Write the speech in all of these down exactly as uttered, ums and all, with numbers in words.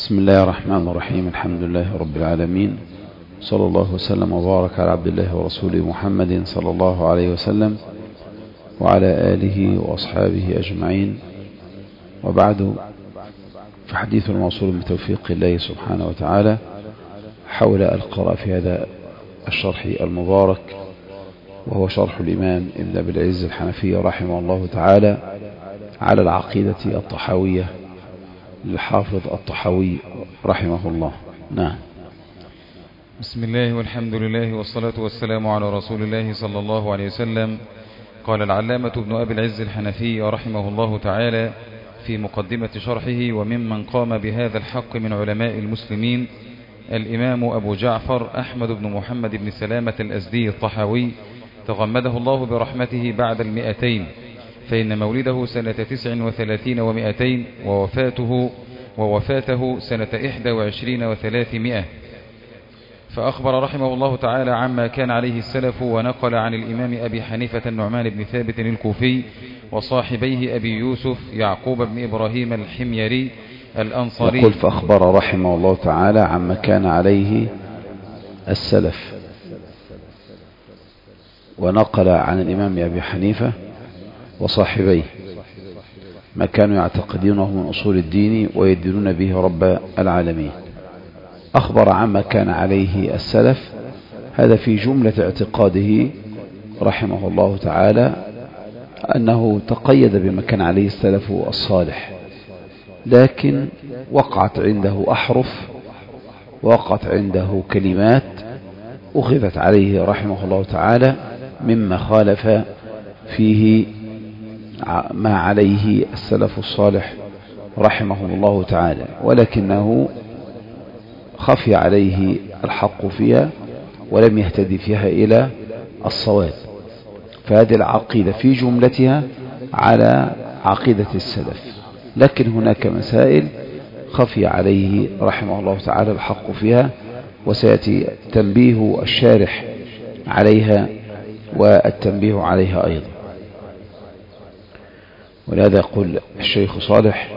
بسم الله الرحمن الرحيم. الحمد لله رب العالمين، صلى الله وسلم وبارك على عبد الله ورسوله محمد صلى الله عليه وسلم وعلى آله وأصحابه أجمعين، وبعد، فحديث الموصول بتوفيق الله سبحانه وتعالى حول القراءة في هذا الشرح المبارك، وهو شرح الإمام ابن أبي العز الحنفي رحمه الله تعالى على العقيدة الطحاوية للحافظ الطحاوي رحمه الله. نعم. بسم الله والحمد لله والصلاة والسلام على رسول الله صلى الله عليه وسلم. قال العلامة ابن أبي العز الحنفي رحمه الله تعالى في مقدمة شرحه: وممن قام بهذا الحق من علماء المسلمين الإمام أبو جعفر أحمد بن محمد بن سلامة الأزدي الطحاوي تغمده الله برحمته بعد المئتين، فإن مولده سنة تسع وثلاثين ومئتين ووفاته ووفاته سنة إحدى وعشرين وثلاثمائة. فأخبر رحمه الله تعالى عما كان عليه السلف، ونقل عن الإمام أبي حنيفة النعمان بن ثابت الكوفي وصاحبيه أبي يوسف يعقوب بن إبراهيم الحميري الأنصاري. يقول: فأخبر رحمه الله تعالى عما كان عليه السلف، ونقل عن الإمام أبي حنيفة وصاحبيه ما كانوا يعتقدونه من أصول الدين ويدينون به رب العالمين. أخبر عما كان عليه السلف، هذا في جملة اعتقاده رحمه الله تعالى أنه تقيد بما كان عليه السلف الصالح، لكن وقعت عنده أحرف، وقعت عنده كلمات أخذت عليه رحمه الله تعالى مما خالف فيه ما عليه السلف الصالح رحمه الله تعالى، ولكنه خفي عليه الحق فيها ولم يهتدي فيها إلى الصواب. فهذه العقيدة في جملتها على عقيدة السلف، لكن هناك مسائل خفي عليه رحمه الله تعالى الحق فيها، وسيأتي تنبيه الشارح عليها والتنبيه عليها أيضا. ولهذا يقول الشيخ صالح: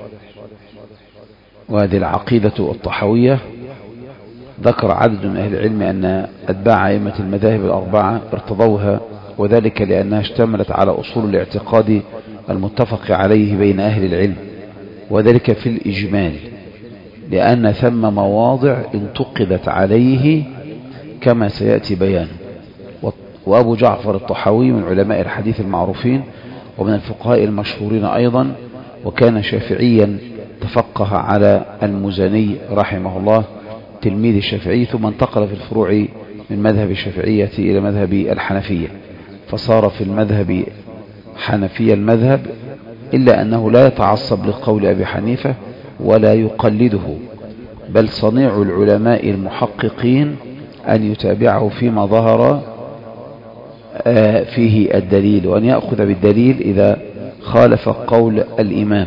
وهذه العقيدة الطحاوية ذكر عدد من أهل العلم أن أتباع أئمة المذاهب الأربعة ارتضوها، وذلك لأنها اشتملت على أصول الاعتقاد المتفق عليه بين أهل العلم، وذلك في الإجمال، لأن ثم مواضع انتقدت عليه كما سيأتي بيانه. وأبو جعفر الطحاوي من علماء الحديث المعروفين ومن الفقهاء المشهورين أيضا، وكان شافعيا تفقه على المزني رحمه الله تلميذ الشافعي، ثم انتقل في الفروع من مذهب الشافعية إلى مذهب الحنفية، فصار في المذهب حنفي المذهب، إلا أنه لا يتعصب لقول أبي حنيفة ولا يقلده، بل صنيع العلماء المحققين أن يتابعه فيما ظهر فيه الدليل، وأن يأخذ بالدليل إذا خالف قول الإمام.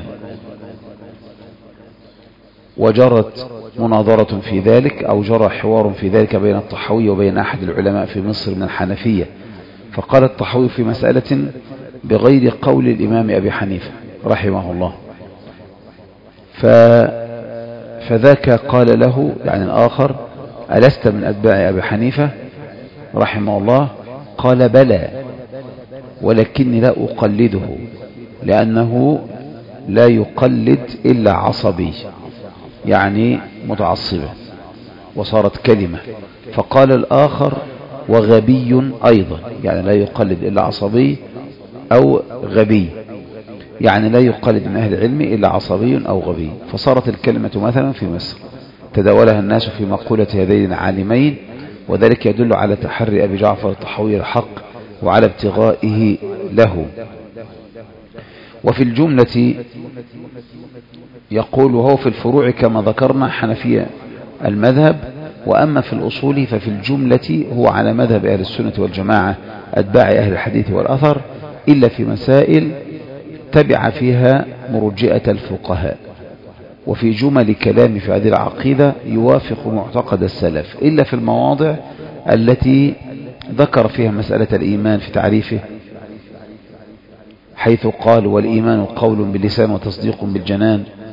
وجرت مناظرة في ذلك، أو جرى حوار في ذلك بين الطحاوي وبين أحد العلماء في مصر من الحنفية، فقال الطحاوي في مسألة بغير قول الإمام أبي حنيفة رحمه الله، ف... فذاك قال له، يعني الآخر: ألست من أتباع أبي حنيفة رحمه الله؟ قال: بلى، ولكني لا أقلده، لأنه لا يقلد إلا عصبي، يعني متعصبة، وصارت كلمة. فقال الآخر: وغبي أيضا، يعني لا يقلد إلا عصبي أو غبي، يعني لا يقلد من أهل العلم إلا عصبي أو غبي. فصارت الكلمة مثلا في مصر تداولها الناس في مقولة هذين العالمين، وذلك يدل على تحري أبي جعفر الطحاوي الحق وعلى ابتغائه له. وفي الجملة يقول: وهو في الفروع كما ذكرنا حنفية المذهب، وأما في الأصول ففي الجملة هو على مذهب أهل السنة والجماعة أتباع أهل الحديث والأثر، إلا في مسائل تبع فيها مرجئة الفقهاء. وفي جمل كلام في هذه العقيدة يوافق معتقد السلف، إلا في المواضع التي ذكر فيها مسألة الإيمان في تعريفه، حيث قال: والإيمان قول باللسان وتصديق بالجنان،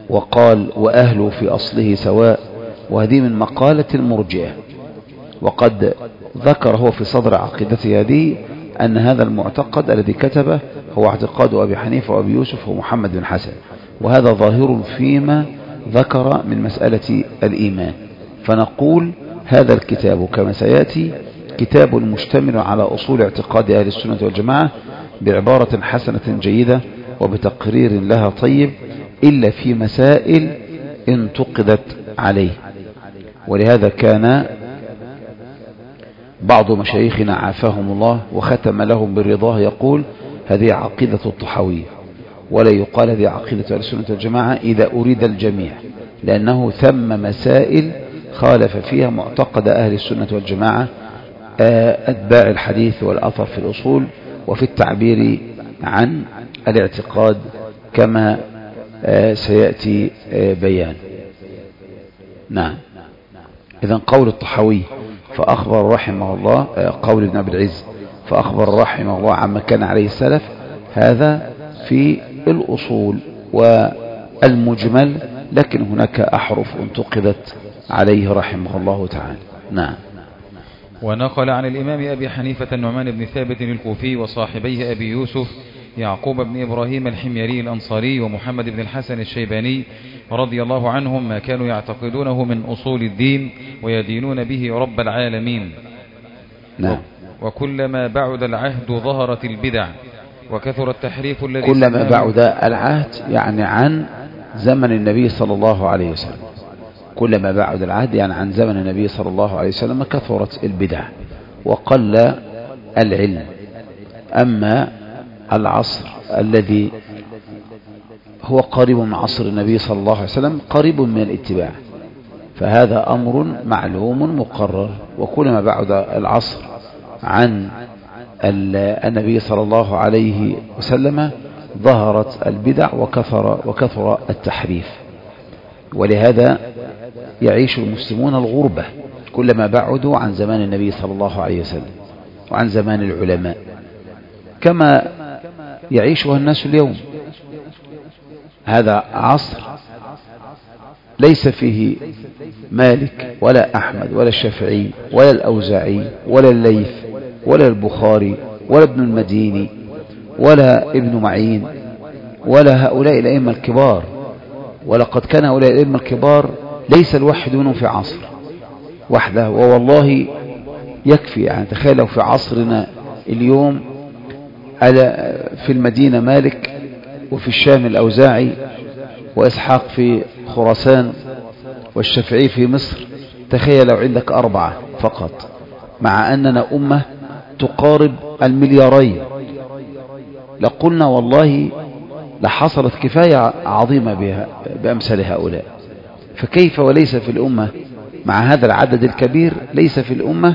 وقال وأهله في أصله سواء، وهذه من مقالة المرجئة. وقد ذكر هو في صدر عقيدته هذه أن هذا المعتقد الذي كتبه هو اعتقاد أبي حنيفة وأبي يوسف ومحمد بن حسن، وهذا ظاهر فيما ذكر من مسألة الإيمان. فنقول هذا الكتاب كما سيأتي كتاب مشتمل على أصول اعتقاد أهل السنة والجماعة بعبارة حسنة جيدة وبتقرير لها طيب، إلا في مسائل انتقدت عليه. ولهذا كان بعض مشايخنا عافاهم الله وختم لهم بالرضاه يقول هذه عقيدة الطحاوية، ولا يقال هذه عقيدة أهل السنة والجماعة إذا أريد الجميع، لأنه ثم مسائل خالف فيها معتقد أهل السنة والجماعة أتباع الحديث والأثر في الأصول وفي التعبير عن الاعتقاد كما سيأتي بيان. نعم. إذن قول الطحاوي فأخبر رحمه الله، قول ابن أبي العز فأخبر رحمه الله عما كان عليه السلف، هذا في الأصول والمجمل، لكن هناك أحرف انتقدت عليه رحمه الله تعالى. نعم. ونقل عن الإمام أبي حنيفة النعمان بن ثابت الكوفي وصاحبيه أبي يوسف يعقوب بن إبراهيم الحميري الأنصاري ومحمد بن الحسن الشيباني رضي الله عنهم ما كانوا يعتقدونه من أصول الدين ويدينون به رب العالمين. نعم. وكلما بعد العهد ظهرت البدع وكثر التحريف الذي كلما بعد العهد يعني عن زمن النبي صلى الله عليه وسلم، كلما بعد العهد يعني عن زمن النبي صلى الله عليه وسلم كثرت البدع وقل العلم. أما العصر الذي هو قريب من عصر النبي صلى الله عليه وسلم قريب من الاتباع، فهذا أمر معلوم مقرر. وكلما بعد العصر عن النبي صلى الله عليه وسلم ظهرت البدع وكثر, وكثر التحريف. ولهذا يعيش المسلمون الغربة كلما بعدوا عن زمان النبي صلى الله عليه وسلم وعن زمان العلماء، كما يعيشها الناس اليوم. هذا عصر ليس فيه مالك ولا أحمد ولا الشافعي ولا الأوزاعي ولا الليث ولا البخاري ولا ابن المديني ولا ابن معين ولا هؤلاء الأئمة الكبار. ولقد كان هؤلاء الأئمة الكبار ليس الواحد منهم في عصر وحده، ووالله يكفي. يعني تخيلوا في عصرنا اليوم في المدينة مالك، وفي الشام الأوزاعي، وإسحاق في خراسان، والشافعي في مصر. تخيلوا عندك أربعة فقط، مع أننا أمة تقارب المليارين. لقلنا والله لحصلت كفاية عظيمة بها بأمثال هؤلاء. فكيف وليس في الأمة مع هذا العدد الكبير ليس في الأمة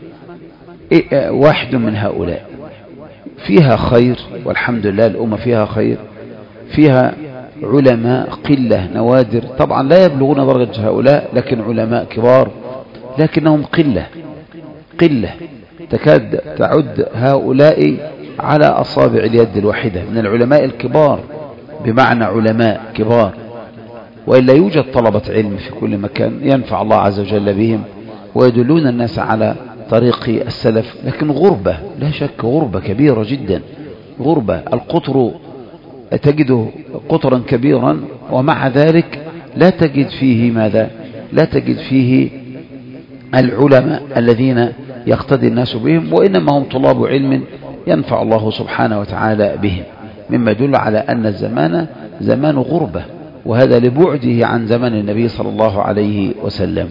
واحد من هؤلاء؟ فيها خير والحمد لله، الأمة فيها خير، فيها علماء قلة نوادر، طبعا لا يبلغون درجة هؤلاء، لكن علماء كبار، لكنهم قلة قلة تكاد تعد هؤلاء على أصابع اليد الواحدة من العلماء الكبار، بمعنى علماء كبار. وإلا يوجد طلبة علم في كل مكان ينفع الله عز وجل بهم ويدلون الناس على طريق السلف، لكن غربة، لا شك غربة كبيرة جدا. غربة، القطر تجده قطرا كبيرا، ومع ذلك لا تجد فيه ماذا؟ لا تجد فيه العلماء الذين يقتدي الناس بهم، وإنما هم طلاب علم ينفع الله سبحانه وتعالى بهم، مما يدل على أن الزمان زمان غربة، وهذا لبعده عن زمن النبي صلى الله عليه وسلم.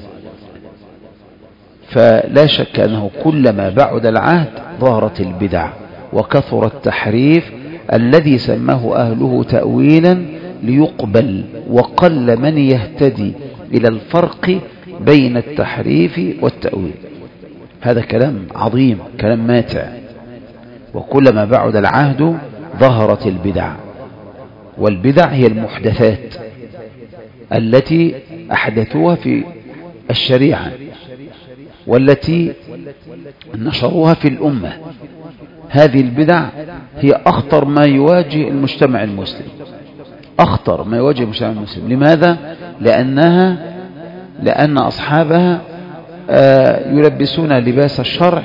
فلا شك أنه كلما بعد العهد ظهرت البدع وكثر التحريف الذي سماه أهله تأويلا ليقبل، وقل من يهتدي إلى الفرق بين التحريف والتأويل. هذا كلام عظيم، كلام ماتع. وكلما بعد العهد ظهرت البدع، والبدع هي المحدثات التي أحدثوها في الشريعة والتي نشروها في الأمة. هذه البدع هي أخطر ما يواجه المجتمع المسلم، أخطر ما يواجه المجتمع المسلم. لماذا؟ لأنها لأن أصحابها يلبسون لباس الشرع،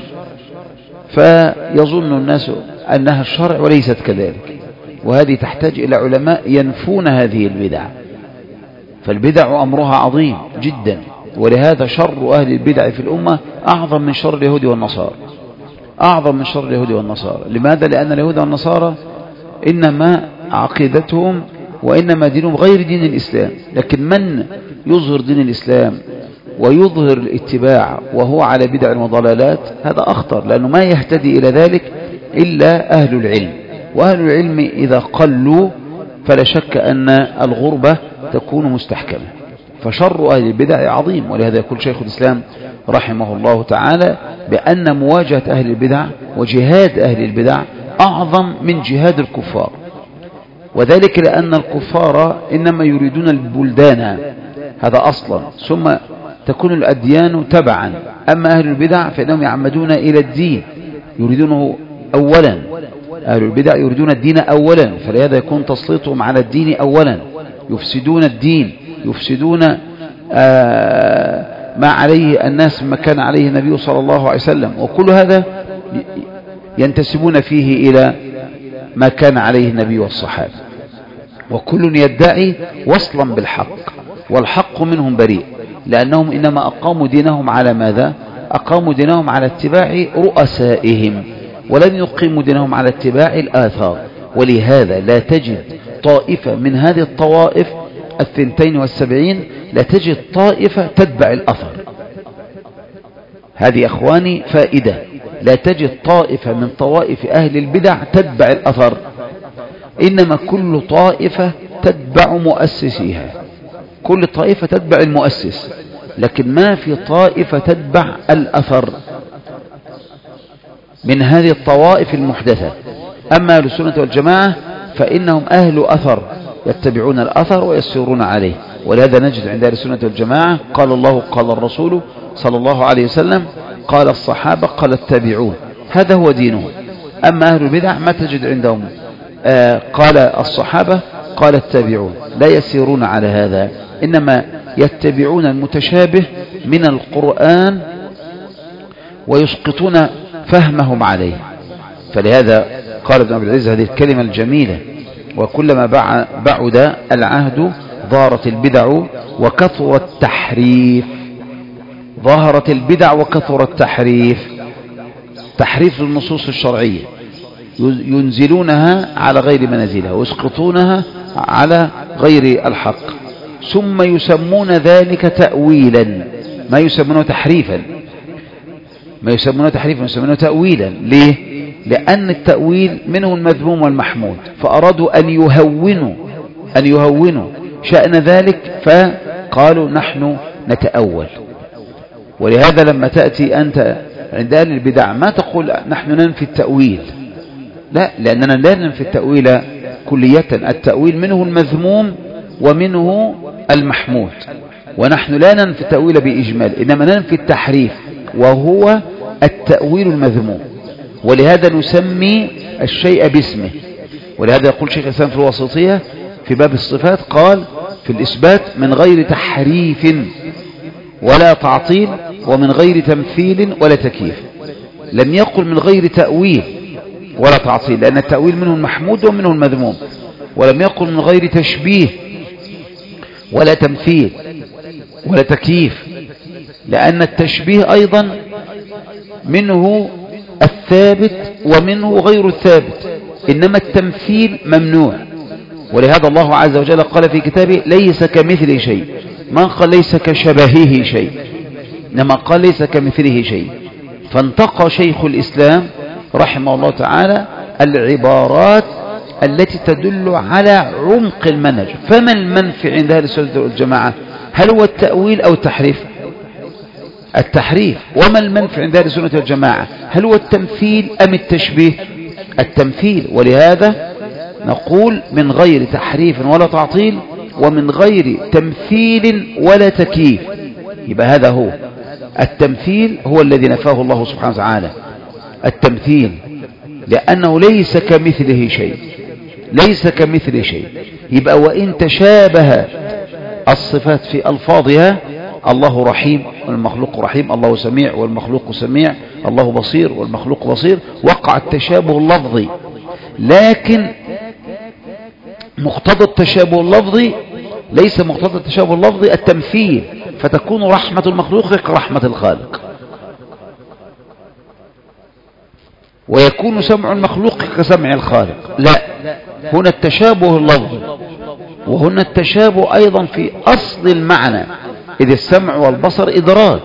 فيظن الناس أنها الشرع وليست كذلك، وهذه تحتاج إلى علماء ينفون هذه البدع. فالبدع أمرها عظيم جدا، ولهذا شر أهل البدع في الأمة أعظم من شر اليهود والنصارى، أعظم من شر اليهود والنصارى. لماذا؟ لأن اليهود والنصارى إنما عقيدتهم وإنما دينهم غير دين الإسلام، لكن من يظهر دين الإسلام ويظهر الاتباع وهو على بدع وضلالات هذا أخطر، لأنه ما يهتدي إلى ذلك إلا أهل العلم، وأهل العلم إذا قلوا فلا شك أن الغربة تكون مستحكمة. فشر أهل البدع عظيم، ولهذا يقول شيخ الإسلام رحمه الله تعالى بأن مواجهة أهل البدع وجهاد أهل البدع أعظم من جهاد الكفار، وذلك لأن الكفار إنما يريدون البلدان، هذا أصلا، ثم تكون الأديان تبعا. أما أهل البدع فإنهم يعمدون إلى الدين، يريدونه أولا، أهل البدع يريدون الدين أولا، فلهذا يكون تسليطهم على الدين أولا، يفسدون الدين، يفسدون آه ما عليه الناس مما كان عليه النبي صلى الله عليه وسلم، وكل هذا ينتسبون فيه إلى ما كان عليه النبي والصحابة، وكل يدعي وصلا بالحق، والحق منهم بريء، لأنهم إنما أقاموا دينهم على ماذا؟ أقاموا دينهم على اتباع رؤسائهم، ولم يقيموا دينهم على اتباع الآثار. ولهذا لا تجد طائفة من هذه الطوائف الثنتين والسبعين، لا تجد طائفة تتبع الأثر. هذه أخواني فائدة، لا تجد طائفة من طوائف أهل البدع تتبع الأثر، إنما كل طائفة تتبع مؤسسيها، كل طائفة تتبع المؤسس، لكن ما في طائفة تتبع الأثر من هذه الطوائف المحدثة. أما أهل السنة والجماعة فإنهم أهل أثر، يتبعون الأثر ويسيرون عليه. ولهذا نجد عند أهل السنة والجماعة قال الله قال الرسول صلى الله عليه وسلم، قال الصحابة، قال التابعون، هذا هو دينهم. أما أهل البدع ما تجد عندهم آه قال الصحابة قال التابعون، لا يسيرون على هذا، إنما يتبعون المتشابه من القرآن ويسقطون فهمهم عليه. فلهذا قال ابن أبي العز هذه الكلمة الجميلة: وكلما بعد العهد ظهرت البدع وكثر التحريف. ظهرت البدع وكثر التحريف، تحريف للنصوص الشرعية، ينزلونها على غير منازلها ويسقطونها على غير الحق، ثم يسمون ذلك تأويلا، ما يسمونه تحريفا، ما يسمونه تحريفا يسمونه تأويلا. ليه؟ لأن التأويل منه المذموم والمحمود، فأرادوا أن يهونوا أن يهونوا شأن ذلك، فقالوا نحن نتأول. ولهذا لما تأتي أنت عند أهل البدع ما تقول نحن ننفي التأويل، لا، لأننا لا ننفي التأويل كلية، التأويل منه المذموم ومنه المحمود، ونحن لا ننفي التأويل بإجمال، إنما ننفي التحريف وهو التأويل المذموم. ولهذا نسمي الشيء باسمه. ولهذا يقول شيخ الإسلام في الوسطية في باب الصفات، قال في الإثبات: من غير تحريف ولا تعطيل ومن غير تمثيل ولا تكييف. لم يقل من غير تأويل ولا تعطيل، لأن التأويل منه المحمود ومنه المذموم. ولم يقل من غير تشبيه ولا تمثيل ولا تكييف، لأن التشبيه أيضا منه الثابت ومنه غير الثابت، إنما التمثيل ممنوع. ولهذا الله عز وجل قال في كتابه: ليس كمثله شيء، ما قال ليس كشبهه شيء، إنما قال ليس كمثله شيء. فانتقى شيخ الإسلام رحمه الله تعالى العبارات التي تدل على عمق المنهج. فما المنفع عند أهل السنة والجماعة؟ هل هو التأويل أو التحريف؟ التحريف. وما المنفع عند أهل السنة والجماعة؟ هل هو التمثيل أم التشبيه؟ التمثيل. ولهذا نقول من غير تحريف ولا تعطيل ومن غير تمثيل ولا تكييف. يبقى هذا هو التمثيل، هو الذي نفاه الله سبحانه وتعالى، التمثيل، لأنه ليس كمثله شيء. ليس كمثل شيء. يبقى وإن تشابه الصفات في ألفاظها، الله رحيم والمخلوق رحيم، الله سميع والمخلوق سميع، الله بصير والمخلوق بصير، وقع التشابه اللفظي. لكن مقتضى التشابه اللفظي ليس مقتضى التشابه اللفظي التمثيل، فتكون رحمة المخلوق كرحمة الخالق، ويكون سمع المخلوق كسمع الخالق. لا، هنا التشابه اللفظي، وهنا التشابه أيضا في أصل المعنى، إذ السمع والبصر إدراك،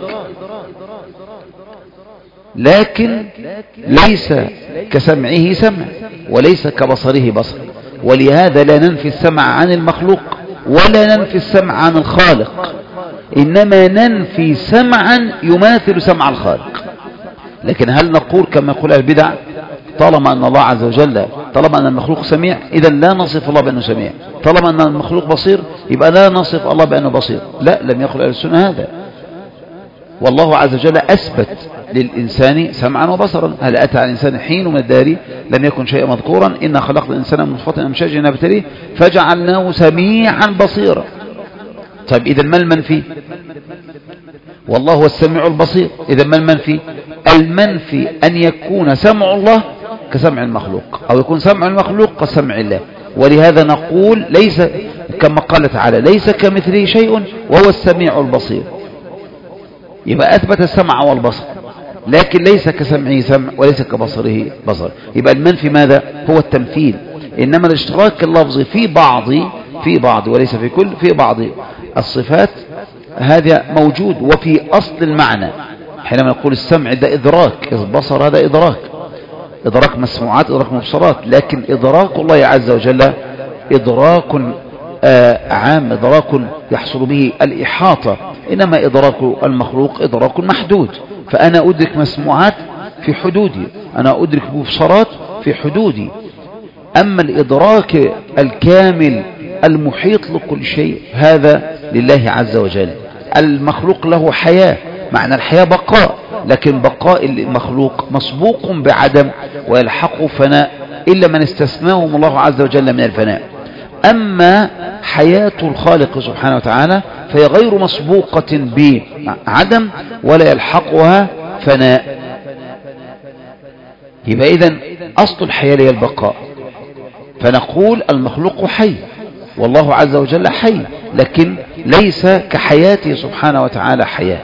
لكن ليس كسمعه سمع وليس كبصره بصر. ولهذا لا ننفي السمع عن المخلوق ولا ننفي السمع عن الخالق، إنما ننفي سمعا يماثل سمع الخالق. لكن هل نقول كما يقول البدع طالما أن الله عز وجل، طالما أن المخلوق سميع إذا لا نصف الله بأنه سميع، طالما أن المخلوق بصير يبقى لا نصف الله بأنه بصير؟ لا، لم يقل أهل السنة هذا. والله عز وجل أثبت للإنسان سمعا وبصرا. هل أتى على الإنسان حين من الدار لم يكن شيئا مذكورا؟ إنا خلقنا الإنسان من نطفة أمشاج نبتليه فجعلناه سميعا بصيرا. طيب إذا ما المنفي؟ والله هو السميع البصير، إذا ما المنفي؟ المنفي أن يكون سمع الله كسمع المخلوق، أو يكون سمع المخلوق كسمع الله. ولهذا نقول ليس كما قال تعالى ليس كمثله شيء وهو السميع البصير. يبقى أثبت السمع والبصر، لكن ليس كسمعه سمع وليس كبصره بصر. يبقى المنفي ماذا؟ هو التمثيل. إنما الاشتراك اللفظي في بعض في بعض وليس في كل، في بعض الصفات هذا موجود، وفي أصل المعنى. حينما نقول السمع ده إدراك، البصر هذا إدراك، إدراك مسموعات، إدراك مبصرات، لكن إدراك الله عز وجل إدراك آه عام، إدراك يحصل به الإحاطة. إنما إدراك المخلوق إدراك محدود، فأنا أدرك مسموعات في حدودي، أنا أدرك مبصرات في حدودي. أما الإدراك الكامل المحيط لكل شيء هذا لله عز وجل. المخلوق له حياة، معنى الحياة بقاء، لكن بقاء المخلوق مسبوق بعدم ويلحقه فناء إلا من استثناهم الله عز وجل من الفناء. أما حياة الخالق سبحانه وتعالى فهي غير مسبوقة بعدم ولا يلحقها فناء. يبقى إذن أصل الحياة هي البقاء، فنقول المخلوق حي والله عز وجل حي، لكن ليس كحياته سبحانه وتعالى حياة.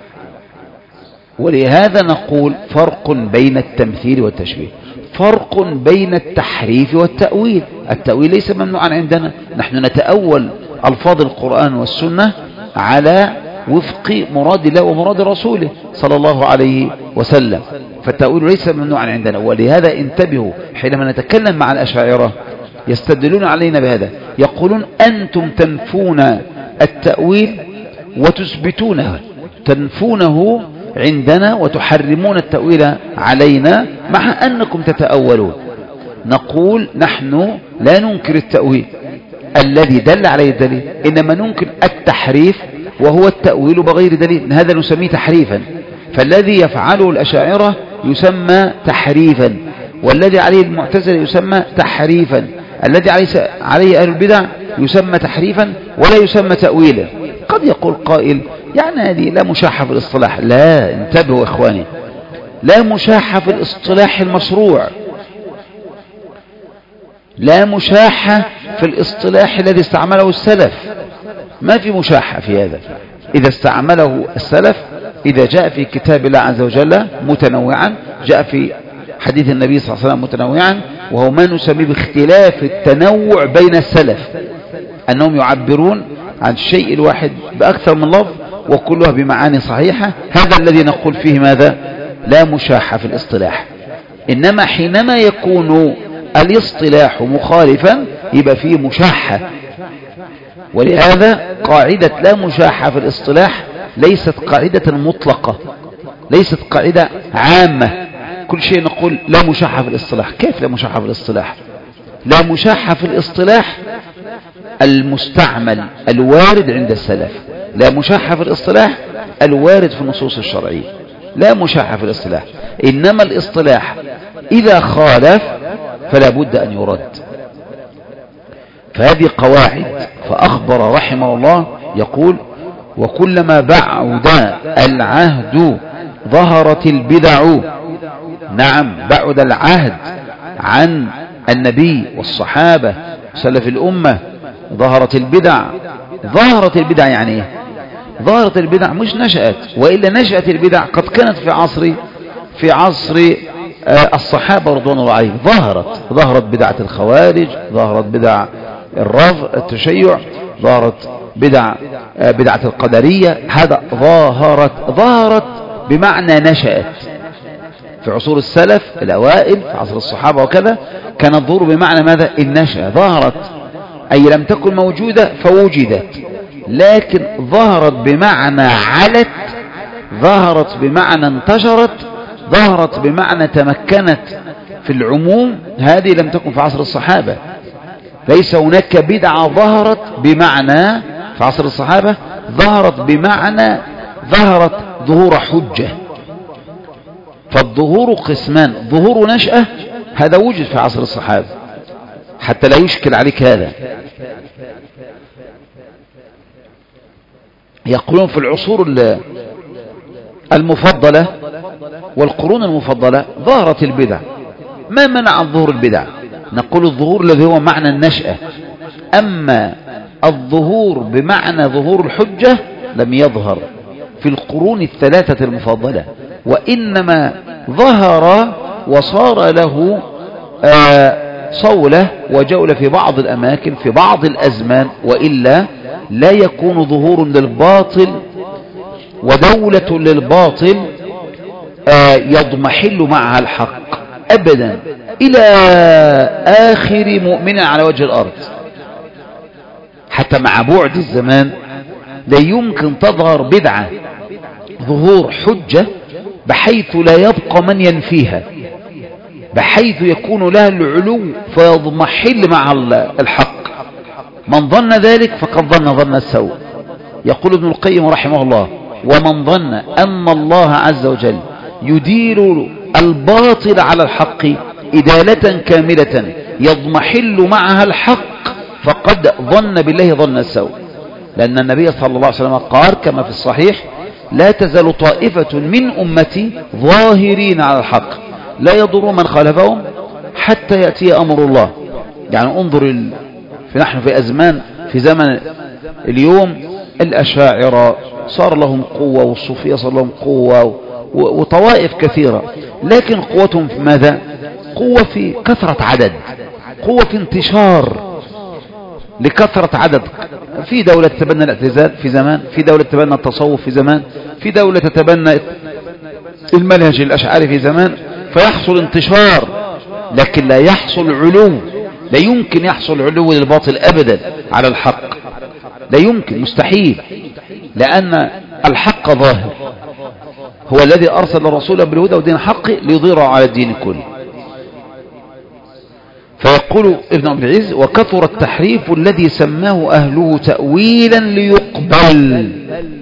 ولهذا نقول فرق بين التمثيل والتشبيه، فرق بين التحريف والتأويل. التأويل ليس ممنوعا عندنا، نحن نتأول ألفاظ القرآن والسنة على وفق مراد الله ومراد رسوله صلى الله عليه وسلم، فالتأويل ليس ممنوعا عندنا. ولهذا انتبهوا حينما نتكلم مع الأشاعرة يستدلون علينا بهذا، يقولون أنتم تنفون التأويل وتثبتونه، تنفونه عندنا وتحرمون التأويل علينا مع أنكم تتأولون. نقول نحن لا ننكر التأويل الذي دل عليه الدليل، إنما ننكر التحريف وهو التأويل بغير دليل، هذا نسميه تحريفا. فالذي يفعله الأشاعرة يسمى تحريفا، والذي عليه المعتزلة يسمى تحريفا، الذي عليه أهل البدع يسمى تحريفا ولا يسمى تأويلا. قد يقول قائل يعني هذه لا مشاحة في الاصطلاح. لا، انتبهوا إخواني، لا مشاحة في الاصطلاح المشروع، لا مشاحة في الاصطلاح الذي استعمله السلف، ما في مشاحة في هذا. إذا استعمله السلف، إذا جاء في كتاب الله عز وجل متنوعا، جاء في حديث النبي صلى الله عليه وسلم متنوعا، وهو ما نسميه باختلاف التنوع بين السلف، أنهم يعبرون عن الشيء الواحد بأكثر من لفظ وكلها بمعاني صحيحة. هذا الذي نقول فيه ماذا؟ لا مشاحة في الاصطلاح. إنما حينما يكون الاصطلاح مخالفا يبقى فيه مشاحة. ولهذا قاعدة لا مشاحة في الاصطلاح ليست قاعدة مطلقة، ليست قاعدة عامة كل شيء نقول لا مشاحة في الاصطلاح. كيف لا مشاحة في الاصطلاح؟ لا مشاحة في الاصطلاح المستعمل الوارد عند السلف، لا مشاحة في الاصطلاح الوارد في النصوص الشرعية، لا مشاحة في الاصطلاح. إنما الاصطلاح إذا خالف فلا بد أن يرد، فهذه قواعد. فأخبر رحمه الله يقول وكلما بعد العهد ظهرت البدع. نعم، بعد العهد عن النبي والصحابة سلف الأمة ظهرت البدع. ظهرت البدع يعني ايه؟ ظهرت البدع مش نشأت، وإلا نشأت البدع قد كانت في عصر في عصر الصحابة رضوان الله عليهم. ظهرت ظهرت بدعة الخوارج، ظهرت بدع الرفض التشيع، ظهرت بدع بدعة القدرية. هذا ظهرت ظهرت بمعنى نشأت. في عصور السلف الأوائل في عصر الصحابة وكذا كان الظهور بمعنى ماذا؟ النشأة. ظهرت أي لم تكن موجودة فوجدت، لكن ظهرت بمعنى علت، ظهرت بمعنى انتشرت، ظهرت بمعنى تمكنت في العموم. هذه لم تكن في عصر الصحابة. ليس هناك بدعة ظهرت بمعنى في عصر الصحابة ظهرت بمعنى ظهرت ظهور حجة. فالظهور قسمان، ظهور نشأة هذا وجد في عصر الصحابة حتى لا يشكل عليك هذا. يقولون في العصور المفضلة والقرون المفضلة ظهرت البدع. ما منع ظهور البدع؟ نقول الظهور الذي هو معنى النشأة. أما الظهور بمعنى ظهور الحجة لم يظهر في القرون الثلاثة المفضلة، وإنما ظهر وصار له صولة وجولة في بعض الأماكن في بعض الأزمان، وإلا لا يكون ظهور للباطل ودولة للباطل يضمحل معها الحق أبدا إلى آخر مؤمن على وجه الأرض. حتى مع بعد الزمان لا يمكن تظهر بدعة ظهور حجة بحيث لا يبقى من ينفيها، بحيث يكون لها العلو فيضمحل مع الحق. من ظن ذلك فقد ظن ظن السوء. يقول ابن القيم رحمه الله ومن ظن أن الله عز وجل يدير الباطل على الحق إدالة كاملة يضمحل معها الحق فقد ظن بالله ظن السوء. لأن النبي صلى الله عليه وسلم قال كما في الصحيح لا تزال طائفة من أمتي ظاهرين على الحق لا يضر من خالفهم حتى يأتي أمر الله. يعني انظر ال... في نحن في أزمان في زمن اليوم الأشاعرة صار لهم قوة والصوفية صار لهم قوة و... وطوائف كثيرة، لكن قوتهم في ماذا؟ قوة في كثرة عدد، قوة في انتشار لكثرة عدد. في دولة تتبنى الاعتزال في زمان، في دولة تتبنى التصوف في زمان، في دولة تتبنى المنهج الأشعري في زمان، فيحصل انتشار لكن لا يحصل علو. لا يمكن يحصل علو للباطل أبدا على الحق، لا يمكن، مستحيل، لأن الحق ظاهر. هو الذي أرسل الرسول بالهدى ودين الحق ليظهره على الدين كله. فيقول ابن عبد العزيز وكثر التحريف الذي سماه أهله تأويلا ليقبل.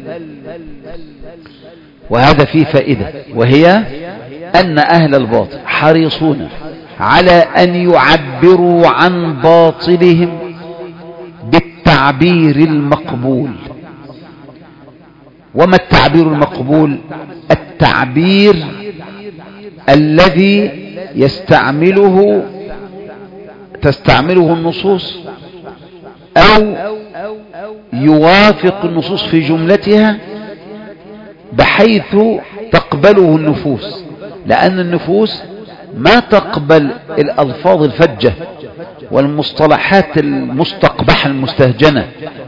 وهذا فيه فائدة، وهي أن أهل الباطل حريصون على أن يعبروا عن باطلهم بالتعبير المقبول. وما التعبير المقبول؟ التعبير الذي يستعمله تستعمله النصوص أو يوافق النصوص في جملتها بحيث تقبله النفوس، لأن النفوس ما تقبل الألفاظ الفجة والمصطلحات المستقبحة المستهجنة.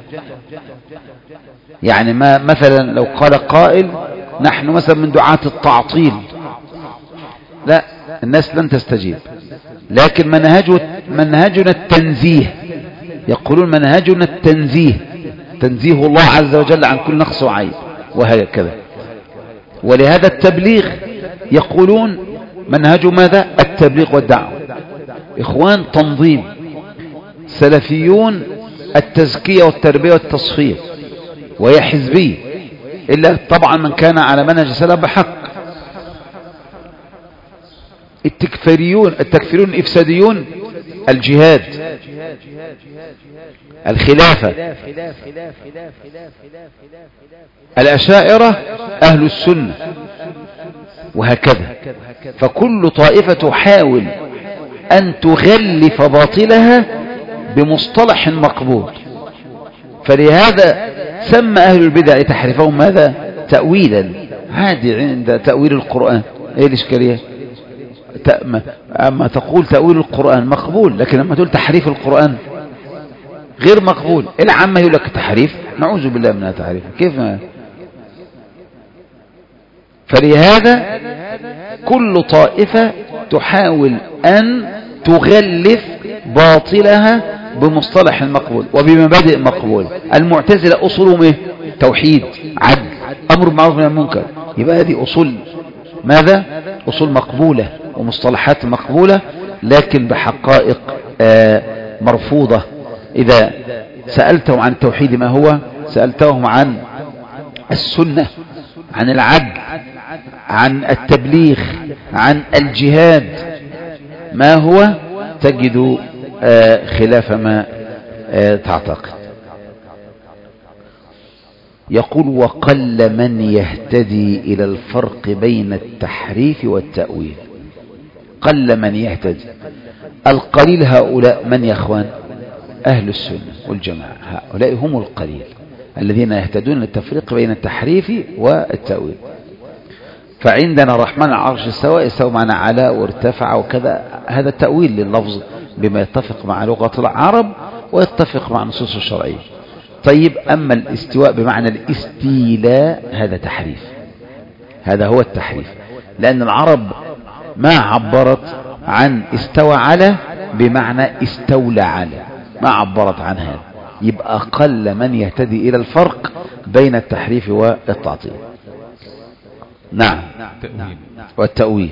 يعني ما مثلا لو قال قائل نحن مثلا من دعاة التعطيل، لا، الناس لن تستجيب. لكن منهج منهجنا التنزيه، يقولون منهجنا التنزيه، تنزيه الله عز وجل عن كل نقص وعيب وهكذا. ولهذا التبليغ يقولون منهج ماذا؟ التبليغ والدعوة. إخوان تنظيم، سلفيون التزكية والتربية والتصفية، وهي حزبية، إلا طبعا من كان على منهج سلف بحق. التكفيريون التكفيرون الإفساديون الجهاد الخلافة. الأشاعرة أهل السنة، وهكذا. فكل طائفة تحاول أن تغلف باطلها بمصطلح مقبول، فلهذا سمى أهل البدع تحريفهم ماذا؟ تأويلا. عادي عند تأويل القرآن، ايه الإشكالية؟ أما تقول تأويل القرآن مقبول، لكن لما تقول تحريف القرآن غير مقبول. العامة يقول لك تحريف، نعوذ بالله من التحريف، كيف ما؟ فلهذا كل طائفة تحاول أن تغلف باطلها بمصطلح مقبول وبمبادئ مقبول. المعتزلة أصولهم إيه؟ توحيد، عدل، أمر بالمعروف والنهي عن المنكر. يبقى هذه أصول ماذا؟ أصول مقبولة ومصطلحات مقبولة، لكن بحقائق آه مرفوضة. إذا سألتهم عن التوحيد ما هو؟ سألتهم عن السنة، عن العدل، عن التبليغ، عن الجهاد، ما هو؟ تجد آه خلاف ما آه تعتقد. يقول وقل من يهتدي إلى الفرق بين التحريف والتأويل. قل من يهتدي. القليل هؤلاء من يا أخوان؟ أهل السنة والجماعة، هؤلاء هم القليل الذين يهتدون للتفريق بين التحريف والتأويل. فعندنا الرحمن على العرش استوى، استوى معنا على وارتفع وكذا، هذا التأويل لللفظ بما يتفق مع لغة العرب ويتفق مع النصوص الشرعية. طيب أما الاستواء بمعنى الاستيلاء هذا تحريف، هذا هو التحريف، لأن العرب ما عبرت عن استوى على بمعنى استولى على، ما عبرت عن هذا. يبقى قل من يهتدي إلى الفرق بين التحريف والتعطيل. نعم. والتأويل.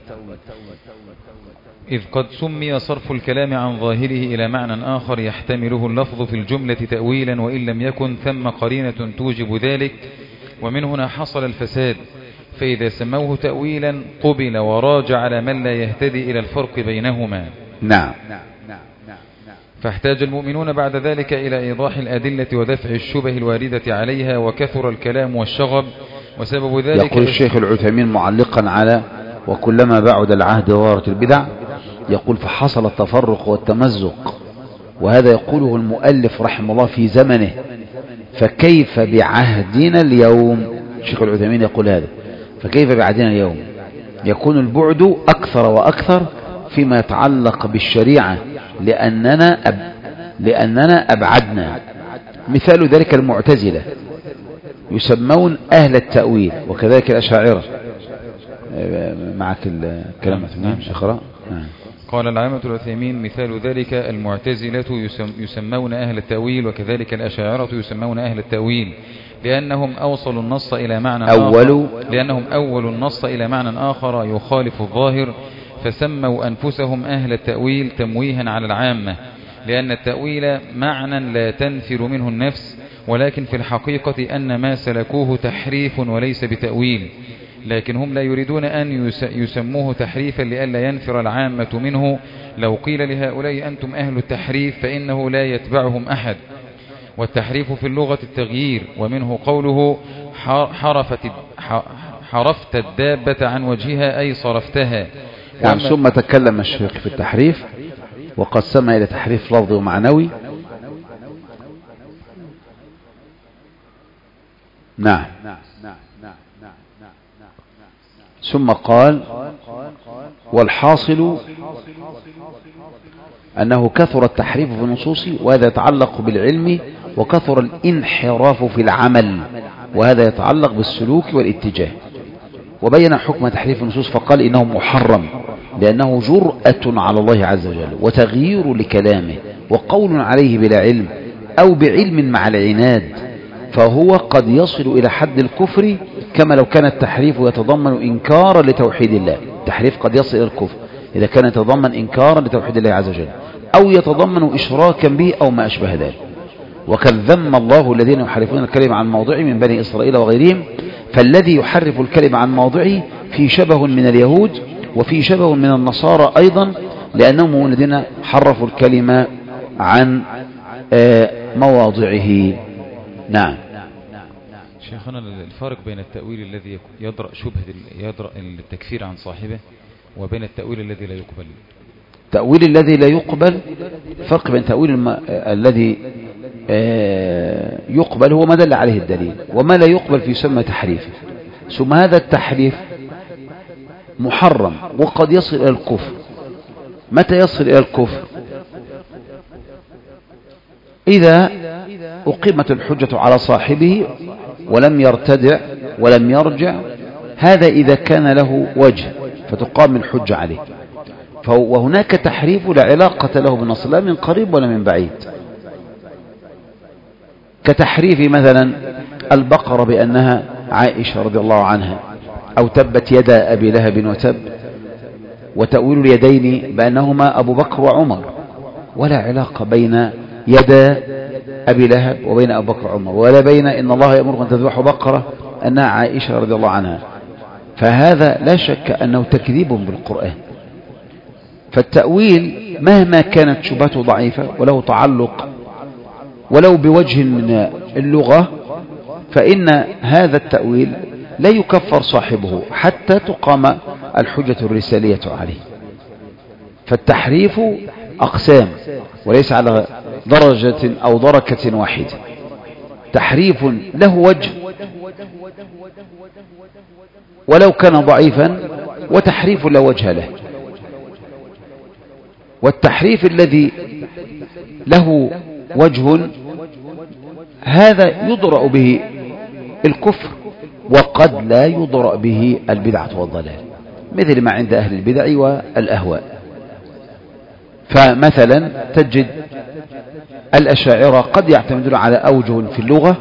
إذ قد سمي صرف الكلام عن ظاهره إلى معنى آخر يحتمله اللفظ في الجملة تأويلا، وإن لم يكن ثم قرينة توجب ذلك، ومن هنا حصل الفساد. فإذا سموه تأويلا قبل وراجع على من لا يهتدي إلى الفرق بينهما. نعم. فاحتاج المؤمنون بعد ذلك إلى إيضاح الأدلة ودفع الشبه الواردة عليها، وكثر الكلام والشغب، وسبب ذلك. يقول الشيخ العثيمين معلقا على وكلما بعد العهد ظهرت البدع، يقول فحصل التفرق والتمزق، وهذا يقوله المؤلف رحمه الله في زمنه، فكيف بعهدنا اليوم؟ الشيخ العثيمين يقول هذا، فكيف بعهدنا اليوم؟ يكون البعد أكثر وأكثر فيما يتعلق بالشريعة، لأننا أب لأننا أبعدنا. مثال ذلك المعتزلة يسمون أهل التأويل، وكذلك الأشاعرة. معك الكلام نعم شخراء. قال العامة العثيمين مثال ذلك المعتزلة يسمون أهل التأويل، وكذلك الأشاعرة يسمون أهل التأويل، لأنهم أوصلوا النص إلى معنى أول آخر لأنهم أول النص إلى معنى آخر يخالف الظاهر، فسموا أنفسهم أهل التأويل تمويها على العامة، لأن التأويل معنى لا تنفر منه النفس، ولكن في الحقيقة أن ما سلكوه تحريف وليس بتأويل، لكن هم لا يريدون أن يسموه تحريفا لئلا ينفر العامة منه. لو قيل لهؤلاء أنتم أهل التحريف فإنه لا يتبعهم أحد. والتحريف في اللغة التغيير، ومنه قوله حرفت حرفت الدابة عن وجهها أي صرفتها. يعني ثم تكلم الشيخ في التحريف وقسمها إلى تحريف لفظي ومعنوي. نعم. ثم قال والحاصل أنه كثر التحريف في النصوص، وهذا يتعلق بالعلم، وكثر الانحراف في العمل، وهذا يتعلق بالسلوك والاتجاه. وبين حكم تحريف النصوص فقال إنه محرم، لأنه جرأة على الله عز وجل، وتغيير لكلامه، وقول عليه بلا علم أو بعلم مع العناد، فهو قد يصل إلى حد الكفر، كما لو كان التحريف يتضمن إنكارا لتوحيد الله. التحريف قد يصل إلى الكفر إذا كان يتضمن إنكارا لتوحيد الله عز وجل، أو يتضمن إشراكا به أو ما أشبه ذلك. وقد ذم الله الذين يحرفون الكلمة عن موضعه من بني إسرائيل وغيرهم، فالذي يحرف الكلمة عن موضعه في شبه من اليهود وفي شبه من النصارى أيضا، لأنهم هم الذين حرفوا الكلمة عن مواضعه. نعم. شيخنا، الفارق بين التأويل الذي يدرأ شبهة يدرأ التكفير عن صاحبه وبين التأويل الذي لا يقبل. التأويل الذي لا يقبل، فرق بين التأويل الم... الذي آه يقبل هو ما دل عليه الدليل، وما لا يقبل في يسمى تحريف. ثم هذا التحريف محرم وقد يصل إلى الكفر. متى يصل إلى الكفر؟ إذا أقيمت الحجة على صاحبه ولم يرتدع ولم يرجع، هذا إذا كان له وجه فتقام الحجة عليه. وهناك تحريف لا علاقة له بالنص لا من قريب ولا من بعيد، كتحريف مثلا البقرة بأنها عائشة رضي الله عنها، أو تبت يدا أبي لهب وتب، وتأويل اليدين بأنهما أبو بكر وعمر، ولا علاقة بين يدا أبي لهب وبين أبو بكر وعمر، ولا بين إن الله يأمركم أن تذبحوا بقرة أنها عائشة رضي الله عنها. فهذا لا شك أنه تكذيب بالقرآن. فالتأويل مهما كانت شبهته ضعيفة وله تعلق ولو بوجه من اللغة، فإن هذا التأويل لا يكفر صاحبه حتى تقام الحجة الرسالية عليه. فالتحريف أقسام وليس على درجة أو دركة واحدة. تحريف له وجه ولو كان ضعيفا، وتحريف لا وجه له. والتحريف الذي له وجه هذا يضرأ به الكفر، وقد لا يضرأ به البدعة والضلال، مثل ما عند أهل البدع والأهواء. فمثلا تجد الأشاعرة قد يعتمدون على أوجه في اللغة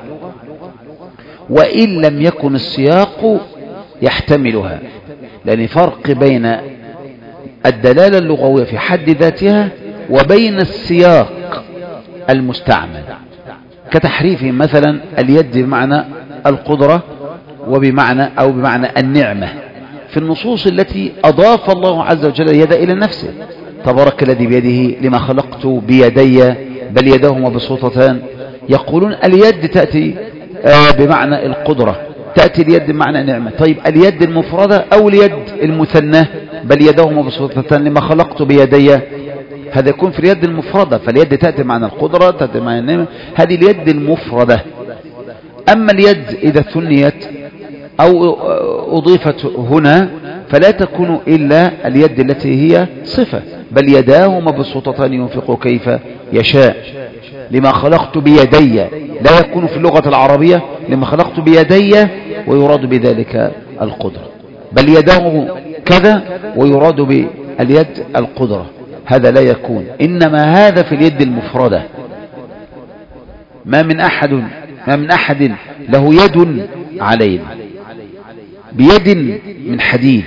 وإن لم يكن السياق يحتملها، لأن فرق بين الدلالة اللغوية في حد ذاتها وبين السياق المستعمل. كتحريف مثلا اليد بمعنى القدرة وبمعنى أو بمعنى النعمة في النصوص التي أضاف الله عز وجل اليد إلى نفسه. تبارك الذي بيده لما خلقت بيدي بل يداه مبسوطتان. يقولون اليد تأتي بمعنى القدرة، تأتي اليد بمعنى النعمة. طيب اليد المفردة أو اليد المثنى بل يداه مبسوطتان لما خلقت بيدي، هذا يكون في اليد المفردة، فاليد تأتي معنى القدرة، تأتي معنى النعمة، هذه اليد المفردة. أما اليد إذا ثنيت أو أضيفت هنا فلا تكون إلا اليد التي هي صفة، بل يداه مبسوطتان ينفق كيف يشاء. لما خلقت بيدي لا يكون في اللغة العربية لما خلقت بيدي ويراد بذلك القدرة، بل يداه كذا ويراد باليد القدرة، هذا لا يكون. إنما هذا في اليد المفردة. ما من أحد ما من أحد له يد علينا بيد من حديد،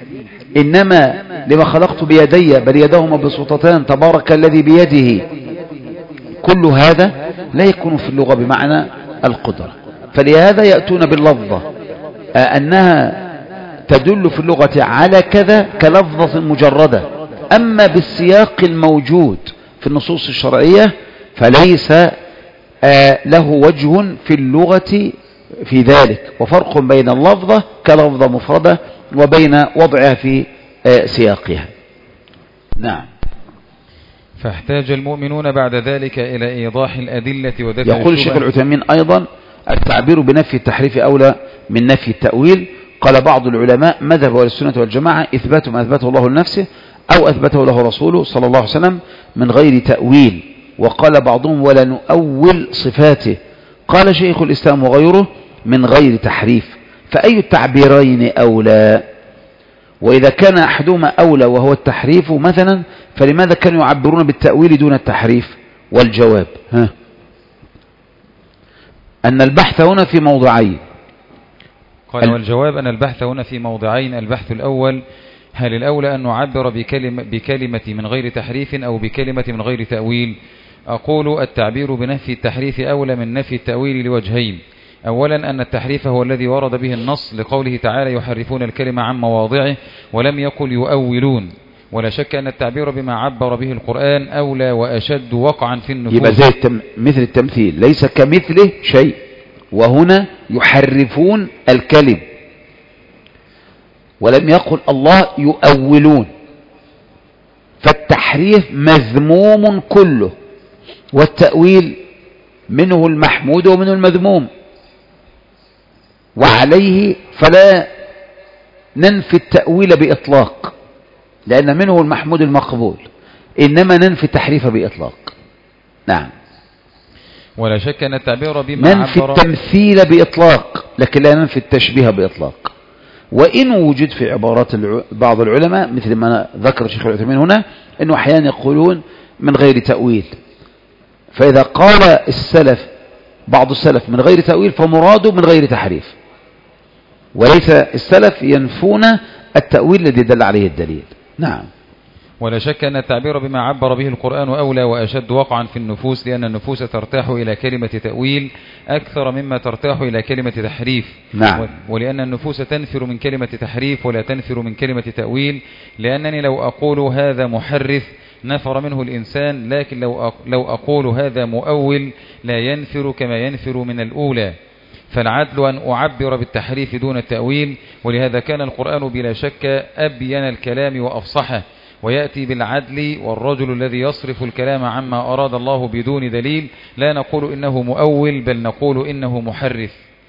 إنما لما خلقت بيدي بل يداه مبسوطتان تبارك الذي بيده، كل هذا لا يكون في اللغة بمعنى القدرة. فلهذا يأتون باللفظة أنها تدل في اللغة على كذا كلفظة مجردة، أما بالسياق الموجود في النصوص الشرعية فليس له وجه في اللغة في ذلك. وفرق بين اللفظة كلفظة مفردة وبين وضعها في سياقها. نعم. فاحتاج المؤمنون بعد ذلك إلى إيضاح الأدلة ودفع. يقول الشيخ العثيمين أيضا التعبير بنفي التحريف أولى من نفي التأويل. قال بعض العلماء مذهب أهل السنة والجماعة إثبات ما أثبته الله لنفسه أو أثبته له رسوله صلى الله عليه وسلم من غير تأويل. وقال بعضهم ولا نؤول صفاته. قال شيخ الإسلام وغيره من غير تحريف. فأي التعبيرين أولى؟ وإذا كان أحدهما أولى وهو التحريف مثلا، فلماذا كانوا يعبرون بالتأويل دون التحريف؟ والجواب ها أن البحث هنا في موضعين. قال والجواب أن البحث هنا في موضعين. البحث الأول هل الأولى أن نعبر بكلمة, بكلمة من غير تحريف أو بكلمة من غير تأويل؟ أقول التعبير بنفي التحريف أولى من نفي التأويل لوجهين. أولا أن التحريف هو الذي ورد به النص لقوله تعالى يحرفون الكلمة عن مواضعه ولم يقل يؤولون. ولا شك أن التعبير بما عبر به القرآن أولى وأشد وقعا في النفوس. يبقى زي التم... مثل التمثيل ليس كمثله شيء، وهنا يحرفون الكلم، ولم يقل الله يؤولون، فالتحريف مذموم كله، والتأويل منه المحمود ومنه المذموم، وعليه فلا ننفي التأويل بإطلاق لأن منه المحمود المقبول، إنما ننفي التحريف بإطلاق. نعم. ولا شك أن التعبير بما ننفي عبر التمثيل بإطلاق لكن لا ننفي التشبيه بإطلاق، وإن وجد في عبارات بعض العلماء مثل ما ذكر الشيخ العثيمين هنا أنه أحيانا يقولون من غير تأويل، فإذا قال السلف بعض السلف من غير تأويل فمراده من غير تحريف، وليس السلف ينفون التأويل الذي دل عليه الدليل. نعم. ولا شك أن التعبير بما عبر به القرآن أولى وأشد وقعا في النفوس، لأن النفوس ترتاح إلى كلمة تأويل أكثر مما ترتاح إلى كلمة تحريف. نعم. ولأن النفوس تنفر من كلمة تحريف ولا تنفر من كلمة تأويل، لأنني لو أقول هذا محرف نفر منه الإنسان، لكن لو لو أقول هذا مؤول لا ينفر كما ينفر من الأولى. فالعدل أن أعبر بالتحريف دون التأويل، ولهذا كان القرآن بلا شك أبين الكلام وأفصحه، ويأتي بالعدل، والرجل الذي يصرف الكلام عما أراد الله بدون دليل لا نقول إنه مؤول بل نقول إنه محرف.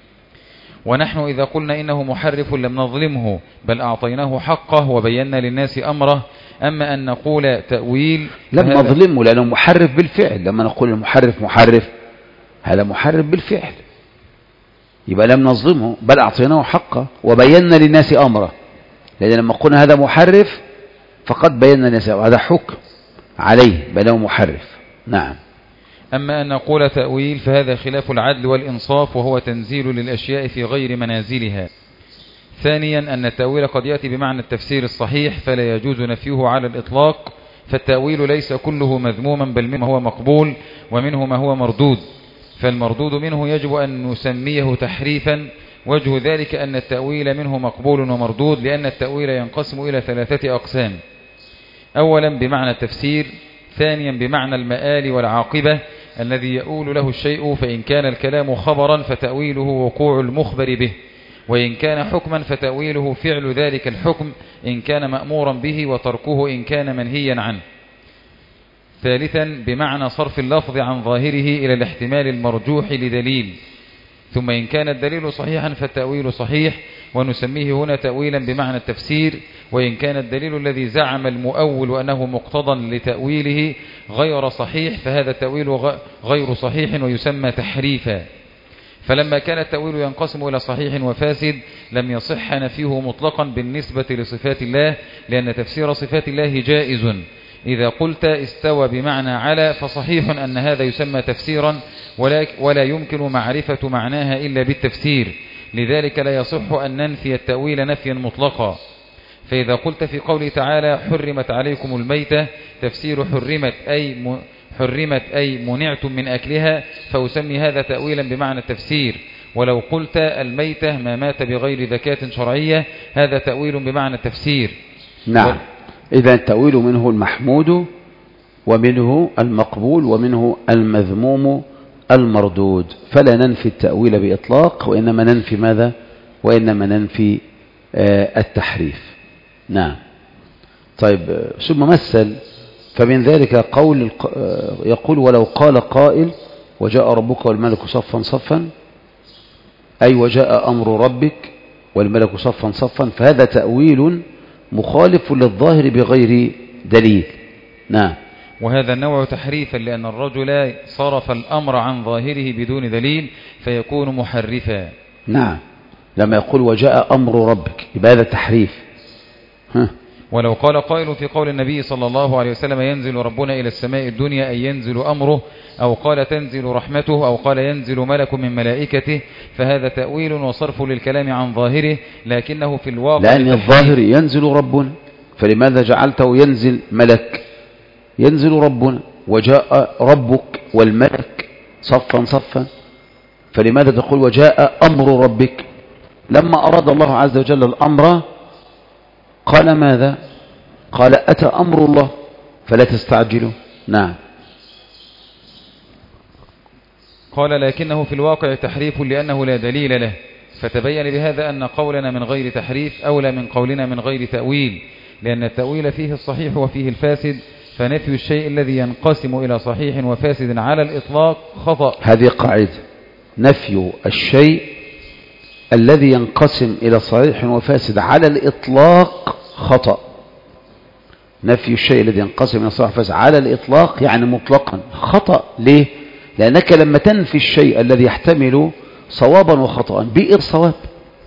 ونحن إذا قلنا إنه محرف لم نظلمه بل أعطيناه حقه وبينا للناس أمره. أما أن نقول تأويل لم نظلمه لأنه محرف بالفعل، لما نقول المحرف محرف هذا محرف بالفعل، يبقى لم نظلمه بل أعطيناه حقه وبينا للناس أمره، لأن لما قلنا هذا محرف فقد بينا للناس هذا حكم عليه بأنه محرف. نعم. أما أن نقول تأويل فهذا خلاف العدل والإنصاف، وهو تنزيل للأشياء في غير منازلها. ثانيا أن التأويل قد يأتي بمعنى التفسير الصحيح فلا يجوز نفيه على الإطلاق، فالتأويل ليس كله مذموما بل منه هو مقبول ومنه ما هو مردود، فالمردود منه يجب أن نسميه تحريفا. وجه ذلك أن التأويل منه مقبول ومردود، لأن التأويل ينقسم إلى ثلاثة أقسام: أولا بمعنى التفسير، ثانيا بمعنى المآل والعاقبة الذي يؤول له الشيء، فإن كان الكلام خبرا فتأويله وقوع المخبر به، وإن كان حكما فتأويله فعل ذلك الحكم إن كان مأمورا به وتركه إن كان منهيا عنه. ثالثا بمعنى صرف اللفظ عن ظاهره إلى الاحتمال المرجوح لدليل، ثم إن كان الدليل صحيحا فالتأويل صحيح ونسميه هنا تأويلا بمعنى التفسير، وإن كان الدليل الذي زعم المؤول أنه مقتضى لتأويله غير صحيح فهذا التأويل غير صحيح ويسمى تحريفا. فلما كان التأويل ينقسم إلى صحيح وفاسد لم يصح نفيه مطلقا بالنسبة لصفات الله، لأن تفسير صفات الله جائز. إذا قلت استوى بمعنى على فصحيح أن هذا يسمى تفسيرا، ولا يمكن معرفة معناها إلا بالتفسير، لذلك لا يصح أن ننفي التأويل نفيا مطلقا. فإذا قلت في قوله تعالى حرمت عليكم الميتة تفسير حرمت أي م... حرمت أي منعتم من أكلها، فأسمي هذا تأويلا بمعنى التفسير. ولو قلت الميتة ما مات بغير ذكاة شرعية هذا تأويل بمعنى التفسير. نعم. و... إذا التأويل منه المحمود ومنه المقبول ومنه المذموم المردود، فلا ننفي التأويل بإطلاق وإنما ننفي ماذا؟ وإنما ننفي آه التحريف. نعم. طيب ثم مثل، فمن ذلك قول يقول ولو قال قائل وجاء ربك والملك صفا صفا، أي وجاء أمر ربك والملك صفا صفا، فهذا تأويل مخالف للظاهر بغير دليل. نعم. وهذا النوع تحريفا، لأن الرجل صرف الأمر عن ظاهره بدون دليل فيكون محرفا. نعم. لما يقول وجاء أمر ربك يبقى هذا تحريف. ها. ولو قال قائل في قول النبي صلى الله عليه وسلم ينزل ربنا إلى السماء الدنيا أي ينزل أمره، أو قال تنزل رحمته، أو قال ينزل ملك من ملائكته، فهذا تأويل وصرف للكلام عن ظاهره، لكنه في الواقع لأن الظاهر ينزل ربنا، فلماذا جعلته ينزل ملك؟ ينزل ربنا وجاء ربك والملك صفا صفا، فلماذا تقول وجاء أمر ربك؟ لما أراد الله عز وجل الأمر قال ماذا؟ قال أتى أمر الله فلا تستعجلوا. نعم. قال لكنه في الواقع تحريف لأنه لا دليل له، فتبين بهذا أن قولنا من غير تحريف أولى من قولنا من غير تأويل، لأن التأويل فيه الصحيح وفيه الفاسد، فنفي الشيء الذي ينقسم إلى صحيح وفاسد على الإطلاق خطأ. هذه قاعدة، نفي الشيء الذي ينقسم إلى صحيح وفاسد على الإطلاق خطأ. نفي الشيء الذي ينقسم إلى صحيح وفاسد على الإطلاق يعني مطلقا خطأ. ليه؟ لأنك لما تنفي الشيء الذي يحتمل صوابا وخطأ بئر صواب.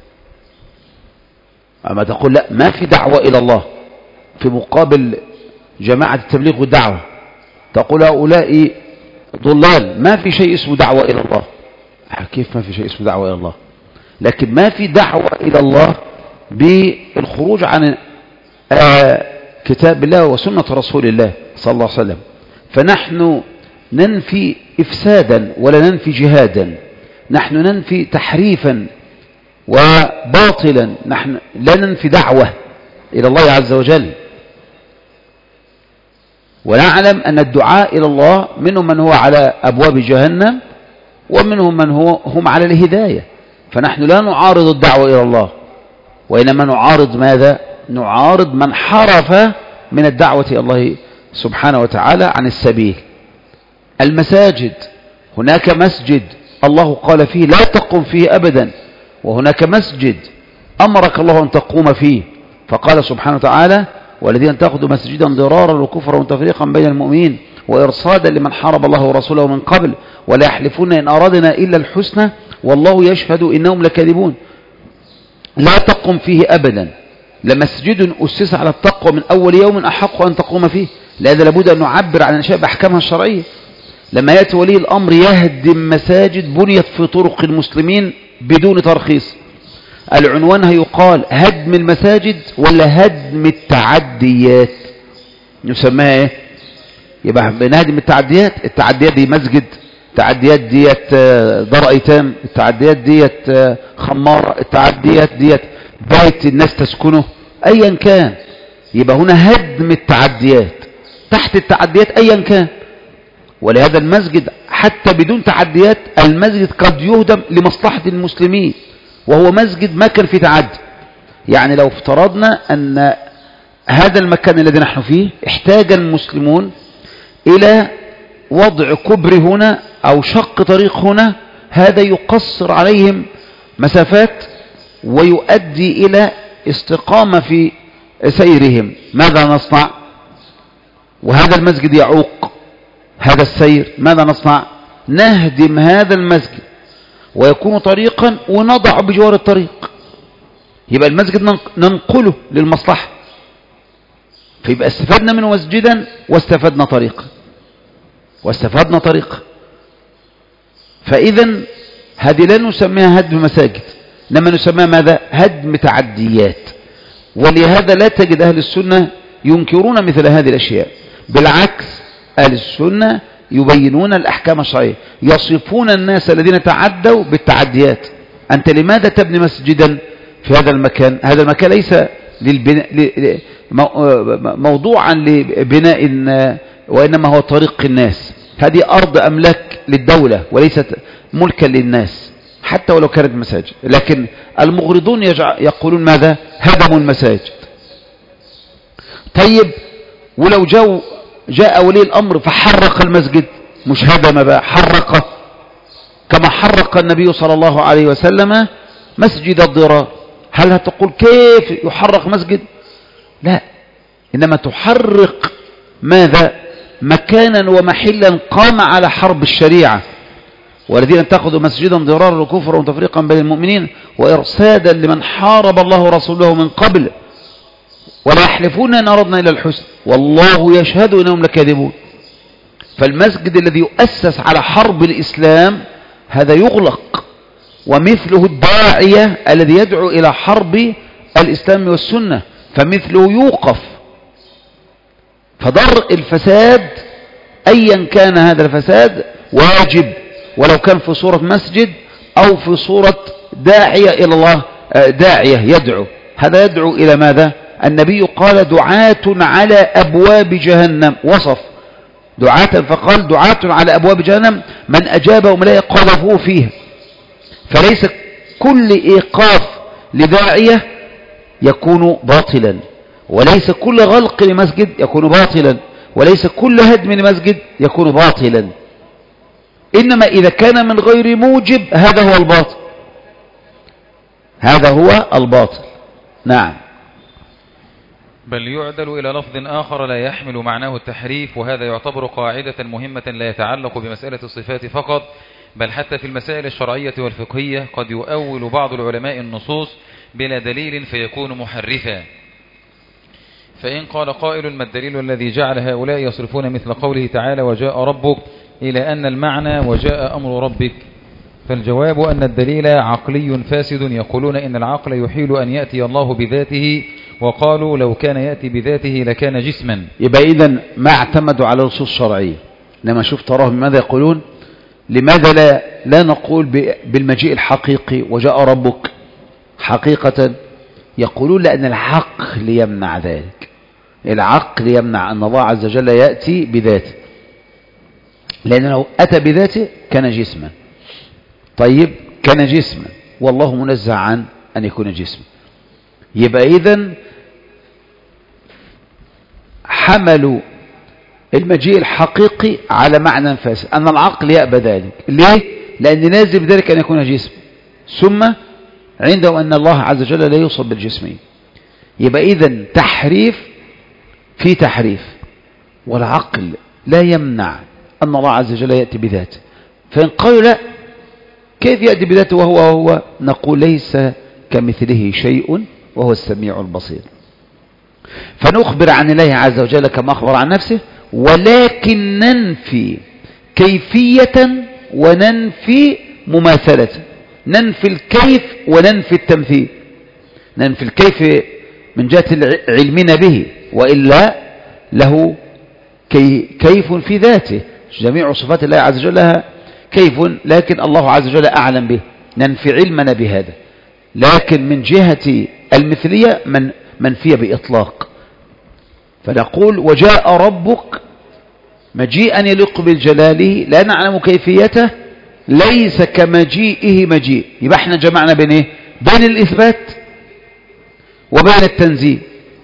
أما تقول لا ما في دعوة إلى الله في مقابل جماعة التبليغ والدعوة، تقول هؤلاء ضلال، ما في شيء اسمه دعوة إلى الله. كيف ما في شيء اسمه دعوة إلى الله؟ لكن ما في دعوة إلى الله بالخروج عن آه كتاب الله وسنة رسول الله صلى الله عليه وسلم. فنحن ننفي إفسادا ولا ننفي جهادا، نحن ننفي تحريفا وباطلا، نحن لا ننفي دعوة إلى الله عز وجل. ونعلم أن الدعاء إلى الله منهم من هو على أبواب جهنم ومنهم من هو هم على الهداية. فنحن لا نعارض الدعوة إلى الله، وإنما نعارض ماذا؟ نعارض من حرف من الدعوة إلى الله سبحانه وتعالى عن السبيل. المساجد، هناك مسجد الله قال فيه لا تقم فيه أبدا، وهناك مسجد أمرك الله أن تقوم فيه، فقال سبحانه وتعالى والذين اتخذوا مسجدا ضرارا وكفرا وتفريقا بين المؤمنين وإرصادا لمن حارب الله ورسوله من قبل ولا يحلفون إن أرادنا إلا الحسنى والله يشهد إنهم لكاذبون. لا تقم فيه أبدا، لمسجد أسس على التقوى من أول يوم أحق أن تقوم فيه. لذا لابد أن نعبر عن الأشياء بأحكامها الشرعية. لما يأتي ولي الأمر يهدم مساجد بنيت في طرق المسلمين بدون ترخيص، العنوان هيقال هدم المساجد ولا هدم التعديات؟ نسميها ايه؟ يبقى بنهدم التعديات. التعديات دي مسجد، التعديات ديت دار ايتام، التعديات ديت خمارة، التعديات ديت بيت الناس تسكنه، ايا كان. يبقى هنا هدم التعديات، تحت التعديات ايا كان. ولهذا المسجد حتى بدون تعديات المسجد قد يهدم لمصلحة المسلمين، وهو مسجد ما كان فيه تعدي. يعني لو افترضنا أن هذا المكان الذي نحن فيه احتاج المسلمون إلى وضع كبر هنا أو شق طريق هنا، هذا يقصر عليهم مسافات ويؤدي إلى استقامة في سيرهم. ماذا نصنع؟ وهذا المسجد يعوق هذا السير، ماذا نصنع؟ نهدم هذا المسجد ويكون طريقا ونضع بجوار الطريق، يبقى المسجد ننقله للمصلحة، فيبقى استفدنا منه مسجدا واستفدنا طريقا واستفدنا طريقا. فإذا هذه لا نسميها هدم مساجد، إنما نسميها ماذا؟ هدم تعديات. ولهذا لا تجد أهل السنة ينكرون مثل هذه الأشياء، بالعكس أهل السنة يبينون الأحكام الشرعية، يصفون الناس الذين تعدوا بالتعديات. أنت لماذا تبني مسجدا في هذا المكان؟ هذا المكان ليس للبناء موضوعا لبناء، وإنما هو طريق الناس. هذه أرض أملاك للدولة وليست ملكا للناس حتى ولو كانت مساجد. لكن المغرضون يقولون ماذا؟ هدموا المساجد. طيب ولو جو جاء ولي الأمر فحرق المسجد، مش هدم بقى، حرقه، كما حرق النبي صلى الله عليه وسلم مسجد الضرار. هل هتقول كيف يحرق مسجد؟ لا، إنما تحرق ماذا؟ مكانا ومحلا قام على حرب الشريعة. والذين اتخذوا مسجدا ضرارا وكفرا وتفريقا بين المؤمنين وإرصادا لمن حارب الله ورسوله من قبل ولا يحلفون إن أردنا إلى الحسن والله يشهد إنهم لكاذبون. فالمسجد الذي يؤسس على حرب الإسلام هذا يغلق، ومثله الداعية الذي يدعو إلى حرب الإسلام والسنة فمثله يوقف. فضرء الفساد أيا كان هذا الفساد واجب، ولو كان في صورة مسجد أو في صورة داعية إلى الله، داعية يدعو، هذا يدعو إلى ماذا؟ النبي قال دعاة على أبواب جهنم، وصف دعاة فقال دعاة على أبواب جهنم من أجابهم لا قذفوه فيها. فليس كل إيقاف لداعية يكون باطلا، وليس كل غلق لمسجد يكون باطلا، وليس كل هدم لمسجد يكون باطلا، إنما إذا كان من غير موجب هذا هو الباطل، هذا هو الباطل. نعم. بل يعدل إلى لفظ آخر لا يحمل معناه التحريف، وهذا يعتبر قاعدة مهمة لا يتعلق بمسألة الصفات فقط، بل حتى في المسائل الشرعية والفقهية قد يؤول بعض العلماء النصوص بلا دليل فيكون محرفا. فإن قال قائل ما الدليل الذي جعل هؤلاء يصرفون مثل قوله تعالى وجاء ربك إلى أن المعنى وجاء أمر ربك؟ فالجواب أن الدليل عقلي فاسد، يقولون إن العقل يحيل أن يأتي الله بذاته، وقالوا لو كان يأتي بذاته لكان جسما. يبقى إذن ما اعتمدوا على نصوص شرعية. لما شوف تراهم ماذا يقولون؟ لماذا لا, لا نقول بالمجيء الحقيقي وجاء ربك حقيقة؟ يقولون لأن العقل يمنع ذلك، العقل يمنع أن الله عز وجل يأتي بذاته، لأن لو أتى بذاته كان جسما. طيب كان جسما والله منزه عن أن يكون جسما. يبقى إذن حملوا المجيء الحقيقي على معنى فاسد، أن العقل يأبى ذلك. ليه؟ لأن لازم ذلك أن يكون جسم، ثم عندهم أن الله عز وجل لا يوصف بالجسمين. يبقى إذن تحريف في تحريف، والعقل لا يمنع أن الله عز وجل يأتي بذاته. فإن قالوا لا كيف يأتي بذاته وهو هو، نقول ليس كمثله شيء وهو السميع البصير. فنخبر عن الله عز وجل كما أخبر عن نفسه، ولكن ننفي كيفية وننفي مماثلة، ننفي الكيف وننفي التمثيل. ننفي الكيف من جهة علمنا به، وإلا له كي كيف في ذاته، جميع صفات الله عز وجل لها كيف، لكن الله عز وجل أعلم به، ننفي علمنا بهذا. لكن من جهة المثلية من منفية بإطلاق. فنقول وجاء ربك مجيئا يليق بالجلاله لا نعلم كيفيته، ليس كمجيئه مجيء. يبقى احنا جمعنا بين ايه؟ بين الإثبات وبين التنزيه.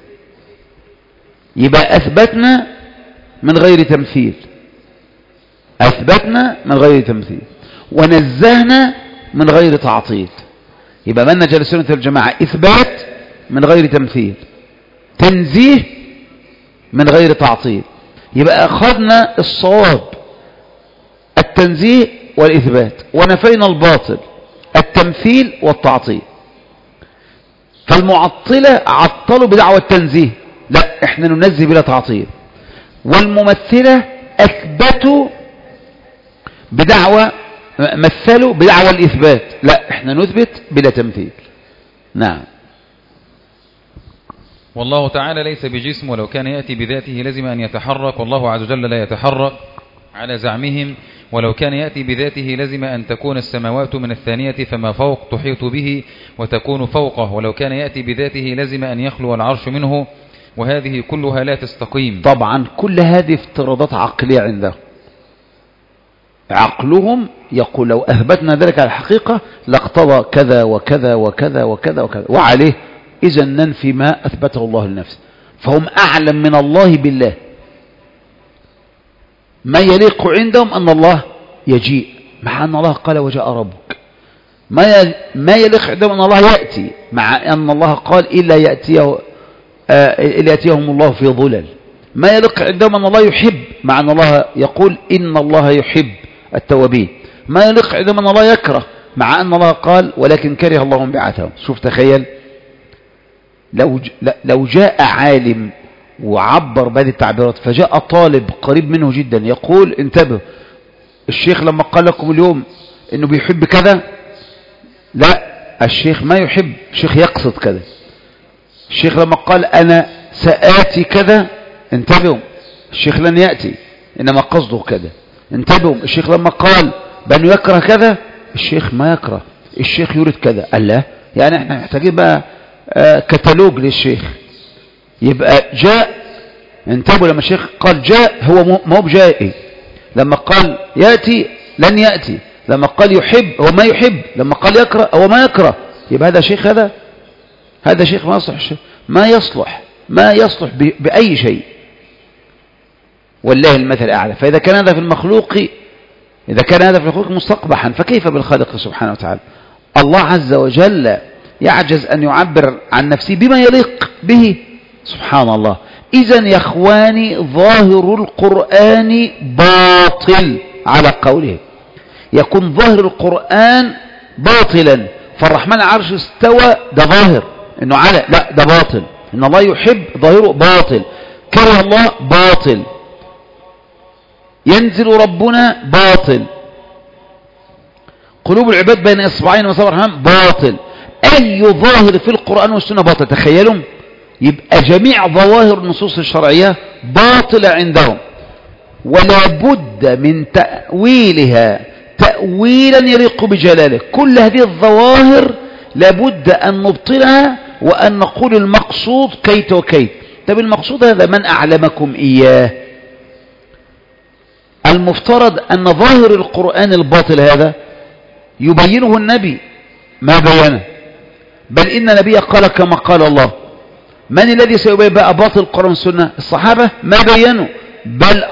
يبقى أثبتنا من غير تمثيل، أثبتنا من غير تمثيل، ونزهنا من غير تعطيل. يبقى منهج السنة والجماعة إثبات من غير تمثيل، تنزيه من غير تعطيل. يبقى أخذنا الصواب التنزيه والإثبات، ونفينا الباطل التمثيل والتعطيل. فالمعطلة عطلوا بدعوى التنزيه، لا احنا ننزه بلا تعطيل. والممثلة أثبتوا بدعوى مثلوا بدعوى الإثبات، لا احنا نثبت بلا تمثيل. نعم. والله تعالى ليس بجسم، ولو كان يأتي بذاته لزم أن يتحرك، والله عز وجل لا يتحرك على زعمهم. ولو كان يأتي بذاته لزم أن تكون السماوات من الثانية فما فوق تحيط به وتكون فوقه، ولو كان يأتي بذاته لزم أن يخلو العرش منه، وهذه كلها لا تستقيم. طبعا كل هذه افتراضات عقلية عندهم، عقلهم يقول لو أثبتنا ذلك على الحقيقة لاقتضى كذا وكذا وكذا وكذا وكذا، وعليه إذا ننفي ما أثبته الله لنفسه. فهم أعلم من الله بالله. ما يليق عندهم أن الله يجيء، مع أن الله قال وجاء ربك. ما ما يليق عندهم أن الله يأتي، مع أن الله قال إلا يأتيه إلا يأتيهم الله في ظلل. ما يليق عندهم أن الله يحب، مع أن الله يقول إن الله يحب التوابين. ما يليق عندهم أن الله يكره، مع أن الله قال ولكن كره الله بعثهم. شوف تخيل لو لو جاء عالم وعبر بهذه التعبيرات، فجاء طالب قريب منه جدا يقول انتبه الشيخ لما قال لكم اليوم انه بيحب كذا، لا الشيخ ما يحب، الشيخ يقصد كذا. الشيخ لما قال انا سآتي كذا، انتبهوا الشيخ لن يأتي انما قصده كذا. انتبهوا الشيخ لما قال بأنه يكره كذا، الشيخ ما يكره، الشيخ يريد كذا. قال لا، يعني احنا محتاجين بقى آه كتالوج للشيخ. يبقى جاء، انتبهوا لما الشيخ قال جاء هو ما هو بجائي، لما قال يأتي لن يأتي، لما قال يحب هو ما يحب، لما قال يكره هو ما يكره. يبقى هذا شيخ، هذا هذا شيخ ما يصلح، ما يصلح ما يصلح بأي شيء، والله المثل الأعلى. فإذا كان هذا في المخلوق إذا كان هذا في المخلوق مستقبحا، فكيف بالخالق سبحانه وتعالى؟ الله عز وجل يعجز أن يعبر عن نفسه بما يليق به، سبحان الله. إذن يا إخواني ظاهر القرآن باطل على قوله، يكون ظاهر القرآن باطلا. فالرحمن العرش استوى ده ظاهر إنه على، لا ده باطل. إن الله يحب ظاهره باطل، كره الله باطل، ينزل ربنا باطل، قلوب العباد بين إصبعين وصبر الرحمن باطل. أي ظاهر في القرآن والسنة باطل. تخيلوا، يبقى جميع ظواهر النصوص الشرعية باطلة عندهم، ولا بد من تأويلها تأويلا يليق بجلاله. كل هذه الظواهر لابد أن نبطلها وأن نقول المقصود كيت وكيت. طب المقصود هذا من أعلمكم إياه؟ المفترض أن ظاهر القرآن الباطل هذا يبينه النبي، ما بينه، بل إن النبي قال كما قال الله. من الذي سيبين بقى باطل القرآن والسنة؟ الصحابة ما بينوا، بل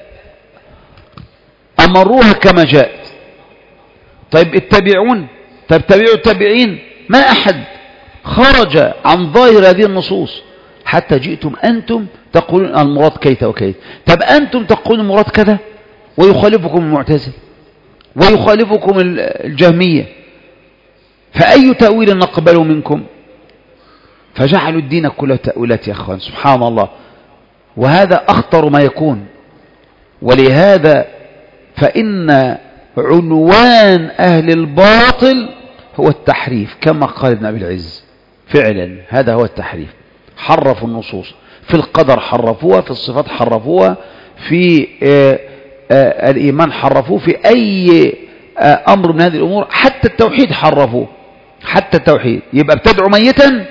أمروها كما جاءت. طيب التابعون، طيب تابعوا التابعين، ما أحد خرج عن ظاهر هذه النصوص حتى جئتم أنتم تقولون المراد كيت وكيت. طب أنتم تقولون المراد كذا ويخالفكم المعتزل ويخالفكم الجهمية، فأي تأويل نقبله منكم؟ فجعلوا الدين كله تأويلات يا أخوان، سبحان الله. وهذا أخطر ما يكون. ولهذا فإن عنوان أهل الباطل هو التحريف، كما قال ابن أبي العز، فعلا هذا هو التحريف. حرفوا النصوص، في القدر حرفوها، في الصفات حرفوها، في آآ آآ الإيمان حرفوه، في أي أمر من هذه الأمور، حتى التوحيد حرفوه، حتى التوحيد. يبقى بتدعو ميتا،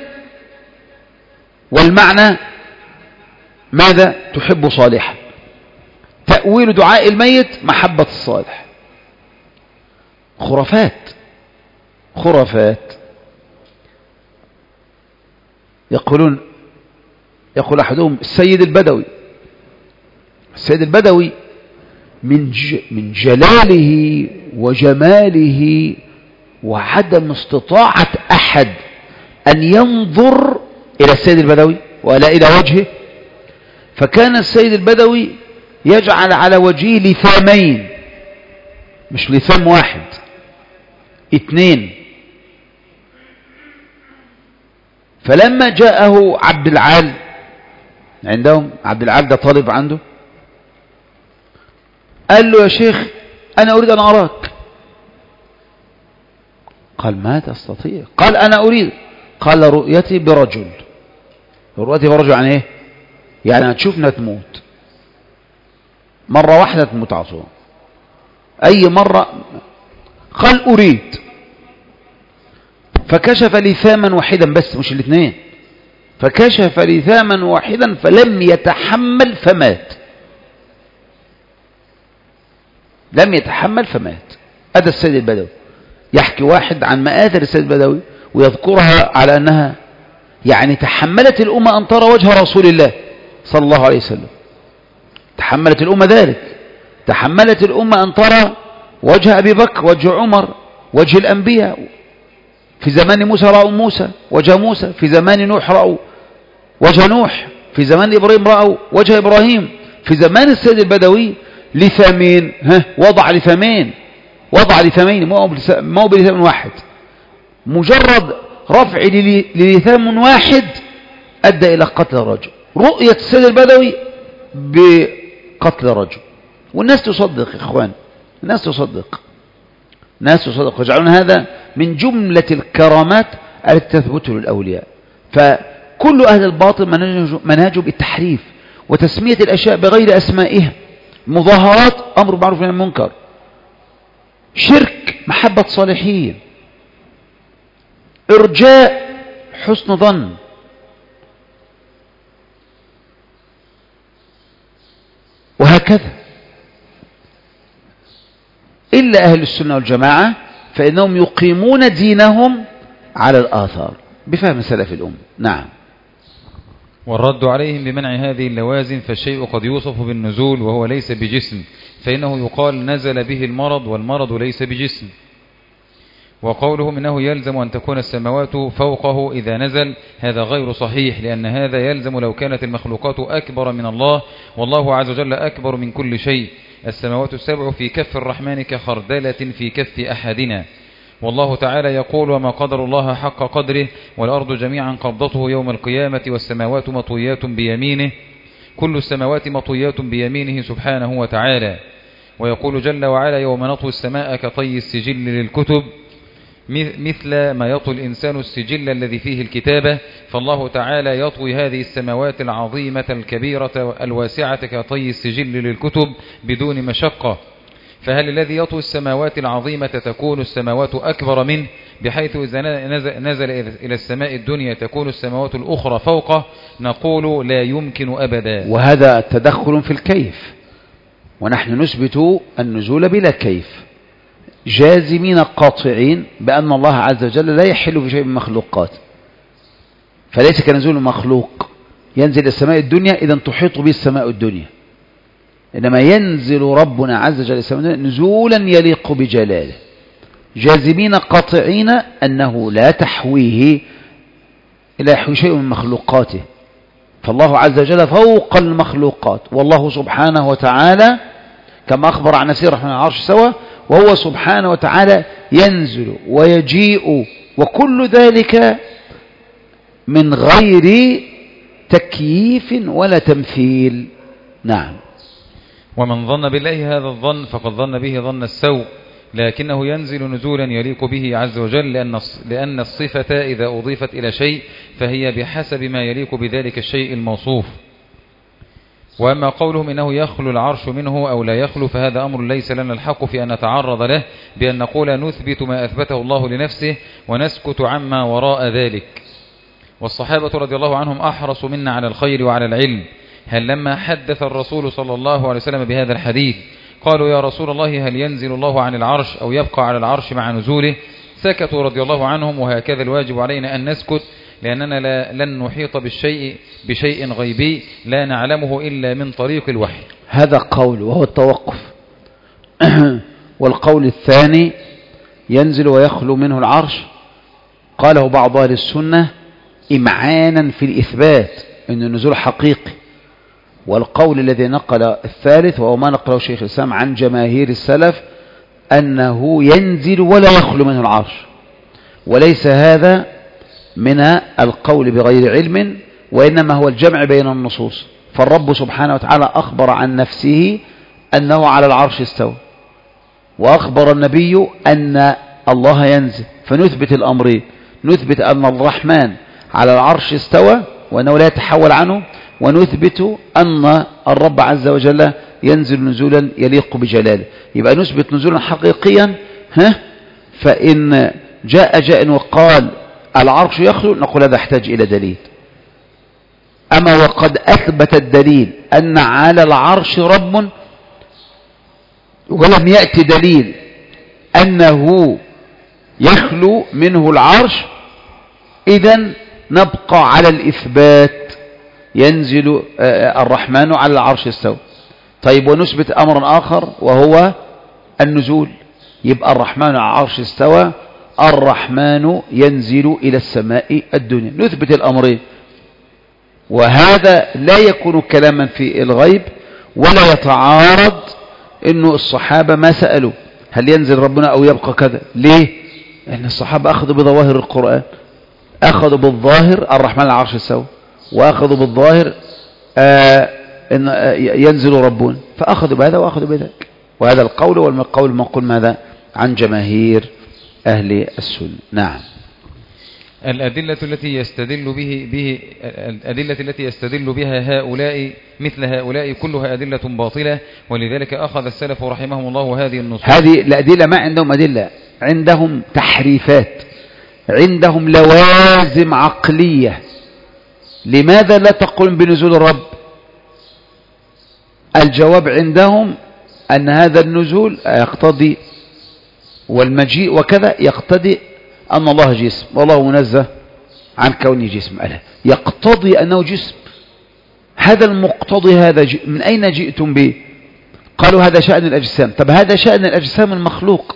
والمعنى ماذا؟ تحب صالحا. تأويل دعاء الميت محبة الصالح. خرافات خرافات. يقولون يقول أحدهم السيد البدوي، السيد البدوي من ج... من جلاله وجماله وعدم استطاعة أحد أن ينظر إلى السيد البدوي ولا إلى وجهه، فكان السيد البدوي يجعل على وجهه لثامين، مش لثام واحد، اثنين. فلما جاءه عبد العال، عندهم عبد العال ده طالب عنده، قال له يا شيخ أنا أريد أن أراك. قال ما تستطيع؟ قال أنا أريد. قال رؤيتي برجل. رؤيتي برجل يعني إيه؟ يعني هتشوفنا تموت مرة واحدة، تموت عصوة أي مرة. قال أريد. فكشف لي ثاما واحدا بس، مش الاثنين، فكشف لي ثاما واحدا فلم يتحمل فمات، لم يتحمل فمات. هذا السيد البدوي يحكي واحد عن مآثر السيد البدوي ويذكرها على أنها يعني تحملت الأمة أن ترى وجه رسول الله صلى الله عليه وسلم. تحملت الأمة ذلك، تحملت الأمة أن ترى وجه أبي بكر، وجه عمر، وجه الأنبياء. في زمان موسى رأوا موسى وجه موسى، في زمان نوح رأوا وجه نوح، في زمان إبراهيم رأوا وجه إبراهيم. في زمان السيد البدوي لثامين، ها وضع لثامين، وضع لثامين، مو بلثام واحد. مجرد رفع للثام واحد أدى إلى قتل الرجل. رؤية السيد البدوي بقتل الرجل، والناس تصدق يا إخوان، الناس تصدق، الناس تصدق، ويجعلون هذا من جملة الكرامات التي تثبت للأولياء. فكل أهل الباطل منهجه بالتحريف وتسمية الأشياء بغير أسمائها. مظاهرات أمر معروف ونهي عن المنكر، شرك محبة صالحين، إرجاء حسن ظن، وهكذا. إلا أهل السنة والجماعة فإنهم يقيمون دينهم على الآثار بفهم سلف الأمة. نعم. والرد عليهم بمنع هذه اللوازم، فالشيء قد يوصف بالنزول وهو ليس بجسم، فإنه يقال نزل به المرض والمرض ليس بجسم. وقولهم إنه يلزم أن تكون السماوات فوقه إذا نزل، هذا غير صحيح، لأن هذا يلزم لو كانت المخلوقات أكبر من الله، والله عز وجل أكبر من كل شيء. السماوات السبع في كف الرحمن كخردلة في كف أحدنا. والله تعالى يقول: وما قدر الله حق قدره والأرض جميعا قبضته يوم القيامة والسماوات مطويات بيمينه. كل السماوات مطويات بيمينه سبحانه وتعالى. ويقول جل وعلا: يوم نطوي السماء كطي السجل للكتب، مثل ما يطوي الإنسان السجل الذي فيه الكتابة. فالله تعالى يطوي هذه السماوات العظيمة الكبيرة الواسعة كطي السجل للكتب بدون مشقة. فهل الذي يطوي السماوات العظيمة تكون السماوات أكبر منه، بحيث إذا نزل إلى السماء الدنيا تكون السماوات الأخرى فوقه؟ نقول لا يمكن أبدا. وهذا تدخل في الكيف، ونحن نثبت النزول بلا كيف، جازمين قاطعين بأن الله عز وجل لا يحل في شيء من مخلوقات، فليس كنزول مخلوق ينزل السماء الدنيا إذا تحيط به السماء الدنيا، إنما ينزل ربنا عز وجل السماء الدنيا نزولا يليق بجلاله، جازمين قاطعين أنه لا تحويه لا يحوي شيء من مخلوقاته، فالله عز وجل فوق المخلوقات، والله سبحانه وتعالى كما أخبر عن نفسه الرحمن العرش سوى، وهو سبحانه وتعالى ينزل ويجيء، وكل ذلك من غير تكييف ولا تمثيل. نعم. ومن ظن بالله هذا الظن فقد ظن به ظن السوء، لكنه ينزل نزولا يليق به عز وجل، لأن لأن الصفة إذا أضيفت إلى شيء فهي بحسب ما يليق بذلك الشيء الموصوف. وأما قولهم إنه يخلو العرش منه أو لا يخلو، فهذا أمر ليس لنا الحق في أن نتعرض له بأن نقول نثبت ما أثبته الله لنفسه ونسكت عما وراء ذلك. والصحابة رضي الله عنهم أحرصوا منا على الخير وعلى العلم. هل لما حدث الرسول صلى الله عليه وسلم بهذا الحديث قالوا: يا رسول الله هل ينزل الله عن العرش أو يبقى على العرش مع نزوله؟ سكتوا رضي الله عنهم. وهكذا الواجب علينا أن نسكت، لأننا لا لن نحيط بالشيء بشيء غيبي لا نعلمه إلا من طريق الوحي. هذا قول وهو التوقف. والقول الثاني ينزل ويخلو منه العرش، قاله بعض أهل السنة إمعانا في الإثبات أن النزول حقيقي. والقول الذي نقل الثالث وهو ما نقله شيخ الإسلام عن جماهير السلف أنه ينزل ولا يخلو منه العرش، وليس هذا من القول بغير علم، وإنما هو الجمع بين النصوص. فالرب سبحانه وتعالى أخبر عن نفسه أنه على العرش استوى، وأخبر النبي أن الله ينزل، فنثبت الأمرين، نثبت أن الرحمن على العرش استوى وأنه لا يتحول عنه، ونثبت أن الرب عز وجل ينزل نزولا يليق بجلاله. يبقى نثبت نزولا حقيقيا. ها فإن جاء جاء وقال العرش يخلو، نقول هذا يحتاج إلى دليل. أما وقد أثبت الدليل أن على العرش رب ولم يأتي دليل أنه يخلو منه العرش، إذن نبقى على الإثبات، ينزل الرحمن على العرش استوى. طيب ونثبت أمر آخر وهو النزول، يبقى الرحمن على العرش استوى، الرحمن ينزل إلى السماء الدنيا، نثبت الأمرين. وهذا لا يكون كلاما في الغيب ولا يتعارض إنه الصحابة ما سألوا هل ينزل ربنا أو يبقى كذا. ليه؟ لأن الصحابة أخذوا بظواهر القرآن، أخذوا بالظاهر الرحمن على العرش استوى، وأخذوا بالظاهر آه إن آه ينزل ربنا، فأخذوا بهذا وأخذوا بذلك. وهذا القول والقول المنقول ماذا عن جماهير أهل السنة. نعم. الأدلة التي يستدل به به الأدلة التي يستدل بها هؤلاء مثل هؤلاء كلها أدلة باطلة، ولذلك أخذ السلف رحمهم الله هذه النصوص. هذه الأدلة ما عندهم أدلة، عندهم تحريفات، عندهم لوازم عقلية. لماذا لا تقول بنزول الرب؟ الجواب عندهم أن هذا النزول يقتضي والمجيء وكذا يقتضي أن الله جسم، والله منزه عن كونه جسم، يقتضي أنه جسم. هذا المقتضي هذا من أين جئتم به؟ قالوا هذا شأن الأجسام. طب هذا شأن الأجسام المخلوق،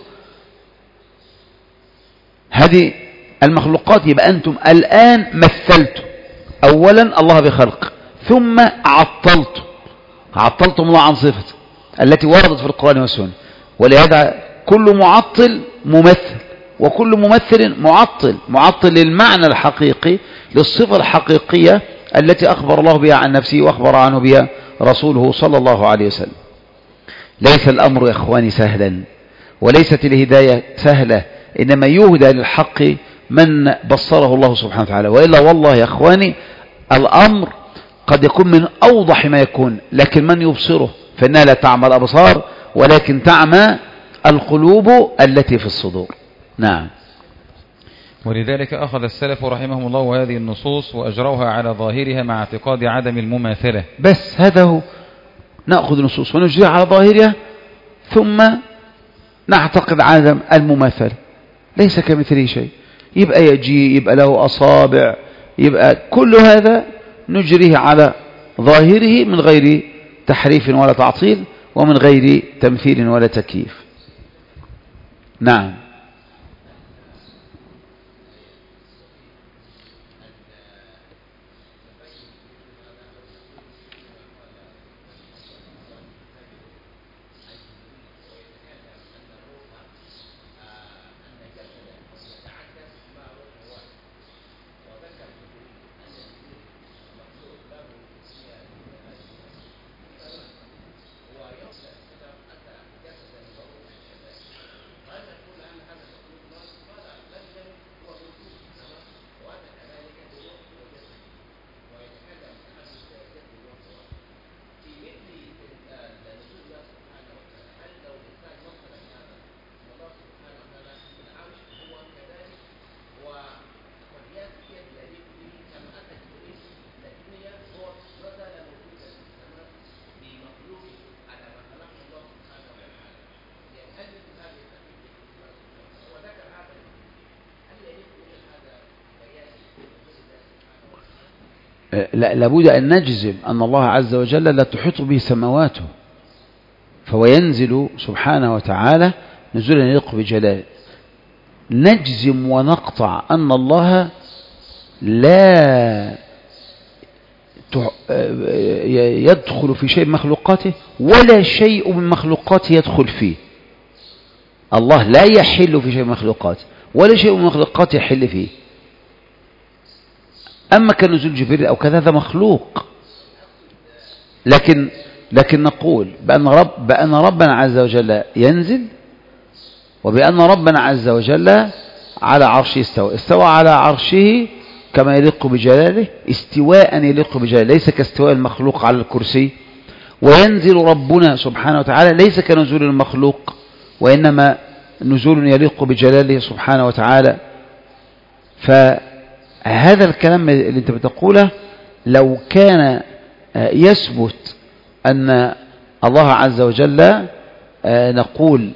هذه المخلوقات. يبقى أنتم الآن مثلتم أولا الله بخلق، ثم عطلتم عطلتم الله عن صفته التي وردت في القرآن والسنة. ولهذا كل معطل ممثل، وكل ممثل معطل، معطل للمعنى الحقيقي للصفة الحقيقية التي أخبر الله بها عن نفسه وأخبر عنه بها رسوله صلى الله عليه وسلم. ليس الأمر يا إخواني سهلا، وليست الهداية سهلة، إنما يهدى للحق من بصره الله سبحانه وتعالى. وإلا والله يا إخواني الأمر قد يكون من أوضح ما يكون، لكن من يبصره فإنها لا تعمى الأبصار ولكن تعمى القلوب التي في الصدور. نعم. ولذلك أخذ السلف رحمهم الله هذه النصوص وأجروها على ظاهرها مع اعتقاد عدم المماثلة. بس هذا هو، نأخذ النصوص ونجريها على ظاهرها ثم نعتقد عدم المماثلة. ليس كمثله شيء، يبقى يجي، يبقى له أصابع، يبقى كل هذا نجريه على ظاهره من غير تحريف ولا تعطيل ومن غير تمثيل ولا تكييف. نعم. لا، لابد أن نجزم أن الله عز وجل لا تحيط به سماواته، فهو ينزل سبحانه وتعالى نزولا يليق بجلاله. نجزم ونقطع أن الله لا يدخل في شيء من مخلوقاته ولا شيء من مخلوقاته يدخل فيه. الله لا يحل في شيء من مخلوقاته ولا شيء من مخلوقاته يحل فيه. أما كنزول جبريل أو كذا هذا مخلوق، لكن لكن نقول بأن رب بأن ربنا عز وجل ينزل، وبأن ربنا عز وجل على عرشه استوى استوى على عرشه كما يليق بجلاله استواء يليق بجلاله، ليس كاستواء المخلوق على الكرسي. وينزل ربنا سبحانه وتعالى ليس كنزول المخلوق، وإنما نزول يليق بجلاله سبحانه وتعالى. فهذا الكلام اللي انت بتقوله لو كان يثبت أن الله عز وجل نقول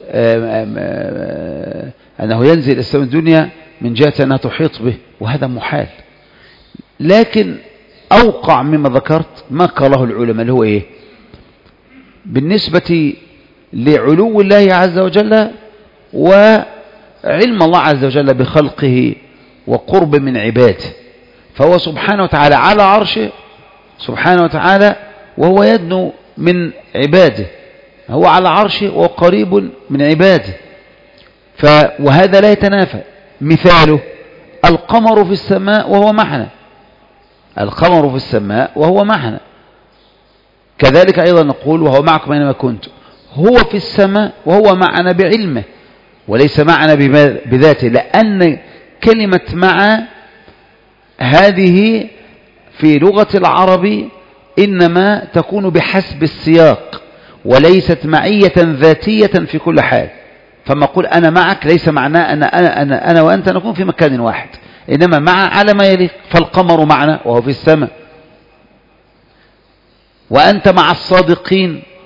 أنه ينزل السماء الدنيا من جهة أنها تحيط به، وهذا محال. لكن أوقع مما ذكرت ما قاله العلماء اللي هو إيه؟ بالنسبة لعلو الله عز وجل وعلم الله عز وجل بخلقه وقرب من عباده، فهو سبحانه وتعالى على عرشه سبحانه وتعالى وهو يدنو من عباده، هو على عرشه وقريب من عباده. ف وهذا لا يتنافى. مثاله القمر في السماء وهو معنا، القمر في السماء وهو معنا. كذلك أيضا نقول وهو معكم أينما كنتم، هو في السماء وهو معنا بعلمه وليس معنا بذاته، لأن كلمة مع هذه في لغة العرب إنما تكون بحسب السياق وليست معية ذاتية في كل حال. فما أقول أنا معك ليس معناه أن أنا, أنا, أنا وأنت نكون في مكان واحد، إنما مع على ما يليق. فالقمر معنا وهو في السماء، وأنت مع الصادقين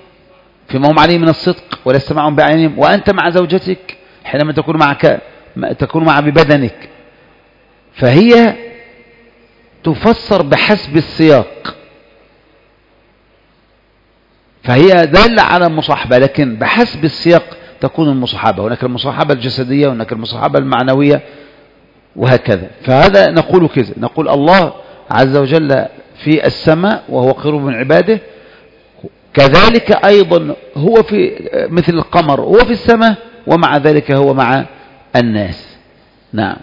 فيما هم عليه من الصدق ولست معهم بعينهم، وأنت مع زوجتك حينما تكون معك تكون مع ببدنك، فهي تفسر بحسب السياق، فهي دالة على المصاحبة، لكن بحسب السياق تكون المصاحبة. هناك المصاحبة الجسدية وهناك المصاحبة المعنوية وهكذا. فهذا نقول كذا، نقول الله عز وجل في السماء وهو قريب من عباده، كذلك أيضا هو في مثل القمر، هو في السماء ومع ذلك هو مع الناس. نعم.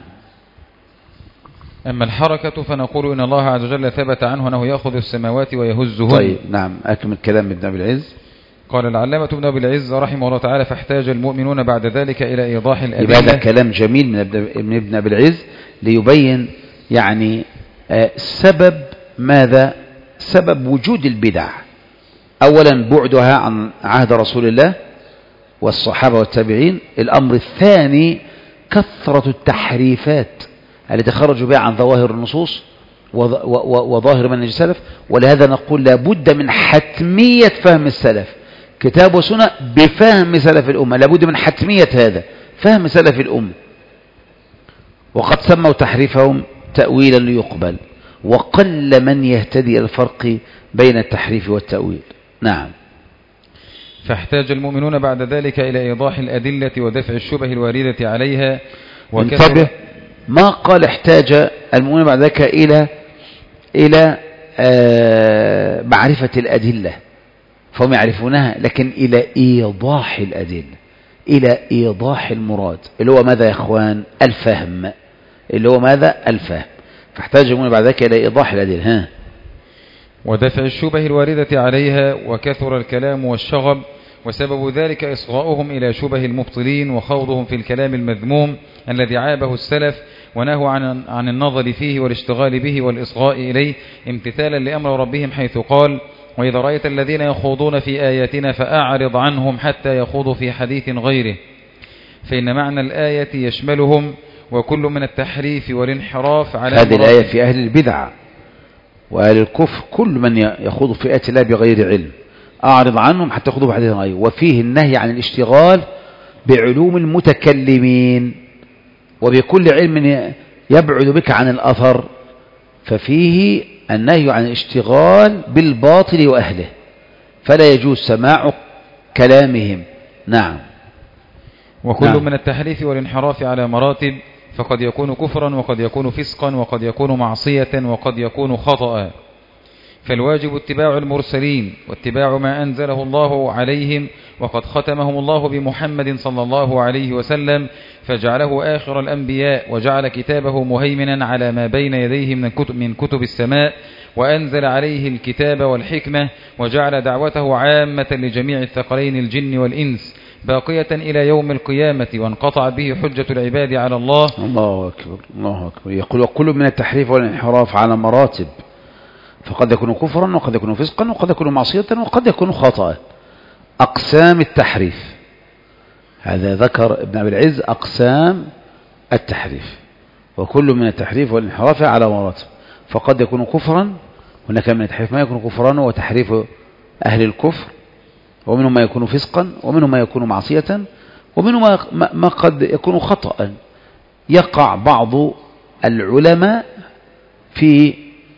أما الحركة فنقول إن الله عز وجل ثبت عنه أنه يأخذ السماوات ويهزهن. طيب نعم، أكمل كلام ابن أبي العز. قال العلامة ابن أبي العز رحمه الله تعالى: فاحتاج المؤمنون بعد ذلك إلى إيضاح الأدلة. هذا كلام جميل من ابن أبي العز ليبين يعني سبب ماذا؟ سبب وجود البدع. أولا بعدها عن عهد رسول الله والصحابة والتابعين. الأمر الثاني كثرة التحريفات التي خرجوا بها عن ظواهر النصوص وظاهر منهج السلف، ولهذا نقول لابد من حتمية فهم السلف، كتاب وسنة بفهم سلف الأمة، لابد من حتمية هذا فهم سلف الأمة. وقد سموا تحريفهم تأويلا ليقبل، وقل من يهتدي الفرق بين التحريف والتأويل. نعم. فاحتاج المؤمنون بعد ذلك إلى إيضاح الأدلة ودفع الشبه الواردة عليها. انتبه، ما قال احتاج المؤمنون بعد ذلك إلى إلى آه معرفة الأدلة فهم يعرفونها، لكن إلى إيضاح الأدلة، إلى إيضاح المراد اللي هو ماذا يا إخوان؟ الفهم، اللي هو ماذا؟ الفهم. فاحتاج المؤمنون بعد ذلك إلى إيضاح الأدلة. ها. ودفع الشبه الواردة عليها، وكثر الكلام والشغب، وسبب ذلك إصغاؤهم إلى شبه المبطلين وخوضهم في الكلام المذموم الذي عابه السلف ونهوا عن عن النظر فيه والاشتغال به والإصغاء إليه، امتثالا لأمر ربهم حيث قال: وإذا رأيت الذين يخوضون في آياتنا فأعرض عنهم حتى يخوضوا في حديث غيره. فإن معنى الآية يشملهم، وكل من التحريف والانحراف على هذه الآية في أهل البدع وأهل الكفر، كل من يخوض في آيات الله بغير علم أعرض عنهم حتى يخوضوا في حديث غيره. وفيه النهي عن الاشتغال بعلوم المتكلمين وبكل علم يبعد بك عن الأثر، ففيه النهي عن الاشتغال بالباطل وأهله، فلا يجوز سماع كلامهم. نعم. وكل نعم. من التحريف والانحراف على مراتب، فقد يكون كفرا وقد يكون فسقا وقد يكون معصية وقد يكون خطأ. فالواجب اتباع المرسلين واتباع ما أنزله الله عليهم، وقد ختمهم الله بمحمد صلى الله عليه وسلم فجعله آخر الأنبياء، وجعل كتابه مهيمنا على ما بين يديه من كتب, من كتب السماء، وأنزل عليه الكتاب والحكمة، وجعل دعوته عامة لجميع الثقلين الجن والإنس باقية إلى يوم القيامة، وانقطع به حجة العباد على الله. الله أكبر، الله أكبر. يقول: وكل من التحريف والانحراف على مراتب، فقد يكون كفرا وقد يكون فسقا وقد يكون معصية وقد يكون خطأ. أقسام التحريف، هذا ذكر ابن أبي العز أقسام التحريف. وكل من التحريف والانحراف على مراتب، فقد يكون كفرا، هناك من التحريف ما يكون كفرا وتحريف أهل الكفر، ومنهم ما يكون فسقا، ومنهم ما يكون معصية، ومنهم ما قد يكون خطأ. يقع بعض العلماء في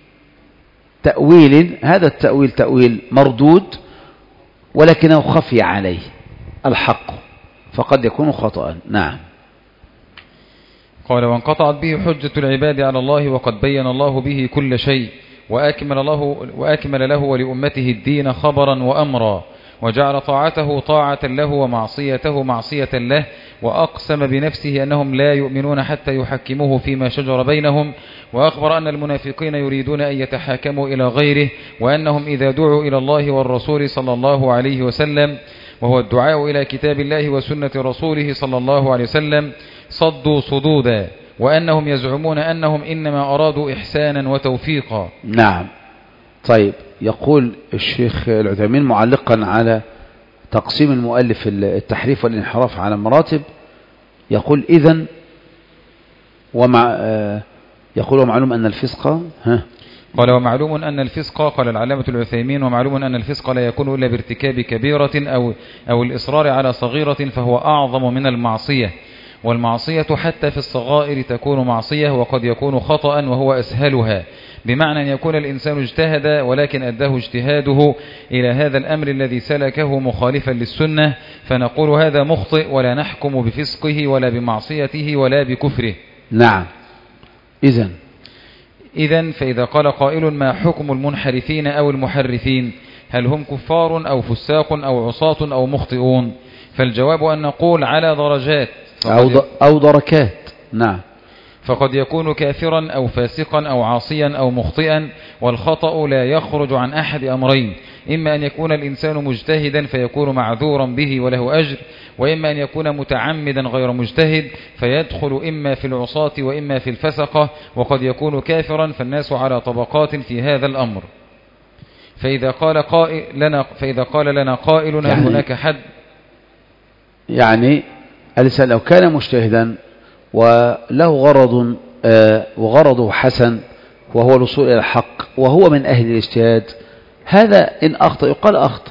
تأويل، هذا التأويل تأويل مردود ولكنه خفي عليه الحق، فقد يكون خطأ. نعم. قال: وانقطعت به حجة العباد على الله، وقد بين الله به كل شيء، وأكمل له, وأكمل له ولأمته الدين خبرا وأمرا، وجعل طاعته طاعة له ومعصيته معصية له، وأقسم بنفسه أنهم لا يؤمنون حتى يحكموه فيما شجر بينهم، وأخبر أن المنافقين يريدون أن يتحاكموا إلى غيره، وأنهم إذا دعوا إلى الله والرسول صلى الله عليه وسلم، وهو الدعاء إلى كتاب الله وسنة رسوله صلى الله عليه وسلم، صدوا صدودا، وأنهم يزعمون أنهم إنما أرادوا إحسانا وتوفيقا. نعم. طيب، يقول الشيخ العثيمين معلقا على تقسيم المؤلف التحريف والانحراف على مراتب، يقول: إذن ومع آه يقول: ومعلوم أن الفسق ها قال ومعلوم أن الفسق، قال العلامة العثيمين، ومعلوم أن الفسق لا يكون إلا بارتكاب كبيرة أو, أو الإصرار على صغيرة، فهو أعظم من المعصية، والمعصية حتى في الصغائر تكون معصية، وقد يكون خطأ وهو أسهلها، بمعنى أن يكون الإنسان اجتهد ولكن أداه اجتهاده إلى هذا الأمر الذي سلكه مخالفا للسنة، فنقول هذا مخطئ، ولا نحكم بفسقه ولا بمعصيته ولا بكفره. نعم. إذن إذن فإذا قال قائل ما حكم المنحرفين أو المحرفين، هل هم كفار أو فساق أو عصاة أو مخطئون؟ فالجواب أن نقول على درجات أو, أو دركات. نعم. فقد يكون كافرا أو فاسقا أو عاصيا أو مخطئا، والخطأ لا يخرج عن أحد أمرين، إما أن يكون الإنسان مجتهدا فيكون معذورا به وله أجر، وإما أن يكون متعمدا غير مجتهد فيدخل إما في العصاة وإما في الفسقة، وقد يكون كافرا، فالناس على طبقات في هذا الأمر. فإذا قال قائل لنا, فإذا قال لنا قائل هل يعني هناك حد، يعني الإنسان لو كان مجتهدا وله غرض آه وغرضه حسن وهو الوصول إلى الحق وهو من أهل الاجتهاد، هذا إن أخطأ يقال أخطأ،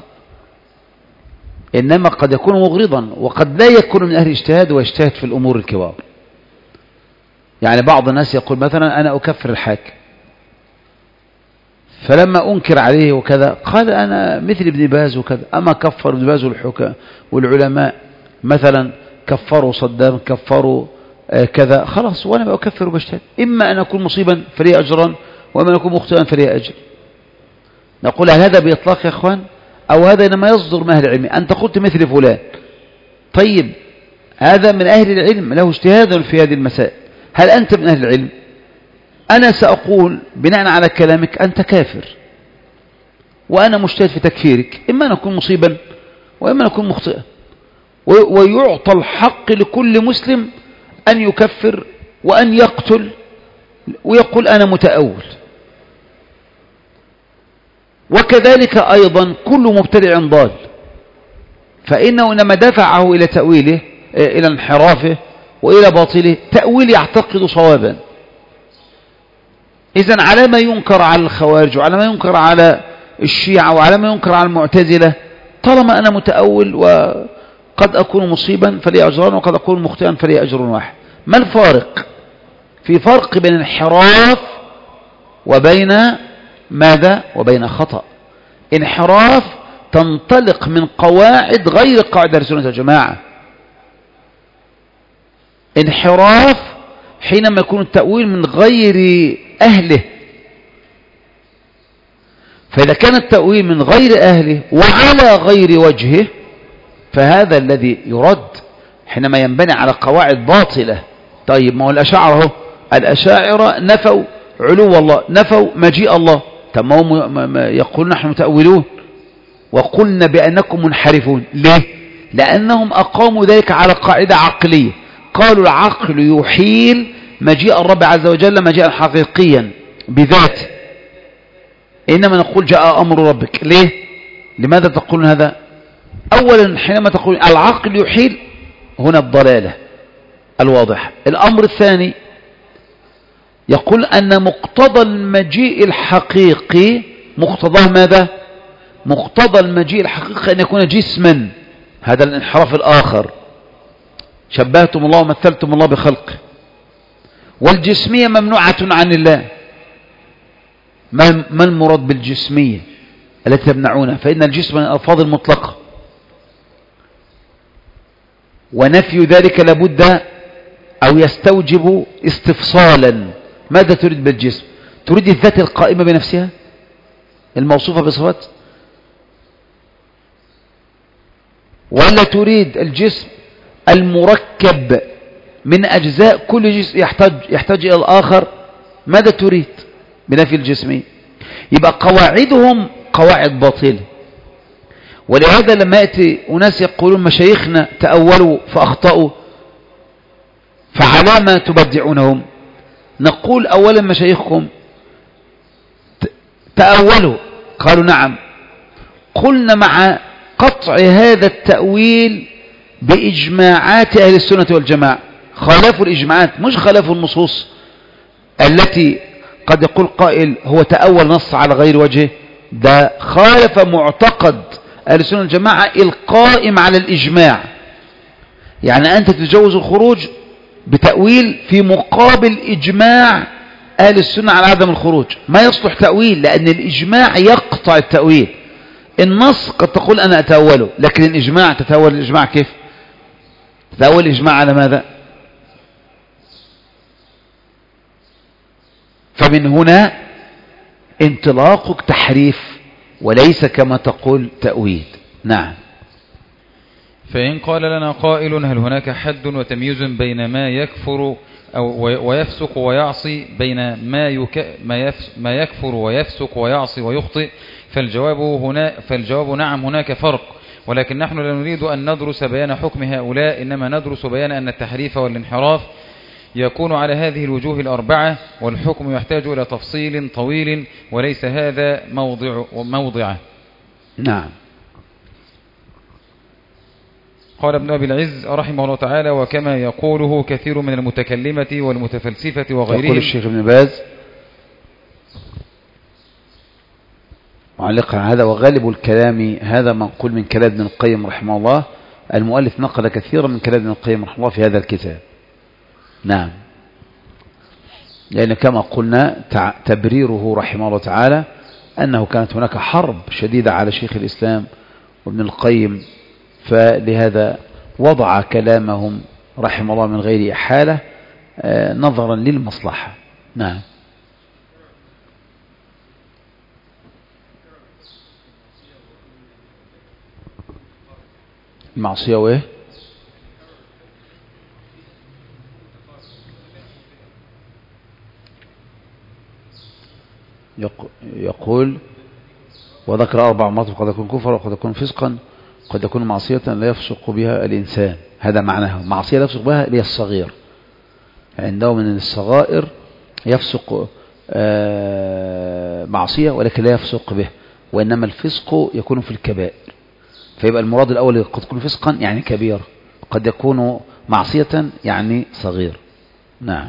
إنما قد يكون مغرضا وقد لا يكون من أهل الاجتهاد ويجتهد في الأمور الكبار. يعني بعض الناس يقول مثلا أنا أكفر الحاكم، فلما أنكر عليه وكذا قال أنا مثل ابن باز وكذا، أما كفر ابن باز والحكام والعلماء مثلا كفروا صدام كفروا آه كذا، خلاص وأنا ما أكفر وبجتهد، إما أن أكون مصيبا فلي أجرا وإما أن أكون مخطئا فلي أجر. نقول هذا بإطلاق يا أخوان، أو هذا إنما يصدر من أهل العلم. أنت قلت مثل فلان، طيب هذا من أهل العلم له اجتهاد في هذه المسائل، هل أنت من أهل العلم؟ أنا سأقول بناء على كلامك أنت كافر وأنا مجتهد في تكفيرك، إما أن أكون مصيبا وإما أن أكون مخطئا، ويعطى الحق لكل مسلم أن يكفر وأن يقتل ويقول أنا متأول. وكذلك أيضا كل مبتدع ضال، فإنه إنما دفعه إلى تأويله إلى انحرافه وإلى باطله تأويل يعتقد صوابا. إذن على ما ينكر على الخوارج وعلى ما ينكر على الشيعة وعلى ما ينكر على المعتزلة، طالما أنا متأول وقد أكون مصيبا فلي أجران وقد أكون مخطئا فلي أجر واحد. ما الفارق؟ في فرق بين انحراف وبين ماذا؟ وبين خطأ. انحراف تنطلق من قواعد غير قاعدة السنة والجماعة. انحراف حينما يكون التأويل من غير أهله، فإذا كان التأويل من غير أهله وعلى غير وجهه فهذا الذي يرد حينما ينبني على قواعد باطلة. طيب ما هو الأشاعرة، الأشاعرة نفوا علو الله، نفوا مجيء الله، طب ما هم يقولون نحن متأولون وقلنا بأنكم منحرفون. ليه؟ لأنهم أقاموا ذلك على قاعدة عقلية، قالوا العقل يحيل مجيء الرب عز وجل مجيئا حقيقيا بذاته، إنما نقول جاء أمر ربك. ليه؟ لماذا تقولون هذا؟ أولا حينما تقول العقل يحيل، هنا الضلالة الواضحة. الأمر الثاني يقول أن مقتضى المجيء الحقيقي، مقتضاه ماذا؟ مقتضى المجيء الحقيقي أن يكون جسما، هذا الانحراف الآخر، شبهتم الله ومثلتم الله بخلقه، والجسمية ممنوعة عن الله. ما المراد بالجسمية التي تمنعونها؟ فإن الجسم من الألفاظ المطلقة، ونفي ذلك لابد أو يستوجب استفصالا. ماذا تريد بالجسم؟ تريد الذات القائمة بنفسها الموصوفة بصفات، ولا تريد الجسم المركب من أجزاء كل جسم يحتاج يحتاج إلى الآخر؟ ماذا تريد بنفي الجسمية؟ يبقى قواعدهم قواعد باطلة. ولهذا لما يأتي أناس يقولون مشايخنا تأولوا فأخطأوا، فعلى ما تبدعونهم؟ نقول أولا مشايخكم تأولوا، قالوا نعم، قلنا مع قطع هذا التأويل بإجماعات أهل السنة والجماعة، خالفوا الإجماعات مش خالفوا النصوص التي قد يقول قائل هو تأول نص على غير وجهه، ده خالف معتقد أهل السنة والجماعة القائم على الإجماع. يعني أنت تتجوز الخروج بتأويل في مقابل إجماع أهل السنة على عدم الخروج، ما يصلح تأويل، لأن الإجماع يقطع التأويل. النص قد تقول أنا أتأوله، لكن الإجماع تتأول الإجماع كيف؟ تتأول الإجماع على ماذا؟ فمن هنا انطلاقك تحريف وليس كما تقول تأويل. نعم. فإن قال لنا قائل هل هناك حد وتمييز بين ما يكفر أو ويفسق ويعصي، بين ما, يك ما, ما يكفر ويفسق ويعصي ويخطئ؟ فالجواب, هنا فالجواب نعم هناك فرق، ولكن نحن لا نريد أن ندرس بيان حكم هؤلاء، إنما ندرس بيان أن التحريف والانحراف يكون على هذه الوجوه الأربعة، والحكم يحتاج إلى تفصيل طويل وليس هذا موضع موضعه. نعم. قال ابن أبي العز رحمه الله تعالى: وكما يقوله كثير من المتكلمة والمتفلسفة وغيرهم. يقول الشيخ ابن باز معلقا على هذا: وغالب الكلام هذا منقول من كلام ابن القيم رحمه الله. المؤلف نقل كثيرا من كلام ابن القيم رحمه الله في هذا الكتاب. نعم. لأن كما قلنا تبريره رحمه الله تعالى أنه كانت هناك حرب شديدة على شيخ الإسلام وابن القيم، فلهذا وضع كلامهم رحمه الله من غير إحالة نظرا للمصلحة. نعم. المعصية وإيه؟ يقول وذكر أربع مرات: قد يكون كفر، وقد يكون فسقا، قد يكون معصية لا يفسق بها الإنسان. هذا معناه معصية لا يفسق بها هي الصغير، عنده من الصغائر يفسق معصية ولكن لا يفسق به، وإنما الفسق يكون في الكبائر. فيبقى المراد الأول قد يكون فسقا يعني كبير، قد يكون معصية يعني صغير. نعم.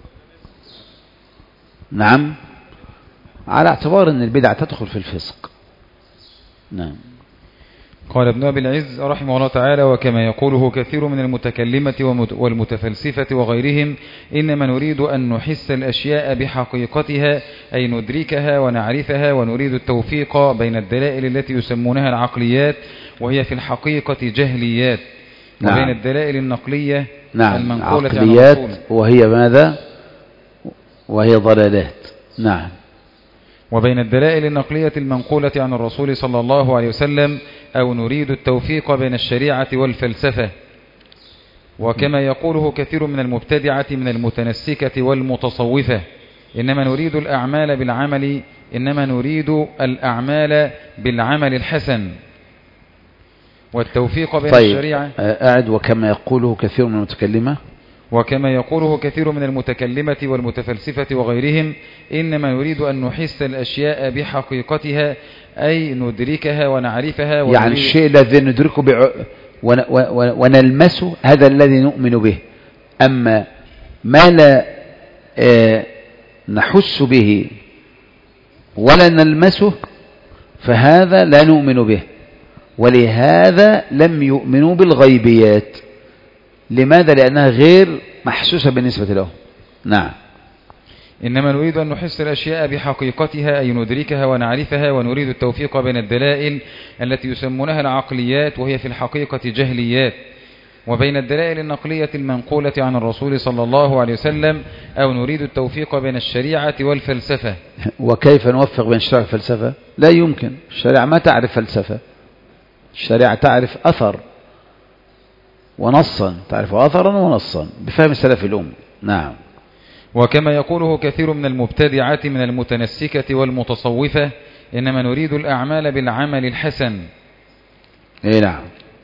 نعم، على اعتبار أن البدعة تدخل في الفسق. نعم. قال ابن أبي العز رحمه الله تعالى: وكما يقوله كثير من المتكلمة والمتفلسفة وغيرهم، إنما نريد أن نحس الأشياء بحقيقتها، أي ندركها ونعرفها، ونريد التوفيق بين الدلائل التي يسمونها العقليات وهي في الحقيقة جهليات، نعم. وبين الدلائل النقلية نعم. المنقولة عقليات عن الرسول، وهي ماذا؟ وهي ضلالات. نعم. وبين الدلائل النقلية المنقولة عن الرسول صلى الله عليه وسلم، أو نريد التوفيق بين الشريعة والفلسفة. وكما يقوله كثير من المبتدعة من المتنسكة والمتصوفة، إنما نريد الأعمال بالعمل إنما نريد الأعمال بالعمل الحسن والتوفيق بين طيب. الشريعة. أعد: وكما يقوله كثير من المتكلمة وكما يقوله كثير من المتكلمة والمتفلسفة وغيرهم، إنما نريد أن نحس الأشياء بحقيقتها، أي ندركها ونعرفها. يعني الشيء الذي ندركه بع... ون... ونلمسه هذا الذي نؤمن به، أما ما لا آه نحس به ولا نلمسه فهذا لا نؤمن به. ولهذا لم يؤمنوا بالغيبيات. لماذا؟ لأنها غير محسوسة بالنسبة له. نعم. إنما نريد أن نحس الأشياء بحقيقتها، أي ندركها ونعرفها، ونريد التوفيق بين الدلائل التي يسمونها العقليات وهي في الحقيقة جهليات، وبين الدلائل النقلية المنقولة عن الرسول صلى الله عليه وسلم، أو نريد التوفيق بين الشريعة والفلسفة. وكيف نوفق بين الشريعة والفلسفة؟ لا يمكن. الشريعة ما تعرف فلسفة، الشريعة تعرف أثر ونصا، تعرف أثرا ونصا بفهم السلف الأم. نعم. وكما يقوله كثير من المبتدعة من المتنسكة والمتصوفة، إنما نريد الأعمال بالعمل الحسن. إيه نعم.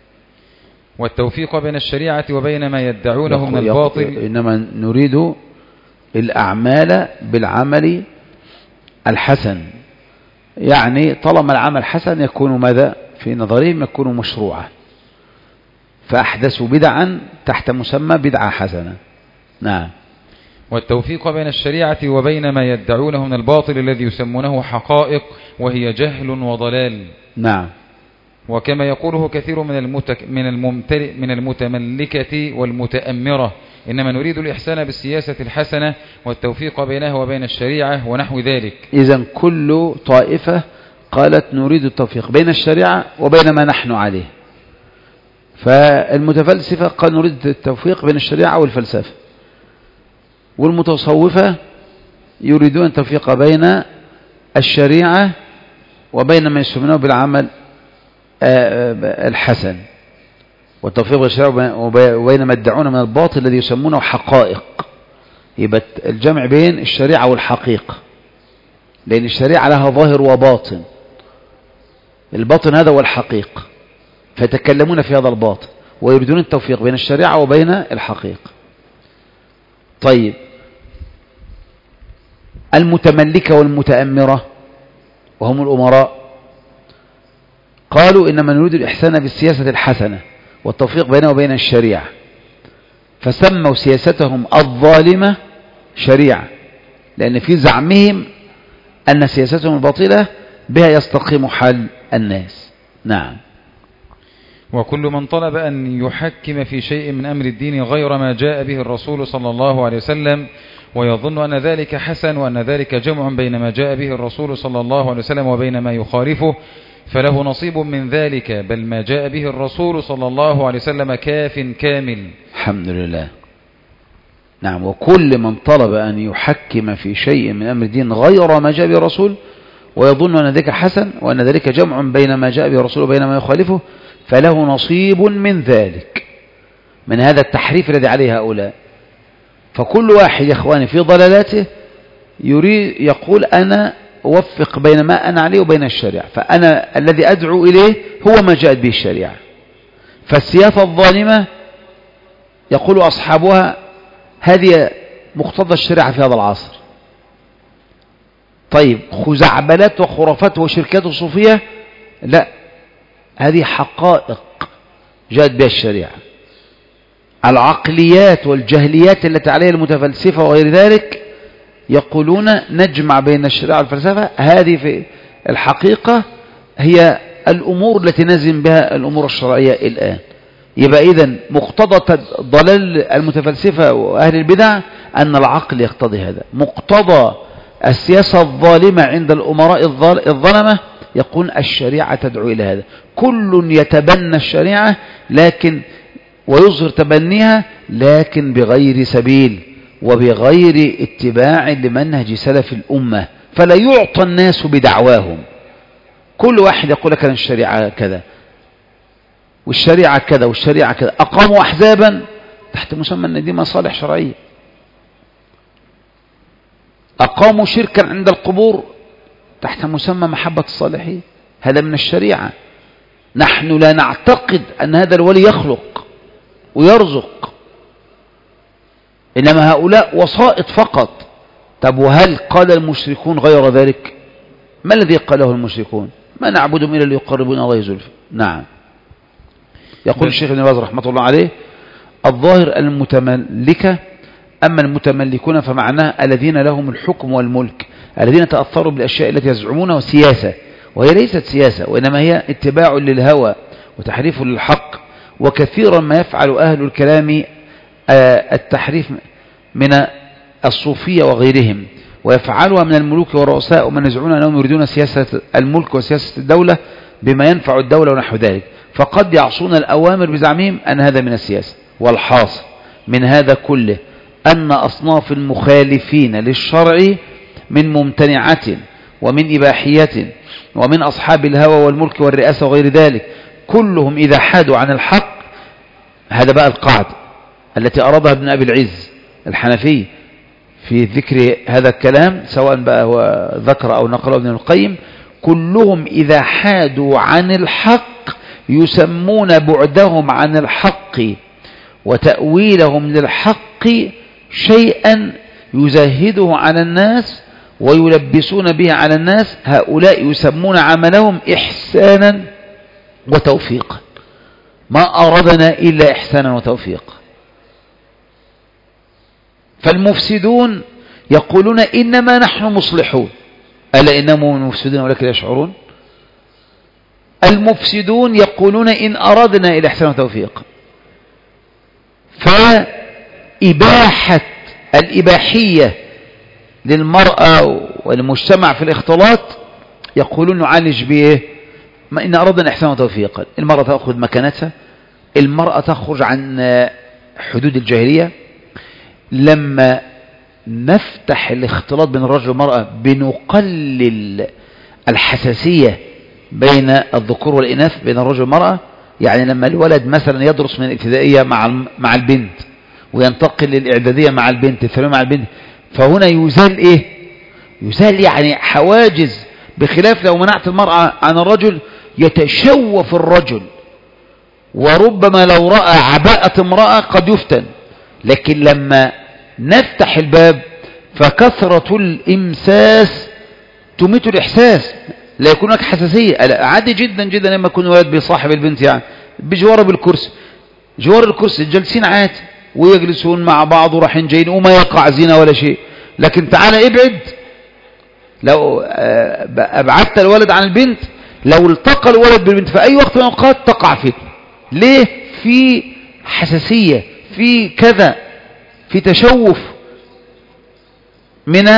والتوفيق بين الشريعة وبين ما يدعونه من الباطل. إنما نريد الأعمال بالعمل الحسن، يعني طالما العمل حسن يكون ماذا؟ في نظرهم يكون مشروعا، فأحدثوا بدعا تحت مسمى بدعة حسنة. نعم. والتوفيق بين الشريعة وبين ما يدعونه من الباطل الذي يسمونه حقائق وهي جهل وضلال. نعم. وكما يقوله كثير من المتك من الممتلئ من المتملكة والمتأمرة إنما نريد الإحسان بالسياسة الحسنة والتوفيق بينها وبين الشريعة ونحو ذلك. إذن كل طائفة قالت نريد التوفيق بين الشريعة وبين ما نحن عليه. فالمتفلسفة قال نريد التوفيق بين الشريعة والفلسفة، والمتصوفة يريدون التوفيق بين الشريعة وبين ما يسمونه بالعمل الحسن، والتوفيق بين الشريعة وبين ما يدعون من الباطل الذي يسمونه حقائق. يبقى الجمع بين الشريعة والحقيقة، لأن الشريعة لها ظاهر وباطن، الباطن هذا هو الحقيقة، فيتكلمون في هذا الباطن ويريدون التوفيق بين الشريعة وبين الحقيقة. طيب المتملكة والمتأمرة وهم الأمراء قالوا إنما نريد الإحسان بالسياسة الحسنة والتوفيق بينه وبين الشريعة، فسموا سياستهم الظالمة شريعة، لأن في زعمهم أن سياستهم الباطلة بها يستقيم حال الناس. نعم. وكل من طلب أن يحكم في شيء من أمر الدين غير ما جاء به الرسول صلى الله عليه وسلم ويظن أن ذلك حسن وأن ذلك جمع بين ما جاء به الرسول صلى الله عليه وسلم وبين ما يخالفه فله نصيب من ذلك، بل ما جاء به الرسول صلى الله عليه وسلم كاف كامل. الحمد لله. نعم. وكل من طلب أن يحكم في شيء من أمر الدين غير ما جاء به الرسول ويظن أن ذلك حسن وأن ذلك جمع بين ما جاء به الرسول وبين ما يخالفه فله نصيب من ذلك، من هذا التحريف الذي عليه هؤلاء. فكل واحد يا إخواني في ضلالاته يريد يقول أنا أوفق بين ما أنا عليه وبين الشريعة، فأنا الذي أدعو إليه هو ما جاءت به الشريعة. فالسياسة الظالمة يقول أصحابها هذه مقتضى الشريعة في هذا العصر. طيب خزعبلات وخرافات وشركات وصوفية لا، هذه حقائق جاءت بها الشريعة. العقليات والجهليات التي عليها المتفلسفة وغير ذلك يقولون نجمع بين الشريعة والفلسفة، هذه في الحقيقة هي الأمور التي نزم بها الأمور الشرعية الآن. يبقى إذن مقتضى ضلال المتفلسفة وأهل البدع أن العقل يقتضي هذا. مقتضى السياسة الظالمة عند الأمراء الظلمة يقول الشريعة تدعو إلى هذا. كل يتبنى الشريعة لكن ويظهر تبنيها لكن بغير سبيل وبغير اتباع لمنهج سلف الأمة، فلا يعطى الناس بدعواهم. كل واحد يقول لك أن الشريعة كذا والشريعة كذا والشريعة كذا. أقاموا أحزابا تحت مسمى أن دي مصالح شرعية، أقاموا شركا عند القبور تحت مسمى محبة الصالحين، هذا من الشريعة. نحن لا نعتقد أن هذا الولي يخلق ويرزق، إنما هؤلاء وسائط فقط. طب وهل قال المشركون غير ذلك؟ ما الذي قاله المشركون؟ ما نعبدهم إلا ليقربون الله زلفى. نعم. يقول الشيخ ابن باز رحمة الله عليه الظاهر المتملكة، أما المتملكون فمعناه الذين لهم الحكم والملك، الذين تأثروا بالأشياء التي يزعمونها سياسة، وهي ليست سياسة وإنما هي اتباع للهوى وتحريف للحق. وكثيرا ما يفعل أهل الكلام التحريف من الصوفية وغيرهم، ويفعلها من الملوك والرؤساء ومن يزعمون أنهم يريدون سياسة الملك وسياسة الدولة بما ينفع الدولة ونحو ذلك، فقد يعصون الأوامر بزعمهم أن هذا من السياسة. والحاصل من هذا كله أن أصناف المخالفين للشرع من ممتنعة ومن إباحية ومن أصحاب الهوى والملك والرئاسة وغير ذلك كلهم إذا حادوا عن الحق. هذا بقى القاعدة التي أرادها ابن أبي العز الحنفي في ذكر هذا الكلام، سواء بقى هو ذكر أو نقله ابن القيم. كلهم إذا حادوا عن الحق يسمون بعدهم عن الحق وتأويلهم للحق شيئا يزهده على الناس ويلبسون به على الناس. هؤلاء يسمون عملهم إحسانا وتوفيقا. ما أردنا إلا إحسانا وتوفيقا. فالمفسدون يقولون إنما نحن مصلحون، ألا إنهم هم المفسدون ولكن يشعرون. المفسدون يقولون إن أردنا إلى إحسان وتوفيق. فإباحة الإباحية للمرأة والمجتمع في الاختلاط يقولون نعالج بإيه؟ إن أردنا إحسان وتوفيقا. المرأة تأخذ مكانتها، المرأة تخرج عن حدود الجاهلية. لما نفتح الاختلاط بين الرجل والمرأة بنقلل الحساسية بين الذكور والإناث بين الرجل والمرأة. يعني لما الولد مثلا يدرس من الابتدائية مع مع البنت وينتقل للإعدادية مع البنت، الثانوية مع البنت، فهنا يزال إيه؟ يزال يعني حواجز، بخلاف لو منعت المرأة عن الرجل يتشوف الرجل، وربما لو رأى عباءة امرأة قد يفتن. لكن لما نفتح الباب فكثرة الإمساس تميت الإحساس، لا يكون لك حساسية. عادي جدا جدا لما يكون ولد بيصاحب البنت، يعني بجواره بالكرسي، جوار الكرسي جالسين عادي ويجلسون مع بعض ورايحين جايين وما يقع زنا ولا شيء. لكن تعالى ابعد، لو أبعدت الولد عن البنت، لو التقى الولد بالبنت في أي وقت من الأوقات تقع فيه. ليه؟ في حساسية، في كذا، في تشوف من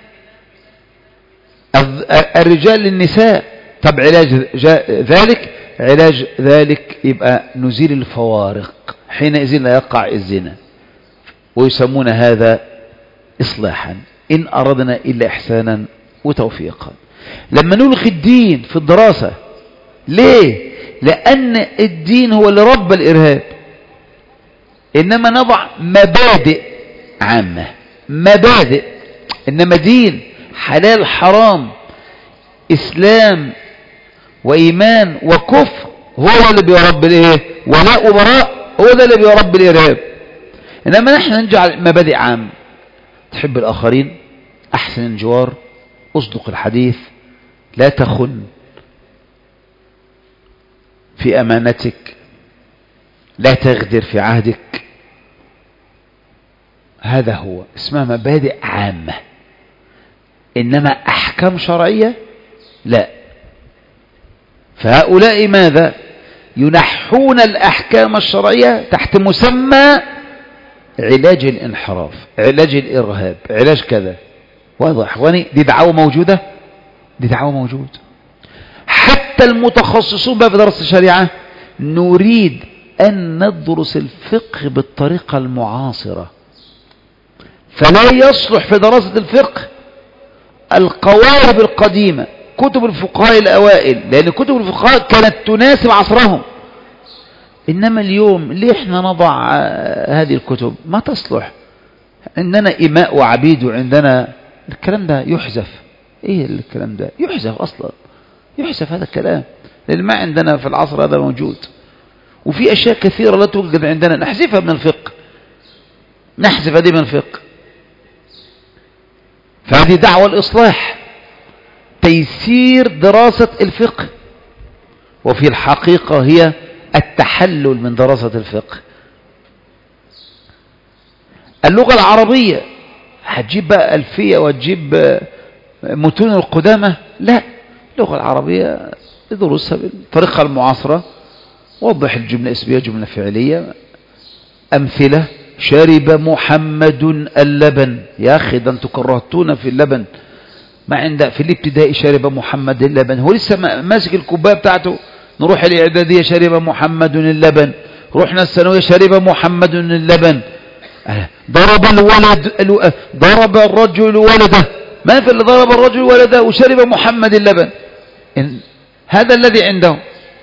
الرجال للنساء. طب علاج ذلك علاج ذلك يبقى نزيل الفوارق، حينئذ لا يقع الزنا، ويسمون هذا إصلاحا إن أردنا إلا إحسانا وتوفيقا. لما نلغي الدين في الدراسة، ليه؟ لأن الدين هو اللي رب الإرهاب، إنما نضع مبادئ عامة، مبادئ، إنما دين حلال حرام إسلام وإيمان وكفر هو اللي بيرب الإيه؟ ولاء وبراء هو ده اللي بيرب الإرهاب. إنما نحن نجعل مبادئ عامة، تحب الآخرين، أحسن الجوار، أصدق الحديث، لا تخن في أمانتك، لا تغدر في عهدك. هذا هو اسمها مبادئ عامة. إنما أحكام شرعية لا. فهؤلاء ماذا؟ ينحون الأحكام الشرعية تحت مسمى علاج الانحراف، علاج الإرهاب، علاج كذا. واضح اخواني؟ دي دعوة موجودة، دي دعوة موجودة. حتى المتخصصون بقى في دراسة الشريعة نريد أن ندرس الفقه بالطريقة المعاصرة، فلا يصلح في دراسة الفقه القوالب القديمة، كتب الفقهاء الأوائل، لأن كتب الفقهاء كانت تناسب عصرهم. إنما اليوم ليه احنا نضع هذه الكتب؟ ما تصلح. عندنا إماء وعبيد، وعندنا الكلام ده يحذف. ايه الكلام ده؟ يحذف أصلا، يحذف هذا الكلام، لأن ما عندنا في العصر هذا موجود. وفي أشياء كثيرة لا توجد عندنا نحذفها من الفقه، نحذف هذه من الفقه. فهذه دعوة الإصلاح، تيسير دراسة الفقه، وفي الحقيقة هي التحلل من دراسة الفقه. اللغة العربية هتجيب بقى ألفية وتجيب متون القدامى؟ لا، اللغة العربية دروسها بالطريقة المعاصرة. وضح الجملة اسمية، جملة فعلية، أمثلة. شرب محمد اللبن. يا أخي ده أنتوا كرهتونا في اللبن. ما عند في الابتدائي شرب محمد اللبن، هو لسه ماسك الكوبايه بتاعته. نروح الإعدادية شرب محمد اللبن، رحنا الثانوية شرب محمد اللبن. ضرب الولد ضرب الرجل ولده، ما في اللي ضرب الرجل ولده وشرب محمد اللبن. هذا الذي عنده.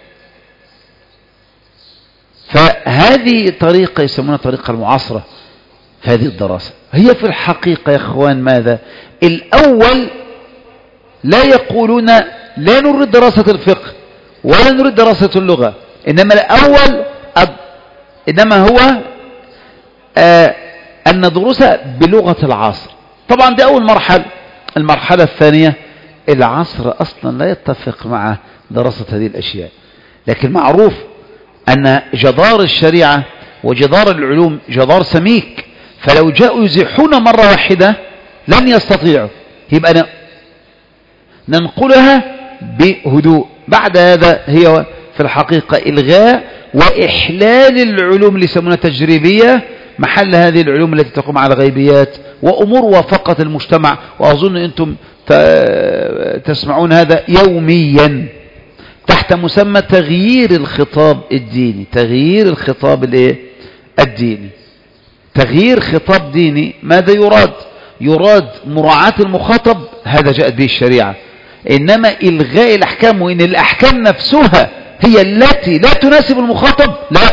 فهذه طريقة يسمونها طريقة المعاصرة في هذه الدراسة. هي في الحقيقة يا اخوان ماذا؟ الأول لا يقولون لا نريد دراسة الفقه ولا نريد دراسة اللغة، إنما الأول أد... إنما هو آه أن ندرسها بلغة العصر. طبعا دي أول مرحلة. المرحلة الثانية العصر أصلا لا يتفق مع دراسة هذه الأشياء، لكن معروف أن جدار الشريعة وجدار العلوم جدار سميك، فلو جاءوا يزيحون مرة واحدة لن يستطيعوا، يبقى ننقلها بهدوء. بعد هذا هي في الحقيقة إلغاء وإحلال العلوم اللي يسمونها تجريبية محل هذه العلوم التي تقوم على غيبيات وأمور وافقة المجتمع. وأظن أنتم تسمعون هذا يوميا تحت مسمى تغيير الخطاب الديني. تغيير الخطاب الديني، تغيير خطاب ديني. ماذا يراد؟ يراد مراعاة المخاطب، هذا جاءت به الشريعة. إنما إلغاء الأحكام وإن الأحكام نفسها هي التي لا تناسب المخاطب، لا،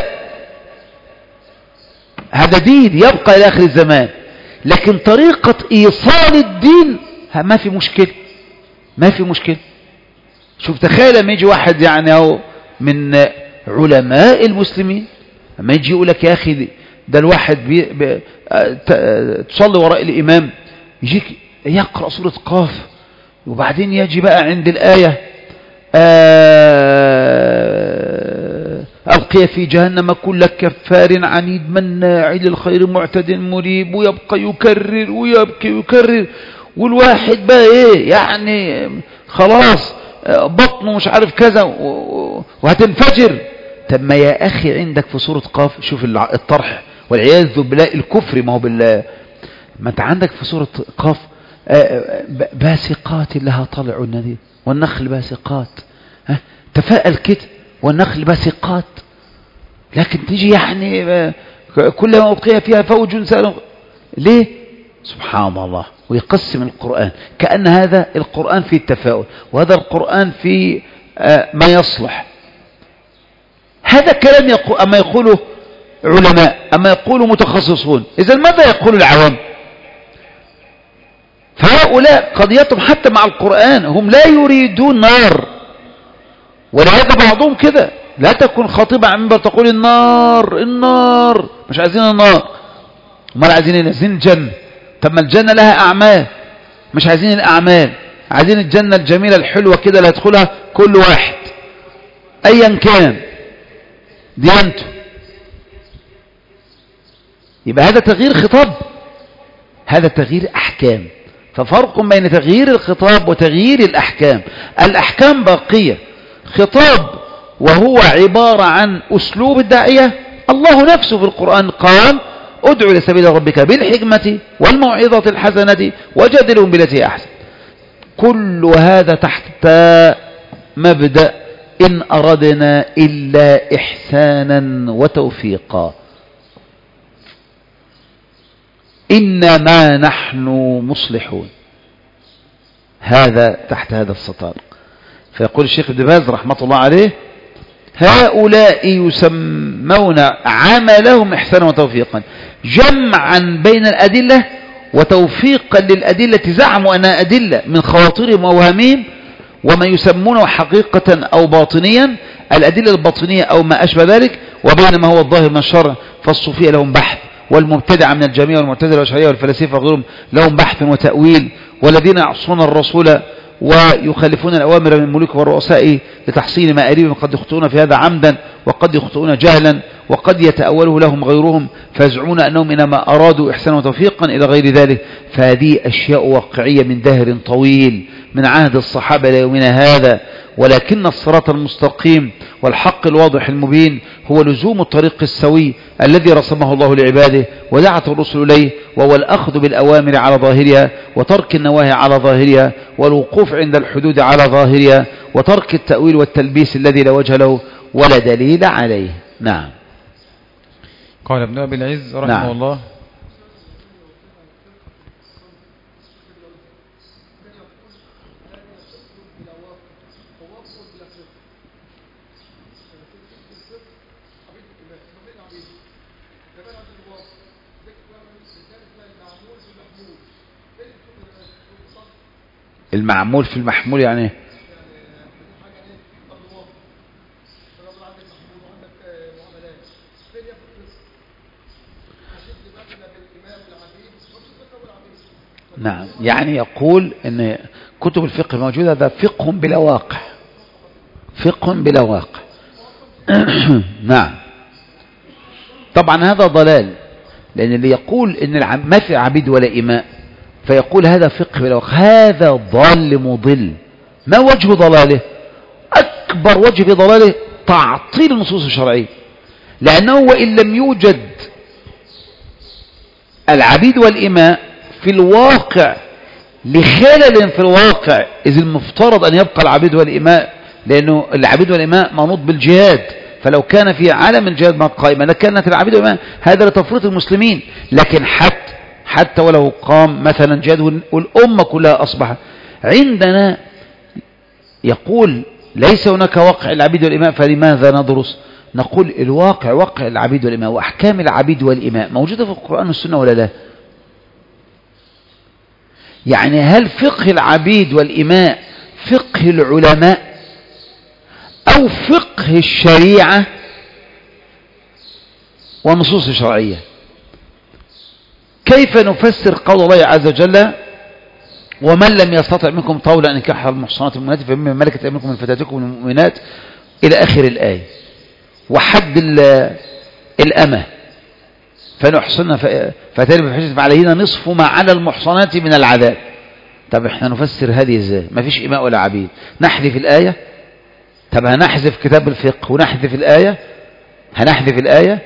هذا دين يبقى إلى آخر الزمان. لكن طريقة إيصال الدين ما في مشكلة، ما في مشكلة. شوف تخيل لما يجي واحد يعني أو من علماء المسلمين لما يجي يقول لك يا أخي ده الواحد بي بي تصلي وراء الإمام يجيك يقرأ سورة قاف وبعدين يجي بقى عند الآية ألقي في جهنم كل كفار عنيد مناع للخير معتد مريب، ويبقى يكرر ويبقى يكرر، والواحد بقى ايه يعني خلاص بطنه مش عارف كذا وهتنفجر. طب ما يا أخي عندك في سورة قاف شوف الطرح والعياذ بالله الكفر، ما هو بالله. ما انت عندك في سورة قاف باسقات لها طلع النذير والنخل باسقات، ها تفاءل كده والنخل باسقات. لكن تيجي يعني كلما ألقي فيها فوج سألوا ليه؟ سبحان الله. ويقسم القرآن كأن هذا القرآن فيه التفاؤل وهذا القرآن فيه ما يصلح. هذا كلام يقول أما يقوله علماء أما يقوله متخصصون، إذا ماذا يقول العوام؟ فهؤلاء قضيتهم حتى مع القرآن هم لا يريدون نار، ولهذا بعضهم كده لا تكون خاطبة عن منبر تقول النار النار، مش عايزين النار، امال عايزين عايزين الجنة. طب ما الجنة لها أعمال، مش عايزين الأعمال، عايزين الجنة الجميلة الحلوة كده اللي يدخلها كل واحد أيا كان ديانته. يبقى هذا تغيير خطاب، هذا تغيير أحكام. ففرق بين تغيير الخطاب وتغيير الأحكام. الأحكام باقية، خطاب وهو عبارة عن أسلوب الداعية. الله نفسه في القرآن قال ادعو إلى سبيل ربك بالحكمة والموعظة الحسنة وجادلهم بالتي أحسن. كل هذا تحت مبدأ إن أردنا إلا إحسانا وتوفيقا، إنما نحن مصلحون. هذا تحت هذا السطر. فيقول الشيخ ابن باز رحمة الله عليه هؤلاء يسمون عملهم إحسانا وتوفيقا، جمعا بين الأدلة وتوفيقا للأدلة زعموا أنها أدلة من خواطرهم ووهمهم، وما يسمونه حقيقة أو باطنيا الأدلة الباطنية أو ما أشبه ذلك، وبين ما هو الظاهر من الشرع. فالصوفية لهم بحث، والمبتدع من الجميع والمعتزلة والأشعرية والفلاسفة وغيرهم لهم بحث وتأويل، والذين يعصون الرسول ويخالفون الأوامر من الملوك والرؤساء لتحصيل مآربهم قد يخطئون في هذا عمدا وقد يخطئون جهلا وقد يتأوله لهم غيرهم فيزعمون أنهم إنما أرادوا إحسانا وتوفيقا إلى غير ذلك. فهذه أشياء واقعية من دهر طويل من عهد الصحابة إلى يومنا هذا. ولكن الصراط المستقيم والحق الواضح المبين هو لزوم الطريق السوي الذي رسمه الله لعباده ودعت الرسل إليه، وهو الأخذ بالأوامر على ظاهرها وترك النواهي على ظاهرها والوقوف عند الحدود على ظاهرها وترك التأويل والتلبيس الذي لا وجه له ولا دليل عليه. نعم. قال ابن أبي العز رحمه نعم. الله المعمول في المحمول يعني ايه؟ نعم، يعني يقول ان كتب الفقه الموجودة هذا فقه بلا واقع، فقه بلا واقع. نعم، طبعا هذا ضلال، لأن اللي يقول إن ما في عبيد ولا إماء فيقول هذا فقه بلا وقع، هذا ضال مضل. ما وجه ضلاله؟ أكبر وجه في ضلاله تعطيل النصوص الشرعية، لأنه وإن لم يوجد العبيد والإماء في الواقع لخلل في الواقع، إذ المفترض أن يبقى العبيد والإماء، لأنه العبيد والإماء منوط بالجهاد، فلو كان في عالم الجهاد ما قائمة لكانت العبيد والإماء هذا لتفريط المسلمين. لكن حتى حتى ولو قام مثلا جهاد والأمة كلها أصبحت عندنا يقول ليس هناك واقع العبيد والإماء، فلماذا ندرس؟ نقول الواقع واقع العبيد والإماء وأحكام العبيد والإماء موجودة في القرآن والسنة ولا لا؟ يعني هل فقه العبيد والإماء فقه العلماء أو فقه الشريعة والنصوص الشرعية؟ كيف نفسر قول الله عز وجل ومن لم يستطع منكم طولا أن ينكح المحصنات المؤمنات فمما ملكت أيمانكم من فتياتكم المؤمنات إلى آخر الآية، وحد الأمة فنحصن فتالي بفحشة فعلينا نصف ما على المحصنات من العذاب. طب احنا نفسر هذه ازاي؟ ما فيش إماء ولا عبيد، نحذف الآية؟ طب هنحذف كتاب الفقه ونحذف الآية؟ هنحذف الآية؟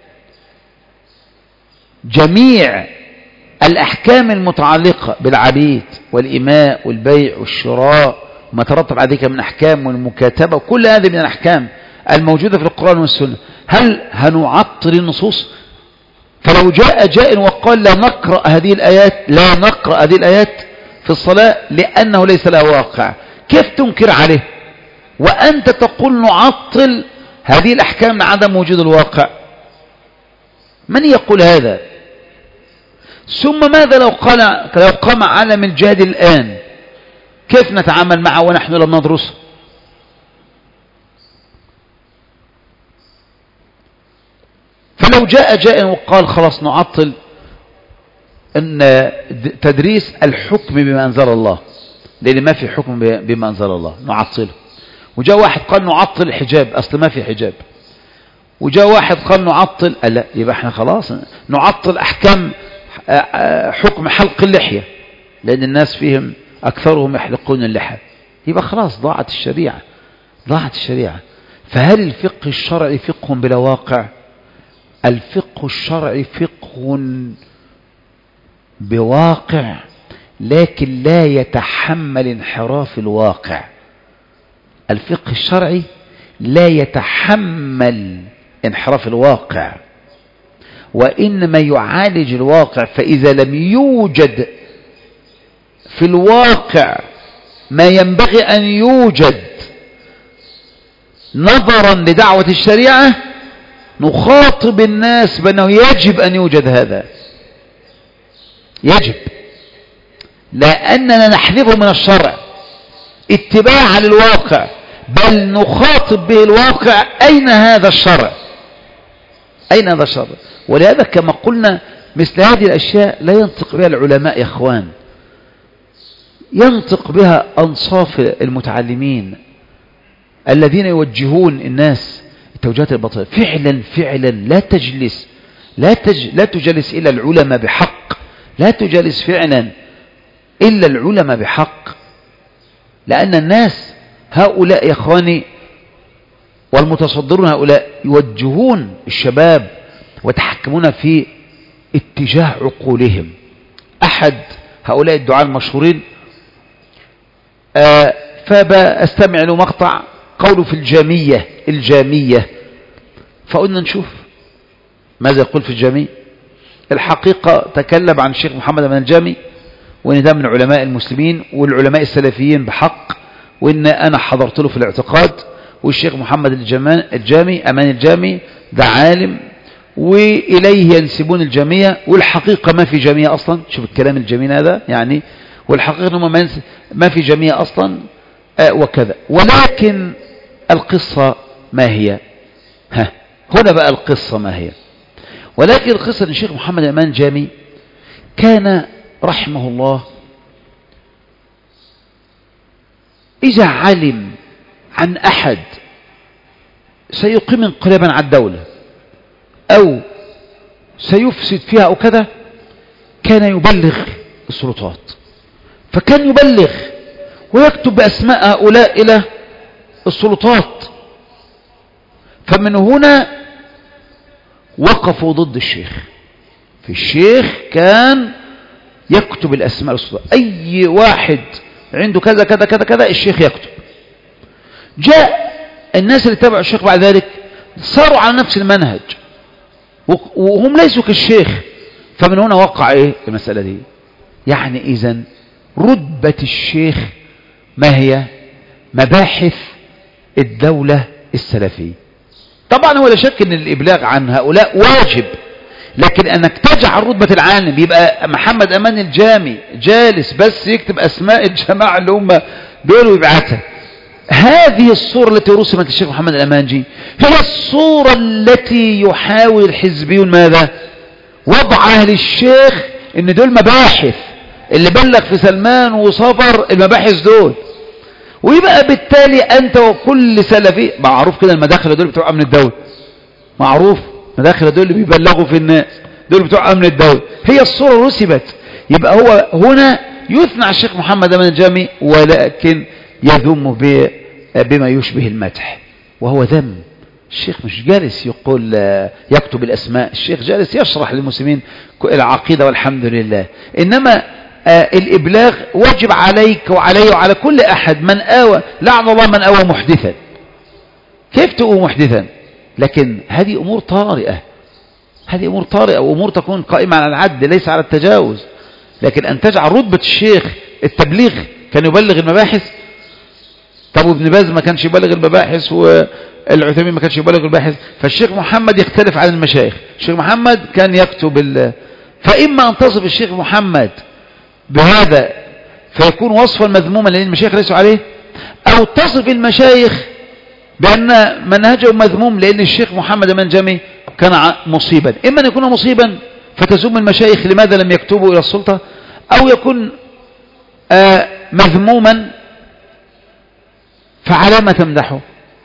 جميع الأحكام المتعلقة بالعبيد والإماء والبيع والشراء وما ترتب على ذلك من أحكام والمكاتبة وكل هذه من الأحكام الموجودة في القرآن والسنة، هل هنعطل النصوص؟ فلو جاء جاء وقال لا نقرأ هذه الآيات، لا نقرأ هذه الآيات في الصلاة لأنه ليس لها واقع، كيف تنكر عليه وأنت تقول نعطل هذه الأحكام لعدم وجود الواقع؟ من يقول هذا؟ ثم ماذا لو قال لو قام عالم الجهاد الآن، كيف نتعامل معه ونحن لم ندرسه؟ فلو جاء جاء وقال خلاص نعطل ان تدريس الحكم بما انزل الله لان ما في حكم بما انزل الله نعطله، وجاء واحد قال نعطل الحجاب اصل ما في حجاب، وجاء واحد قال نعطل، لا يبقى احنا خلاص نعطل احكام حكم حلق اللحية لان الناس فيهم اكثرهم يحلقون اللحى، يبقى خلاص ضاعت الشريعة ضاعت الشريعة. فهل الفقه الشرعي فقه بلا واقع؟ الفقه الشرعي فقه بواقع لكن لا يتحمل انحراف الواقع. الفقه الشرعي لا يتحمل انحراف الواقع وإنما يعالج الواقع، فإذا لم يوجد في الواقع ما ينبغي أن يوجد نظرا لدعوة الشريعة نخاطب الناس بأنه يجب أن يوجد هذا، يجب، لأننا نحذفه من الشرع اتباعا للواقع، بل نخاطب به الواقع أين هذا الشرع، أين هذا الشرع. ولهذا كما قلنا مثل هذه الأشياء لا ينطق بها العلماء يا أخوان، ينطق بها أنصاف المتعلمين الذين يوجهون الناس التوجيهات الباطلة. فعلا فعلا لا تجلس لا, تج لا تجلس إلا العلماء بحق، لا تجلس فعلا إلا العلماء بحق، لأن الناس هؤلاء يا أخواني والمتصدرون هؤلاء يوجهون الشباب وتحكمون في اتجاه عقولهم. أحد هؤلاء الدعاة المشهورين آه فبأستمع له مقطع قوله في الجامية الجامية، فقلنا نشوف ماذا يقول في الجامية. الحقيقة تكلم عن الشيخ محمد أمان الجامي وإن ده من علماء المسلمين والعلماء السلفيين بحق، وإن أنا حضرت له في الاعتقاد، والشيخ محمد الجامي أمان الجامي ده عالم وإليه ينسبون الجامية، والحقيقة ما في جامية أصلا. شوف الكلام الجميل هذا يعني، والحقيقة أنه ما في جامية أصلا آه وكذا. ولكن القصة ما هي؟ ها هنا بقى القصة ما هي؟ ولكن القصة أن الشيخ محمد أمان الجامي كان رحمه الله إذا علم عن أحد سيقيم انقلابا على الدولة أو سيفسد فيها أو كذا، كان يبلغ السلطات، فكان يبلغ ويكتب بأسماء هؤلاء إلى السلطات. فمن هنا وقفوا ضد الشيخ. في الشيخ كان يكتب الأسماء للسلطات، أي واحد عنده كذا كذا كذا كذا الشيخ يكتب. جاء الناس اللي تبعوا الشيخ بعد ذلك صاروا على نفس المنهج وهم ليسوا كالشيخ، فمن هنا وقع ايه المسألة دي. يعني إذن رتبة الشيخ ما هي؟ مباحث الدولة السلفية. طبعا هو لا شك ان الإبلاغ عن هؤلاء واجب، لكن انك تجعل رتبة العالم يبقى محمد أمان الجامي جالس بس يكتب أسماء الجماعة اللي هم دول ويبعثها، هذه الصورة التي رسمت الشيخ محمد الأمانجي هي الصورة التي يحاول الحزبيون ماذا؟ وضعها للشيخ ان دول مباحث، اللي بلغ في سلمان وصفر المباحث دول. ويبقى بالتالي أنت وكل سلفي معروف كده المداخل دول بتوع أمن الدولة، معروف مداخل دول اللي بيبلغوا في الناس دول بتوع أمن الدولة، هي الصورة رسمت. يبقى هو هنا يثنى الشيخ محمد أمان الجامي ولكن يذم بما يشبه المدح، وهو ذم. الشيخ مش جالس يقول يكتب الأسماء، الشيخ جالس يشرح للمسلمين العقيدة والحمد لله. إنما آه الإبلاغ واجب عليك وعلي وعلى كل أحد. من آوى لعن الله من آوى محدثا. كيف تؤوى محدثا؟ لكن هذه أمور طارئة، هذه أمور طارئة وأمور تكون قائمة على العدل ليس على التجاوز. لكن أن تجعل رتبة الشيخ التبليغ، كان يبلغ المباحث. طب ابن باز ما كانش يبلغ المباحث والعثيمين ما كانش يبلغ المباحث، فالشيخ محمد يختلف عن المشايخ. الشيخ محمد كان يكتب ال... فإما أن تصف الشيخ محمد بهذا فيكون وصفا مذموما لأن المشايخ ليسوا عليه، أو تصف المشايخ بأن منهجه مذموم لأن الشيخ محمد أمان الجامي كان مصيبا. إما أن يكون مصيبا فتزوم المشايخ لماذا لم يكتبوا إلى السلطة، أو يكون آه مذموما فعلى ما تمدحه.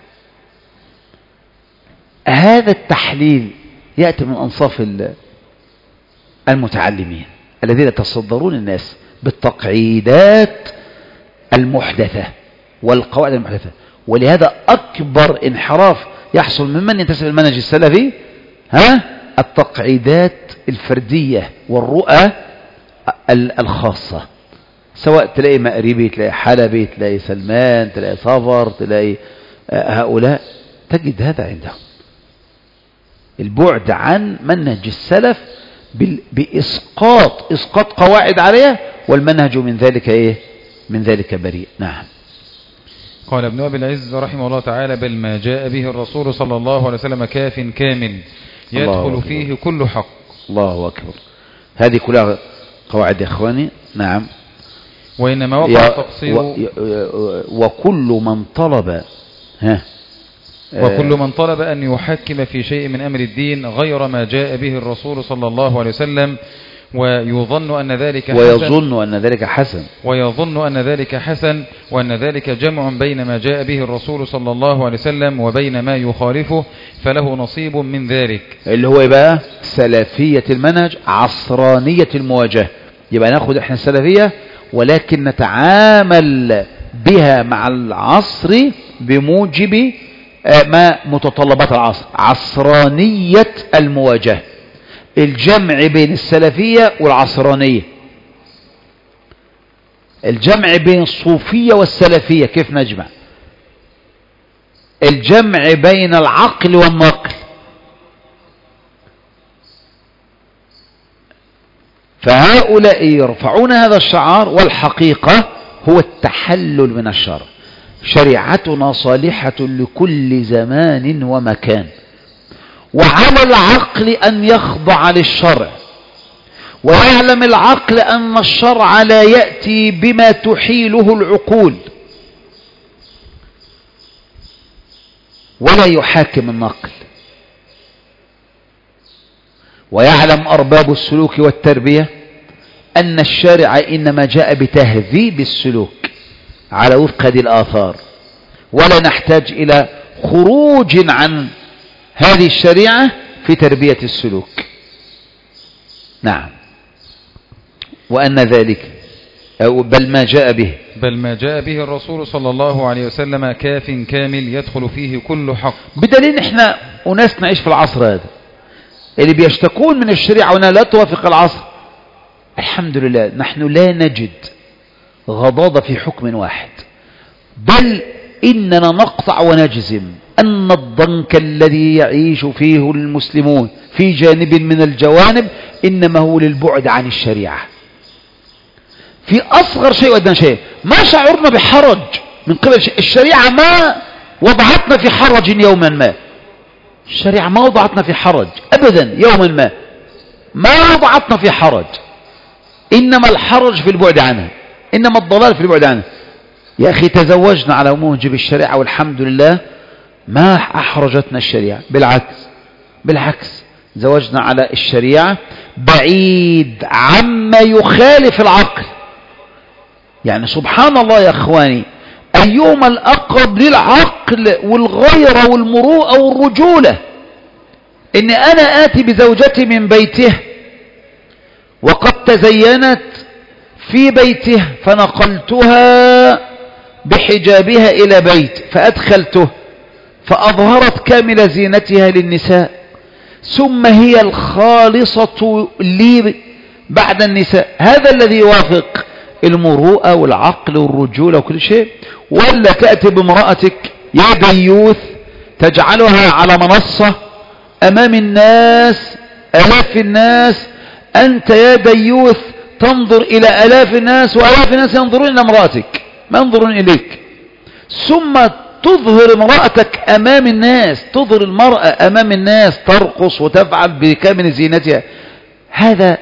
هذا التحليل يأتي من أنصاف المتعلمين الذين يتصدرون الناس بالتقعيدات المحدثة والقواعد المحدثة. ولهذا أكبر انحراف يحصل ممن ينتسب المنهج السلفي ها التقعيدات الفردية والرؤى الخاصة، سواء تلاقي مأربي، تلاقي حلبي، تلاقي سلمان، تلاقي صفر، تلاقي هؤلاء، تجد هذا عندهم البعد عن منهج السلف بإسقاط إسقاط قواعد عليها، والمنهج من ذلك إيه؟ من ذلك بريء. نعم. قال ابن أبي العز رحمه الله تعالى: بل ما جاء به الرسول صلى الله عليه وسلم كاف كامل يدخل فيه كل حق. الله أكبر. هذه كلها قواعد يا إخواني. نعم. وإنما وقع تقصير و... وكل من طلب ها وكل من طلب أن يحكم في شيء من أمر الدين غير ما جاء به الرسول صلى الله عليه وسلم ويظن أن ذلك حسن ويظن أن ذلك حسن ويظن أن ذلك حسن وأن ذلك جمع بين ما جاء به الرسول صلى الله عليه وسلم وبين ما يخالفه فله نصيب من ذلك، اللي هو يبقى سلفية المنهج عصرانية المواجهة. يبقى ناخد احنا السلفية ولكن نتعامل بها مع العصر بموجب ما متطلبات العصر، عصرانية المواجهة، الجمع بين السلفية والعصرانية، الجمع بين الصوفية والسلفية، كيف نجمع الجمع بين العقل والنقل. فهؤلاء يرفعون هذا الشعار، والحقيقة هو التحلل من الشرع. شريعتنا صالحة لكل زمان ومكان، وعلى العقل أن يخضع للشرع، ويعلم العقل أن الشرع لا يأتي بما تحيله العقول، ولا يحاكم النقل. ويعلم أرباب السلوك والتربية أن الشارع إنما جاء بتهذيب السلوك على وفق هذه الآثار، ولا نحتاج إلى خروج عن هذه الشريعة في تربية السلوك. نعم. وأن ذلك أو بل ما جاء به بل ما جاء به الرسول صلى الله عليه وسلم كاف كامل يدخل فيه كل حق. بدليل احنا أناس نعيش في العصر هذا اللي بيشتكون من الشريعة وأنها لا توافق العصر. الحمد لله نحن لا نجد غضاضة في حكم واحد، بل إننا نقطع ونجزم أن الضنك الذي يعيش فيه المسلمون في جانب من الجوانب إنما هو للبعد عن الشريعة في أصغر شيء وأدنى شيء. ما شعرنا بحرج من قبل الشريعة، ما وضعتنا في حرج يوما ما. الشريعة ما وضعتنا في حرج أبدا يوما ما، ما وضعتنا في حرج. إنما الحرج في البعد عنها، إنما الضلال في البعد عنها. يا أخي تزوجنا على موجب الشريعة والحمد لله ما أحرجتنا الشريعة، بالعكس بالعكس زوجنا على الشريعة بعيد عما يخالف العقل. يعني سبحان الله يا أخواني، أيهما الأقرب للعقل والغيرة والمروءة والرجولة؟ إن أنا آتي بزوجتي من بيته وقد تزينت في بيته فنقلتها بحجابها إلى بيت فأدخلته فأظهرت كامل زينتها للنساء، ثم هي الخالصة لي بعد النساء. هذا الذي يوافق المروءة والعقل والرجولة وكل شيء؟ ولا تأتي بامرأتك يا ديوث تجعلها على منصة أمام الناس آلاف الناس، أنت يا ديوث تنظر إلى آلاف الناس وآلاف الناس ينظرون إلى امرأتك ما ينظرون إليك، ثم تظهر امرأتك أمام الناس، تظهر المرأة أمام الناس ترقص وتفعل بكامل زينتها. هذا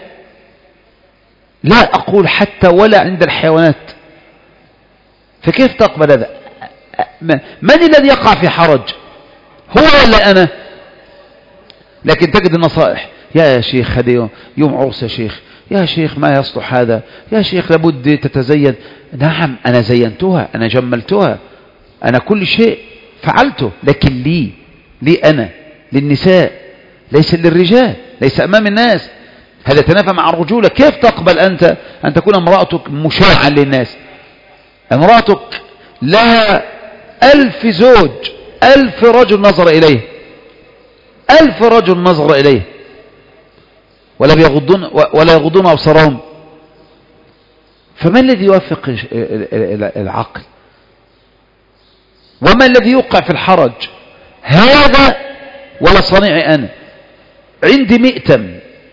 لا أقول حتى ولا عند الحيوانات. فكيف تقبل هذا؟ من الذي يقع في حرج، هو ولا أنا؟ لكن تجد النصائح، يا شيخ هذا يوم عرس يا شيخ، يا شيخ ما يصلح هذا، يا شيخ لابد تتزين. نعم أنا زينتها، أنا جملتها، أنا كل شيء فعلته، لكن لي لي أنا، للنساء ليس للرجال، ليس أمام الناس. هذا تنافى مع الرجولة. كيف تقبل أنت أن تكون امرأتك مشاعا للناس؟ امرأتك لها ألف زوج، ألف رجل نظر إليه، ألف رجل نظر إليه ولا يغضون ولا يغضون أبصارهم. فما الذي يوافق العقل؟ وما الذي يوقع في الحرج؟ هذا ولا صنيعي أنا؟ عندي مئتم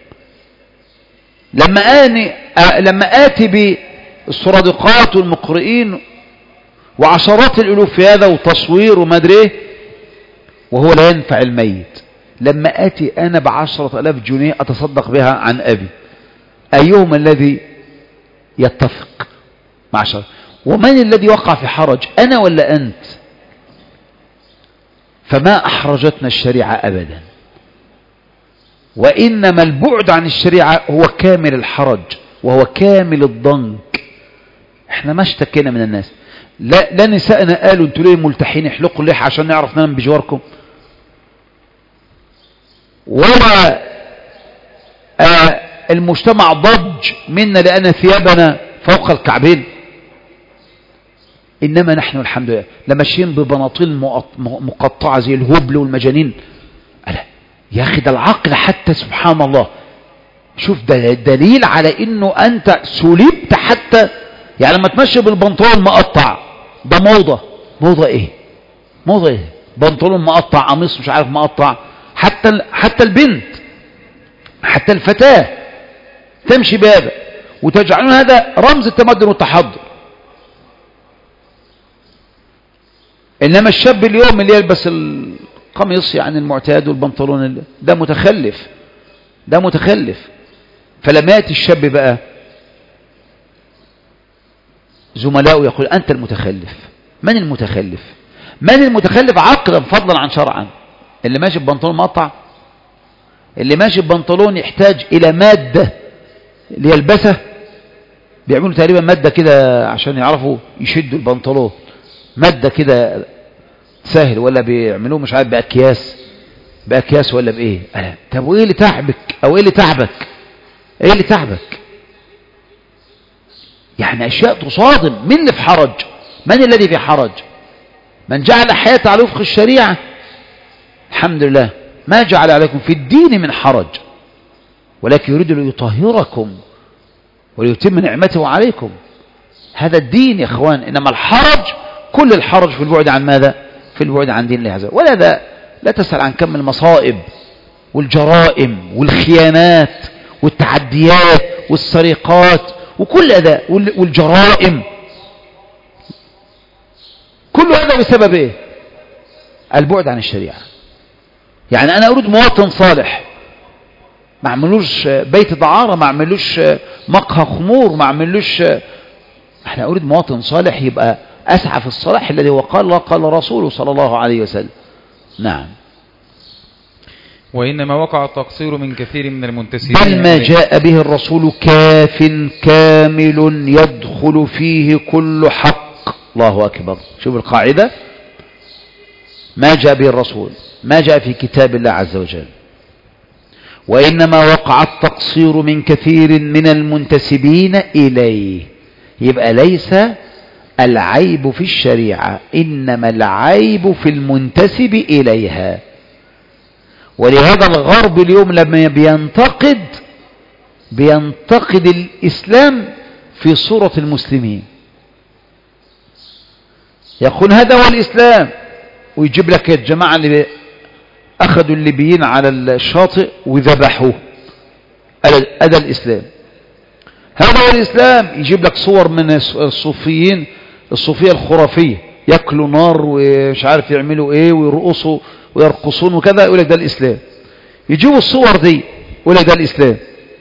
لما آني لما آتي بالصرادقات والمقرئين وعشرات الألوف في هذا وتصوير وما أدري إيه، وهو لا ينفع الميت. لما آتي أنا بعشرة ألاف جنيه أتصدق بها عن أبي، أيهما الذي يتفق مع شرع؟ ومن الذي وقع في حرج، أنا ولا أنت؟ فما أحرجتنا الشريعة أبدا، وإنما البعد عن الشريعة هو كامل الحرج وهو كامل الضنك. احنا ما اشتكينا من الناس، لا, لا نسائنا قالوا انتوا ليه ملتحين احلقوا اللحى عشان نعرف ننام بجواركم، ولا آه المجتمع ضج منا لأن ثيابنا فوق الكعبين. إنما نحن الحمد لله لماشيين ببناطيل مقطعة زي الهبل والمجانين. ألا يا أخي ده العقل حتى سبحان الله، شوف ده دليل على إنه أنت سلبت حتى. يعني لما تمشي بالبنطلون مقطع ده موضة، موضة إيه؟ موضة إيه؟ بنطلون مقطع، قميص مش عارف مقطع. حتى حتى البنت حتى الفتاة تمشي بهذا وتجعلون هذا رمز التمدن والتحضر. إنما الشاب اليوم اللي يلبس القميص يعني المعتاد والبنطلون ده متخلف، ده متخلف. فلما يأتي الشاب بقى زملاؤه يقول أنت المتخلف. من المتخلف؟ من المتخلف عقلا فضلا عن شرعا؟ اللي ماشي ببنطلون مقطع، اللي ماشي ببنطلون يحتاج إلى مادة ليلبسه، بيعملوا تقريبا مادة كده عشان يعرفوا يشدوا البنطلون، مادة كده سهل، ولا بيعملوه مش عارف بأكياس بأكياس ولا بإيه. ألا طب وإيه اللي تعبك أو إيه اللي تعبك؟ ايه اللي تعبك؟ يعني اشياء تصادم. من اللي في حرج؟ من الذي في حرج؟ من جعل حياته على وفق الشريعة الحمد لله، ما جعل عليكم في الدين من حرج، ولكن يريد ليطهركم وليتم نعمته عليكم. هذا الدين يا اخوان. انما الحرج، كل الحرج في البعد عن ماذا؟ في البعد عن دين الله عز وجل. ولذا لا تسأل عن كم المصائب والجرائم والخيانات والتعديات والسرقات وكل هذا والجرائم، كل هذا بسبب ايه؟ البعد عن الشريعة. يعني انا اريد مواطن صالح، ما اعملوش بيت دعارة، ما اعملوش مقهى خمور، ما اعملوش. احنا اريد مواطن صالح يبقى اسعى في الصلاح الذي هو قال الله قال رسوله صلى الله عليه وسلم. نعم. وإنما وقع التقصير من كثير من المنتسبين، بل ما جاء به الرسول كاف كامل يدخل فيه كل حق. الله أكبر. شوف القاعدة، ما جاء به الرسول، ما جاء في كتاب الله عز وجل. وإنما وقع التقصير من كثير من المنتسبين إليه. يبقى ليس العيب في الشريعة، إنما العيب في المنتسب إليها. ولهذا الغرب اليوم لما بينتقد بينتقد الإسلام في صورة المسلمين، يقول هذا هو الإسلام، ويجيب لك الجماعة اللي أخذوا الليبيين على الشاطئ وذبحوه، هذا الإسلام، هذا هو الإسلام. يجيب لك صور من الصوفيين، الصوفية الخرافية، يأكلوا نار ومش عارف يعملوا ايه ويرقصوا ويرقصون وكذا، يقول لك ده الإسلام. يجيبوا الصور دي يقول لك ده الإسلام،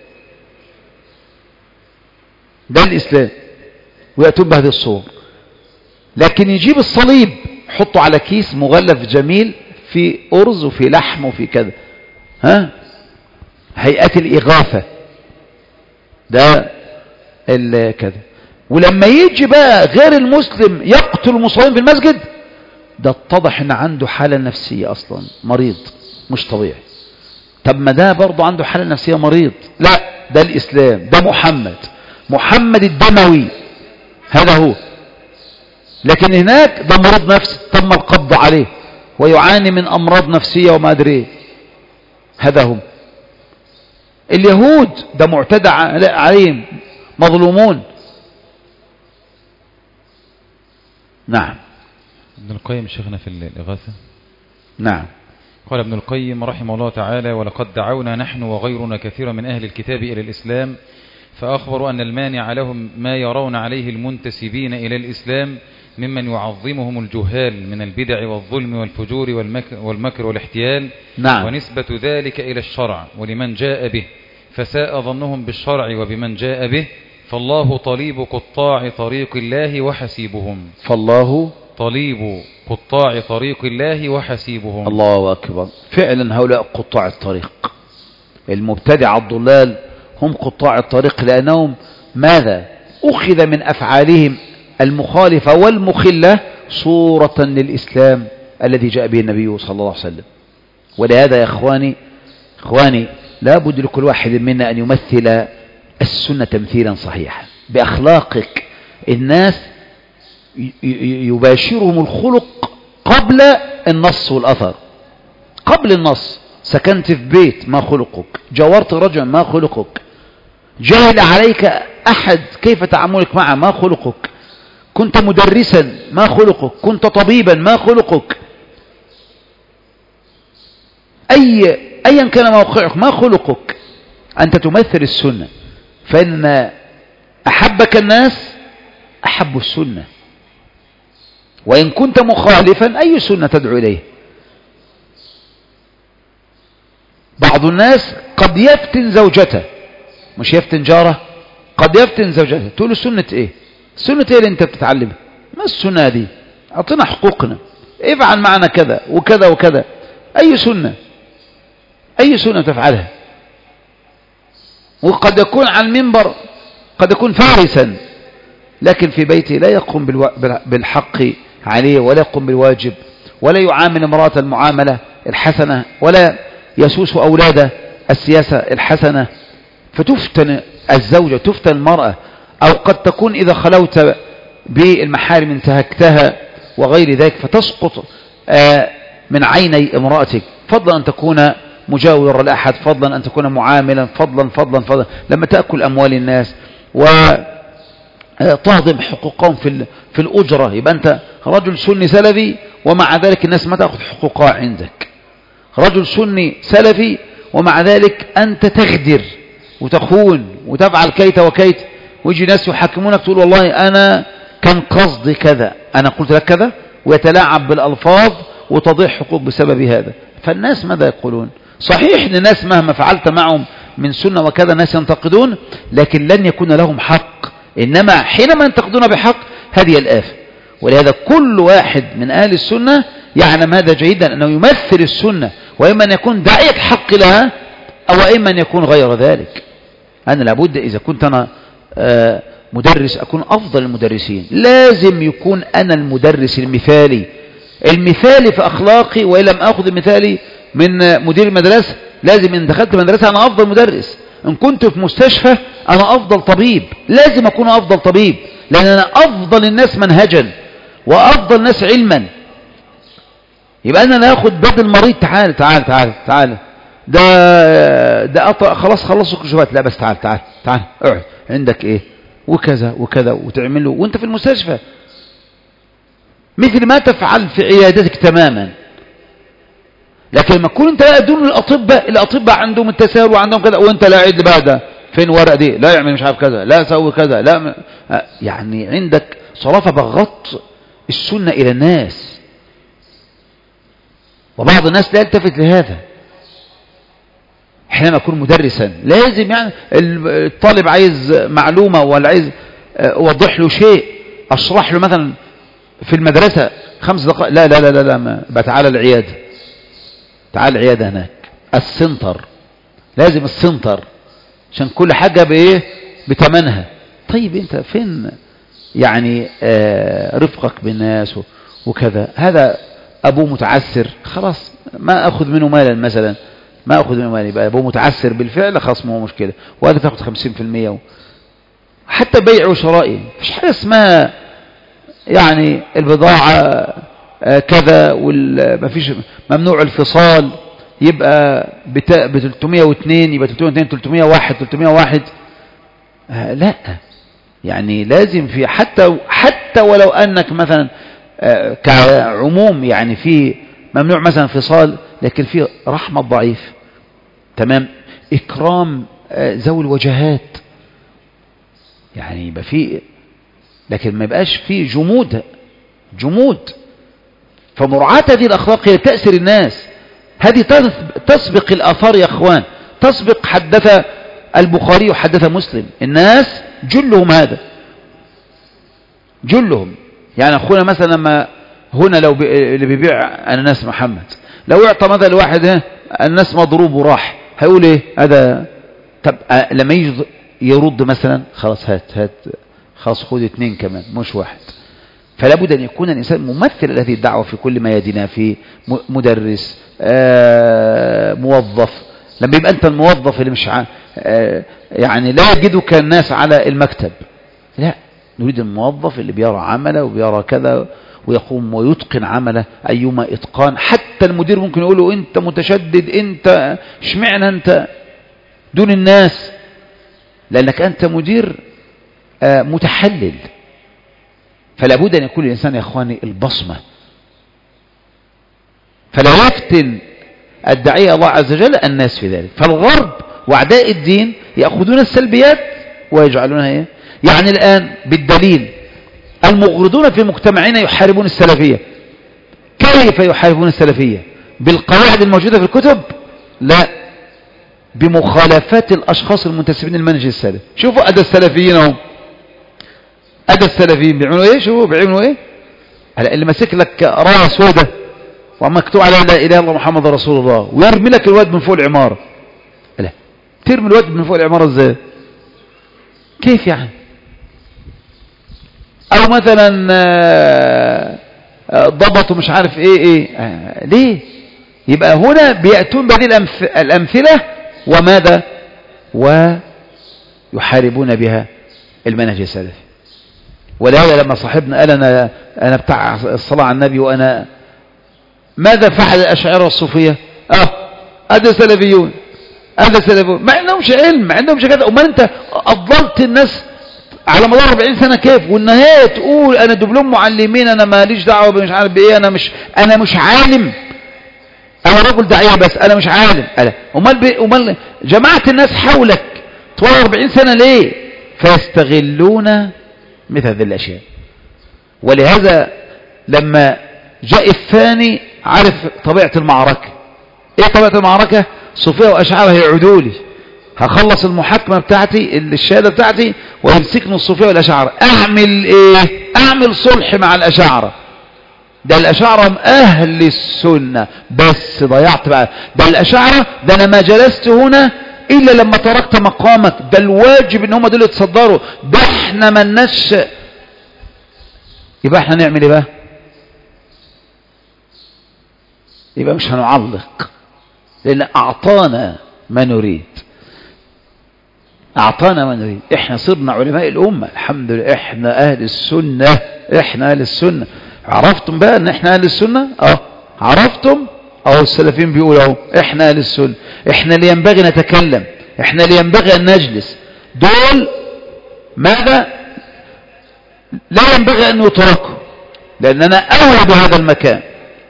ده الإسلام، ويأتون بهذه الصور. لكن يجيب الصليب حطه على كيس مغلف جميل في أرز وفي لحم وفي كذا، ها، هيئات الإغاثة، ده كذا. ولما يجي بقى غير المسلم يقتل المصلين في المسجد، ده اتضح ان عنده حالة نفسية اصلا، مريض مش طبيعي. طب ما ده برضه عنده حالة نفسية مريض. لا، ده الإسلام، ده محمد محمد الدموي، هذا هو. لكن هناك ده مريض نفسي تم القبض عليه ويعاني من أمراض نفسية وما أدري ايه، هذا هم. اليهود ده معتدى عليهم، مظلومون. نعم. ابن القيم شيخنا في الإغاثة. نعم. قال ابن القيم رحمه الله تعالى: ولقد دعونا نحن وغيرنا كثيرا من أهل الكتاب إلى الإسلام، فأخبروا أن المانع لهم ما يرون عليه المنتسبين إلى الإسلام ممن يعظمهم الجهال من البدع والظلم والفجور والمكر, والمكر والاحتيال. نعم. ونسبة ذلك إلى الشرع ولمن جاء به، فساء ظنهم بالشرع وبمن جاء به، فالله طليب قطاع طريق الله وحسيبهم. فالله طليب قطاع طريق الله وحسيبهم. الله أكبر. فعلا هؤلاء قطاع الطريق، المبتدع الضلال هم قطاع الطريق، لأنهم ماذا؟ أخذ من أفعالهم المخالفة والمخلة صورة للإسلام الذي جاء به النبي صلى الله عليه وسلم. ولهذا يا إخواني إخواني لا بد لكل واحد منا أن يمثل السنة تمثيلا صحيحا بأخلاقك. الناس يباشرهم الخلق قبل النص والأثر. قبل النص، سكنت في بيت ما خلقك، جاورت رجلا ما خلقك، جهل عليك أحد كيف تعاملك معه ما خلقك، كنت مدرسا ما خلقك، كنت طبيبا ما خلقك، أي أيا كان موقعك ما خلقك. أنت تمثل السنة، فإن أحبك الناس أحبوا السنة، وإن كنت مخالفا أي سنة تدعو إليه. بعض الناس قد يفتن زوجته، مش يفتن جاره، قد يفتن زوجته، تقول له سنة ايه؟ سنة ايه اللي انت بتتعلمها؟ ما السنة دي؟ اعطينا حقوقنا، افعل معنا كذا وكذا وكذا. اي سنة؟ اي سنة تفعلها؟ وقد يكون على المنبر، قد يكون فارسا، لكن في بيته لا يقوم بالحق عليه، ولا يقوم بالواجب، ولا يعامل امرأة المعاملة الحسنة، ولا يسوس أولاده السياسة الحسنة. فتفتن الزوجة، تفتن المرأة، أو قد تكون إذا خلوت بالمحارم انتهكتها وغير ذلك فتسقط من عيني امرأتك، فضلا أن تكون مجاورا لأحد، فضلا أن تكون معاملا، فضلا فضلا فضلا لما تأكل أموال الناس وتهضم حقوقهم في في الأجرة، يبقى أنت رجل سني سلفي ومع ذلك الناس ما تأخذ حقوقها عندك. رجل سني سلفي ومع ذلك أنت تغدر وتخون وتفعل كيت وكيت، ويجي ناس يحاكمونك تقول والله أنا كان قصدي كذا، أنا قلت لك كذا، ويتلاعب بالألفاظ وتضيع حقوق بسبب هذا. فالناس ماذا يقولون؟ صحيح ان الناس مهما فعلت معهم من سنة وكذا الناس ينتقدون، لكن لن يكون لهم حق، إنما حينما ينتقدون بحق هذه الآفة. ولهذا كل واحد من أهل السنة يعلم هذا جيدا، أنه يمثل السنة، وإما أن يكون داعية حق لها، أو إما أن يكون غير ذلك. أنا لابد إذا كنت أنا مدرس أكون أفضل المدرسين، لازم يكون أنا المدرس المثالي المثالي في أخلاقي، وإن لم أخذ المثالي من مدير المدرسة لازم إن دخلت مدرسة أنا أفضل مدرس، إن كنت في مستشفى أنا أفضل طبيب، لازم أكون أفضل طبيب، لأن أنا أفضل الناس منهجا وأفضل الناس علما. يبقى أنا ناخد بدل المريض، تعال تعال تعال تعال ده ده أطلع خلاص خلصوا كشوفات، لا بس تعال تعال تعال اقعد عندك إيه وكذا وكذا وتعمله وأنت في المستشفى، مثل ما تفعل في عيادتك تماما. لكن لما تكون انت لا دون الاطباء، الاطباء عندهم التساهل وعندهم كذا، وانت لا عيد بقى ده فين ورقه دي، لا يعمل مش عارف كذا، لا سوي كذا، لا م... يعني عندك صرافه بغض السنه الى الناس، وبعض الناس لا يلتفت لهذا. حينما اكون مدرسا لازم يعني الطالب عايز معلومه ولا عايز اوضح له شيء، اشرح له مثلا في المدرسه خمس دقائق، لا لا لا لا, لا ما بتعالى العياده، تعال العيادة هناك، السنتر لازم السنتر عشان كل حاجة بإيه بتمنها. طيب انت فين يعني آه رفقك بالناس وكذا؟ هذا أبوه متعسر خلاص ما أخذ منه مالا مثلا، ما أخذ منه مالا، يبقى أبوه متعسر بالفعل خلاص ما هو مشكلة، وهذا تأخذ خمسين في المية. حتى بيع وشرائي مفيش حاجة اسمها يعني البضاعة كذا ومفيش ممنوع الفصال، يبقى ب ثلاثمائة واثنين يبقى ثلاثمائة واثنين ثلاثمائة وواحد ثلاثمائة وواحد، آه لا يعني لازم في حتى حتى ولو انك مثلا آه كعموم يعني في ممنوع مثلا فصال، لكن في رحمة ضعيف تمام، اكرام آه ذوي الوجهات، يعني يبقى في، لكن ما يبقاش في جمود جمود. فمراعاة هذه الأخلاق هي تأثير الناس، هذه تسبق الآثار يا أخوان، تسبق حدث البخاري وحدث مسلم، الناس جلهم هذا جلهم. يعني أخونا مثلا لما هنا لو بي اللي بيبيع أناناس محمد، لو اعطى مثلا لواحد الناس مضروب وراح، هيقول ايه هذا؟ طب لما يجي يرد مثلا خلاص هات هات خلاص خد اثنين كمان مش واحد. فلا بد أن يكون الإنسان ممثل لهذه الدعوة في كل ميادينها، في مدرس آه موظف. لما يبقى أنت الموظف اللي مش آه يعني لا يجدك الناس على المكتب، لا نريد الموظف اللي بيرى عمله وبيرى كذا ويقوم ويتقن عمله أيما إتقان. حتى المدير ممكن يقول له أنت متشدد، أنت اشمعنى أنت دون الناس، لأنك أنت مدير آه متحلل. فلا بد أن يكون الإنسان يا أخواني البصمة، فلا يفتن الداعية الله عز وجل الناس في ذلك. فالغرب وأعداء الدين يأخذون السلبيات ويجعلونها إيه؟ يعني الآن بالدليل المغرضون في مجتمعنا يحاربون السلفية. كيف يحاربون السلفية؟ بالقواعد الموجودة في الكتب؟ لا، بمخالفات الأشخاص المنتسبين للمنهج السلفي. شوفوا أدى السلفيين هم، أدى السلفيين بيعملوا إيه؟ شوفوا بيعملوا إيه؟ اللي ماسك لك راية سودة ومكتوب على لا إله إلا الله محمد رسول الله، ويرمي لك الواد من فوق العمارة. لا، ترمي الواد من فوق العمارة إزاي؟ كيف يعني؟ أو مثلا ضبطوا مش عارف إيه إيه آه ليه؟ يبقى هنا بيأتون بهذه الأمثلة وماذا؟ يحاربون بها المنهج السلفي. ولهذا لما صاحبنا قال أنا, أنا بتاع الصلاة على النبي، وأنا ماذا فعل الأشاعرة والصوفية؟ اه هذا سلفيون، هذا سلفيون، ما عندهمش علم، ما عندهمش كذا. امال انت اضللت الناس على مدار أربعين سنة كيف؟ والنهاية تقول انا دبلوم معلمين، انا ماليش دعوه مش عارف بايه، انا مش انا مش عالم، انا رجل داعيه بس انا مش عالم. امال امال جماعه الناس حولك طوال أربعين سنة ليه؟ فيستغلون مثل هذه الاشياء. ولهذا لما جاء الثاني عرف طبيعة المعركة. ايه طبيعة المعركة؟ صوفية وأشاعرة هيعودوا لي، هخلص المحاكمة بتاعتي الشهادة بتاعتي ويمسكني الصوفية والأشاعرة. اعمل ايه؟ اعمل صلح مع الأشاعرة. ده الأشاعرة أهل السنة، بس ضيعت بقى. ده الأشاعرة ده أنا ما جلست هنا إلا لما تركت مقامك، ده الواجب إن هم دول يتصدروا، ده احنا ما لناش. يبقى احنا نعمل ايه بقى؟ يبقى مش هنعلق، لأن أعطانا ما نريد، أعطانا ما نريد. إحنا صرنا علماء الأمة الحمد لله، إحنا أهل السنة، إحنا أهل السنة. عرفتم بقى أن إحنا أهل السنة؟ أه عرفتم؟ أو السلفين بيقولوا أهو إحنا أهل السنة، إحنا اللي ينبغي نتكلم، إحنا اللي ينبغي أن نجلس. دول ماذا؟ لا ينبغي أن يتركوا، لأننا أولى بهذا المكان،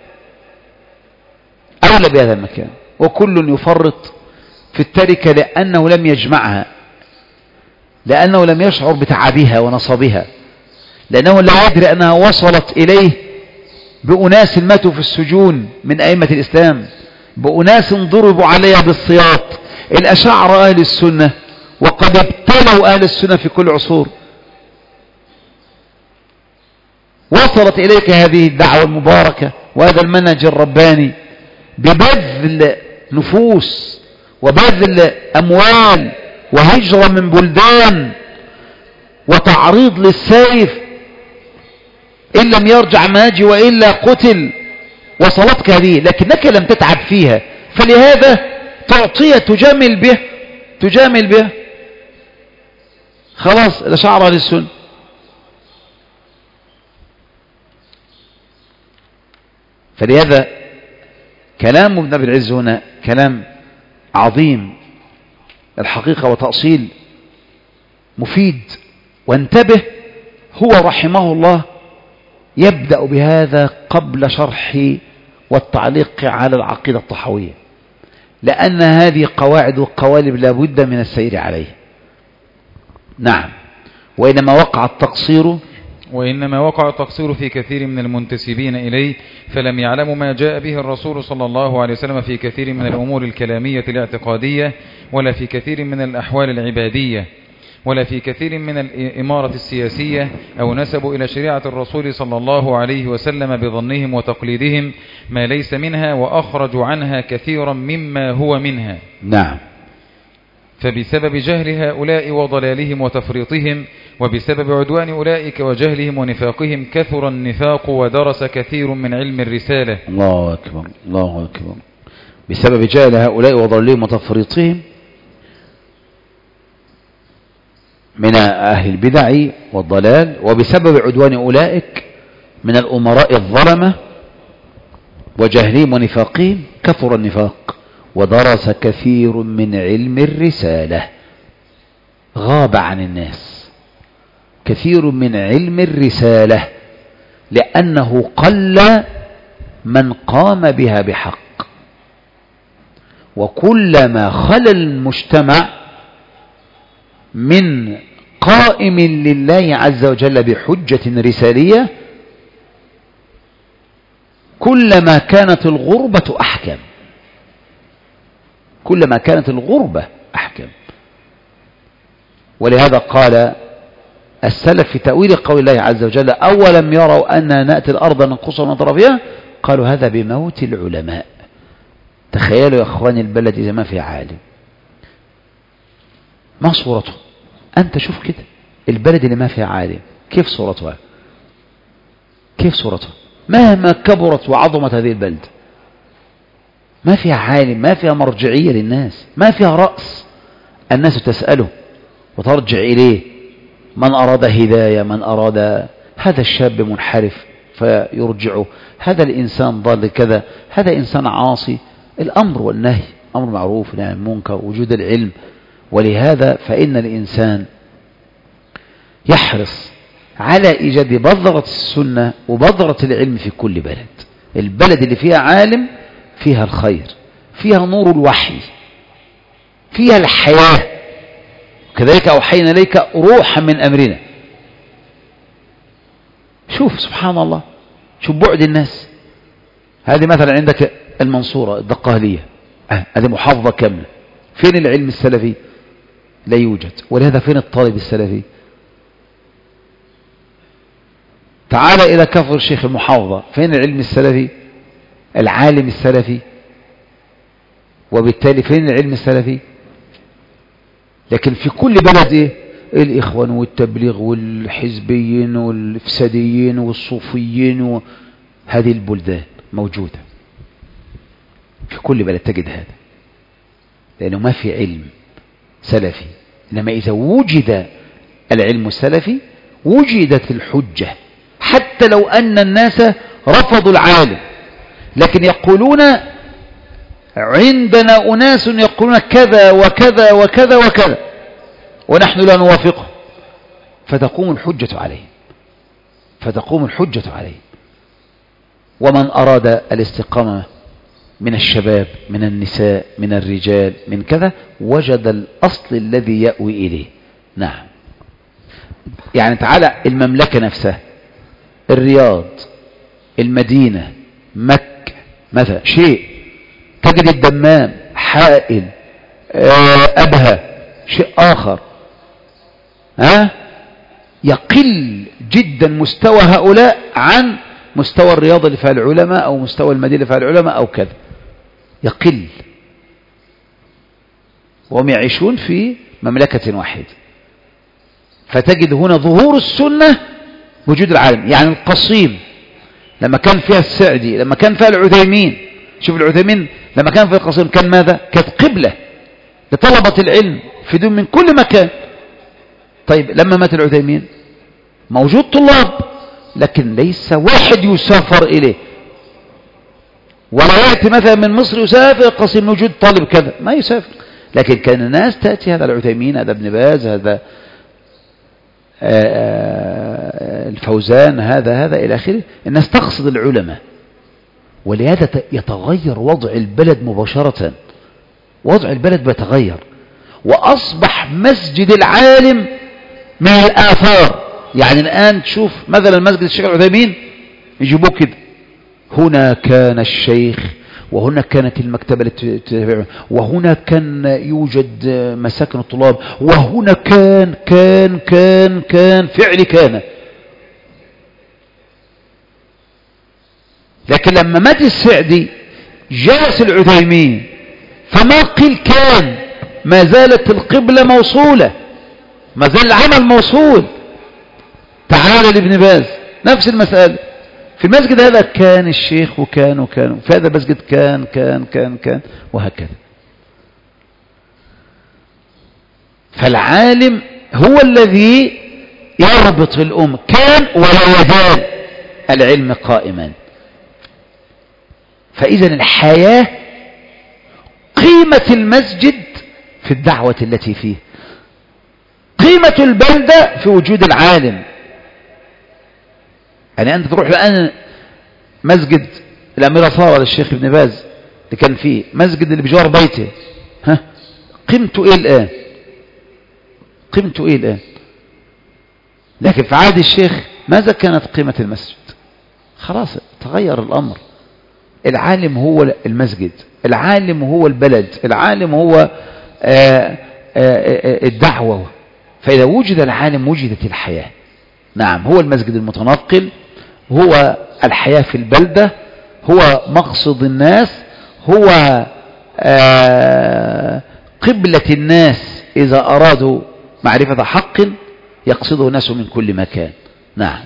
أولى بهذا المكان. وكل يفرط في التركة لأنه لم يجمعها، لأنه لم يشعر بتعبها ونصبها، لأنه لا يدري أنها وصلت إليه بأناس ماتوا في السجون من أئمة الإسلام، بأناس ضربوا عليها بالسياط. الأشاعرة أهل السنة، وقد ابتلوا أهل السنة في كل عصور. وصلت إليك هذه الدعوة المباركة وهذا المنهج الرباني ببذل نفوس وبذل أموال وهجرة من بلدان وتعريض للسيف، إن لم يرجع ماجي وإلا قتل. وصلتك هذه لكنك لم تتعب فيها، فلهذا تعطيها تجامل به تجامل به خلاص. الأشاعرة للسنة. فلهذا كلام ابن أبي العز هنا كلام عظيم الحقيقة وتأصيل مفيد. وانتبه، هو رحمه الله يبدأ بهذا قبل شرح والتعليق على العقيدة الطحاوية، لأن هذه قواعد وقوالب لا بد من السير عليها. نعم. وإنما وقع التقصير وإنما وقع التقصير في كثير من المنتسبين إليه، فلم يعلموا ما جاء به الرسول صلى الله عليه وسلم في كثير من الأمور الكلامية الاعتقادية، ولا في كثير من الأحوال العبادية، ولا في كثير من الإمارة السياسية، أو نسبوا إلى شريعة الرسول صلى الله عليه وسلم بظنهم وتقليدهم ما ليس منها، وأخرجوا عنها كثيرا مما هو منها. نعم. فبسبب جهل هؤلاء وضلالهم وتفريطهم، وبسبب عدوان أولئك وجهلهم ونفاقهم، كثر النفاق ودرس كثير من علم الرسالة. الله أكبر، الله أكبر. بسبب جهل هؤلاء وضلالهم وتفريطهم من أهل البدع والضلال، وبسبب عدوان أولئك من الأمراء الظلمة وجهلهم ونفاقهم، كثر النفاق ودرس كثير من علم الرسالة، غاب عن الناس كثير من علم الرسالة، لأنه قل من قام بها بحق. وكلما خلى المجتمع من قائم لله عز وجل بحجة رسالية، كلما كانت الغربة أحكم، كلما كانت الغربة أحكم. ولهذا قال السلف في تأويل قول الله عز وجل: أولم يروا أننا نأتي الأرض ننقصها من أطرافها، قالوا هذا بموت العلماء. تخيلوا يا أخواني البلد إذا ما في عالم، ما صورته؟ أنت شوف كده البلد اللي ما فيها عالم كيف صورتها، كيف صورتها مهما كبرت وعظمت هذه البلد، ما فيها عالم، ما فيها مرجعية للناس، ما فيها رأس الناس تسأله وترجع إليه. من أراد هداية، من أراد هذا الشاب منحرف فيرجعه، هذا الإنسان ضال كذا، هذا إنسان عاصي. الأمر والنهي، أمر معروف نهي عن المنكر، وجود العلم. ولهذا فإن الإنسان يحرص على إيجاد بذرة السنة وبذرة العلم في كل بلد. البلد اللي فيها عالم فيها الخير، فيها نور الوحي، فيها الحياة. كذلك أوحينا إليك روحا من أمرنا. شوف سبحان الله، شوف بعد الناس. هذه مثلا عندك المنصورة الدقهلية، هذه محافظة كاملة. فين العلم السلفي؟ لا يوجد. ولهذا فين الطالب السلفي؟ تعال إلى كفر الشيخ المحافظة، فين العلم السلفي؟ العالم السلفي. وبالتالي فين العلم السلفي؟ لكن في كل بلد إيه؟ الإخوان والتبليغ والحزبيين والإفساديين والصوفيين وهذه البلدان موجودة في كل بلد، تجد هذا، لأنه ما في علم سلفي. إنما إذا وجد العلم السلفي وجدت الحجة، حتى لو أن الناس رفضوا العالم، لكن يقولون عندنا أناس يقولون كذا وكذا وكذا وكذا ونحن لا نوافقه، فتقوم الحجة عليه، فتقوم الحجة عليه. ومن أراد الاستقامة من الشباب، من النساء، من الرجال، من كذا، وجد الأصل الذي يأوي إليه. نعم. يعني تعالى المملكة نفسها، الرياض، المدينة، مكة مثلا، شيء تجد الدمام، حائل، أبها شيء آخر. ها؟ يقل جدا مستوى هؤلاء عن مستوى الرياض اللي فيها العلماء، أو مستوى المدينة اللي فيها العلماء، أو كذا، يقل. وهم يعيشون في مملكة واحدة. فتجد هنا ظهور السنة، وجود العالم. يعني القصيم لما كان فيها السعدي، لما كان فيها العثيمين، شوف العثيمين لما كان في القصيم كان ماذا؟ كانت قبلة لطلبة العلم في دون من كل مكان. طيب لما مات العثيمين موجود طلاب، لكن ليس واحد يسافر إليه، ولا يأتي مثلا من مصر يسافر القصيم موجود طالب كذا، ما يسافر. لكن كان الناس تأتي، هذا العثيمين، هذا ابن باز، هذا الفوزان، هذا هذا إلى آخره. الناس تقصد العلماء. ولهذا يتغير وضع البلد مباشرة، وضع البلد بيتغير، وأصبح مسجد العالم من الآثار. يعني الآن تشوف مثلا مسجد الشيخ العثيمين يجيبوه كده، هنا كان الشيخ، وهنا كانت المكتبة، وهنا كان يوجد مساكن الطلاب، وهنا كان كان كان كان فعل كان. لكن لما مات السعدي جلس العثيمين، فما قيل كان، ما زالت القبلة موصولة، ما زال العمل موصول. تعال لابن باز نفس المسألة، في المسجد هذا كان الشيخ وكان وكان، في هذا المسجد كان كان كان كان وهكذا. فالعالم هو الذي يربط الأمة، كان ولا يزال العلم قائما. فإذا الحياة قيمة المسجد في الدعوة التي فيه، قيمة البلدة في وجود العالم. يعني أنت تروح الآن مسجد الأميرة صار للشيخ ابن باز اللي كان فيه، مسجد اللي بجوار بيته، ها قيمته إيه الآن؟ قيمته إيه الآن؟ لكن في عهد الشيخ ماذا كانت قيمة المسجد؟ خلاص تغير الأمر. العالم هو المسجد، العالم هو البلد، العالم هو آآ آآ الدعوة. فإذا وجد العالم وجدت الحياة. نعم، هو المسجد المتنقل، هو الحياة في البلدة، هو مقصد الناس، هو قبلة الناس إذا أرادوا معرفة حق يقصده الناس من كل مكان. نعم.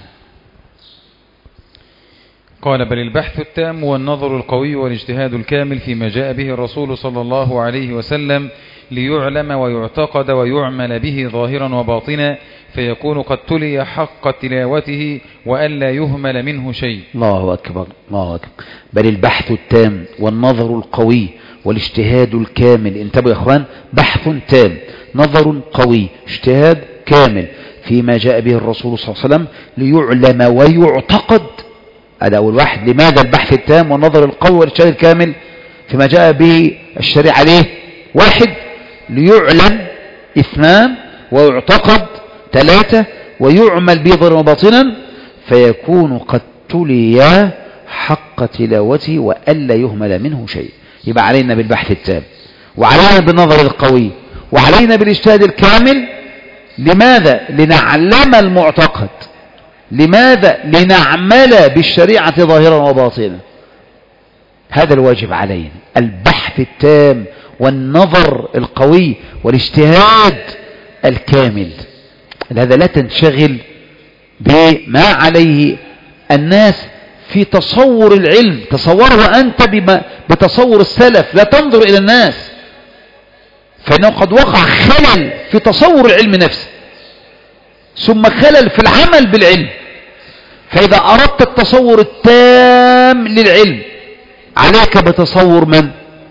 قال: بل البحث التام والنظر القوي والاجتهاد الكامل فيما جاء به الرسول صلى الله عليه وسلم ليعلم ويعتقد ويعمل به ظاهرا وباطنا، فيكون قد تلي حق تلاوته وألا يهمل منه شيء. الله أكبر الله أكبر. بل البحث التام والنظر القوي والاجتهاد الكامل، انتبهوا يا اخوان، بحث تام، نظر قوي، اجتهاد كامل فيما جاء به الرسول صلى الله عليه وسلم ليعلم ويعتقد. هذا أول واحد. لماذا البحث التام والنظر القوي والاجتهاد الكامل فيما جاء به الشريعة عليه؟ واحد، ليعلم. اثنان، ويعتقد. ثلاثة، ويعمل به ظاهرا وباطنا، فيكون قد تلي حق تلاوته وألا يهمل منه شيء. يبقى علينا بالبحث التام، وعلينا بالنظر القوي، وعلينا بالاجتهاد الكامل. لماذا؟ لنعلم المعتقد. لماذا؟ لنعمل بالشريعة ظاهرا وباطنا. هذا الواجب علينا، البحث التام والنظر القوي والاجتهاد الكامل. هذا لا تنشغل بما عليه الناس في تصور العلم، تصوره أنت بما بتصور السلف، لا تنظر إلى الناس، فإنه قد وقع خلل في تصور العلم نفسه، ثم خلل في العمل بالعلم. فإذا أردت التصور التام للعلم عليك بتصور من؟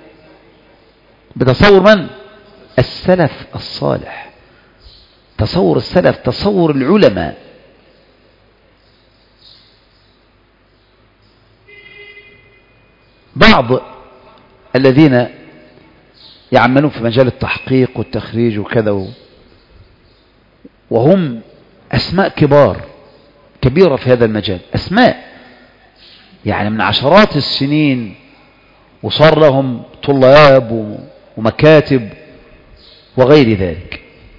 بتصور من؟ السلف الصالح، تصور السلف، تصور العلماء. بعض الذين يعملون في مجال التحقيق والتخريج وكذا، وهم أسماء كبار كبيرة في هذا المجال، أسماء يعني من عشرات السنين، وصار لهم طلاب ومكاتب وغير ذلك،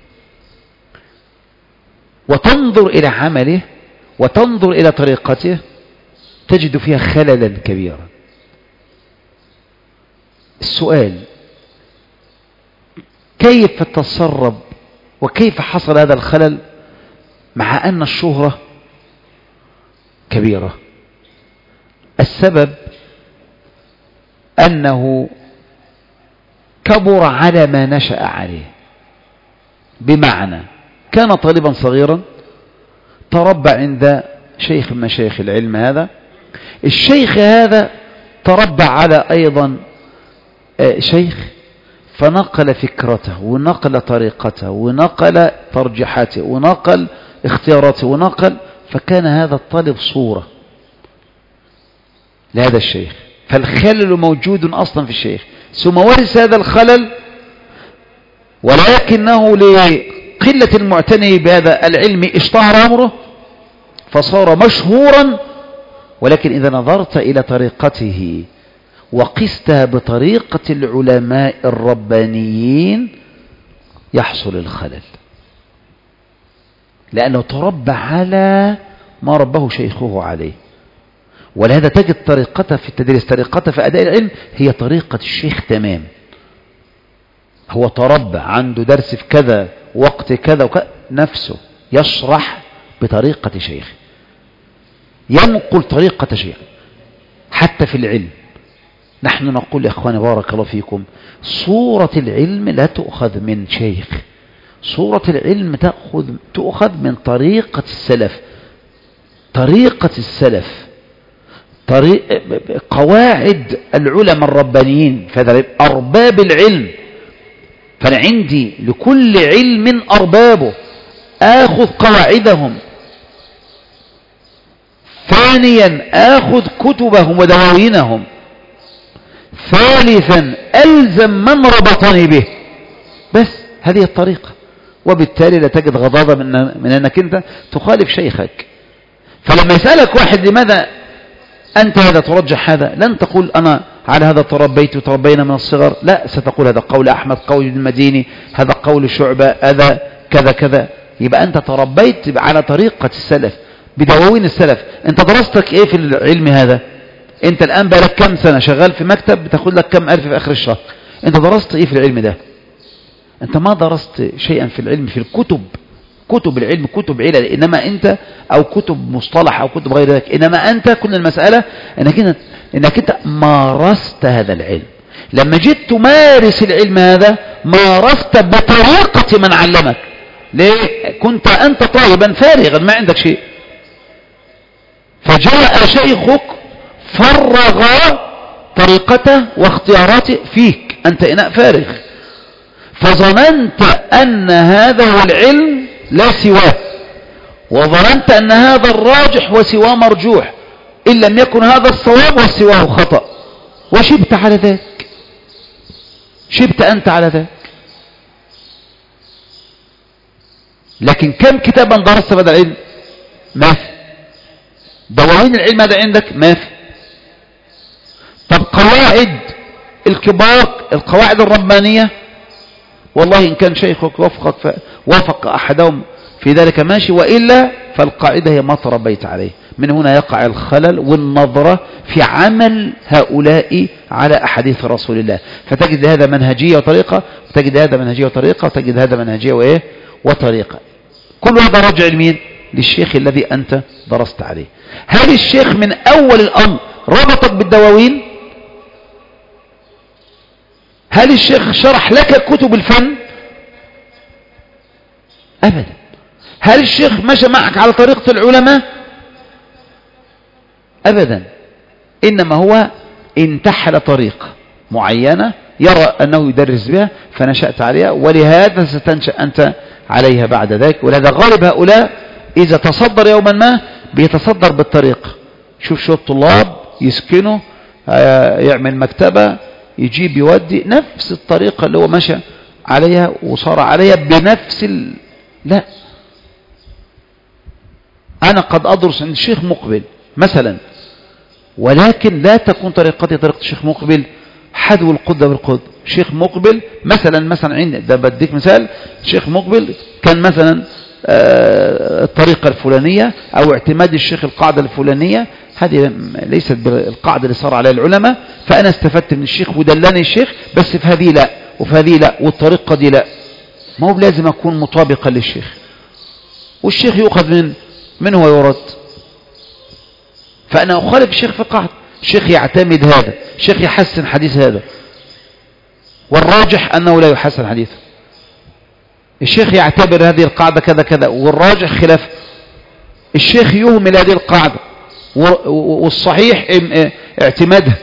وتنظر إلى عمله وتنظر إلى طريقته تجد فيها خللا كبيرا. السؤال: كيف تسرب وكيف حصل هذا الخلل مع أن الشهرة كبيرة؟ السبب أنه كبر على ما نشأ عليه، بمعنى كان طالبا صغيرا تربى عند شيخ من مشايخ العلم، هذا الشيخ هذا تربى على أيضا شيخ، فنقل فكرته ونقل طريقته ونقل ترجيحاته ونقل اختياراته ونقل، فكان هذا الطالب صورة لهذا الشيخ، فالخلل موجود أصلا في الشيخ، ثم ورث هذا الخلل، ولكنه لقلة المعتني بهذا العلم اشتهر أمره فصار مشهورا. ولكن إذا نظرت إلى طريقته وقستها بطريقة العلماء الربانيين يحصل الخلل، لأنه تربى على ما ربه شيخه عليه. ولهذا تجد طريقته في التدريس، طريقته في أداء العلم هي طريقة الشيخ تمام. هو تربى عنده درس في كذا وقت كذا وكذا، نفسه يشرح بطريقة شيخ، ينقل طريقة شيخ. حتى في العلم نحن نقول يا أخواني بارك الله فيكم، صورة العلم لا تؤخذ من شيخ، صورة العلم تأخذ تؤخذ من طريقة السلف، طريقة السلف، طريق قواعد العلماء الربانيين، فهذا أرباب العلم. فأنا عندي لكل علم أربابه، آخذ قواعدهم. ثانيا آخذ كتبهم ودواوينهم. ثالثا ألزم من ربطني به. بس هذه الطريقة، وبالتالي لا تجد غضاضة من, من أنك أنت تخالف شيخك. فلما يسألك واحد لماذا أنت هذا ترجح هذا، لن تقول أنا على هذا تربيت وتربينا من الصغر، لا، ستقول هذا قول أحمد، قول المديني، هذا قول شعبة، هذا كذا كذا. يبقى أنت تربيت على طريقة السلف بدواوين السلف. أنت دراستك إيه في العلم هذا؟ أنت الآن بقى لك كم سنة شغال في مكتب بتاخد لك كم ألف في آخر الشهر، أنت درست إيه في العلم ده؟ أنت ما درست شيئا في العلم، في الكتب، كتب العلم، كتب علل، إنما أنت أو كتب مصطلح أو كتب غير ذلك، إنما أنت كل المسألة إنك أنت, إنك أنت مارست هذا العلم. لما جيت تمارس العلم هذا مارست بطريقة من علمك. ليه؟ كنت أنت طالبا فارغا ما عندك شيء، فجاء شيخك فرغ طريقته واختياراته فيك، أنت إناء فارغ، فظننت أن هذا هو العلم لا سواه، وظننت أن هذا الراجح وسواه مرجوح، إن لم يكن هذا الصواب وسواه خطأ، وشبت على ذاك، شبت أنت على ذاك. لكن كم كتابا درست بدل العلم؟ ما في. دواوين العلم هذا عندك؟ ما في. طب قواعد الكبار، القواعد الربانية، والله إن كان شيخك وفقك ف... وفق أحدهم في ذلك ماشي، وإلا فالقاعدة هي ما تربيت عليه. من هنا يقع الخلل والنظرة في عمل هؤلاء على أحاديث رسول الله، فتجد هذا منهجية وطريقة، وتجد هذا منهجية وطريقة، وتجد هذا منهجية وإيه وطريقة. كل هذا راجع لمين؟ للشيخ الذي أنت درست عليه. هل الشيخ من أول الأمر ربطك بالدواوين؟ هل الشيخ شرح لك كتب الفن؟ أبدا. هل الشيخ مشى معك على طريقة العلماء؟ أبدا. إنما هو انتحل طريقة معينة يرى أنه يدرس بها فنشأت عليها، ولهذا ستنشأ أنت عليها بعد ذلك. ولهذا غالب هؤلاء إذا تصدر يوما ما بيتصدر بالطريقة. شوف شو الطلاب يسكنوا، يعمل مكتبة، يجيب يودي، نفس الطريقة اللي هو مشى عليها وصار عليها بنفس ال... لا، أنا قد أدرس عند الشيخ مقبل مثلا، ولكن لا تكون طريقتي طريقة الشيخ مقبل حذو القدة بالقدة. شيخ مقبل مثلا مثلا عند ده بديك مثال، شيخ مقبل كان مثلا الطريقة الفلانية أو اعتماد الشيخ القاعدة الفلانية، هذه ليست بالقاعدة اللي صار عليها العلماء، فأنا استفدت من الشيخ ودلني الشيخ، بس في هذه لا وفي هذه لا والطريقة دي لا. ما هو لازم أكون مطابقا للشيخ، والشيخ يؤخذ من منه ويرد. فأنا أخالف الشيخ في قاعدة، الشيخ يعتمد هذا، الشيخ يحسن حديث هذا، والراجح أنه لا يحسن حديثه. الشيخ يعتبر هذه القاعدة كذا كذا والراجح خلاف. الشيخ يهمل هذه القاعدة والصحيح اعتمادها،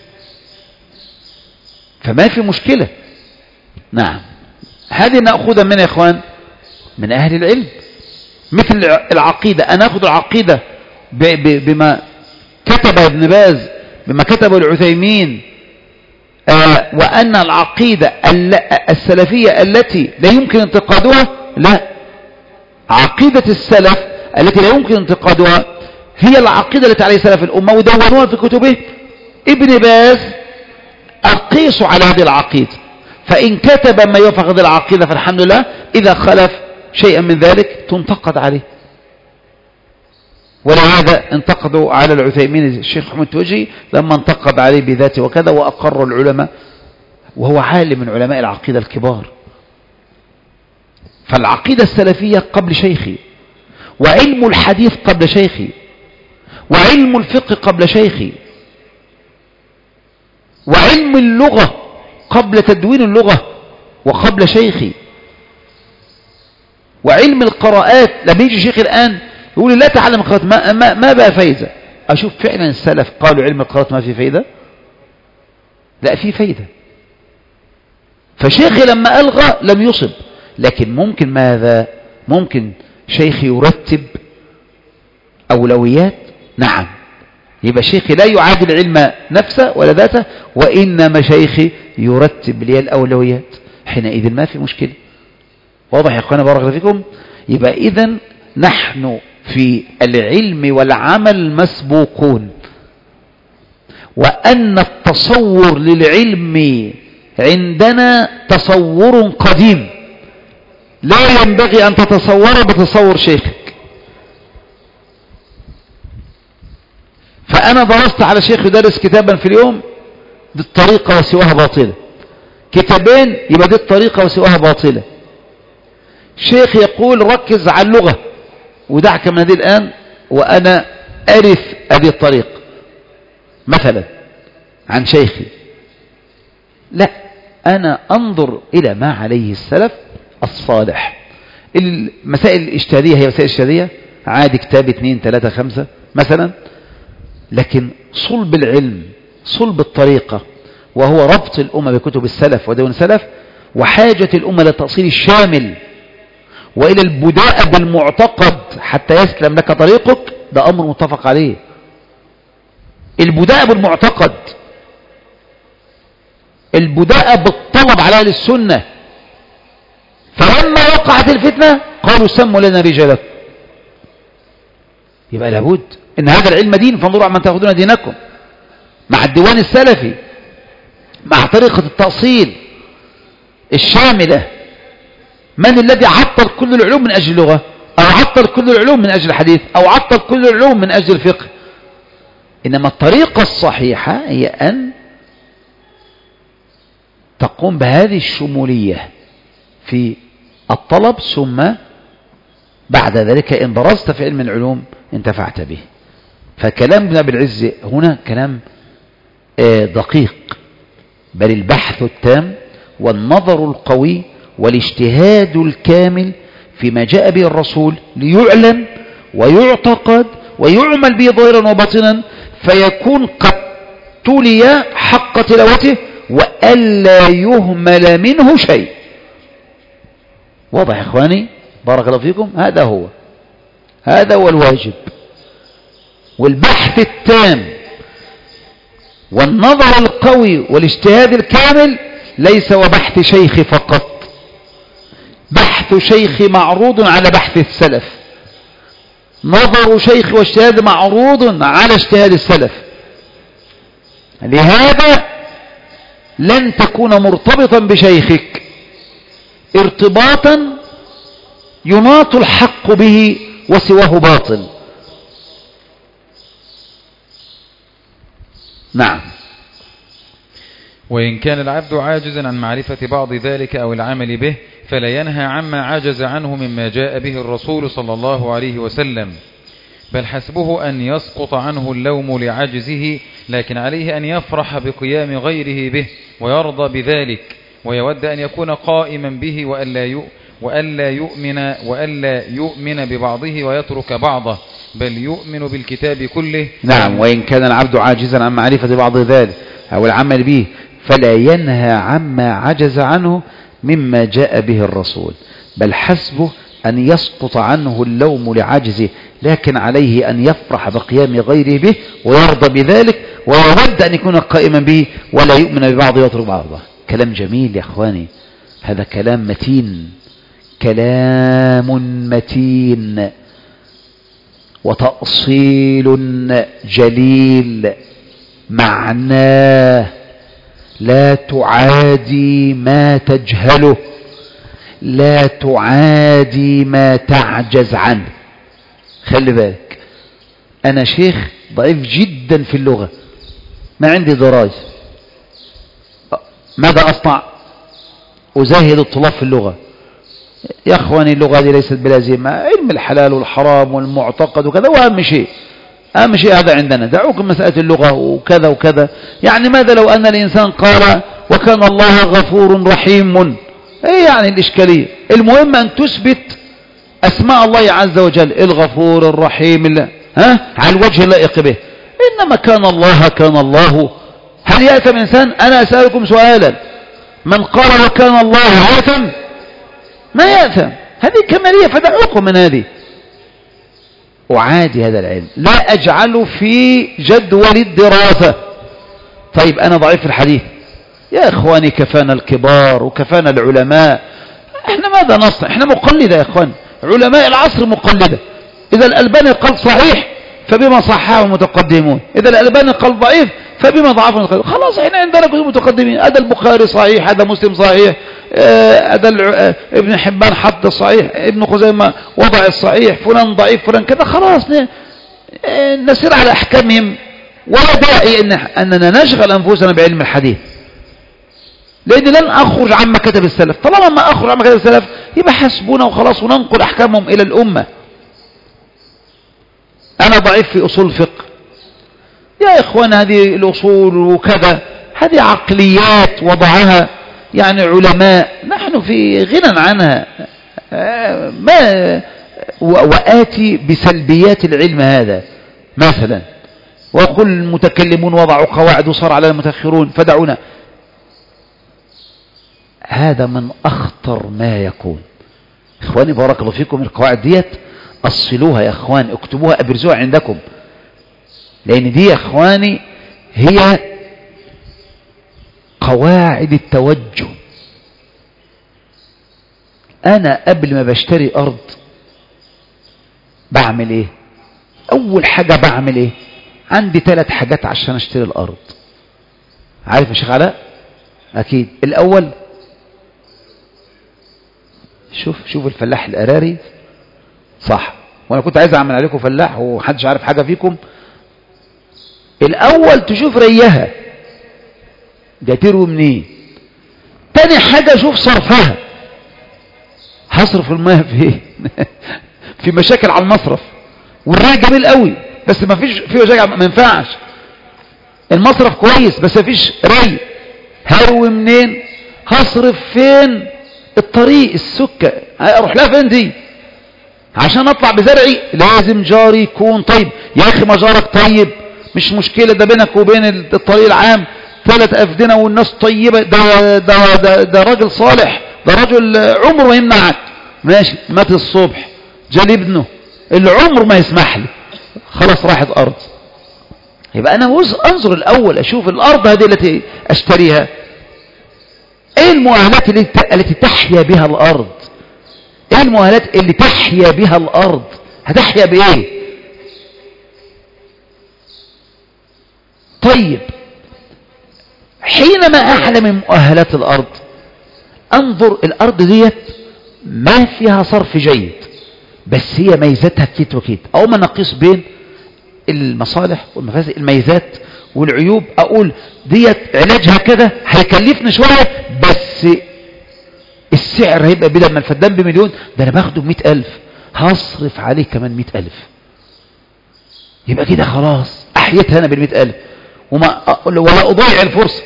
فما في مشكلة. نعم، هذه نأخذها من يا إخوان من أهل العلم. مثل العقيدة، أنا أخذ العقيدة بما كتب ابن باز، بما كتبه العثيمين، آه وأن العقيدة السلفية التي لا يمكن انتقادها، لا، عقيدة السلف التي لا يمكن انتقادها هي العقيدة التي عليه سلف الأمة ودونوها في كتبه. ابن باز أقيس على هذه العقيدة، فإن كتب ما يوافق هذه العقيدة فالحمد لله، إذا خلف شيئا من ذلك تنتقد عليه. ولهذا انتقدوا على العثيمين الشيخ محمد توجي لما انتقد عليه بذاته وكذا، وأقر العلماء وهو عالم من علماء العقيدة الكبار. فالعقيدة السلفية قبل شيخي، وعلم الحديث قبل شيخي، وعلم الفقه قبل شيخي، وعلم اللغة قبل تدوين اللغة وقبل شيخي، وعلم القراءات. لما يجي شيخ الآن يقول لي لا تعلم القراءات، ما, ما, ما بقى فايدة. أشوف فعلا السلف قالوا علم القراءات ما في فايدة؟ لا، في فايدة. فشيخي لما ألغى لم يصب، لكن ممكن ماذا؟ ممكن شيخي يرتب أولويات. نعم، يبقى شيخي لا يعادل العلم نفسه ولا ذاته، وإنما شيخي يرتب لي الأولويات، حينئذ ما في مشكلة. واضح يا أخوانا بارك الله فيكم؟ يبقى إذن نحن في العلم والعمل مسبوقون، وأن التصور للعلم عندنا تصور قديم لا ينبغي أن تتصور بتصور شيخك. فأنا درست على شيخ يدرس كتابا في اليوم، دي الطريقة وسواها باطلة. كتابين يبقى دي الطريقة وسواها باطلة. شيخ يقول ركز على اللغة ودعك من هذه الآن، وأنا أرث هذه الطريقة مثلا عن شيخي. لا، أنا أنظر إلى ما عليه السلف الصالح. المسائل الاجتهادية هي مسائل اجتهادية عادي، كتاب اثنين ثلاثة خمسة مثلا، لكن صلب العلم صلب الطريقة وهو ربط الأمة بكتب السلف ودون السلف، وحاجة الأمة للتأصيل الشامل وإلى البداء بالمعتقد حتى يسلم لك طريقك، ده أمر متفق عليه. البداء بالمعتقد، البداء بالطلب على أهل السنة. فلما وقعت الفتنة قالوا سموا لنا رجالكم. يبقى لابد إن هذا العلم دين، فانظروا عمن تأخذون دينكم، مع الديوان السلفي، مع طريقة التأصيل الشاملة. من الذي عطل كل العلوم من أجل اللغة، أو عطل كل العلوم من أجل الحديث، أو عطل كل العلوم من أجل الفقه؟ إنما الطريقة الصحيحة هي أن تقوم بهذه الشمولية في الطلب، ثم بعد ذلك إن درست في علم العلوم انتفعت به. فكلام ابن أبي العز هنا كلام دقيق، بل البحث التام والنظر القوي والاجتهاد الكامل فيما جاء به الرسول ليعلم ويعتقد ويعمل به ظاهرا وباطنا، فيكون قد تلي حق تلاوته وألا يهمل منه شيء. واضح يا إخواني؟ بارك الله فيكم. هذا هو هذا هو الواجب، والبحث التام والنظر القوي والاجتهاد الكامل ليس وبحث شيخ فقط. بحث شيخ معروض على بحث السلف، نظر شيخ واجتهاد معروض على اجتهاد السلف. لهذا لن تكون مرتبطا بشيخك ارتباطا يناط الحق به وسواه باطل. نعم. وإن كان العبد عاجزا عن معرفة بعض ذلك أو العمل به فلا ينهى عما عجز عنه مما جاء به الرسول صلى الله عليه وسلم، بل حسبه أن يسقط عنه اللوم لعجزه، لكن عليه أن يفرح بقيام غيره به ويرضى بذلك، ويود أن يكون قائما به وألا وألا يؤمن وألا يؤمن ببعضه ويترك بعضه، بل يؤمن بالكتاب كله. نعم. وإن كان العبد عاجزا عن معرفة بعض ذلك أو العمل به فلا ينهى عما عجز عنه مما جاء به الرسول، بل حسبه أن يسقط عنه اللوم لعجزه، لكن عليه أن يفرح بقيام غيره به ويرضى بذلك، ويود أن يكون قائما به ولا يؤمن ببعضه ويترك بعضه. كلام جميل يا أخواني، هذا كلام متين، كلام متين وتأصيل جليل، معناه لا تعادي ما تجهله، لا تعادي ما تعجز عنه. خلي بالك، أنا شيخ ضعيف جدا في اللغة، ما عندي دراية، ماذا أصنع؟ أزاهد الطلاب في اللغة. يا أخواني اللغة دي ليست بلازمة، علم الحلال والحرام والمعتقد وكذا، وأهم شيء أهم شيء هذا عندنا، دعوكم مسألة اللغة وكذا وكذا. يعني ماذا لو أن الإنسان قال وكان الله غفور رحيم؟ إيه يعني الإشكالية؟ المهم أن تثبت أسماء الله عز وجل، الغفور الرحيم، الله ها على الوجه اللائق به. إنما كان الله كان الله. هل يأثم إنسان؟ أنا أسألكم سؤالا، من قال وكان الله يأثم؟ ما يأثم، هذه كمالية، فدعوكم من هذه. أعادي هذا العلم، لا أجعله في جدول الدراسة. طيب أنا ضعيف في الحديث، يا إخواني كفانا الكبار وكفانا العلماء، إحنا ماذا نصنع؟ إحنا مقلدة يا إخوان، علماء العصر مقلدة. إذا الألباني قال صحيح فبما صححه المتقدمون، إذا الألباني قال ضعيف فبما ضعفه المتقدمون. خلاص إحنا عندنا كتب متقدمين، هذا البخاري صحيح، هذا مسلم صحيح، هذا ابن حبان حط الصحيح، ابن خزيمة وضع الصحيح، فلان ضعيف فلان كذا. خلاص نسير على أحكامهم، ولا داعي إن أننا نشغل أنفسنا بعلم الحديث، لأن لن أخرج عما كتب السلف. طالما ما أخرج عما كتب السلف يبقى حسبنا وخلاص، وننقل أحكامهم إلى الأمة. أنا ضعيف في أصول الفقه، يا إخوان هذه الأصول وكذا، هذه عقليات وضعها يعني علماء نحن في غنى عنها، ما وآتي بسلبيات العلم هذا مثلا، وقل المتكلمون وضعوا قواعد وصار على المتأخرون فدعونا. هذا من أخطر ما يكون. إخواني بارك الله فيكم، القواعد ديت أصلوها يا إخوان، اكتبوها أبرزوها عندكم، لأن دي يا إخواني هي قواعد التوجه. أنا قبل ما بشتري أرض بعمل إيه؟ أول حاجة بعمل إيه؟ عندي ثلاث حاجات عشان أشتري الأرض. عارف يا شيخ علاء؟ أكيد. الأول شوف شوف الفلاح القراري، صح، وأنا كنت عايز أعمل عليكم فلاح ومحدش عارف حاجة فيكم. الأول تشوف ريها ده تروي منين. تاني حاجة شوف صرفها، هصرف الماء في ايه؟ في مشاكل على المصرف، والري جميل قوي بس ما فيش فيه مشاكل، ما ينفعش. المصرف كويس بس ما فيش ري، هروي منين؟ هصرف فين؟ الطريق، السكة، اروح لها فين دي؟ عشان اطلع بزرعي لازم جاري يكون طيب. يا اخي ما جارك طيب مش مشكلة، ده بينك وبين الطريق العام ثلاث أفدنة والناس طيبة، ده, ده, ده, ده راجل صالح، ده رجل عمره ما يمنعك. ماشي، مات الصبح جالي ابنه اللي عمره ما يسمح لي، خلاص راحت أرض. يبقى أنا أنظر الأول أشوف الأرض هذه التي أشتريها إيه المؤهلات التي تحيا بها الأرض، إيه المؤهلات اللي تحيا بها الأرض، هتحيا بإيه؟ طيب حينما أعلم من مؤهلات الأرض أنظر الأرض ديت ما فيها صرف جيد بس هي ميزاتها كيت وكيت، أو ما نقيس بين المصالح والمفاسد، الميزات والعيوب، أقول ديت علاجها كده هيكلفني شوية بس السعر هيبقى بدل ما الفدان بمليون ده أنا باخده بمئة ألف هصرف عليه كمان مئة ألف، يبقى كده خلاص أحيتها أنا بالمئة ألف وما ولا أضيع الفرصة.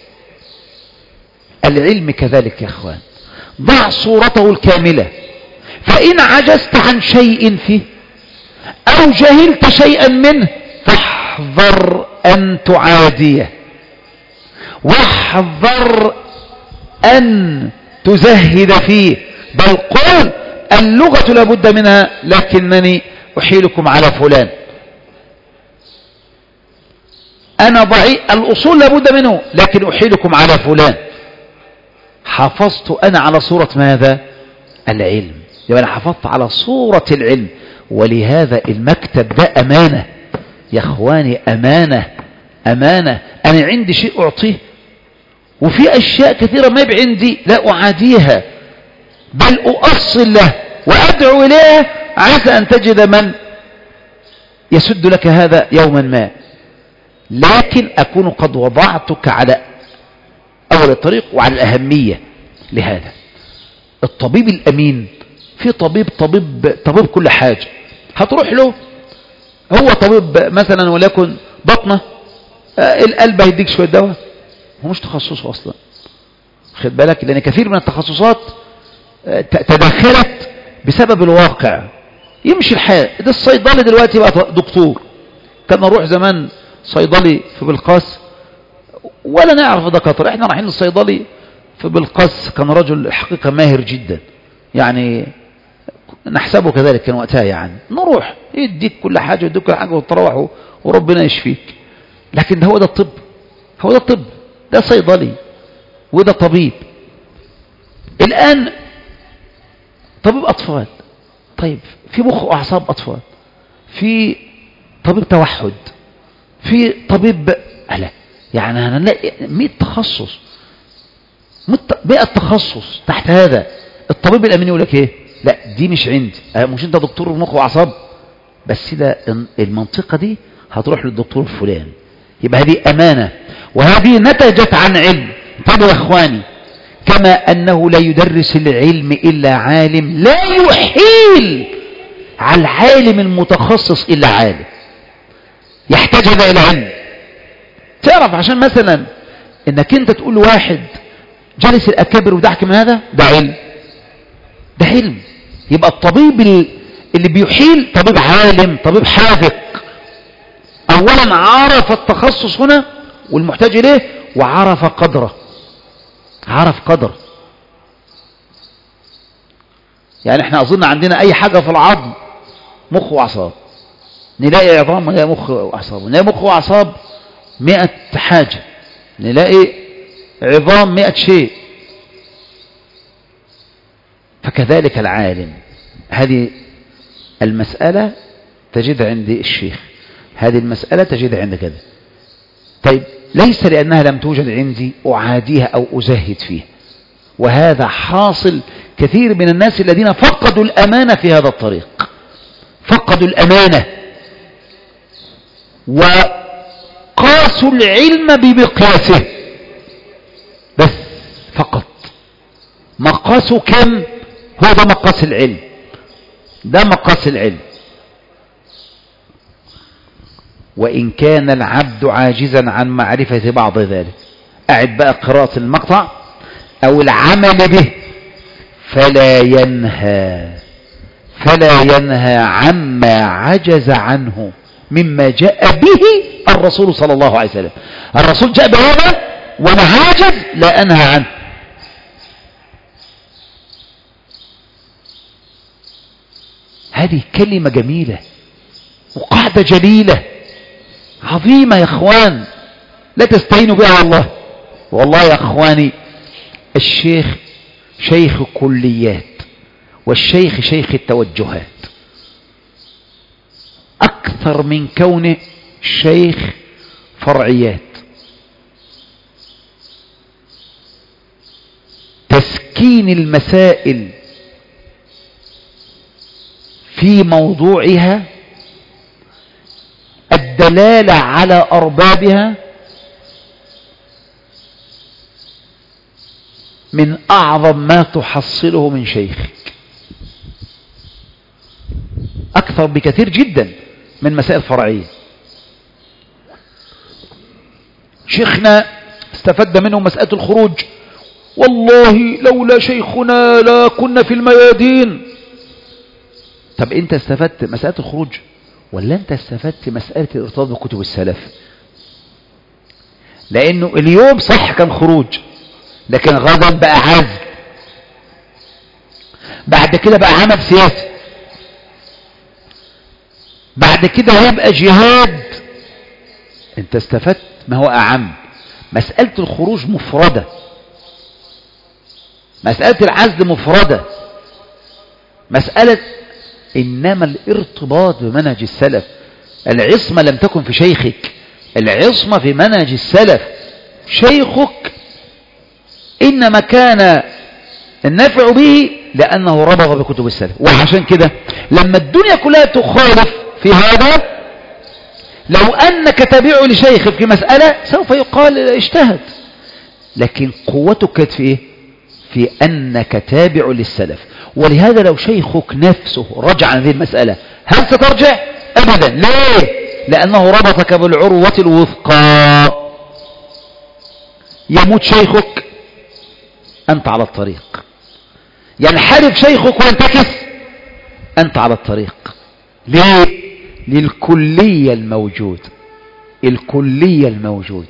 العلم كذلك يا أخوان، ضع صورته الكاملة، فإن عجزت عن شيء فيه أو جهلت شيئا منه فاحذر أن تعاديه، واحذر أن تزهد فيه، بل قل اللغة لابد منها لكنني أحيلكم على فلان. أنا ضعيف، الأصول لابد منه لكن أحيلكم على فلان. حافظت أنا على صورة ماذا؟ العلم. يبقى أنا حافظت على صورة العلم، ولهذا المكتب ده أمانة يا أخواني، أمانة أمانة. أنا عندي شيء أعطيه، وفي أشياء كثيرة ما عندي لا أعاديها بل أؤصل له وأدعو إليه، عسى أن تجد من يسد لك هذا يوما ما، لكن أكون قد وضعتك على أول الطريق وعلى الأهمية لهذا. الطبيب الأمين، في طبيب طبيب طبيب كل حاجة هتروح له، هو طبيب مثلا ولكن بطنه، القلب هيديك شوية دواء، هو مش تخصصه أصلا، خد بالك، لأن كثير من التخصصات تدخلت بسبب الواقع، يمشي الحال. ده الصيدلي دلوقتي بقى دكتور، كان نروح زمان صيدلي في بلقاس ولا نعرف دكاتره، احنا رايحين الصيدلي في بلقاس كان رجل حقيقة ماهر جدا، يعني نحسبه كذلك كان وقتها، يعني نروح يديك كل حاجة يديك كل حاجة وتروح وربنا يشفيك، لكن ده هو ده الطب، هو ده الطب، ده صيدلي وده طبيب. الآن طبيب أطفال، طيب في مخ وأعصاب أطفال، في طبيب توحد، في طبيب ألا، يعني هنلاقي مئة تخصص، مئة تخصص تحت هذا. الطبيب الأمين يقول لك ايه؟ لا دي مش عندي، مش انت دكتور مخ وأعصاب بس، ده المنطقة دي هتروح للدكتور الفلاني. يبقى هذه أمانة، وهذه نتجت عن علم. طب يا اخواني، كما أنه لا يدرس العلم إلا عالم، لا يحيل على العالم المتخصص إلا عالم، يحتاج هذا إلى علم. تعرف عشان مثلا انك انت تقول واحد جلس الأكابر وضحك من هذا، ده علم، ده علم. يبقى الطبيب اللي بيحيل طبيب عالم، طبيب حاذق. أولا عرف التخصص هنا والمحتاج إليه، وعرف قدره، عرف قدره. يعني احنا أظن عندنا أي حاجة في العظم مخ وأعصاب، نلاقي عظام نلاقي مخ وأعصاب، نلاقي مخ وأعصاب مئة حاجة، نلاقي عظام مئة شيء. فكذلك العالم، هذه المسألة تجد عند الشيخ، هذه المسألة تجد عند كذا. طيب ليس لأنها لم توجد عندي أعاديها أو أزهد فيها، وهذا حاصل كثير من الناس الذين فقدوا الأمانة في هذا الطريق، فقدوا الأمانة وقاسوا العلم بمقياسه بس فقط. مقاسه كم؟ هو ده مقاس العلم، ده مقاس العلم. وإن كان العبد عاجزا عن معرفة بعض ذلك، أعد بقى قراءة المقطع أو العمل به، فلا ينهى فلا ينهى عما عجز عنه مما جاء به الرسول صلى الله عليه وسلم. الرسول جاء بهذا وأنا عاجز لا أنهى عنه. هذه كلمة جميلة وقاعدة جليلة عظيمة يا اخوان، لا تستهينوا بها والله. والله يا اخواني الشيخ شيخ كليات، والشيخ شيخ التوجهات، اكثر من كونه شيخ فرعيات. تسكين المسائل في موضوعها، الدلالة على أربابها، من أعظم ما تحصله من شيخك، أكثر بكثير جدا من مسائل فرعية. شيخنا استفدنا منه مسألة الخروج، والله لولا شيخنا لا كنا في الميادين. طب أنت استفدت مسألة الخروج ولا أنت استفدت مسألة الارتباط بكتب السلف؟ لأنه اليوم صح كان خروج، لكن غدا بقى عزل، بعد كده بقى عمل سياسي، بعد كده هيبقى جهاد. أنت استفدت ما هو أعم. مسألة الخروج مفردة، مسألة العزل مفردة، مسألة إنما الارتباط بمنهج السلف. العصمة لم تكن في شيخك، العصمة في منهج السلف. شيخك إنما كان النفع به لأنه ربط بكتب السلف. وعشان كده لما الدنيا كلها تخالف في هذا، لو أنك تابع لشيخك في مسألة سوف يقال اجتهد، لكن قوتك كانت في إيه؟ في أنك تابع للسلف. ولهذا لو شيخك نفسه رجع عن هذه المسألة، هل سترجع؟ أبدا. ليه؟ لأنه ربطك بالعروة الوثقى. يموت شيخك أنت على الطريق، ينحرف شيخك وينتكس أنت على الطريق. ليه؟ للكلية الموجود، الكلية الموجود.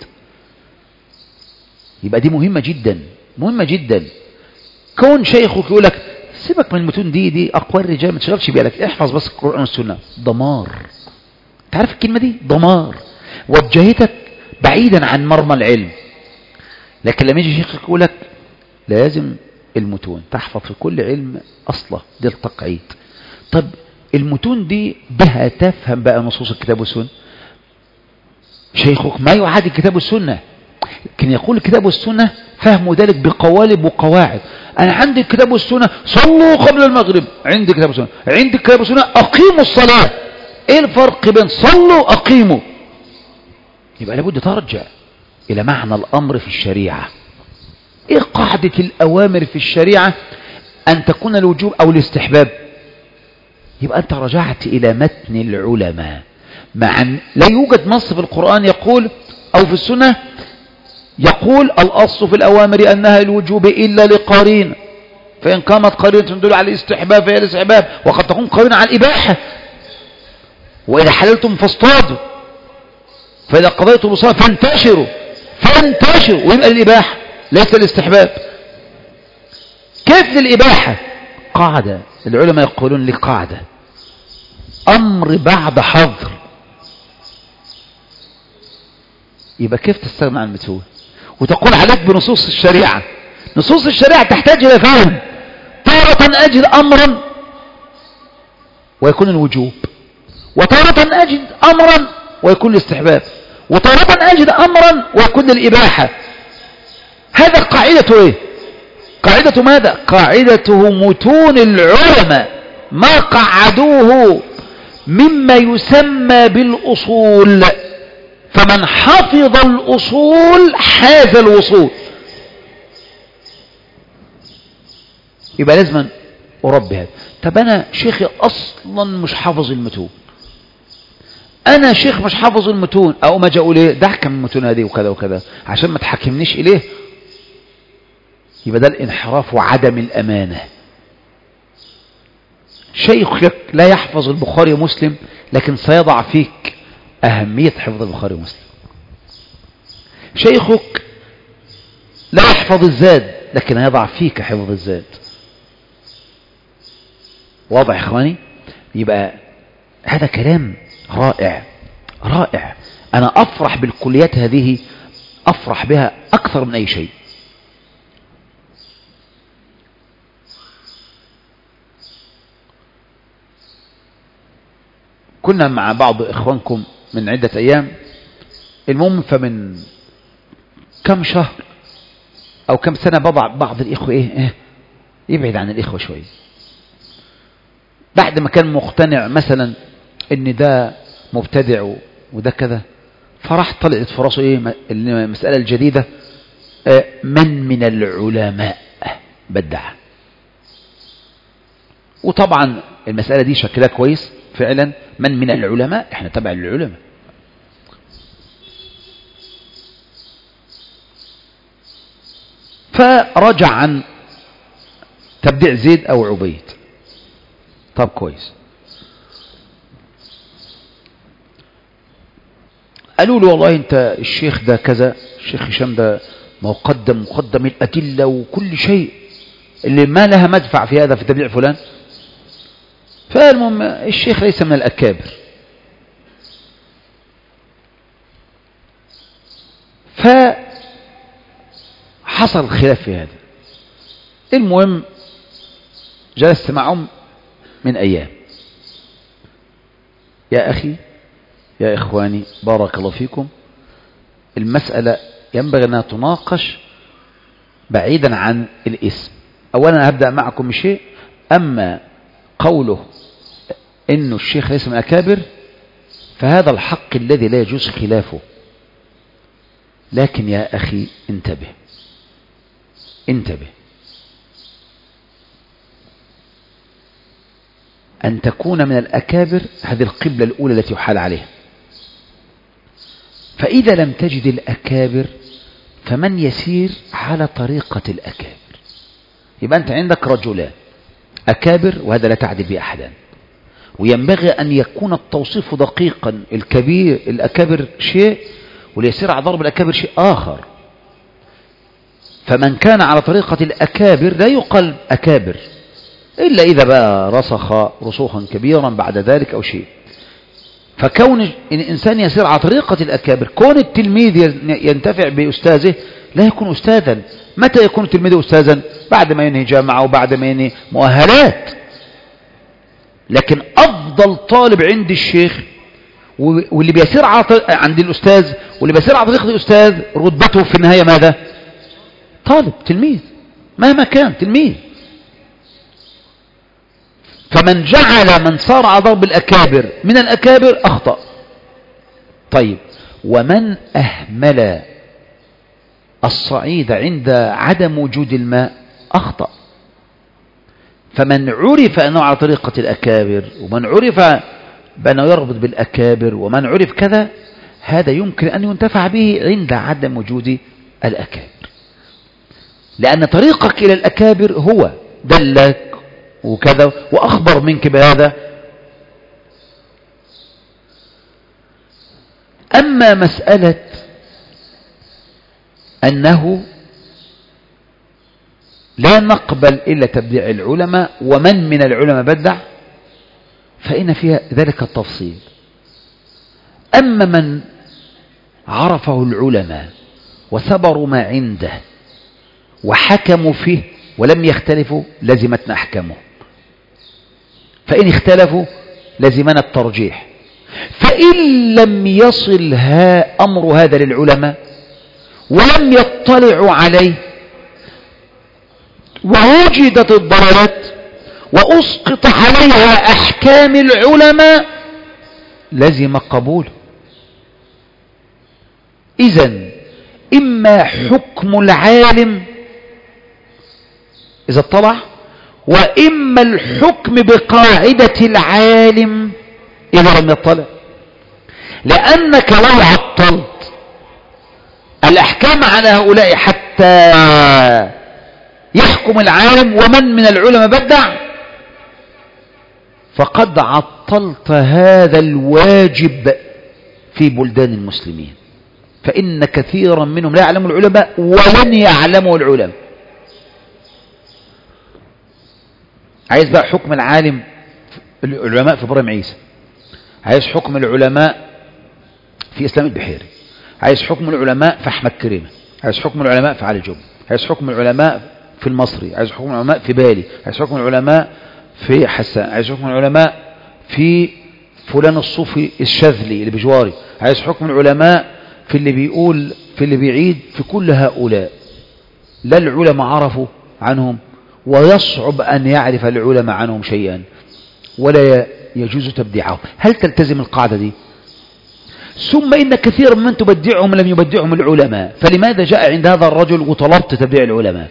يبقى دي مهمة جدا، مهمة جدا. كون شيخك يقول لك سيبك من المتون دي دي أقوال الرجال ما تشغلش بالك، احفظ بس القرآن والسنة، دمار. تعرف الكلمة دي؟ دمار. وجهتك بعيدا عن مرمى العلم. لكن لما يجي شيخك يقول لك لازم المتون تحفظ في كل علم أصله، دي التقعيد. طب المتون دي بها تفهم بقى نصوص الكتاب والسنة. شيخك ما يعادي الكتاب والسنة، لكن يقول الكتاب والسنة فهموا ذلك بقوالب وقواعد. أنا عندي الكتاب والسنة صلوا قبل المغرب، عندي الكتاب والسنة، عندي الكتاب والسنة أقيموا الصلاة. إيه الفرق بين صلوا أقيموا؟ يبقى لابد ترجع إلى معنى الأمر في الشريعة. إيه قاعدة الأوامر في الشريعة؟ أن تكون الوجوب أو الاستحباب. يبقى أنت رجعت إلى متن العلماء، مع أن لا يوجد نص في القرآن يقول أو في السنة يقول الأصل في الأوامر أنها الوجوب إلا لقرينة، فإن قامت قرينة تدل على الاستحباب فهي الاستحباب، وقد تكون قرينة على الإباحة. وإذا حللتم فاصطادوا، فإذا قضيتم الصلاة فانتشروا فانتشروا، ويبقى الإباحة ليس الاستحباب. كيف للإباحة؟ قاعدة العلماء يقولون لك قاعدة أمر بعد حظر. يبقى كيف تستغنى عن المتهول وتقول عليك بنصوص الشريعة؟ نصوص الشريعة تحتاج إلى فهم. تارة أجد أمرا ويكون الوجوب، وتارة أجد أمرا ويكون الاستحباب، وتارة أجد أمرا ويكون الإباحة. هذا قاعدة إيه؟ قاعدة ماذا؟ قاعدته متون العلماء ما قعدوه مما يسمى بالأصول، فمن حفظ الأصول حاز الوصول. يبقى لازم أربي هذا. طب أنا شيخي أصلا مش حافظ المتون، أنا شيخ مش حافظ المتون، أو ما جاءوا ليه ده حكم المتون هذه وكذا وكذا عشان ما تحكمنيش إليه. يبقى ده الانحراف وعدم الأمانة. شيخك لا يحفظ البخاري ومسلم لكن سيضع فيك أهمية حفظ البخاري ومسلم. شيخك لا يحفظ الزاد لكن يضع فيك حفظ الزاد. واضح إخواني؟ يبقى هذا كلام رائع رائع. أنا أفرح بالكليات هذه، أفرح بها أكثر من أي شيء. كنا مع بعض إخوانكم من عدة أيام، المهم فمن كم شهر أو كم سنة بضع بعض الإخوة إيه, إيه يبعد عن الإخوة شوية، بعد ما كان مقتنع مثلا إن ده مبتدع وده كذا، فراح طلعت في راسه إيه المسألة الجديدة، من من العلماء بدع. وطبعا المسألة دي شكلها كويس فعلا، من من العلماء، احنا تبع العلماء. فرجع عن تبديع زيد او عبيد. طب كويس. قالوا له والله انت الشيخ ده كذا، الشيخ هشام ده مقدم مقدم الأدلة وكل شيء اللي ما لها مدفع في هذا في تبديع فلان. فالمهم الشيخ ليس من الأكابر، فحصل خلاف في هذا. المهم جلست معهم من أيام، يا أخي يا إخواني بارك الله فيكم، المسألة ينبغي أنها تناقش بعيدا عن الاسم. أولا هبدأ معكم شيء، أما قوله إنه الشيخ ليس من أكابر فهذا الحق الذي لا يجوز خلافه. لكن يا أخي انتبه انتبه، أن تكون من الأكابر هذه القبلة الأولى التي يحال عليها. فإذا لم تجد الأكابر فمن يسير على طريقة الأكابر. يبقى أنت عندك رجلان أكابر، وهذا لا تعدل به أحدا، وينبغي أن يكون التوصيف دقيقا. الكبير الأكابر شيء واليسير على ضرب الأكابر شيء آخر. فمن كان على طريقة الأكابر لا يقال أكابر إلا إذا بقى رسخ رسوخا كبيرا بعد ذلك أو شيء. فكون الإنسان يسير على طريقة الأكابر، كون التلميذ ينتفع بأستاذه لا يكون أستاذا. متى يكون التلميذ أستاذا؟ بعد ما ينهي جامعة وبعد ما ينهي مؤهلات. لكن أفضل طالب عند الشيخ واللي بيسير عند الأستاذ واللي بيسير على طريقة الأستاذ رتبته في النهاية ماذا؟ طالب تلميذ مهما كان تلميذ. فمن جعل من صار على ضرب الأكابر من الأكابر أخطأ. طيب ومن أهمل الصعيد عند عدم وجود الماء أخطأ. فمن عرف أنه على طريقة الأكابر ومن عرف بأنه يربط بالأكابر ومن عرف كذا، هذا يمكن أن ينتفع به عند عدم وجود الأكابر، لأن طريقك إلى الأكابر هو دلك وكذا وأخبر منك بهذا. أما مسألة أنه لا نقبل إلا تبديع العلماء ومن من العلماء بدع، فإن فيها ذلك التفصيل. أما من عرفه العلماء وثبروا ما عنده وحكموا فيه ولم يختلفوا لزمتنا أحكامه، فإن اختلفوا لزمنا الترجيح. فإن لم يصل ها أمر هذا للعلماء ولم يطلعوا عليه ووجدت الضلالات وأسقط عليها أحكام العلماء لزم قبوله. إذن إما حكم العالم إذا اطلع، وإما الحكم بقاعدة العالم إذا لم يطلع. لأنك لو عطلت الأحكام على هؤلاء حتى يحكم العالم ومن من العلماء بدع، فقد عطلت هذا الواجب في بلدان المسلمين، فإن كثيرا منهم لا يعلم العلماء ولن يعلموا العلماء. عايز بقى حكم العالم العلماء في إبراهيم عيسى، عايز حكم العلماء في إسلام البحيري، عايز حكم العلماء في أحمد كريمة، عايز حكم العلماء في علي جبر، عايز حكم العلماء في المصري، عايز حكم العلماء في بالي، عايز حكم العلماء في حسان، عايز حكم العلماء في فلان الصوفي الشاذلي اللي بجواري، عايز حكم العلماء في اللي بيقول في اللي بيعيد. في كل هؤلاء لا العلماء عرفوا عنهم ويصعب أن يعرف العلماء عنهم شيئا ولا يجوز تبديعهم. هل تلتزم القاعدة دي؟ ثم إن كثيرا من تبدعهم لم يبدعهم العلماء، فلماذا جاء عند هذا الرجل وطلبت تبديع العلماء؟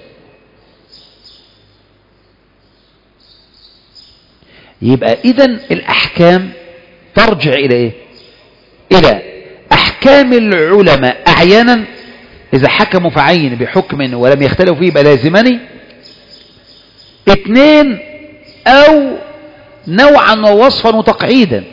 يبقى إذن الأحكام ترجع إلى إيه؟ إلى أحكام العلماء أحيانا إذا حكموا في عين بحكم ولم يختلفوا فيه يبقى لازمني. اثنين، أو نوعا ووصفا وتقعيدا.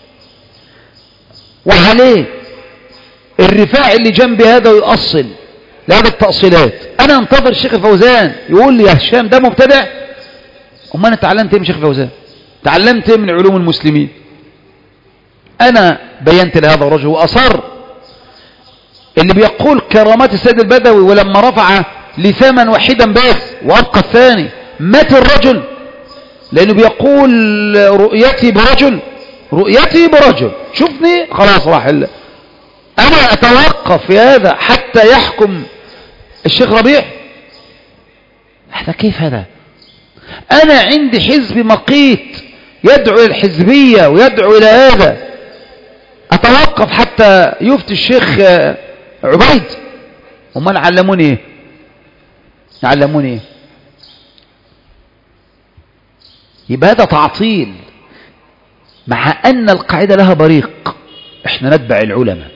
وعليه الرفاع اللي جنبي هذا يؤصل لهذا التأصيلات. أنا انتظر الشيخ الفوزان يقول لي يا هشام ده مبتدع. أما أنا تعلمت إيه من الشيخ الفوزان؟ تعلمت إيه من علوم المسلمين؟ أنا بينت لهذا الرجل وأصر. اللي بيقول كرامات السيد البدوي ولما رفع لثاما وحيدا بس وأبقى الثاني مات الرجل، لأنه بيقول رؤيتي برجل رؤيتي برجل شوفني خلاص راح. أنا أتوقف في هذا حتى يحكم الشيخ ربيع. هذا كيف هذا؟ أنا عندي حزب مقيت يدعو إلى الحزبية ويدعو إلى هذا، أتوقف حتى يفتي الشيخ عبيد؟ هم علموني إيه؟ علموني إيه؟ يبقى هذا تعطيل، مع أن القاعدة لها بريق. إحنا نتبع العلماء.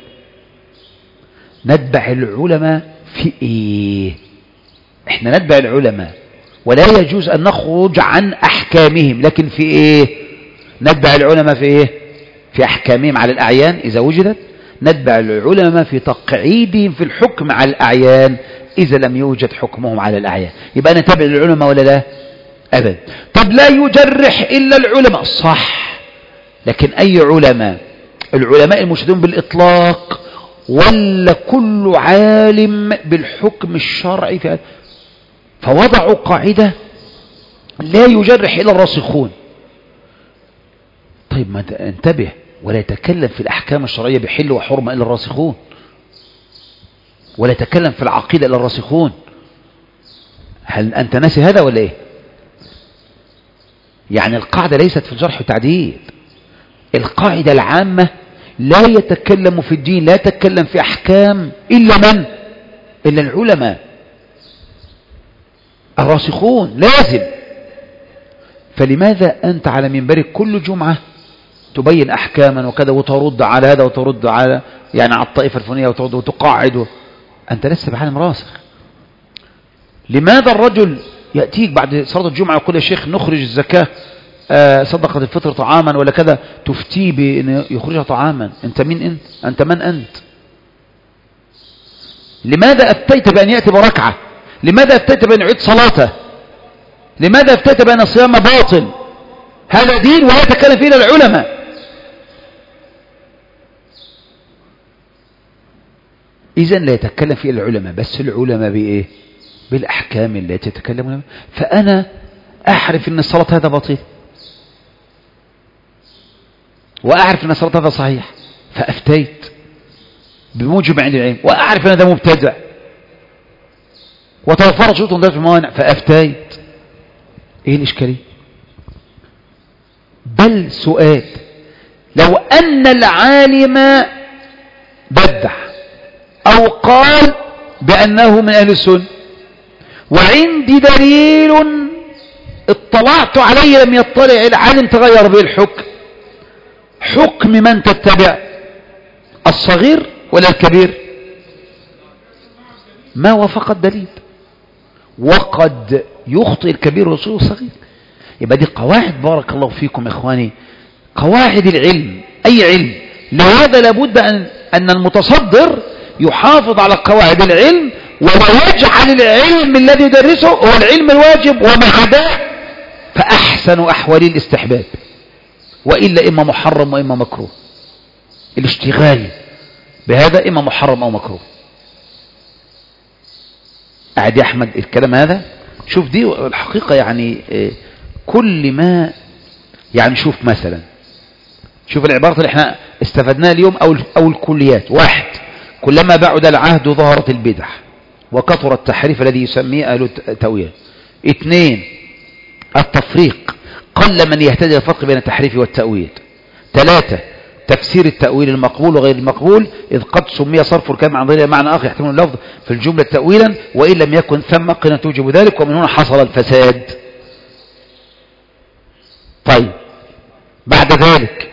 نتبع العلماء في إيه؟ إحنا نتبع العلماء ولا يجوز أن نخرج عن أحكامهم، لكن في إيه؟ نتبع العلماء في إيه؟ في أحكامهم على الأعيان إذا وجدت. نتبع العلماء في تقعيدهم في الحكم على الأعيان إذا لم يوجد حكمهم على الأعيان. يبقى نتبع العلماء ولا لا؟ أبدا. طب لا يجرح إلا العلماء، صح، لكن أي علماء؟ العلماء المشهدون بالإطلاق ولا كل عالم بالحكم الشرعي في هذا؟ فوضعوا قاعدة لا يجرح إلا الراسخون. طيب ما انتبه، ولا يتكلم في الأحكام الشرعية بحل وحرمة إلا الراسخون، ولا يتكلم في العقيدة إلا الراسخون. هل أنت ناسي هذا ولا إيه؟ يعني القاعدة ليست في الجرح والتعديل. القاعدة العامة لا يتكلم في الدين، لا يتكلم في أحكام إلا من؟ إلا العلماء الراسخون، لازم. فلماذا أنت على منبرك كل جمعة تبين أحكاما وكذا وترد على هذا وترد على يعني على الطائفة الفلانية وترد وتقاعد؟ أنت لست بعالم راسخ. لماذا الرجل يأتيك بعد صلاة الجمعة يقول يا شيخ نخرج الزكاة آه صدقة الفطر طعاما ولا كذا، تفتيه بأن يخرجها طعاما؟ أنت مين أنت؟ أنت من أنت؟ لماذا أفتيت بأن يأتي بركعة؟ لماذا أفتيت بأن يعيد صلاته؟ لماذا أفتيت بأن الصيام باطل؟ هذا دين ولا يتكلم فيه العلماء. إذن لا يتكلم فيه العلماء، بس العلماء بإيه؟ بالأحكام التي يتكلمون. فأنا أعرف أن الصلاة هذا باطل، وأعرف أن الصلاة هذا صحيح، فأفتيت بموجب عند العلم، وأعرف أن هذا مبتدع وتوفرت شروط ذات الموانع، فأفتيت. إيه الإشكالية؟ بل سؤال، لو أن العالم بدع أو قال بأنه من أهل السنة وعندي دليل اطلعت عليه لم يطلع العالم تغير به الحكم، حكم من تتبع؟ الصغير ولا الكبير؟ ما وافق الدليل. وقد يخطئ الكبير ويصيب الصغير. يبقى دي قواعد، بارك الله فيكم إخواني، قواعد العلم. أي علم؟ لهذا لابد أن, أن المتصدر يحافظ على قواعد العلم ولا يجعل العلم الذي يدرسه هو العلم الواجب، وما عداه فأحسن أحوال الاستحباب، وإلا إما محرم وإما مكروه. الاشتغال بهذا إما محرم أو مكروه. أعد يا أحمد الكلام هذا، شوف دي الحقيقة يعني كل ما يعني شوف مثلا شوف العبارة اللي احنا استفدناها اليوم أو, أو الكليات. واحد، كلما بعد العهد ظهرت البدع وكثر التحريف الذي يسميه أهل التأويل. اثنين، التفريق، قل من يهتدي الفرق بين التحريف والتأويل. ثلاثة، تفسير التأويل المقبول وغير المقبول، إذ قد سمي صرف الكلام عن غير معنى آخر يحتمل اللفظ في الجملة تأويلا وإن لم يكن ثم قرينة توجب ذلك، ومن هنا حصل الفساد. طيب، بعد ذلك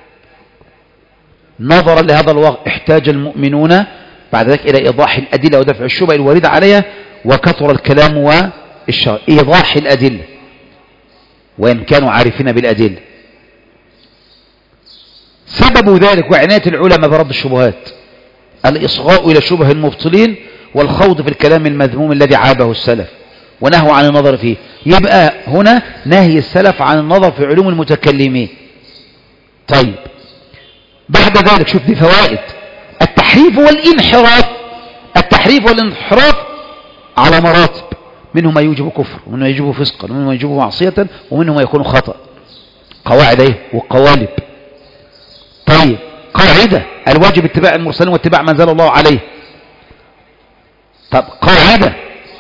نظرا لهذا الوقت احتاج المؤمنون بعد ذلك إلى إيضاح الأدلة ودفع الشبه الواردة عليها، وكثر الكلام والشرع. إيضاح الأدلة وإن كانوا عارفين بالأدلة. سبب ذلك وعناية العلماء برد الشبهات الإصغاء إلى شبه المبطلين والخوض في الكلام المذموم الذي عابه السلف ونهوا عن النظر فيه. يبقى هنا نهي السلف عن النظر في علوم المتكلمين. طيب، بعد ذلك شوف دي فوائد. التحريف والانحراف، التحريف والانحراف على مراتب، منهم ما يوجب كفر، ومنهم ما يوجب فسقا، ومنهم ما يوجب معصية، ومنهم ما يكون خطأ. قواعد ايه وقوالب. طيب، قاعدة الواجب اتباع المرسلين واتباع ما انزل الله عليه. طب قاعدة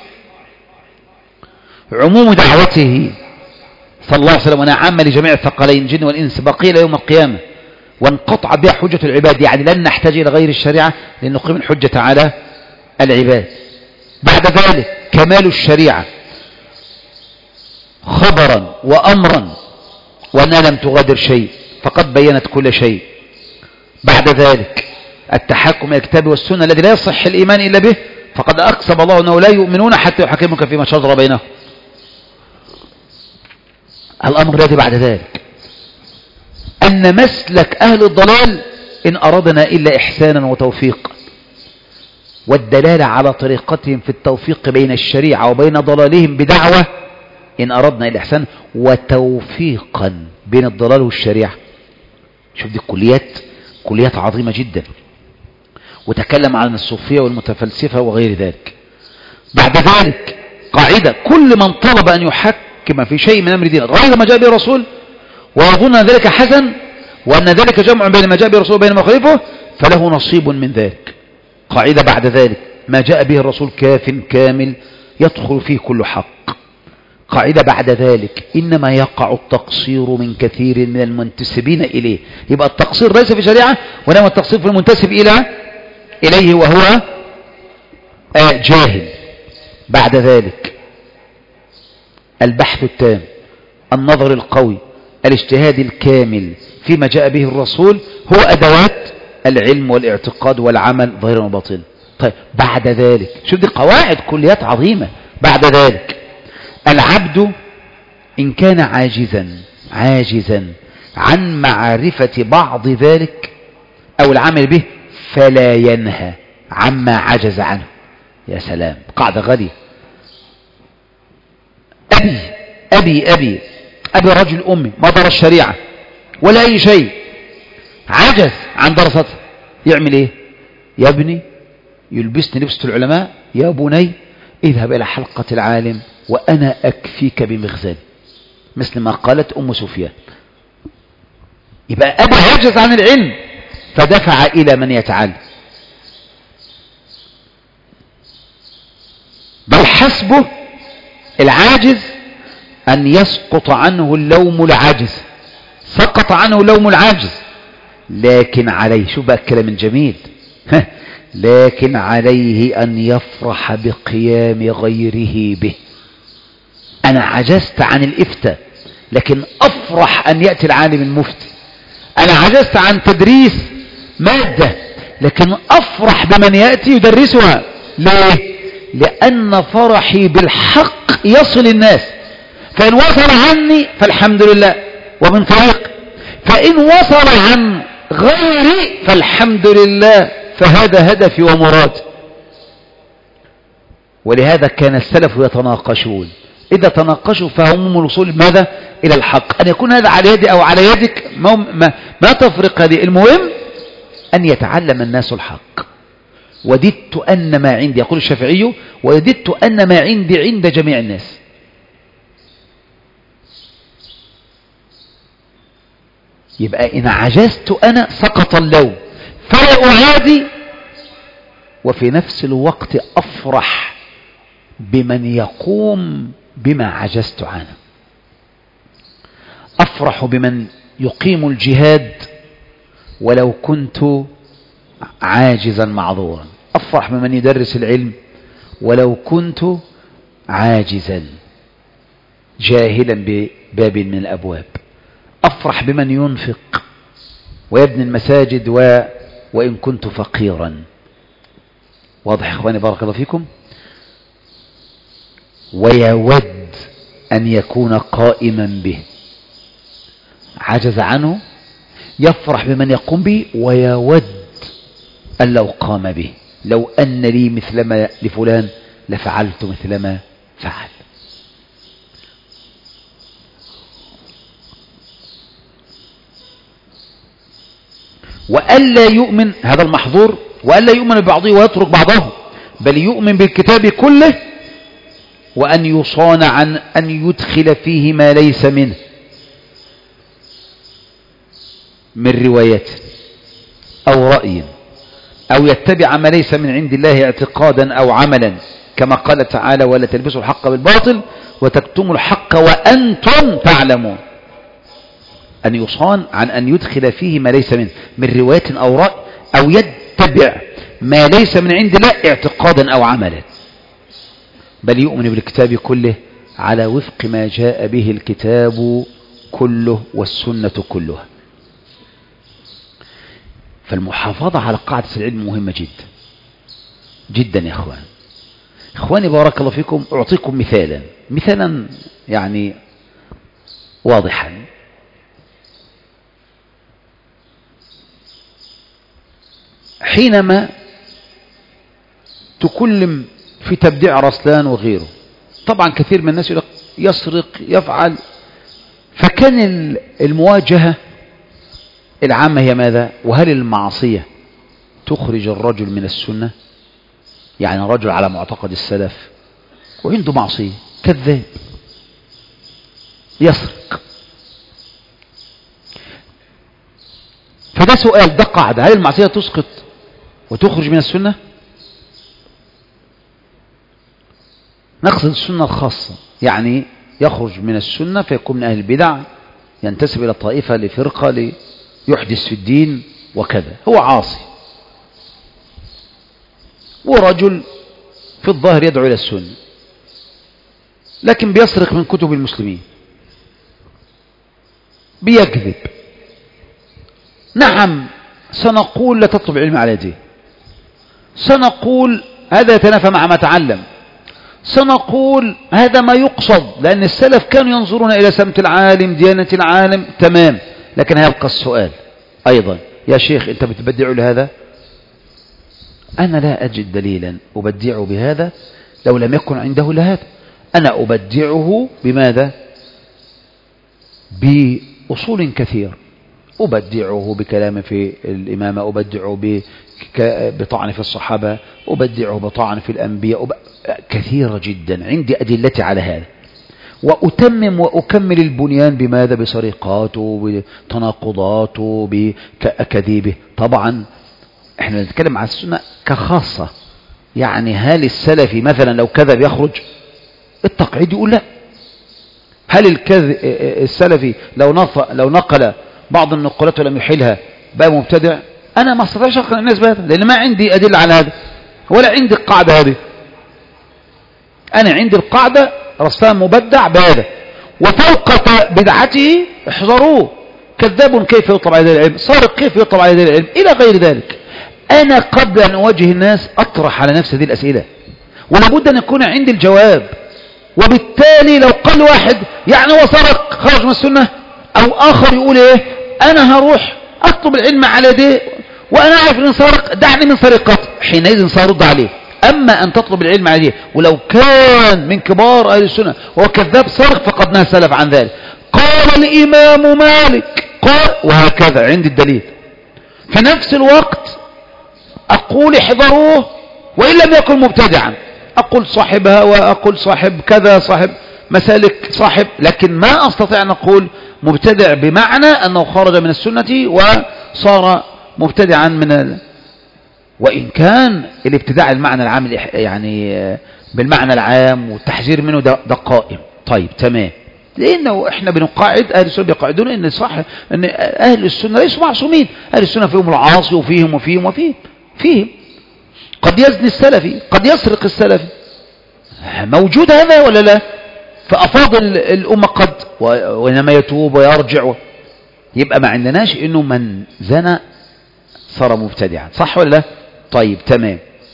عموم دعوته صلى الله عليه وسلم ونعم لجميع الثقلين الجن والإنس بقي إلى يوم القيامة، وانقطع بها حجة العباد، يعني لن نحتاج إلى غير الشريعة لنقيم الحجة على العباد. بعد ذلك كمال الشريعة خبرا وأمرا، وأنها لم تغادر شيء فقد بينت كل شيء. بعد ذلك التحكم إلى الكتاب والسنة الذي لا يصح الإيمان إلا به، فقد أقسم الله أنه لا يؤمنون حتى يحكمك فيما شجر بينهم. الأمر الذي بعد ذلك أن مسلك أهل الضلال إن أردنا إلا إحسانا وتوفيقا، والدلالة على طريقتهم في التوفيق بين الشريعة وبين ضلالهم بدعوة إن أردنا إلا إحسانا وتوفيقا بين الضلال والشريعة. شوف دي الكليات، كليات عظيمة جدا، وتكلم عن الصوفية والمتفلسفة وغير ذلك. بعد ذلك قاعدة، كل من طلب أن يحكم في شيء من أمر دين غير ما جاء به الرسول ويظن أن ذلك حسن وأن ذلك جمع بين ما جاء به الرسول وبين ما خالفه فله نصيب من ذلك. قاعدة بعد ذلك، ما جاء به الرسول كاف كامل يدخل فيه كل حق. قاعدة بعد ذلك، إنما يقع التقصير من كثير من المنتسبين إليه. يبقى التقصير ليس في شريعة، وإنما التقصير في المنتسب إلى إليه وهو جاهل. بعد ذلك البحث التام، النظر القوي، الاجتهاد الكامل فيما جاء به الرسول، هو أدوات العلم والاعتقاد والعمل ظاهرا وباطنا. طيب بعد ذلك، شوف دي قواعد كليات عظيمة. بعد ذلك العبد إن كان عاجزا عاجزا عن معرفة بعض ذلك أو العمل به فلا ينهى عما عجز عنه. يا سلام، قاعدة غالية. أبي أبي أبي أبي رجل أمي ما درس الشريعة ولا أي شيء، عجز عن دراستها، يعمل إيه؟ يا ابني يلبسني لبسة العلماء، يا بني اذهب إلى حلقة العالم وأنا أكفيك بمغزل، مثل ما قالت أم سفيان. يبقى أبي عجز عن العلم فدفع إلى من يتعلم، بل حسبه العاجز أن يسقط عنه اللوم العاجز، سقط عنه لوم العاجز، لكن عليه، شو بقى الكلام الجميل، لكن عليه أن يفرح بقيام غيره به. أنا عجزت عن الإفتاء لكن أفرح أن يأتي العالم المفتي. أنا عجزت عن تدريس مادة لكن أفرح بمن يأتي يدرسها. ليه؟ لأن فرحي بالحق يصل الناس، فإن وصل عني فالحمد لله ومن طريق، فإن وصل عن غيري فالحمد لله، فهذا هدفي ومرادي. ولهذا كان السلف يتناقشون، إذا تناقشوا فهم من الوصول ماذا؟ إلى الحق. أن يكون هذا على يدي أو على يدك ما, ما, ما تفرق هذه، المهم أن يتعلم الناس الحق. وددت أن ما عندي، يقول الشافعي، وددت أن ما عندي عند جميع الناس. يبقى إن عجزت أنا سقط اللوم، فلا أعادي، وفي نفس الوقت أفرح بمن يقوم بما عجزت عنه. أفرح بمن يقيم الجهاد ولو كنت عاجزا معذورا، أفرح بمن يدرس العلم ولو كنت عاجزا جاهلا بباب من الأبواب، أفرح بمن ينفق ويبني المساجد و... وإن كنت فقيرا. واضح إخواني بارك الله فيكم؟ ويود أن يكون قائما به، عجز عنه، يفرح بمن يقوم به، ويود أن لو قام به، لو أن لي مثلما لفلان لفعلت مثلما فعل. وألا يؤمن، هذا المحظور، وألا يؤمن ببعضه ويترك بعضه، بل يؤمن بالكتاب كله، وأن يصان عن أن يدخل فيه ما ليس منه من رواية أو رأي، أو يتبع ما ليس من عند الله اعتقادا أو عملا، كما قال تعالى: ولا تلبسوا الحق بالباطل وتكتموا الحق وأنتم تعلمون. أن يصان عن أن يدخل فيه ما ليس منه من رواية أو رأي، أو يتبع ما ليس من عند الله اعتقادا أو عملا، بل يؤمن بالكتاب كله على وفق ما جاء به الكتاب كله والسنة كلها. فالمحافظة على قاعدة العلم مهمة جدا جدا يا أخوان. إخواني بارك الله فيكم، أعطيكم مثالا مثالا يعني واضحا. حينما تكلم في تبديع رسلان وغيره، طبعا كثير من الناس يسرق يفعل، فكان المواجهة العامة هي ماذا؟ وهل المعصية تخرج الرجل من السنة؟ يعني رجل على معتقد السلف وعنده معصية، كذاب، يسرق، فده سؤال، ده قاعدة، هل المعصية تسقط وتخرج من السنة؟ نقصد السنة الخاصة، يعني يخرج من السنة فيكون من أهل البدع، ينتسب إلى طائفة لفرقة ليحدث في الدين وكذا، هو عاصي ورجل في الظاهر يدعو إلى السنة لكن بيسرق من كتب المسلمين، بيكذب. نعم سنقول لا تطلب علم على يديه، سنقول هذا يتنافى مع ما تعلم، سنقول هذا ما يقصد، لأن السلف كانوا ينظرون إلى سمت العالم ديانة العالم، تمام. لكن هيبقى السؤال أيضا، يا شيخ أنت بتبدع لهذا؟ أنا لا أجد دليلا أبدع بهذا لو لم يكن عنده لهذا. أنا أبدعه بماذا؟ بأصول كثير، أبدعه بكلام في الإمامة، أبدعه بطعن في الصحابة، أبدعه بطعن في الأنبياء، أب... كثيرة جدا، عندي أدلتي على هذا، وأتمم وأكمل البنيان بماذا؟ بسرقاته، بتناقضاته، بأكاذيبه. طبعا احنا نتكلم عن السنة كخاصة، يعني هل السلفي مثلا لو كذب يخرج؟ التقعيد يقول لا. هل الكذب السلفي لو لو نقل بعض النقلات ولم يحيلها بقى مبتدع؟ انا ما استطيعش اقنع الناس بهذا، لان ما عندي ادله على هذا ولا عندي القاعده هذه. انا عندي القاعده رسام مبدع بهذا، وفوق بدعته احذروه، كذاب كيف يطلب على ذلك العلم، سارق كيف يطلب على ذلك العلم، الى غير ذلك. انا قبل ان اواجه الناس اطرح على نفسي هذه الاسئله، ولابد ان يكون عندي الجواب. وبالتالي لو قال واحد يعني هو سرق خرج من السنه، او اخر يقول ايه انا هروح اطلب العلم على يديه وانا عارف ان سرق، دعني من سرقته، حينئذ سارد عليه. اما ان تطلب العلم على يديه ولو كان من كبار اهل السنه وهو كذاب سرق فقد نهى السلف عن ذلك. قال الامام مالك قال، وهكذا عندي الدليل. في نفس الوقت اقول احذروه وان لم يكن مبتدعا، اقول صاحب هوى، اقول صاحب كذا، صاحب مسالك، صاحب، لكن ما استطيع ان اقول مبتدع بمعنى انه خرج من السنة وصار مبتدعا من ال... وان كان الابتداع المعنى العام يعني بالمعنى العام والتحذير منه ده, ده قائم. طيب تمام، لانه احنا بنقاعد اهل السنه بيقاعدون ان صح ان اهل السنه ليسوا معصومين، اهل السنه فيهم العاصي وفيهم وفيهم وفيهم فيهم قد يزني السلفي، قد يسرق السلفي، موجود هذا ولا لا؟ فأفاضل الأمة قد وإنما يتوب ويرجع و... يبقى ما عندناش إنه من زنى صار مبتدعا، صح ولا لا؟ طيب تمام.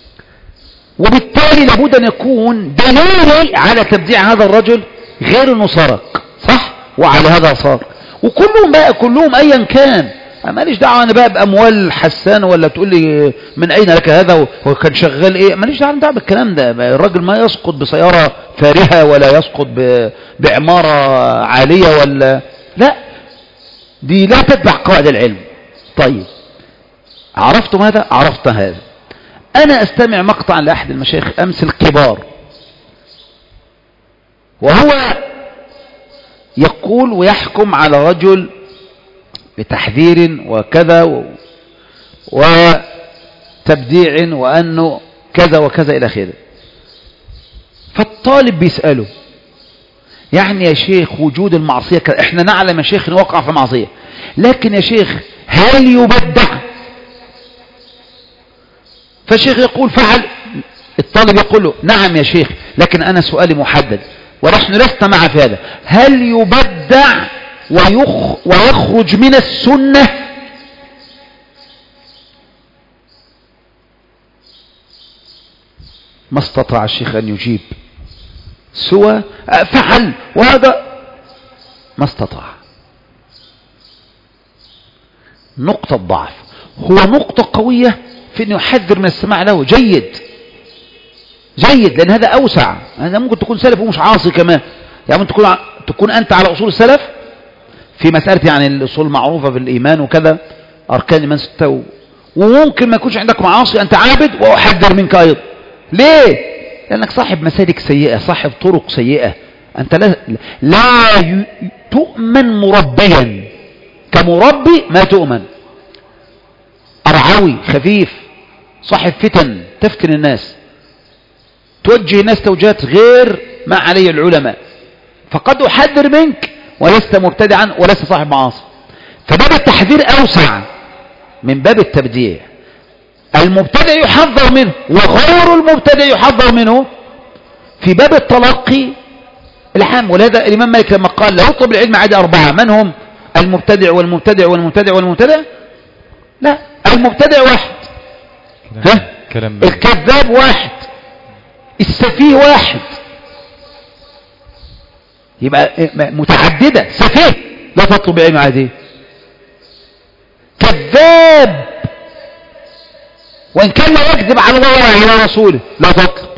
وبالتالي لابد أن يكون دليل على تبديع هذا الرجل غير إنه سرق، صح؟ وعلى هذا صار. وكلهم بقى كلهم أيا كان، ماليش دعوه انا بقى باموال حسان ولا تقول لي من اين لك هذا وكان شغال ايه، ماليش دعوه بالكلام ده. الراجل ما يسقط بسياره فارهه ولا يسقط بعماره عاليه ولا لا، دي لا تتبع قواعد العلم. طيب عرفتم هذا؟ عرفت هذا. انا استمع مقطعا لاحد المشايخ امس الكبار وهو يقول ويحكم على رجل بتحذير وكذا وتبديع وأنه كذا وكذا إلى آخره. فالطالب بيسأله يعني يا شيخ وجود المعصية كذا، احنا نعلم يا شيخ انه وقع في معصية، لكن يا شيخ هل يبدع؟ فالشيخ يقول فعل، الطالب يقول له نعم يا شيخ، لكن أنا سؤالي محدد ونحن لسنا معه في هذا، هل يبدع ويخ ويخرج من السنة؟ ما استطاع الشيخ أن يجيب سوى فعل، وهذا ما استطاع. نقطة ضعف، هو نقطة قوية في أنه يحذر من السماع له، جيد جيد، لأن هذا أوسع. هذا ممكن تكون سلف ومش عاصي كمان، يعني ممكن تكون تكون أنت على أصول السلف في مسألة يعني الأصول معروفة في الإيمان وكذا، أركان الإيمان ستة، وممكن ما يكونش عندك معاصي، أنت عابد وأحذر منك أيضا. ليه؟ لأنك صاحب مسالك سيئة، صاحب طرق سيئة، أنت لا, لا تؤمن مربيا، كمربي ما تؤمن، أرعوي خفيف، صاحب فتن، تفتن الناس، توجه الناس توجيهات غير ما عليه العلماء، فقد أحذر منك ولست مبتدعا ولست صاحب معاصي. فباب التحذير أوسع من باب التبديع. المبتدع يحذر منه وغير المبتدع يحذر منه في باب التلقي العام. ولهذا الإمام مالك لما قال لا يطلب العلم عادي أربعة، من هم؟ المبتدع والمبتدع والمبتدع والمبتدع؟ لا، المبتدع واحد. ها؟ كلام الكذاب واحد، السفيه واحد، يبقى متعددة. سفيه لا تطلب علم عادي، كذاب وإن كان لا يكذب على الله وعلى رسوله لا تطلب.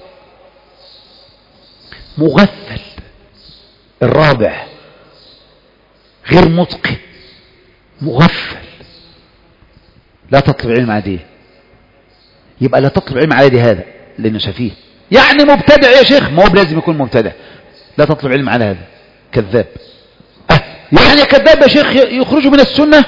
مغفل الرابع غير متقن، مغفل لا تطلب علم عادي. يبقى لا تطلب علم عادي هذا لأنه سفيه، يعني مبتدع يا شيخ، ما هو لازم يكون مبتدع. لا تطلب علم على هذا كذاب. أه يعني كذاب يا شيخ يخرج من السنة؟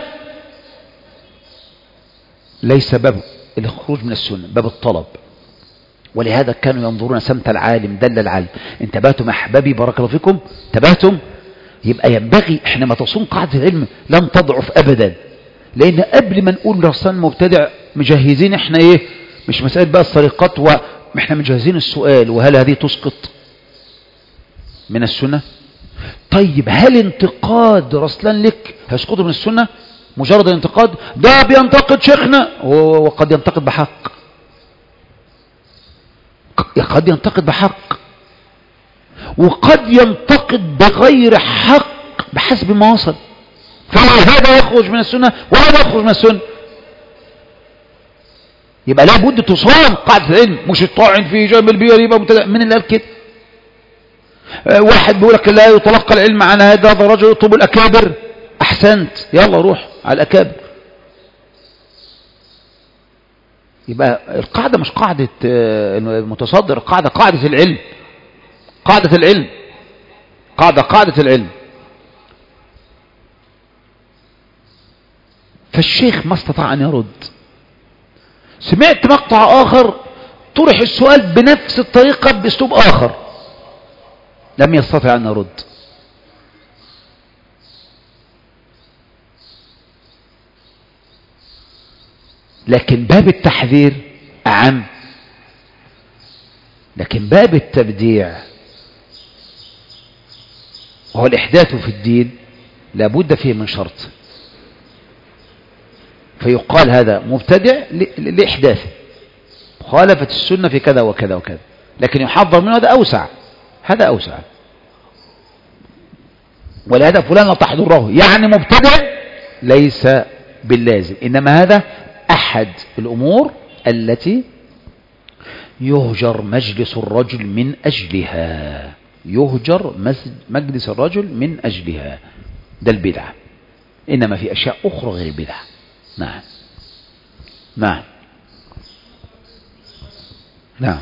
ليس باب الخروج من السنة، باب الطلب. ولهذا كانوا ينظرون سمت العالم دل العالم. انتبهتم أحبابي بارك الله فيكم؟ انتبهتم؟ يبقى ينبغي احنا ما تصون قاعدة العلم لن تضعف أبدا، لأن قبل ما نقول رسان مبتدع مجهزين احنا ايه، مش مسألة بقى السرقات، واحنا مجهزين السؤال وهل هذه تسقط من السنة؟ طيب هل انتقاد رسلان لك هيسقطه من السنة؟ مجرد الانتقاد ده بينتقد شيخنا، وقد ينتقد بحق، قد ينتقد بحق وقد ينتقد بغير حق بحسب ما وصل، فهذا يخرج من السنة وهذا يخرج من السنة. يبقى لابد تصان قاعدة العلم، مش الطاعن في جانب البير يبقى مبتدع. من اللي قال كده؟ واحد بيقول لك لا يتلقى العلم عن هذا الرجل يطلب الأكابر. أحسنت، يلا روح على الأكابر. يبقى القاعدة مش قاعدة المتصدر، القاعدة قاعدة العلم، قاعدة العلم، قاعدة قاعدة العلم. فالشيخ ما استطاع أن يرد. سمعت مقطع آخر طرح السؤال بنفس الطريقة بأسلوب آخر، لم يستطع أن يرد. لكن باب التحذير أعم، لكن باب التبديع وهو الإحداث في الدين لابد فيه من شرط، فيقال هذا مبتدع لإحداثه، مخالفة السنة في كذا وكذا وكذا، لكن يحذر منه هذا أوسع، هذا أوسع. ولهذا فلان لا تحضره يعني مبتدع ليس باللازم، إنما هذا أحد الأمور التي يهجر مجلس الرجل من أجلها، يهجر مجلس الرجل من أجلها، ده البدعة. إنما في أشياء أخرى غير البدعة. نعم نعم نعم.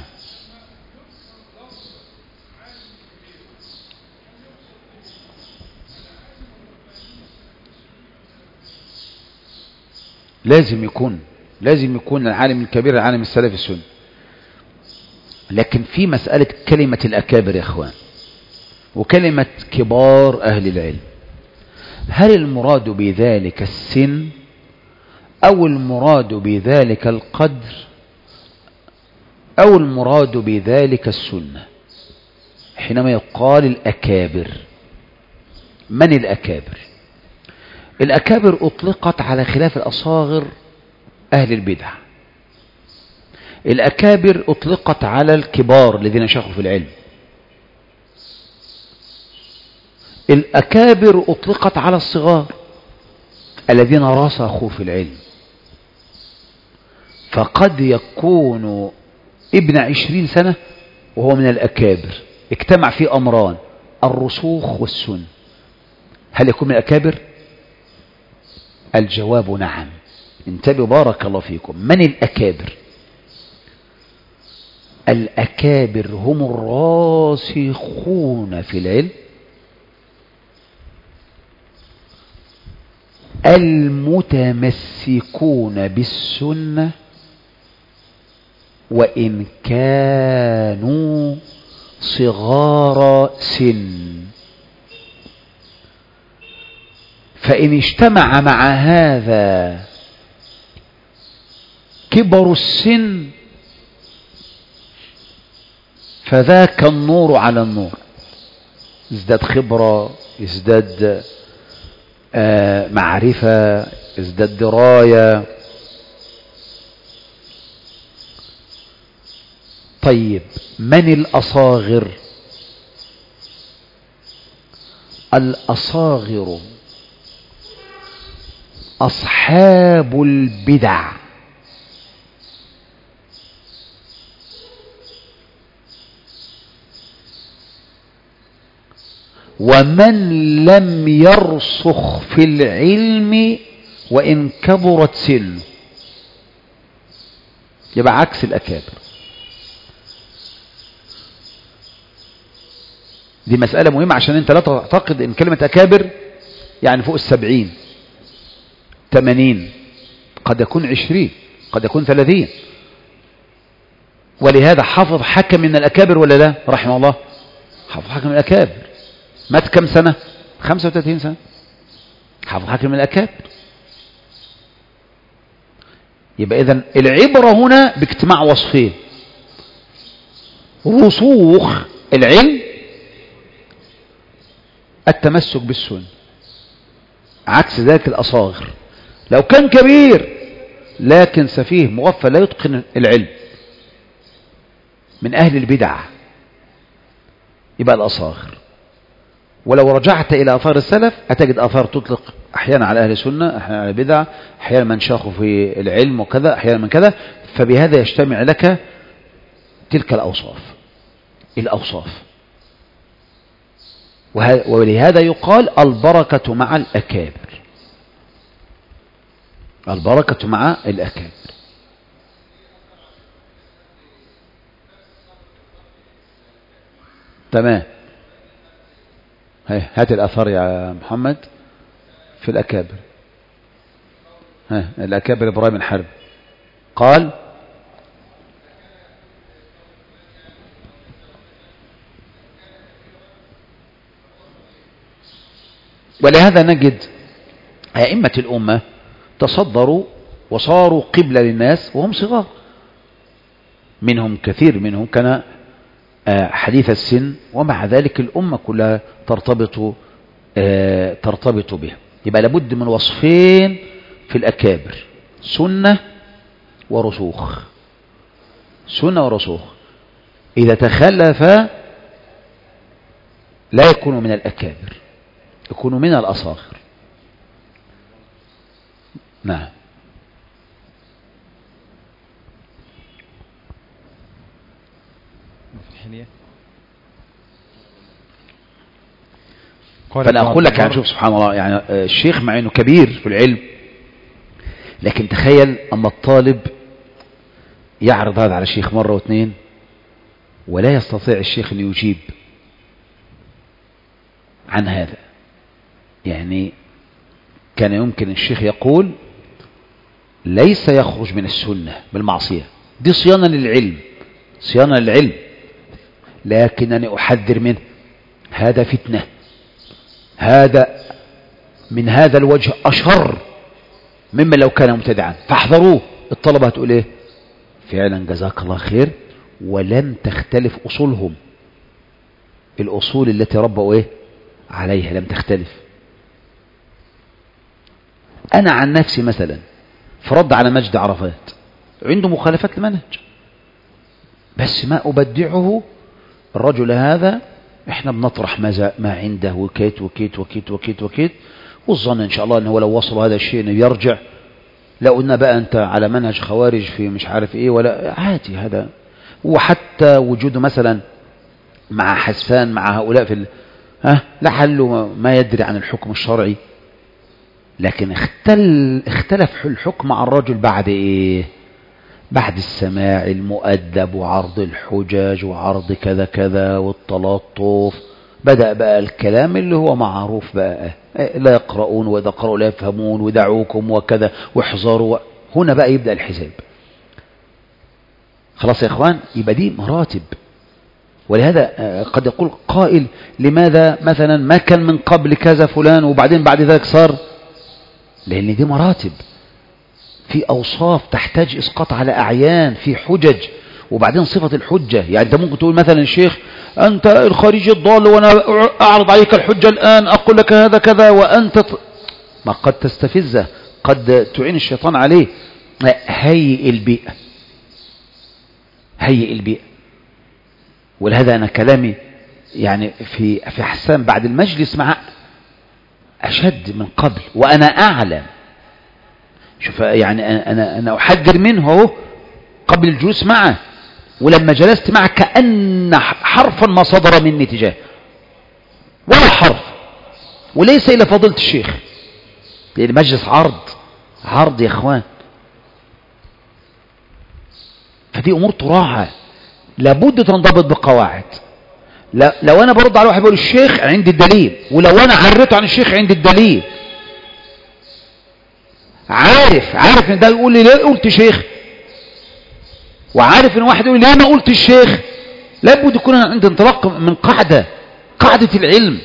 لازم يكون لازم يكون العالم الكبير العالم السلف السني. لكن في مسألة كلمة الأكابر يا أخوان وكلمة كبار أهل العلم، هل المراد بذلك السن أو المراد بذلك القدر أو المراد بذلك السنة؟ حينما يقال الأكابر، من الأكابر؟ الأكابر أطلقت على خلاف الأصاغر أهل البدع، الأكابر أطلقت على الكبار الذين شيخوا في العلم، الأكابر أطلقت على الصغار الذين رسخوا في العلم. فقد يكون ابن عشرين سنة وهو من الأكابر، اجتمع فيه أمران الرسوخ والسن، هل يكون من الأكابر؟ الجواب نعم. انتبهوا بارك الله فيكم. من الأكابر؟ الأكابر هم الراسخون في العلم المتمسكون بالسنة وإن كانوا صغار سن. فإن اجتمع مع هذا كبر السن فذاك النور على النور، ازداد خبرة، ازداد آه معرفة، ازداد دراية. طيب من الأصاغر؟ الأصاغر أصحاب البدع، ومن لم يرسخ في العلم وإن كبرت سنه. يبقى عكس الأكابر. دي مسألة مهمة عشان انت لا تعتقد ان كلمة أكابر يعني فوق السبعين ثمانين، قد يكون عشرين، قد يكون ثلاثين. ولهذا حافظ حكم من الأكابر ولا لا رحمه الله؟ حافظ حكم من الأكابر، مات كم سنة؟ خمسة وثلاثين سنة. حافظ حكم من الأكابر. يبقى إذن العبرة هنا باجتماع وصفين: رسوخ العلم، التمسك بالسنة. عكس ذلك الأصاغر، لو كان كبير لكن سفيه مغفل لا يتقن العلم من أهل البدع يبقى الأصاغر. ولو رجعت إلى آثار السلف هتجد آثار تطلق أحيانا على أهل السنة، أحيانا على البدع، أحيانا من شاخوا في العلم وكذا، أحيانا من كذا. فبهذا يجتمع لك تلك الأوصاف الأوصاف ولهذا يقال البركة مع الأكابر. البركة مع الأكابر. تمام. هات الأثار يا محمد في الأكابر. ها الأكابر إبراهيم الحرب قال: ولهذا نجد أئمة الأمة تصدروا وصاروا قبلة للناس وهم صغار. منهم كثير منهم كان حديث السن، ومع ذلك الأمة كلها ترتبط ترتبط به. يبقى لابد من وصفين في الأكابر: سنة ورسوخ. سنة ورسوخ. إذا تخلف لا يكون من الأكابر، يكون من الأصاغر. نعم. فأنا أقول لك يعني شوف سبحان الله، يعني الشيخ مع أنه كبير في العلم، لكن تخيل أما الطالب يعرض هذا على الشيخ مرة واثنين ولا يستطيع الشيخ أن يجيب عن هذا. يعني كان يمكن الشيخ يقول: ليس يخرج من السنة بالمعصية، دي صيانة للعلم، صيانة للعلم، لكنني أحذر منه، هذا فتنة، هذا من هذا الوجه أشر مما لو كان مبتدعا، فاحذروه. الطلبة هتقول إيه؟ فعلا جزاك الله خير، ولم تختلف أصولهم، الأصول التي ربوا إيه عليها لم تختلف. أنا عن نفسي مثلا فرد على مجد عرفات عنده مخالفات المنهج، بس ما أبدعه الرجل هذا، احنا بنطرح ما, ما عنده وكيت وكيت وكيت وكيت وكيت، والظن ان شاء الله انه لو وصل هذا الشيء انه يرجع. لو قلنا بقى انت على منهج خوارج في مش عارف ايه ولا عادي هذا. وحتى وجوده مثلا مع حسفان مع هؤلاء في ال... ها لعله ما يدري عن الحكم الشرعي، لكن اختل اختلف الحكم مع الرجل بعد ايه؟ بعد السماع المؤدب وعرض الحجج وعرض كذا كذا والتلطف. بدأ بقى الكلام اللي هو معروف بقى: لا يقرؤون، وإذا قرأوا لا يفهمون، ودعوكم وكذا واحذروا. هنا بقى يبدأ الحساب. خلاص يا إخوان، يبقى دي مراتب. ولهذا قد يقول قائل: لماذا مثلا ما كان من قبل كذا فلان وبعدين بعد ذلك صار؟ لأن دي مراتب، في أوصاف تحتاج إسقاط على أعيان، في حجج، وبعدين صفة الحجة. يعني أنت ممكن تقول مثلا الشيخ: أنت الخارجي الضال وأنا أعرض عليك الحجة الآن، أقول لك هذا كذا، وأنت ت... ما قد تستفزه، قد تعين الشيطان عليه. هيئ البيئة، هيئ البيئة. ولهذا أنا كلامي يعني في في حسان بعد المجلس مع أشد من قبل، وأنا أعلم. شوف يعني أنا أنا أحذر منه قبل الجلوس معه، ولما جلست معه كأن حرفا ما صدر مني تجاه، ولا حرف، وليس إلا فضيلة الشيخ، لأن مجلس عرض عرض يا إخوان. فدي أمور تراعى، لابد تنضبط بقواعد. لو أنا برد على واحد بقول الشيخ عندي الدليل، ولو أنا عرته عن الشيخ عندي الدليل، عارف عارف ان ده يقول لي ليه قلت شيخ، وعارف ان واحد يقول لي ليه ما قلت الشيخ. لابد يكون عندي انطلاق من قاعدة قاعدة العلم،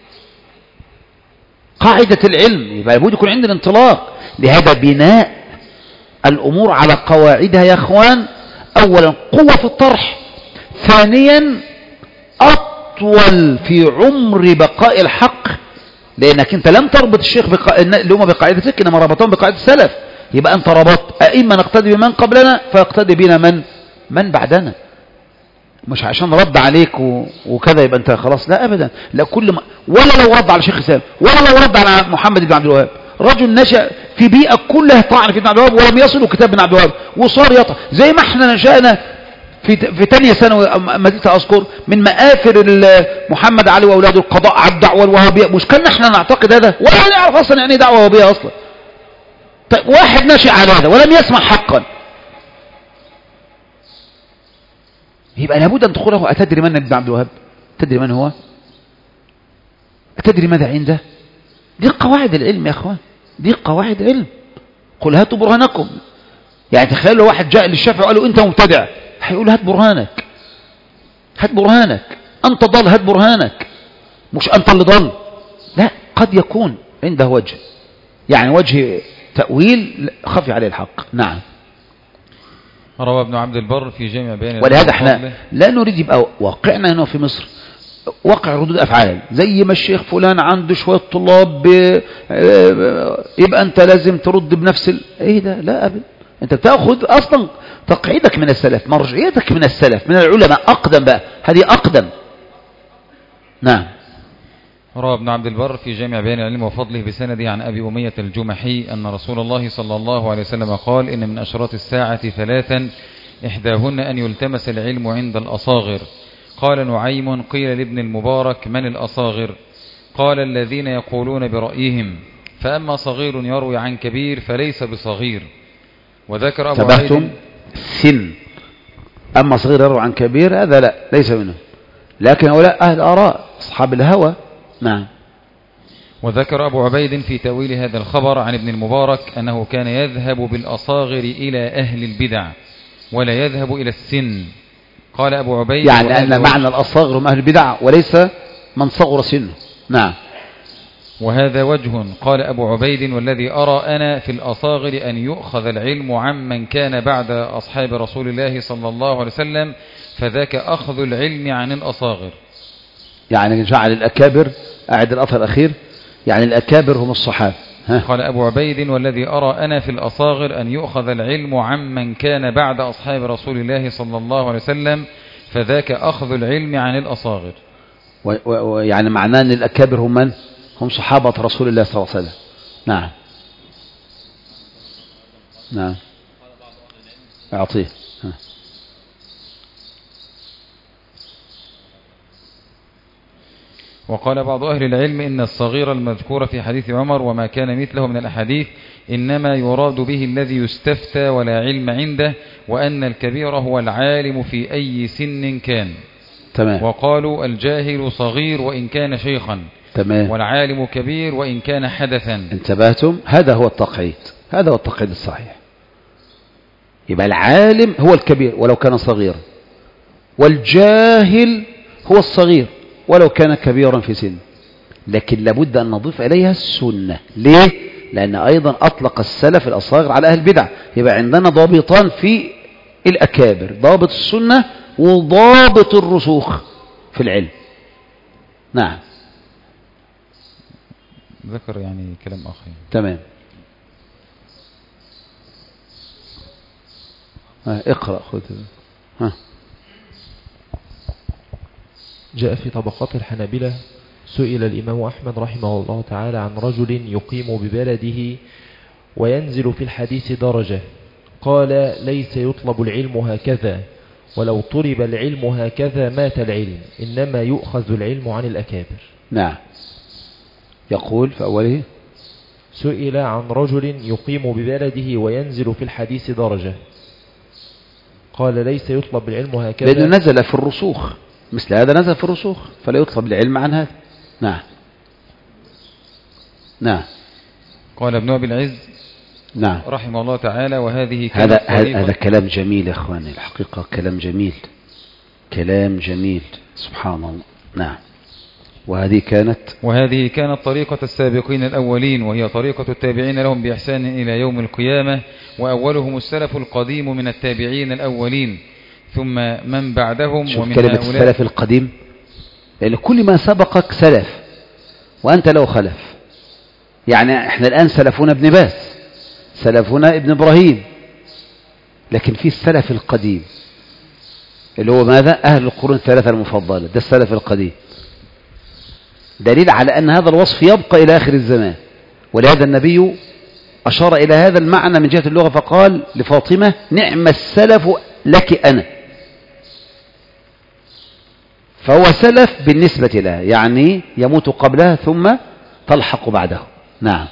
قاعدة العلم، يبقى لابد يكون عندنا انطلاق. لهذا بناء الأمور على قواعدها يا أخوان. أولا قوة في الطرح، ثانيا أطول في عمر بقاء الحق، لأنك أنت لم تربط الشيخ بقا... اللي هم بقاعدتك، إنما ربطهم بقاعدة السلف. يبقى أنت ربطت أئمة نقتدي بمن قبلنا فيقتدي بنا من من بعدنا، مش عشان رد عليك و... وكذا يبقى أنت خلاص، لا أبدا. لا، كل ما ولا لو رد على شيخ الإسلام، ولا لو رد على محمد بن عبد الوهاب، رجل نشأ في بيئة كلها طعن في ابن عبد الوهاب ولم يصل كتاب ابن عبد الوهاب، وصار يطعن زي ما احنا نشأنا في في ثانيه ثانوي. ما زلت اذكر من مآثر محمد علي واولاده القضاء على الدعوه الوهابيه. مش كنا احنا نعتقد هذا ولا نعرف اصلا يعني ايه دعوه وهابيه اصلا. طيب واحد نشأ على هذا ولم يسمع حقا، يبقى لابد ان تقول له اتدري من ابن عبد الوهاب؟ تدري من هو؟ أتدري ماذا عنده؟ دي قواعد العلم يا اخوان، دي قواعد علم. قل هاتوا برهانكم. يعني تخيل لو واحد جاء للشافعي وقال له انت مبتدع، هيقول هات برهانك، هات برهانك، انت ضل، هات برهانك، مش انت اللي ضل. لا، قد يكون عنده وجه، يعني وجه تأويل خفي عليه الحق. نعم. روى ابن عبد البر في جامع بيان. ولهذا احنا لا نريد يبقى واقعنا هنا في مصر واقع ردود افعال، زي ما الشيخ فلان عنده شويه طلاب يبقى انت لازم ترد بنفس ال... ايه ده؟ لا ابدا. انت بتاخذ اصلا تقعيدك من السلف، مرجعيتك من السلف، من العلماء اقدم بقى، هذه اقدم. نعم. روى ابن عبد البر في جامع بيان العلم وفضله بسنده عن أبي أمية الجمحي أن رسول الله صلى الله عليه وسلم قال: إن من أشراط الساعة ثلاثا، إحداهن أن يلتمس العلم عند الأصاغر. قال نعيم: قيل لابن المبارك: من الأصاغر؟ قال: الذين يقولون برأيهم، فأما صغير يروي عن كبير فليس بصغير. وذكر أبو عبيد سن، أما صغير يروي عن كبير هذا لا، ليس منه، لكن هؤلاء أهل آراء أصحاب الهوى. نعم. وذكر أبو عبيد في تأويل هذا الخبر عن ابن المبارك أنه كان يذهب بالأصاغر إلى أهل البدع ولا يذهب إلى السن. قال أبو عبيد: يعني أن معنى الأصاغر هم أهل البدع وليس من صغر سنه. نعم. وهذا وجه. قال أبو عبيد: والذي أرى أنا في الأصاغر أن يؤخذ العلم عمن كان بعد أصحاب رسول الله صلى الله عليه وسلم، فذاك أخذ العلم عن الأصاغر. يعني جعل الأكابر، أعد الأثر الأخير، يعني الأكابر هم الصحابة. قال أبو عبيد: والذي أرى أنا في الأصاغر أن يؤخذ العلم عمن كان بعد أصحاب رسول الله صلى الله عليه وسلم، فذاك أخذ العلم عن الأصاغر. ويعني معناه أن الأكابر هم من؟ هم صحابة رسول الله صلى الله عليه وسلم. نعم. نعم. أعطيه. ها. وقال بعض أهل العلم إن الصغير المذكور في حديث عمر وما كان مثله من الأحاديث إنما يراد به الذي يستفتى ولا علم عنده، وأن الكبير هو العالم في أي سن كان. تمام. وقالوا الجاهل صغير وإن كان شيخا، تمام، والعالم كبير وإن كان حدثا. انتبهتم؟ هذا هو التقعيد، هذا هو التقعيد الصحيح. يبقى العالم هو الكبير ولو كان صغيرا، والجاهل هو الصغير ولو كان كبيرا في سن. لكن لابد أن نضيف إليها السنة. ليه؟ لأن أيضا أطلق السلف الأصاغر على أهل البدع. يبقى عندنا ضابطان في الأكابر، ضابط السنة وضابط الرسوخ في العلم. نعم. ذكر يعني كلام آخر. تمام. ها اقرأ خذ. ها. جاء في طبقات الحنابلة: سئل الإمام أحمد رحمه الله تعالى عن رجل يقيم ببلده وينزل في الحديث درجة، قال: ليس يطلب العلم هكذا، ولو طلب العلم هكذا مات العلم، إنما يؤخذ العلم عن الأكابر. نعم. يقول في أوله: سئل عن رجل يقيم ببلده وينزل في الحديث درجة، قال: ليس يطلب العلم هكذا، لأنه نزل في الرسوخ، مثل هذا نزل في الرسوخ، فلا يطلب العلم عن هذا. نعم نعم. قال ابن أبي العز نعم رحمه الله تعالى: وهذه هذا هذا كلام جميل يا اخواني، الحقيقة كلام جميل، كلام جميل، سبحان الله. نعم. وهذه كانت وهذه كانت طريقة السابقين الأولين، وهي طريقة التابعين لهم بإحسان إلى يوم القيامة، وأولهم السلف القديم من التابعين الأولين، ثم من بعدهم. شوف ومن كلمة هؤلاء السلف القديم، لأن كل ما سبقك سلف وأنت لو خلف. يعني احنا الآن سلفنا ابن باز، سلفنا ابن إبراهيم، لكن في السلف القديم اللي هو ماذا؟ أهل القرون الثلاثة المفضلة، ده السلف القديم، دليل على أن هذا الوصف يبقى إلى آخر الزمان. ولهذا النبي أشار إلى هذا المعنى من جهة اللغة، فقال لفاطمة: نعم السلف لك أنا. فهو سلف بالنسبة لها، يعني يموت قبلها ثم تلحق بعده. نعم.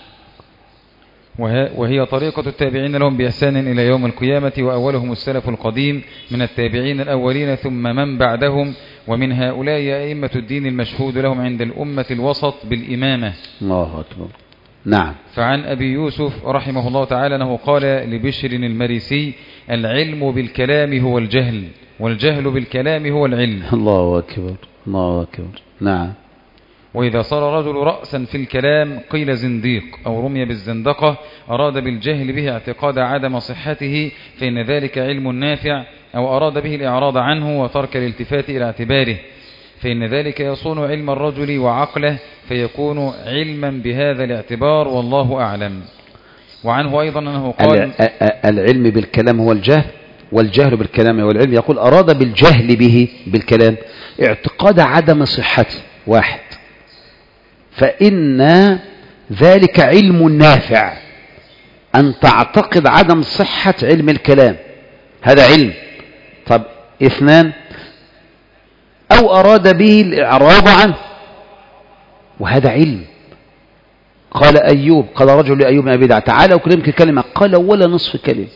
وهي طريقة التابعين لهم بإحسان إلى يوم القيامة، وأولهم السلف القديم من التابعين الأولين، ثم من بعدهم، ومن هؤلاء أئمة الدين المشهود لهم عند الأمة الوسط بالإمامة. الله أكبر. نعم. فعن أبي يوسف رحمه الله تعالى أنه قال لبشر المريسي: العلم بالكلام هو الجهل، والجهل بالكلام هو العلم. الله أكبر، الله أكبر. نعم. وإذا صار رجل رأسا في الكلام قيل زنديق، أو رمي بالزندقة، أراد بالجهل به اعتقاد عدم صحته، فإن ذلك علم نافع، أو أراد به الإعراض عنه وترك الالتفات إلى اعتباره، فإن ذلك يصون علم الرجل وعقله، فيكون علما بهذا الاعتبار، والله أعلم. وعنه أيضا أنه قال: العلم بالكلام هو الجهل، والجهل بالكلام هو العلم. يقول: أراد بالجهل به بالكلام اعتقاد عدم صحته، واحد، فإن ذلك علم نافع، أن تعتقد عدم صحة علم الكلام، هذا علم. طب اثنان، أو أراد به الإعراض عنه، وهذا علم. قال أيوب، قال رجل لأيوب بن أبي دعاء: تعالى أكلمك كلمة، قال ولا نصف كلمة.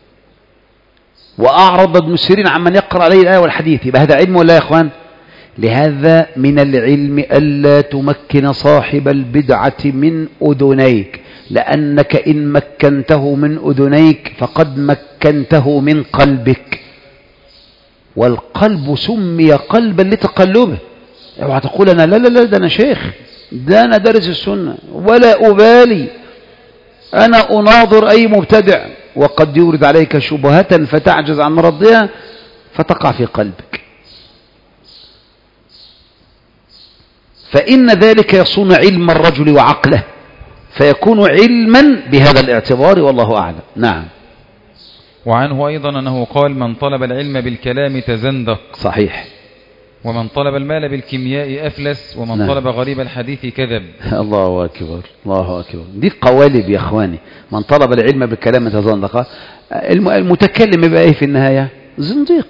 وأعرض ابن سيرين عمن يقرأ عليه الآية والحديث، يبقى هذا علم ولا يا إخوان؟ لهذا من العلم ألا تمكن صاحب البدعة من أذنيك، لأنك إن مكنته من أذنيك فقد مكنته من قلبك، والقلب سمي قلبا لتقلبه. اوعى تقول أنا لا لا لا ده أنا شيخ، ده أنا دارس السنة ولا أبالي، أنا أناظر أي مبتدع، وقد يورد عليك شبهة فتعجز عن ردها فتقع في قلبك. فإن ذلك يصون علم الرجل وعقله، فيكون علما بهذا الاعتبار، والله أعلم. نعم. وعنه أيضا أنه قال: من طلب العلم بالكلام تزندق. صحيح. ومن طلب المال بالكيمياء أفلس، ومن نعم. طلب غريب الحديث كذب. الله أكبر، الله أكبر. دي قوالب يا أخواني. من طلب العلم بالكلام تزندق، المتكلم يبقى إيه في النهاية؟ زنديق.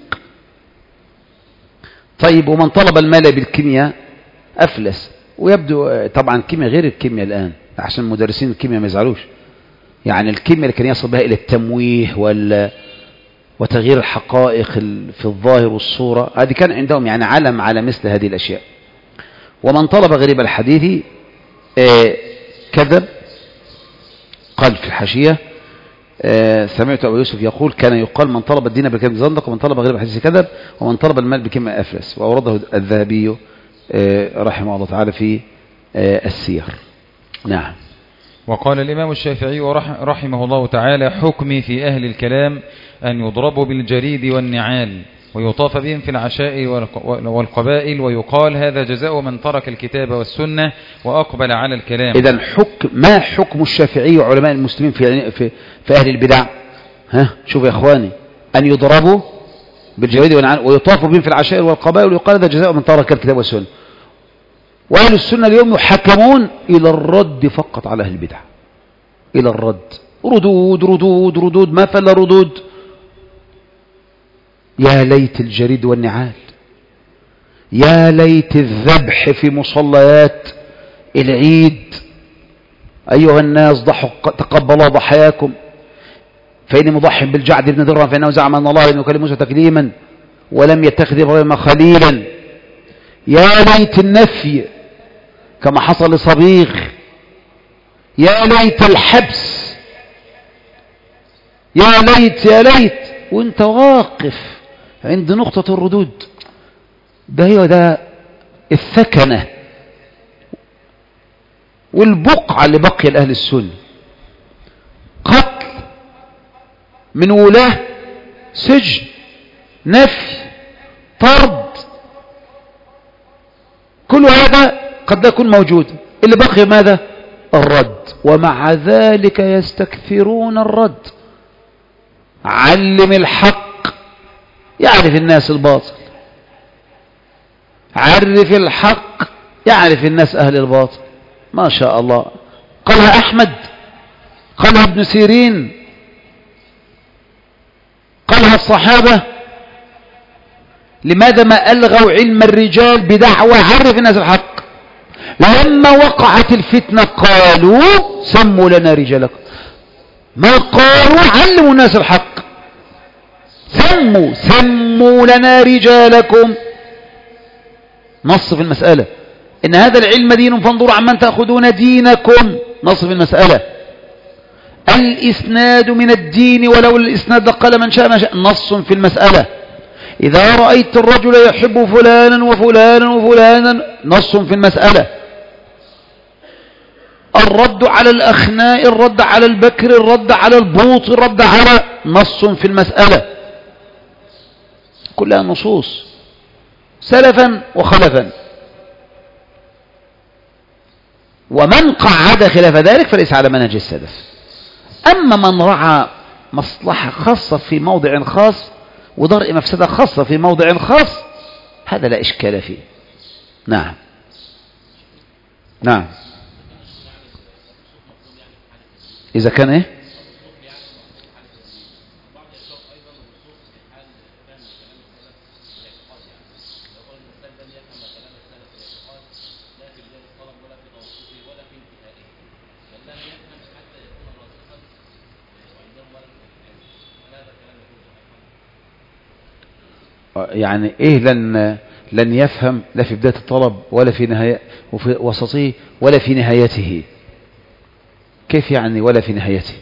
طيب، ومن طلب المال بالكيمياء أفلس. ويبدو طبعا الكيمياء غير الكيمياء الآن، عشان مدرسين الكيمياء ما يزعلوش. يعني الكيمياء اللي كان يصل بها إلى التمويه وال وتغيير الحقائق في الظاهر والصورة، هذه كان عندهم يعني علم على مثل هذه الأشياء. ومن طلب غريب الحديث آه كذب. قال في الحاشية: آه سمعت أبو يوسف يقول: كان يقال من طلب الدين بالكلمة زندق، ومن طلب غريب الحديث كذب، ومن طلب المال بكلمة أفلس. وأورده الذهبي آه رحمه الله تعالى في آه السير. نعم. وقال الإمام الشافعي رحمه الله تعالى: حكمي في أهل الكلام أن يضربوا بالجريد والنعال، ويطاف بهم في العشائر والقبائل، ويقال: هذا جزاء من ترك الكتاب والسنة وأقبل على الكلام. إذن حكم ما حكم الشافعي وعلماء المسلمين في في, في أهل البدع؟ ها شوف يا إخواني: أن يضربوا بالجواد والعنان ويطاف بهم في العشائر والقبائل ويقال هذا جزاء من ترك الكتاب والسنة. وأهل السنة اليوم يحكمون إلى الرد فقط على أهل البدع، إلى الرد، ردود ردود ردود ما فل ردود. يا ليت الجريد والنعال، يا ليت الذبح في مصليات العيد. أيها الناس ضحوا تقبلوا ضحاياكم، فإني مضحٍ بالجعد بن درهم فإنه زعم أن الله لم يكلم موسى تكليما ولم يتخذ إبراهيم خليلا. يا ليت النفي كما حصل لصبيغ، يا ليت الحبس، يا ليت يا ليت، وانت واقف عند نقطة الردود. ده هي ده الثكنة والبقعة اللي بقي لأهل السنة. قتل من ولاة، سجن، نفي، طرد، كل هذا قد لا يكون موجود. اللي بقي ماذا؟ الرد. ومع ذلك يستكثرون الرد. علم الحق يعرف الناس الباطل، عرف الحق يعرف الناس أهل الباطل. ما شاء الله. قالها أحمد، قالها ابن سيرين، قالها الصحابة. لماذا ما ألغوا علم الرجال بدعوى عرف الناس الحق؟ لما وقعت الفتنة قالوا سموا لنا رجالكم، ما قالوا علموا الناس الحق. سموا سموا لنا رجالكم. نص في المسألة إن هذا العلم دين فانظروا عمن تأخذون دينكم. نص في المسألة الإسناد من الدين ولو الإسناد لقال من شاء ما شاء. نص في المسألة إذا رأيت الرجل يحب فلانا وفلانا وفلانا. نص في المسألة الرد على الأخناء، الرد على البكر، الرد على البوط، الرد على. نص في المسألة كلها نصوص سلفا وخلفا. ومن قعد خلاف ذلك فليس على منهج السلف. أما من رعى مصلحة خاصة في موضع خاص ودرء مفسدة خاصة في موضع خاص هذا لا إشكال فيه. نعم نعم. إذا كان إيه؟ يعني إيه لن لن يفهم لا في بداية الطلب ولا في نهاية وفي وسطه ولا في نهايته؟ كيف يعني ولا في نهايته؟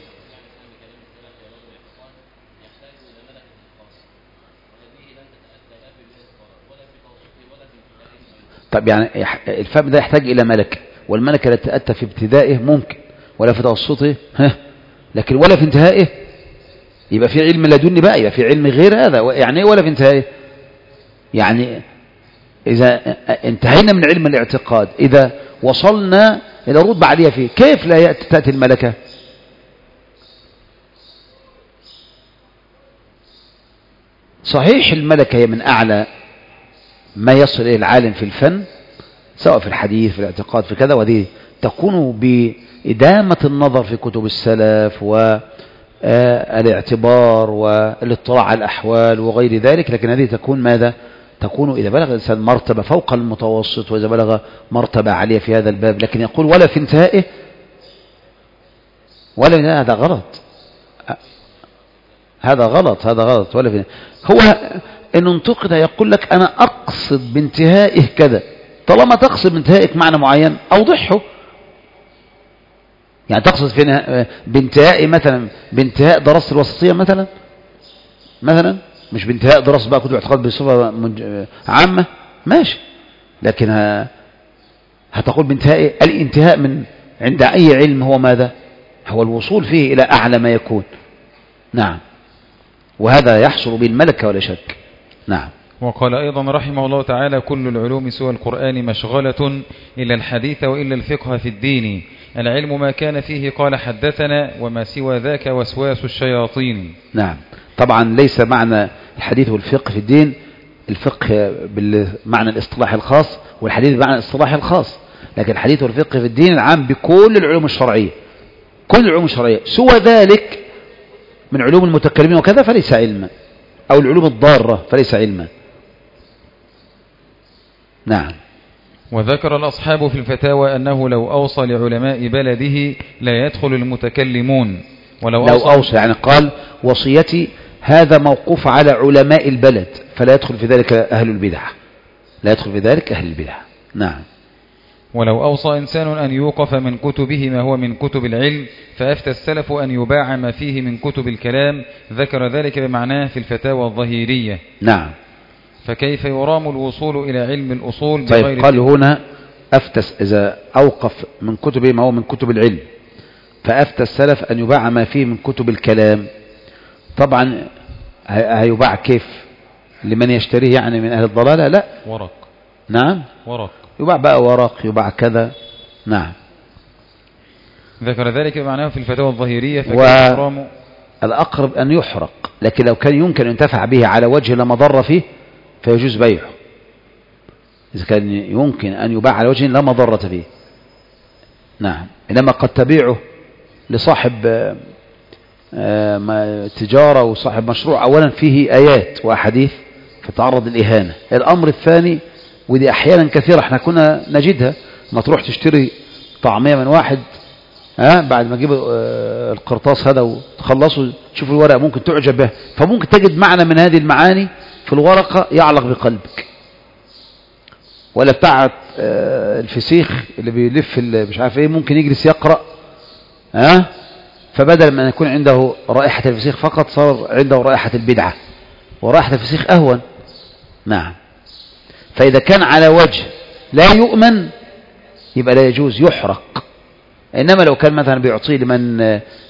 طب يعني الفهم ده يحتاج إلى ملكة، والملكة لا تأتى في ابتدائه ممكن ولا في توسطه ها، لكن ولا في انتهائه. يبقى في علم لدني بقى، يبقى في علم غير هذا. يعني ايه ولا في انتهائه؟ يعني إذا انتهينا من علم الاعتقاد، إذا وصلنا إلى رتبة عالية فيه، كيف لا تأتي الملكة؟ صحيح الملكة هي من أعلى ما يصل إلى العالم في الفن، سواء في الحديث في الاعتقاد في كذا، وهذه تكون بإدامة النظر في كتب السلف والاعتبار والاطلاع على الأحوال وغير ذلك. لكن هذه تكون ماذا؟ تكون إذا بلغ الإنسان مرتبة فوق المتوسط، وإذا بلغ مرتبة عالية في هذا الباب. لكن يقول ولا في انتهائه، ولا في هذا غلط، هذا غلط، هذا غلط. ولا في هو إن انتقد يقول لك أنا أقصد بانتهائه كذا. طالما تقصد بانتهائك معنى معين أوضحه. يعني تقصد في بانتهاء مثلا بانتهاء دراسة الوسطية مثلا مثلا مش بانتهاء دراسة بقى كتب اعتقاد بصفة عامة ماشي، لكن هتقول بانتهاء. الانتهاء من عند أي علم هو ماذا؟ هو الوصول فيه إلى أعلى ما يكون. نعم، وهذا يحصل بالملكة ولا شك. نعم. وقال أيضا رحمه الله تعالى: كل العلوم سوى القرآن مشغلة إلا الحديث وإلا الفقه في الدين، العلم ما كان فيه قال حدثنا، وما سوى ذاك وسواس الشياطين. نعم. طبعا ليس معنى الحديث والفقه في الدين الفقه بالمعنى الاصطلاحي الخاص والحديث بمعنى الاصطلاحي الخاص، لكن الحديث والفقه في الدين العام بكل العلوم الشرعية، كل العلوم الشرعية. سوى ذلك من علوم المتكلمين وكذا فليس علما، أو العلوم الضارة فليس علما. نعم. وذكر الأصحاب في الفتاوى أنه لو أوصى لعلماء بلده لا يدخل المتكلمون. ولو لو أوصى, أوصى يعني قال وصيتي هذا موقوف على علماء البلد، فلا يدخل في ذلك أهل البدع، لا يدخل في ذلك أهل البدع. نعم. ولو أوصى إنسان أن يوقف من كتبه ما هو من كتب العلم، فأفتى السلف أن يباع ما فيه من كتب الكلام، ذكر ذلك بمعناه في الفتاوى الظهيرية. نعم. فكيف يرام الوصول إلى علم الأصول طيب بغير قال هنا أفتى إذا أوقف من كتبه ما هو من كتب العلم، فأفتى السلف أن يباع ما فيه من كتب الكلام. طبعا هيباع كيف؟ لمن يشتريه يعني من أهل الضلالة؟ لا، ورق. نعم، ورق يباع بقى ورق، يباع كذا. نعم. ذكر ذلك معناه في الفتاوى الظهيرية. والأقرب أن يحرق، لكن لو كان يمكن أن ينتفع به على وجه لا مضر فيه فيجوز بيعه. إذا كان يمكن أن يباع على وجه لا مضرة فيه. نعم. إنما قد تبيعه لصاحب تجارة وصاحب مشروع أولا فيه آيات وأحاديث فتعرض الإهانة. الأمر الثاني، ودي أحيانا كثيرة احنا كنا نجدها، ما تروح تشتري طعمية من واحد ها بعد ما تجيب القرطاس هذا وتخلصه تشوف الورقة ممكن تعجب به، فممكن تجد معنى من هذه المعاني في الورقة يعلق بقلبك. ولا بتاع الفسيخ اللي بيلف مش عارف ايه ممكن يجلس يقرأ ها، فبدل ما يكون عنده رائحة الفسيخ فقط صار عنده رائحة البدعة، ورائحة الفسيخ أهون. نعم. فإذا كان على وجه لا يؤمن يبقى لا يجوز، يحرق. إنما لو كان مثلا بيعطيه لمن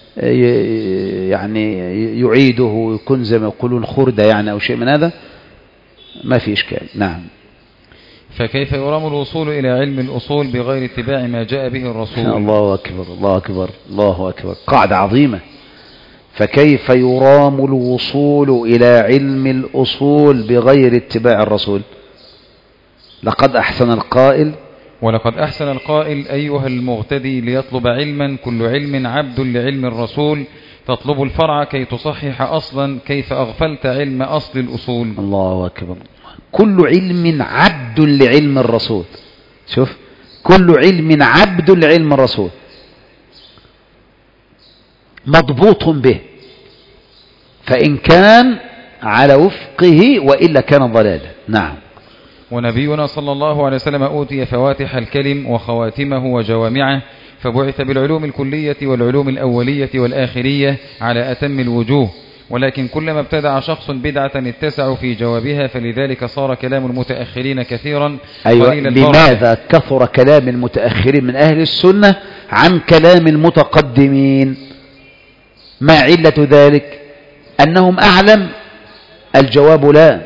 يعني يعيده ويكون زي ما يقولون خردة يعني أو شيء من هذا ما في إشكال. نعم. فكيف يرام الوصول إلى علم الأصول بغير اتباع ما جاء به الرسول؟ الله أكبر، الله أكبر، الله أكبر. قاعدة عظيمة. فكيف يرام الوصول إلى علم الأصول بغير اتباع الرسول؟ لقد أحسن القائل ولقد أحسن القائل أيها المغتدي ليطلب علما كل علم عبد لعلم الرسول، تطلب الفرع كي تصحح أصلا كيف أغفلت علم أصل الأصول. الله أكبر. كل علم عبد لعلم الرسول. شوف، كل علم عبد لعلم الرسول مضبوط به، فإن كان على وفقه وإلا كان ضلالا. نعم. ونبينا صلى الله عليه وسلم أوتي فواتح الكلم وخواتمه وجوامعه، فبعث بالعلوم الكلية والعلوم الأولية والآخرية على أتم الوجوه، ولكن كلما ابتدع شخص بدعة اتسع في جوابها، فلذلك صار كلام المتأخرين كثيرا. أيوة. لماذا كثر كلام المتأخرين من أهل السنة عن كلام المتقدمين؟ ما علة ذلك؟ أنهم أعلم؟ الجواب لا،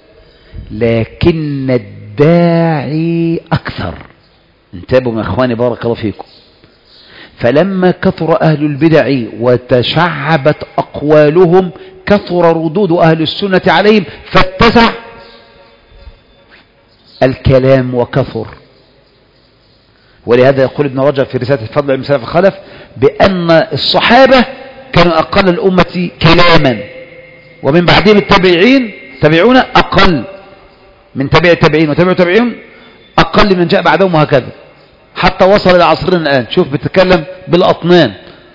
لكن الداعي أكثر. انتبهوا يا أخواني بارك الله فيكم. فلما كثر أهل البدع وتشعبت أقوالهم كثر ردود أهل السنة عليهم فاتسع الكلام وكثر. ولهذا يقول ابن رجب في رسالة الفضل علم سلف الخلف بأن الصحابة كانوا أقل الأمة كلاما، ومن بعدهم التابعين تبعون أقل من تبع التابعين وتبع التابعين أقل من جاء بعدهم، وهكذا حتى وصل إلى عصرنا الآن. شوف بتتكلم بالأطنان.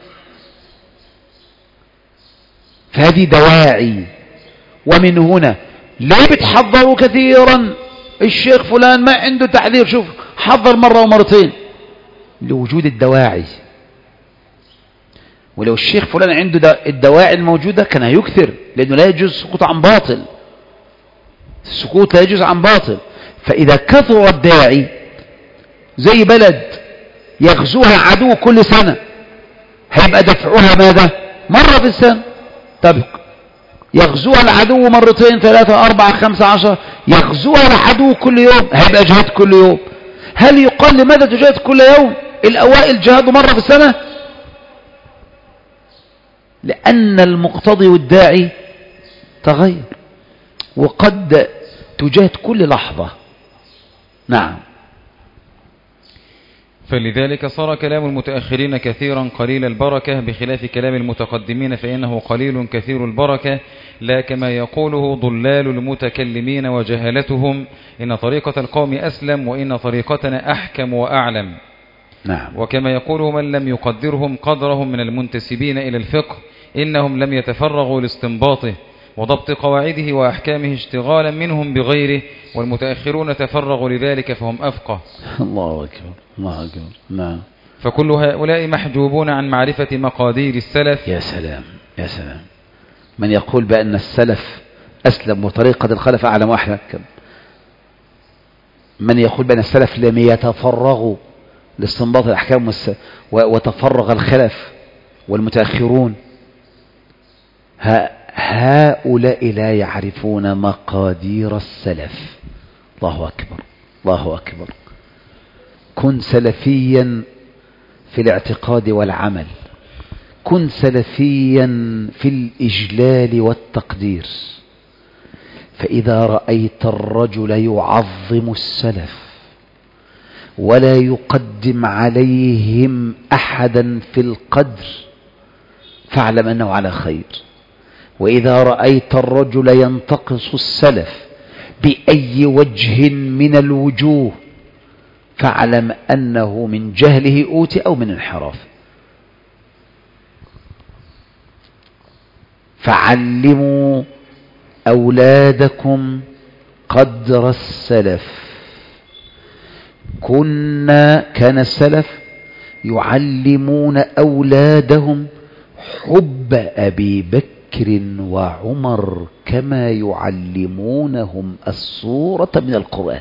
فهذه دواعي. ومن هنا ليه بتحضروا كثيرا الشيخ فلان ما عنده تحذير؟ شوف حضر مرة ومرتين لوجود الدواعي. ولو الشيخ فلان عنده الدواعي الموجودة كان هيكثر، لأنه لا يجوز السكوت عن باطل. السكوت لا يجوز عن باطل. فإذا كثر الداعي زي بلد يغزوها عدو كل سنة، هيبقى دفعها ماذا؟ مرة في السنة. طب يغزوها العدو مرتين ثلاثة أربعة خمسة عشر، يغزوها العدو كل يوم، هيبقى جهاد كل يوم. هل يقال لماذا تجاهد كل يوم؟ الأوائل جهادوا مرة في السنة، لأن المقتضي والداعي تغير، وقد تجاهد كل لحظة. نعم. فلذلك صار كلام المتأخرين كثيرا قليل البركة، بخلاف كلام المتقدمين فإنه قليل كثير البركة، لا كما يقوله ضلال المتكلمين وجهلتهم إن طريقة القوم أسلم وإن طريقتنا أحكم وأعلم. نعم. وكما يقوله من لم يقدرهم قدرهم من المنتسبين إلى الفقه إنهم لم يتفرغوا لاستنباطه وضبط قواعده وأحكامه اشتغالا منهم بغيره، والمتأخرون تفرغوا لذلك فهم أفقه. الله أكبر الله أكبر. نعم. فكل هؤلاء محجوبون عن معرفة مقادير السلف. يا سلام يا سلام. من يقول بأن السلف أسلم وطريقة الخلف أعلم وأحكم؟ من يقول بأن السلف لم يتفرغوا لاستنباط الأحكام وتفرغ الخلف والمتأخرون؟ هؤلاء لا يعرفون مقادير السلف. الله أكبر الله أكبر. كن سلفيا في الاعتقاد والعمل، كن سلفيا في الإجلال والتقدير، فإذا رأيت الرجل يعظم السلف ولا يقدم عليهم أحدا في القدر فاعلم أنه على خير. وإذا رأيت الرجل ينتقص السلف بأي وجه من الوجوه فاعلم أنه من جهله أوتي أو من انحراف. فعلموا أولادكم قدر السلف. كنا كان السلف يعلمون أولادهم حب أبي بكر وعمر كما يعلمونهم السورة من القرآن.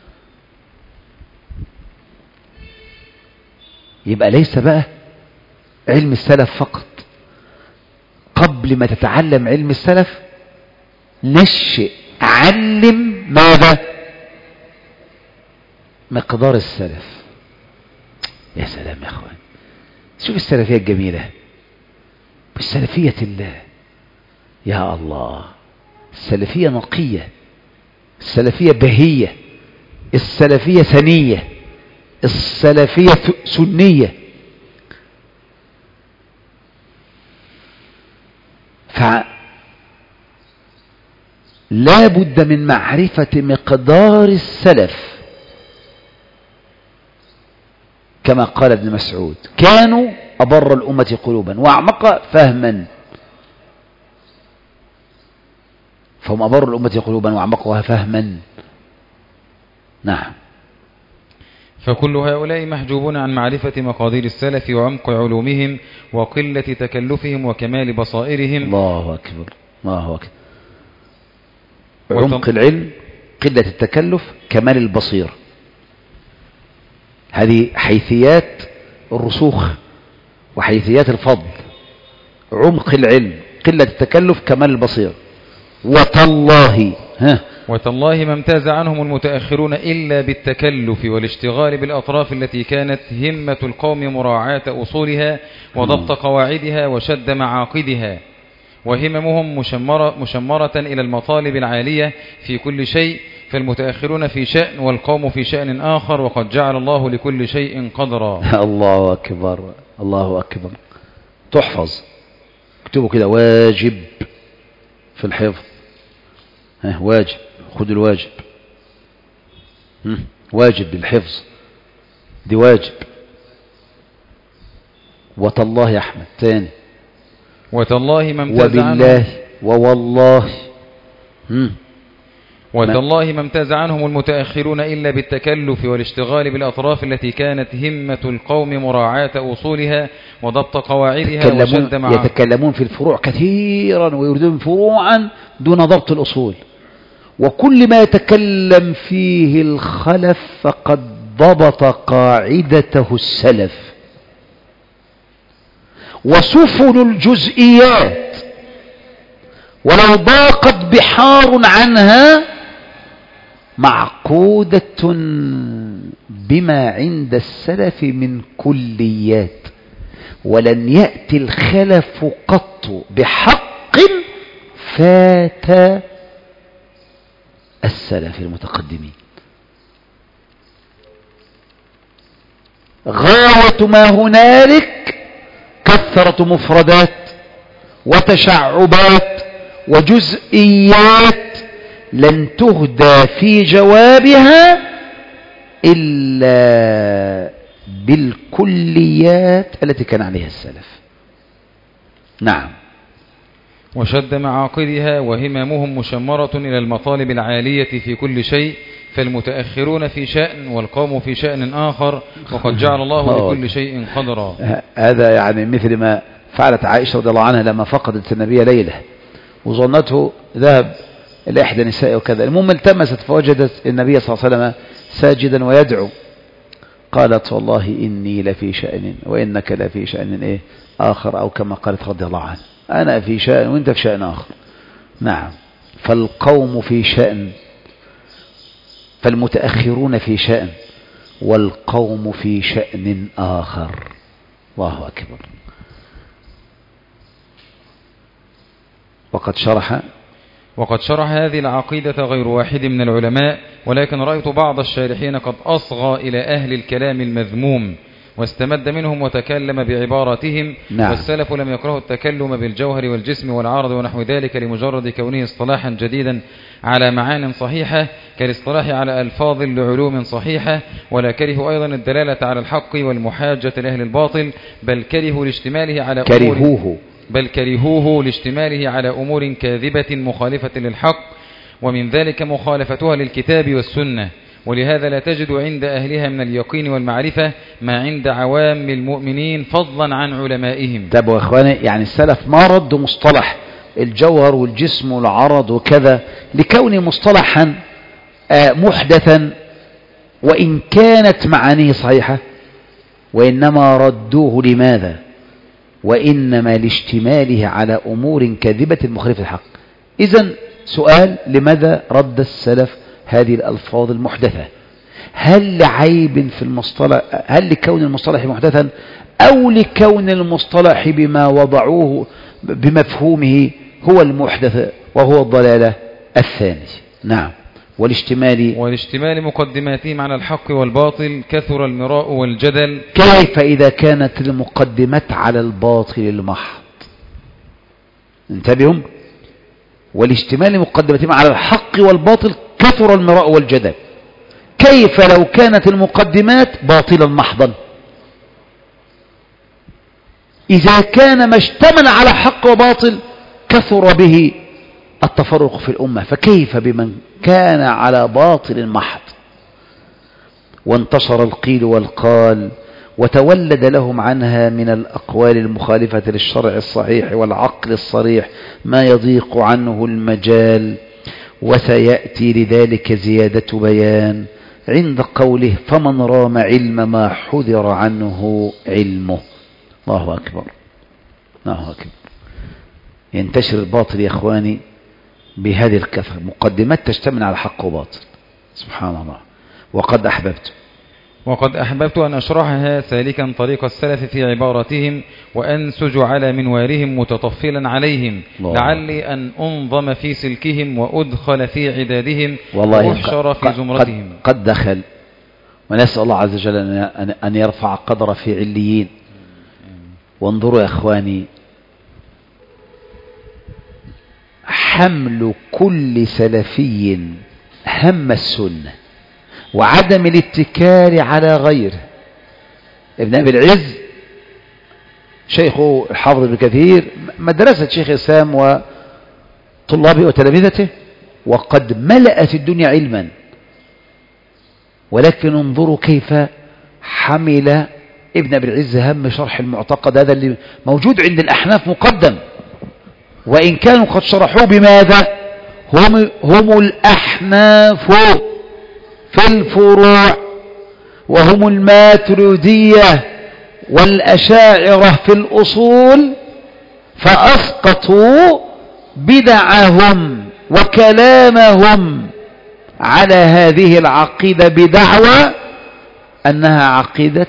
يبقى ليس بقى علم السلف فقط، قبل ما تتعلم علم السلف نشئ علم ماذا؟ مقدار السلف. يا سلام يا اخوان، شوف السلفية الجميلة، بالسلفية الله يا الله. السلفية نقية، السلفية بهية، السلفية ثنية، السلفية سنية. فلا بد من معرفة مقدار السلف، كما قال ابن مسعود كانوا أبر الأمة قلوبا وأعمق فهما. فهم أبر الأمة قلوبا وأعمقها فهما. نعم. فكل هؤلاء محجوبون عن معرفة مقادير السلف وعمق علومهم وقلة تكلفهم وكمال بصائرهم. الله أكبر الله أكبر. عمق العلم، قلة التكلف، كمال البصير، هذه حيثيات الرسوخ وحيثيات الفضل. عمق العلم، قلة التكلف، كمال البصير. وتالله ها وتالله ما امتاز عنهم المتأخرون إلا بالتكلف والاشتغال بالأطراف التي كانت همة القوم مراعاة أصولها وضبط قواعدها وشد معاقدها، وهممهم مشمرة, مشمرة إلى المطالب العالية في كل شيء. فالمتأخرون في شأن والقوم في شأن آخر، وقد جعل الله لكل شيء قدرا. الله أكبر الله أكبر. تحفظ، اكتبوا كده واجب في الحفظ. ها واجب، خد الواجب. واجب للحفظ، دي واجب. وتالله يا أحمد تاني. وتالله ما امتاز وبالله ووالله. وتالله ما امتاز عنهم المتأخرون إلا بالتكلف والاشتغال بالأطراف التي كانت همة القوم مراعاة أصولها وضبط قواعدها وشد مع يتكلمون في الفروع كثيرا ويريدون فروعا دون ضبط الأصول. وكل ما يتكلم فيه الخلف فقد ضبط قاعدته السلف. وسفن الجزئيات ولو ضاقت بحار عنها معقودة بما عند السلف من كليات، ولن يأتي الخلف قط بحق فات السلف المتقدمين. غاية ما هنالك كثرة مفردات وتشعبات وجزئيات لن تهدى في جوابها إلا بالكليات التي كان عليها السلف. نعم. وشد معاقدها وهممهم مشمرة إلى المطالب العالية في كل شيء، فالمتأخرون في شأن والقوم في شأن آخر، وقد جعل الله لكل شيء قدرا. هذا يعني مثل ما فعلت عائشة رضي الله عنها لما فقدت النبي ليلة وظنته ذهب لإحدى نسائه وكذا، المهم التمست فوجدت النبي صلى الله عليه وسلم ساجدا ويدعو، قالت والله إني لفي شأن وإنك لفي شأن إيه آخر، أو كما قالت رضي الله عنه أنا في شأن وإنت في شأن آخر. نعم. فالقوم في شأن، فالمتأخرون في شأن والقوم في شأن آخر. الله أكبر. وقد شرح وقد شرح هذه العقيدة غير واحد من العلماء، ولكن رأيت بعض الشارحين قد أصغى إلى أهل الكلام المذموم واستمد منهم وتكلم بعباراتهم. نعم. والسلف لم يكرهوا التكلم بالجوهر والجسم والعرض ونحو ذلك لمجرد كونه اصطلاحا جديدا على معان صحيحة كالاصطلاح على ألفاظ لعلوم صحيحة، ولا كرهوا أيضا الدلالة على الحق والمحاجة لأهل الباطل، بل كرهوا لاشتماله على أمور كرهوه بل كرهوه لاشتماله على أمور كاذبة مخالفة للحق، ومن ذلك مخالفتها للكتاب والسنة، ولهذا لا تجد عند أهلها من اليقين والمعرفة ما عند عوام المؤمنين فضلا عن علمائهم. طب يا إخواني، يعني السلف ما ردوا مصطلح الجوهر والجسم والعرض وكذا لكونه مصطلحا محدثا وإن كانت معانيه صحيحة، وإنما ردوه لماذا؟ وإنما لاشتماله على أمور كاذبة مخالفة الحق. إذن سؤال: لماذا رد السلف هذه الألفاظ المحدثة؟ هل لعيب في المصطلح؟ هل لكون المصطلح محدثا، أو لكون المصطلح بما وضعوه بمفهومه هو المحدث وهو الضلالة الثاني؟ نعم. والاشتمال والاشتمال مقدماتهم على الحق والباطل كثر المراء والجدل. كيف إذا كانت المقدمات على الباطل المحض؟ انتبهوا. والاشتمال مقدماتهم على الحق والباطل كثر المراء والجدل. كيف لو كانت المقدمات باطلا محضا؟ إذا كان ما اشتمل على حق وباطل كثر به التفرق في الأمة، فكيف بمن كان على باطل محض؟ وانتشر القيل والقال وتولد لهم عنها من الأقوال المخالفة للشرع الصحيح والعقل الصريح ما يضيق عنه المجال، وسيأتي لذلك زيادة بيان عند قوله: فمن رام علم ما حذر عنه علمه. الله أكبر، الله أكبر. ينتشر الباطل يا إخواني بهذه الكثرة، مقدمات تشتمل على حق وباطل. سبحان الله. وقد أحببت وقد أحببت أن أشرحها سالكا طريق السلف في عبارتهم، وأنسج على منوارهم متطفلا عليهم، الله. لعلي أن أنظم في سلكهم وأدخل في عدادهم وأحشر في زمرتهم. قد, قد دخل، ونسأل الله عز وجل أن يرفع قدر في عليين. وانظروا يا إخواني، حمل كل سلفي هم السنة وعدم الاتكال على غيره. ابن أبي العز شيخه الحافظ ابن كثير مدرسة شيخ الإسلام وطلابه وتلامذته، وقد ملأت الدنيا علما، ولكن انظروا كيف حمل ابن أبي العز هم شرح المعتقد هذا اللي موجود عند الأحناف مقدم، وإن كانوا قد شرحوه بماذا؟ هم, هم الأحناف في الفروع، وهم الماتريدية والأشاعرة في الأصول، فأسقطوا بدعهم وكلامهم على هذه العقيدة بدعوى أنها عقيدة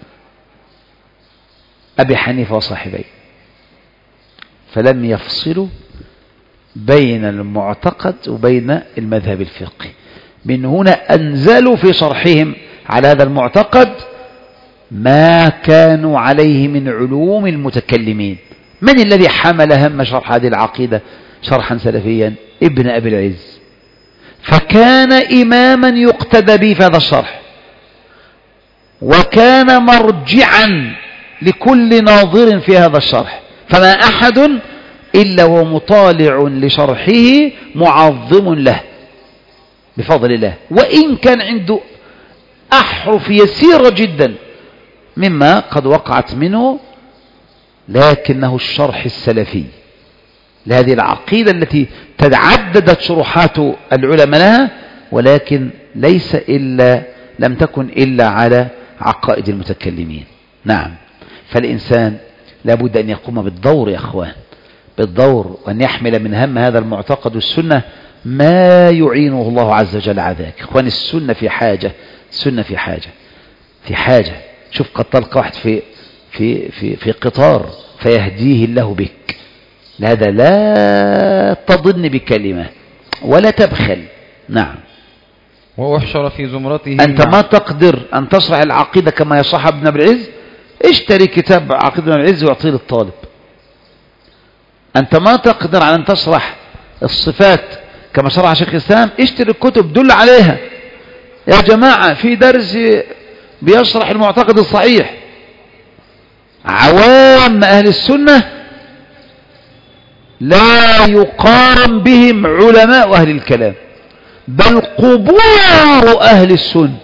أبي حنيفة وصاحبيه، فلم يفصلوا بين المعتقد وبين المذهب الفقهي. من هنا أنزلوا في شرحهم على هذا المعتقد ما كانوا عليه من علوم المتكلمين. من الذي حمل هم شرح هذه العقيدة شرحا سلفيا؟ ابن أبي العز، فكان إماما يقتدى به في هذا الشرح، وكان مرجعا لكل ناظر في هذا الشرح، فما أحد إلا ومطالع لشرحه معظم له بفضل الله، وإن كان عنده أحرف يسيرة جدا مما قد وقعت منه، لكنه الشرح السلفي لهذه العقيدة التي تتعددت شروحات العلماء لها، ولكن ليس إلا لم تكن إلا على عقائد المتكلمين. نعم، فالإنسان لابد أن يقوم بالدور يا أخوان، بالدور، وأن يحمل من هم هذا المعتقد والسنة ما يعينه الله عز وجل على ذلك. أخوان، السنة في حاجة، السنة في حاجة في حاجة شوف قد تلقى واحد في في في في قطار فيهديه الله بك، لهذا لا تضن بكلمة ولا تبخل. نعم. وأحشر في زمرته. أنت ما تقدر أن تشرح العقيدة كما يشرحها ابن أبي العز، اشتري كتاب عقيدة ابن أبي العز واعطيه للطالب. أنت ما تقدر على أن تشرح الصفات كما شرح شيخ الإسلام، اشتري الكتب دل عليها. يا جماعة في درس بيشرح المعتقد الصحيح، عوام أهل السنة لا يقارن بهم علماء أهل الكلام، بل قبور أهل السنة،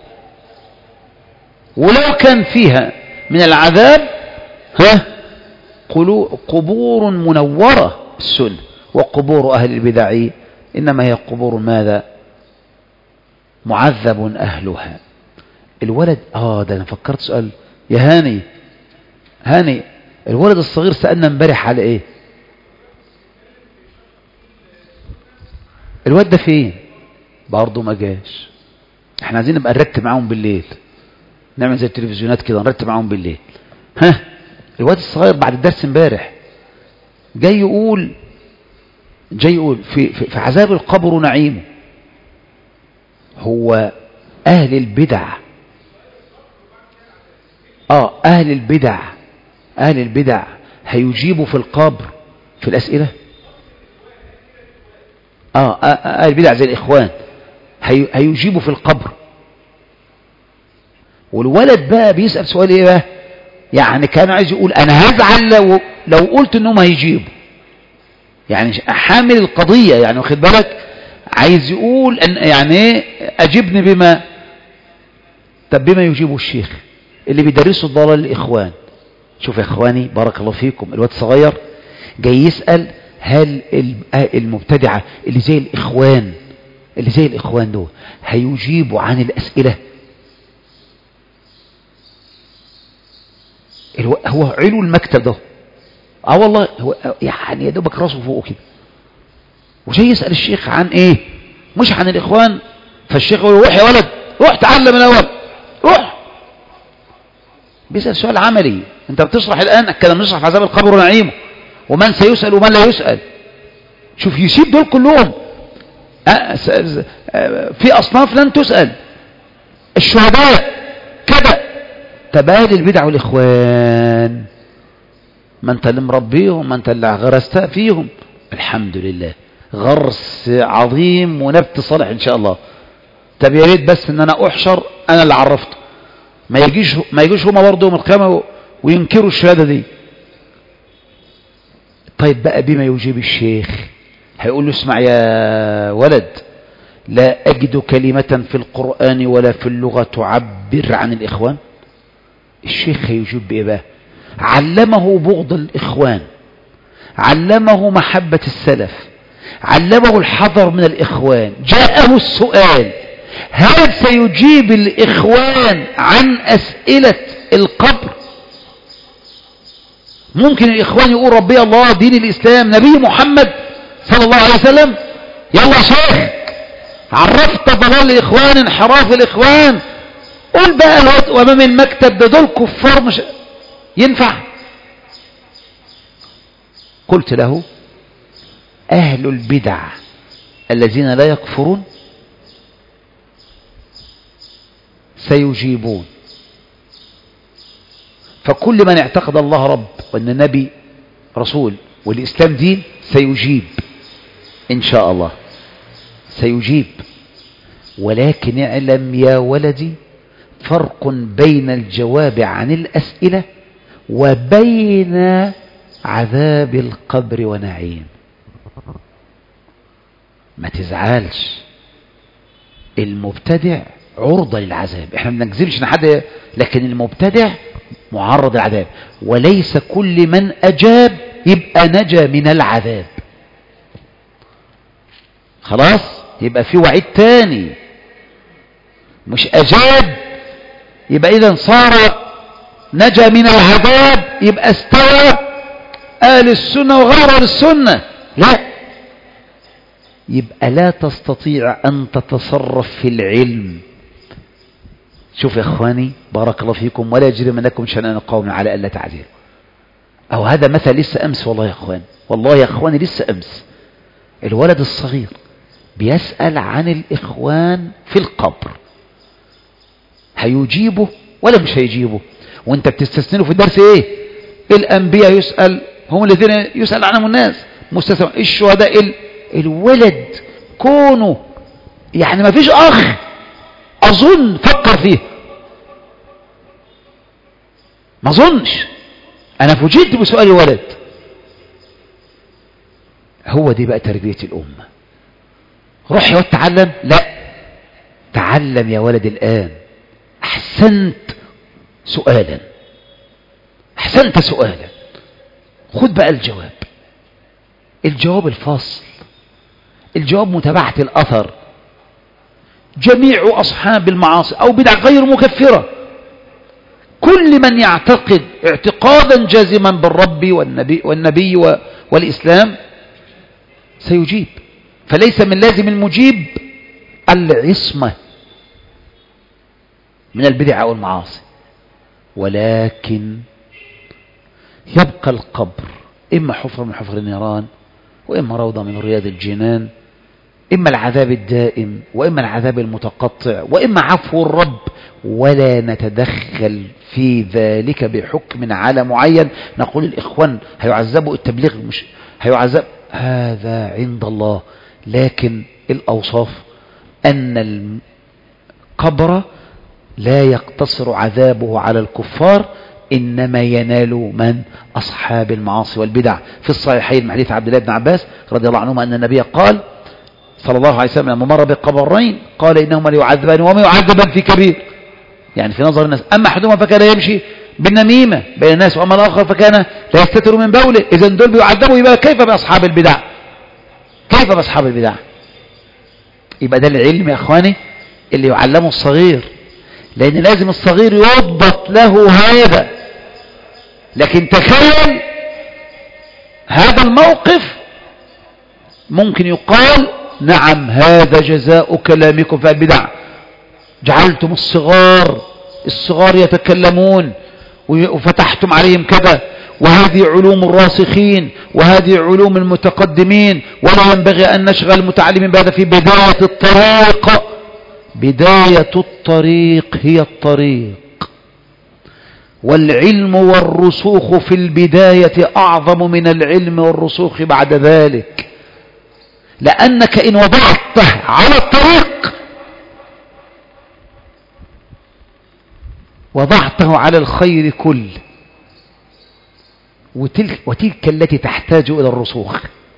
ولو كان فيها من العذاب ها قبور منورة السنة، وقبور أهل البدع إنما هي قبور ماذا؟ معذب أهلها. الولد آه ده أنا فكرت سؤال يا هاني هاني الولد الصغير سألنا امبارح على إيه؟ الواد ده فين؟ برضه ما جاش. احنا عايزين نبقى نرتب معاهم بالليل، نعمل زي التلفزيونات كده نرتب معاهم بالليل. ها الواد الصغير بعد الدرس امبارح جاي يقول جاي يقول في, في, في عذاب القبر نعيمه. هو أهل البدع آه أهل البدع أهل البدع هيجيبوا في القبر في الأسئلة؟ آه أهل البدع زي الإخوان هي هيجيبوا في القبر. والولد بقى بيسأل سؤال إيه بقى؟ يعني كان عايز يقول أنا هزعل لو لو قلت إنهم هيجيبوا، يعني حامل القضية، يعني واخد بالك، عايز يقول أن يعني إيه أجبني بما طب بما يجيبه الشيخ اللي بيدرسوا الضلال للإخوان. شوف يا إخواني بارك الله فيكم، الواد صغير جاي يسأل هل المبتدعة اللي زي الإخوان اللي زي الإخوان دول هيجيبوا عن الأسئلة؟ هو علو المكتب ده اه والله هو يعني يا دوبك راسه فوقه كده، وجاي يسأل الشيخ عن ايه؟ مش عن الإخوان. فالشيخ يقول روح يا ولد روح تعلم الأول روح. بيسأل سؤال عملي. انت بتشرح الآن الكلام، نشرح في عذاب القبر ونعيمه ومن سيسأل ومن لا يسأل. شوف يسيب دول كلهم في أصناف لن تسأل، الشهداء كذا، تبادل البدع والإخوان، ما انت اللي مربيهم، ما انت اللي غرست فيهم. الحمد لله غرس عظيم ونبت صالح ان شاء الله. طب يا ريت بس ان انا احشر انا اللي عرفته، ما يجيش ما يجيش هما برضه يوم القيامه وينكروا الشهاده دي. طيب بقى بما يجيب الشيخ هيقول له اسمع يا ولد، لا اجد كلمه في القران ولا في اللغه تعبر عن الاخوان. الشيخ هيجيب بايه بقى؟ علمه بغض الإخوان، علمه محبة السلف، علمه الحذر من الإخوان. جاءه السؤال هل سيجيب الإخوان عن أسئلة القبر؟ ممكن الإخوان يقول ربي الله دين الإسلام نبي محمد صلى الله عليه وسلم؟ يلا شيخ عرفت ضلال الإخوان انحراف الإخوان قول بقى الواد وامام المكتب ده دول كفار مش ينفع. قلت له اهل البدع الذين لا يكفرون سيجيبون، فكل من اعتقد الله رب وان النبي رسول والاسلام دين سيجيب ان شاء الله، سيجيب. ولكن اعلم يا ولدي فرق بين الجواب عن الأسئلة وبين عذاب القبر ونعيم. ما تزعلش، المبتدع عرضة للعذاب، احنا ما بنكذبش ان حد، لكن المبتدع معرض للعذاب، وليس كل من أجاب يبقى نجا من العذاب. خلاص، يبقى في وعيد تاني، مش أجاب يبقى إذا صار نجا من العذاب، يبقى استوى أهل السنة وغير أهل السنة. لا، يبقى لا تستطيع أن تتصرف في العلم. شوف يا إخواني بارك الله فيكم، ولا يجرمنكم شنآن قوم على ألا تعدلوا. أو هذا مثل لسه أمس، والله يا إخوان، والله يا إخواني لسه أمس، الولد الصغير بيسأل عن الإخوان في القبر، هيجيبه ولا مش هيجيبه؟ وانت بتستثنوا في الدرس ايه؟ الأنبياء يسأل، هم الذين يسأل عنهم الناس، مستثنى الشهداء. ال... الولد كونه يعني ما فيش أخ أظن فكر فيه، ما أظنش، أنا فوجئت بسؤال الولد. هو دي بقى تربية الأمة. روح يا ولد تعلم، لا تعلم يا ولد الآن. أحسنت سؤالا، أحسنت سؤالا، خد بقى الجواب. الجواب الفاصل، الجواب متابعة الأثر. جميع أصحاب المعاصي أو بدع غير مكفرة، كل من يعتقد اعتقادا جازما بالرب والنبي, والنبي والإسلام سيجيب. فليس من لازم المجيب العصمة من البدع والمعاصي، ولكن يبقى القبر إما حفرة من حفر النيران، وإما روضة من رياض الجنان، إما العذاب الدائم وإما العذاب المتقطع وإما عفو الرب، ولا نتدخل في ذلك بحكم على معين. نقول الإخوان هيعذبوا، التبليغ مش هيعذب، هذا عند الله. لكن الأوصاف أن القبر لا يقتصر عذابه على الكفار، إنما ينال من أصحاب المعاصي والبدع. في الصحيحين من حديث عبد الله بن عباس رضي الله عنهما أن النبي قال صلى الله عليه وسلم لما مر بقبرين قال إنهما ليعذبان وما يعذبان في كبير، يعني في نظر الناس. أما أحدهما فكان يمشي بالنميمة بين الناس، وأما الآخر فكان لا يستتر من بوله. إذا دول بيعذبوا، يبقى كيف بأصحاب البدع؟ كيف بأصحاب البدع؟ يبقى ده العلم يا أخواني اللي يعلمه الصغير، لأن لازم الصغير يضبط له هذا. لكن تخيل هذا الموقف ممكن يقال نعم هذا جزاء كلامكم في البدع، جعلتم الصغار الصغار يتكلمون وفتحتم عليهم كذا، وهذه علوم الراسخين وهذه علوم المتقدمين، ولا ينبغي أن نشغل المتعلمين بهذا في بداية الطريق. بداية الطريق هي الطريق، والعلم والرسوخ في البداية أعظم من العلم والرسوخ بعد ذلك، لأنك إن وضعته على الطريق وضعته على الخير كل، وتلك, وتلك التي تحتاج إلى الرسوخ،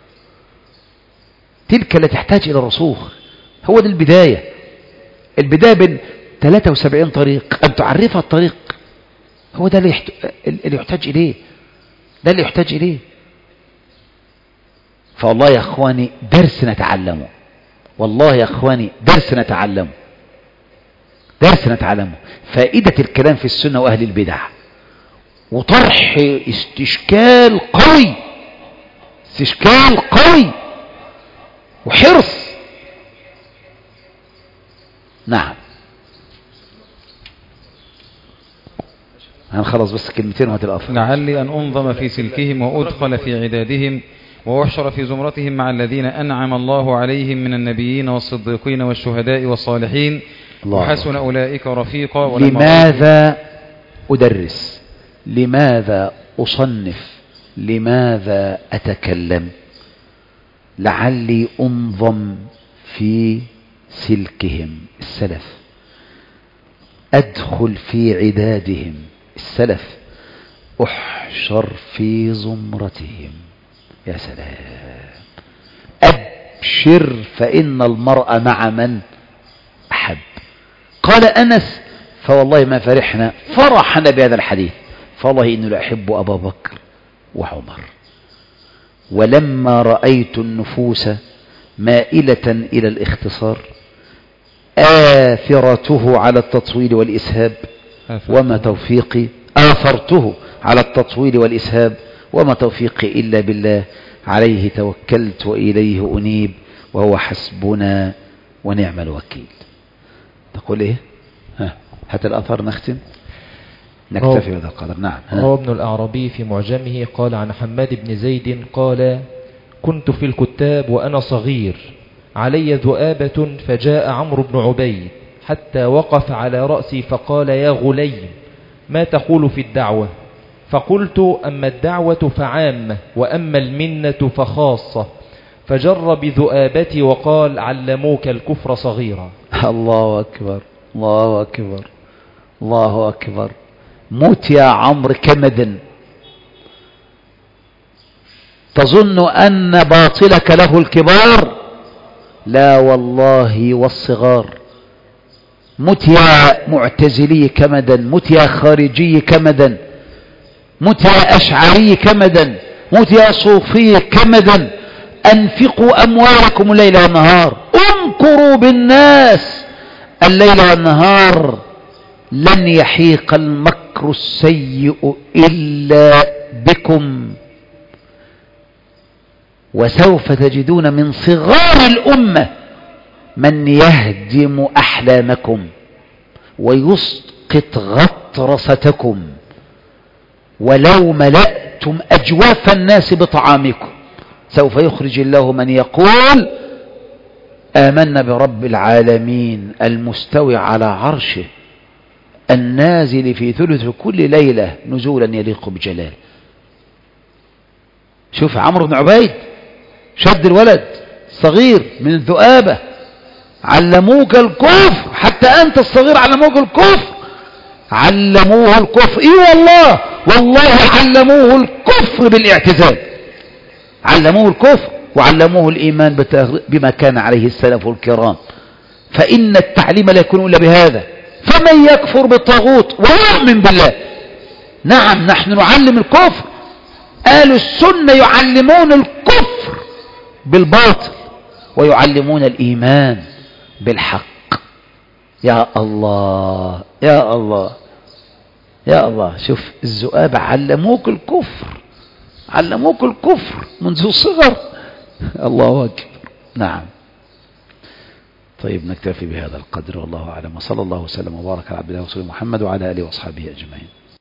تلك التي تحتاج إلى الرسوخ. هو ده البداية. البداية بين ثلاثة وسبعين طريق أن تعرفها الطريق، هو ده اللي, اللي يحتاج إليه، ده اللي يحتاج إليه. فوالله يا أخواني درس نتعلمه، والله يا أخواني درس نتعلمه، درس نتعلمه. فائدة الكلام في السنة وأهل البدع، وطرح استشكال قوي، استشكال قوي وحرص. نعم هنخلص بس كلمتين وهات الأثر. لعلي أن أنظم في سلكهم وأدخل في عدادهم وأحشر في زمرتهم مع الذين أنعم الله عليهم من النبيين والصديقين والشهداء والصالحين وحسن أولئك رفيقا. لماذا أدرس؟ لماذا أصنف؟ لماذا أتكلم؟ لعلي أنظم في سلكهم السلف، أدخل في عدادهم السلف، أحشر في زمرتهم. يا سلام، أبشر فإن المرء مع من أحب. قال أنس فوالله ما فرحنا فرحنا بهذا الحديث، فوالله إنه لأحب أبا بكر وعمر. ولما رأيت النفوس مائلة إلى الاختصار آثرته على التطويل والإسهاب وما توفيقي آثرته على التطويل والإسهاب وما توفيقي إلا بالله، عليه توكلت وإليه أنيب وهو حسبنا ونعم الوكيل. تقول إيه؟ ها هات الأثر نختم نكتفي بهذا القدر. نعم. روى ابن الأعرابي في معجمه قال عن حماد بن زيد قال كنت في الكتاب وأنا صغير علي ذؤابة فجاء عمرو بن عبيد حتى وقف على رأسي فقال يا غليم ما تقول في الدعوة؟ فقلت أما الدعوة فعامة وأما المنة فخاصة، فجر بذؤابتي وقال علموك الكفر صغيرا. الله أكبر الله أكبر الله أكبر. موت يا عمرو كمدا، تظن أن باطلك له الكبار؟ لا والله والصغار. مت يا معتزلي كمدا، مت يا خارجي كمدا، مت يا أشعري كمدا، مت يا صوفي كمدا. أنفقوا أموالكم الليل والنهار، انكروا بالناس الليل والنهار، لن يحيق المكر السيء إلا بكم، وسوف تجدون من صغار الأمة من يهدم أحلامكم ويسقط غطرستكم، ولو ملأتم أجواف الناس بطعامكم سوف يخرج الله من يقول آمنا برب العالمين المستوي على عرشه النازل في ثلث كل ليلة نزولا يليق بجلاله. شوف عمرو بن عبيد شد الولد صغير من الذؤابة، علموك الكفر، حتى أنت الصغير علموك الكفر، علموه الكفر. إيه والله والله علموه الكفر بالاعتزال، علموه الكفر وعلموه الإيمان بما كان عليه السلف الكرام. فإن التعليم لا يكون إلا بهذا. فمن يكفر بالطاغوت ويؤمن بالله، نعم نحن نعلم الكفر، أهل السنة يعلمون الكفر بالباطل ويعلمون الإيمان بالحق. يا الله يا الله يا الله. شوف الذؤاب علموك الكفر، علموك الكفر منذ الصغر. الله أكبر. نعم. طيب نكتفي بهذا القدر والله أعلم، وصلى الله وسلم وبارك على عبد الله ورسوله محمد وعلى آله وأصحابه أجمعين.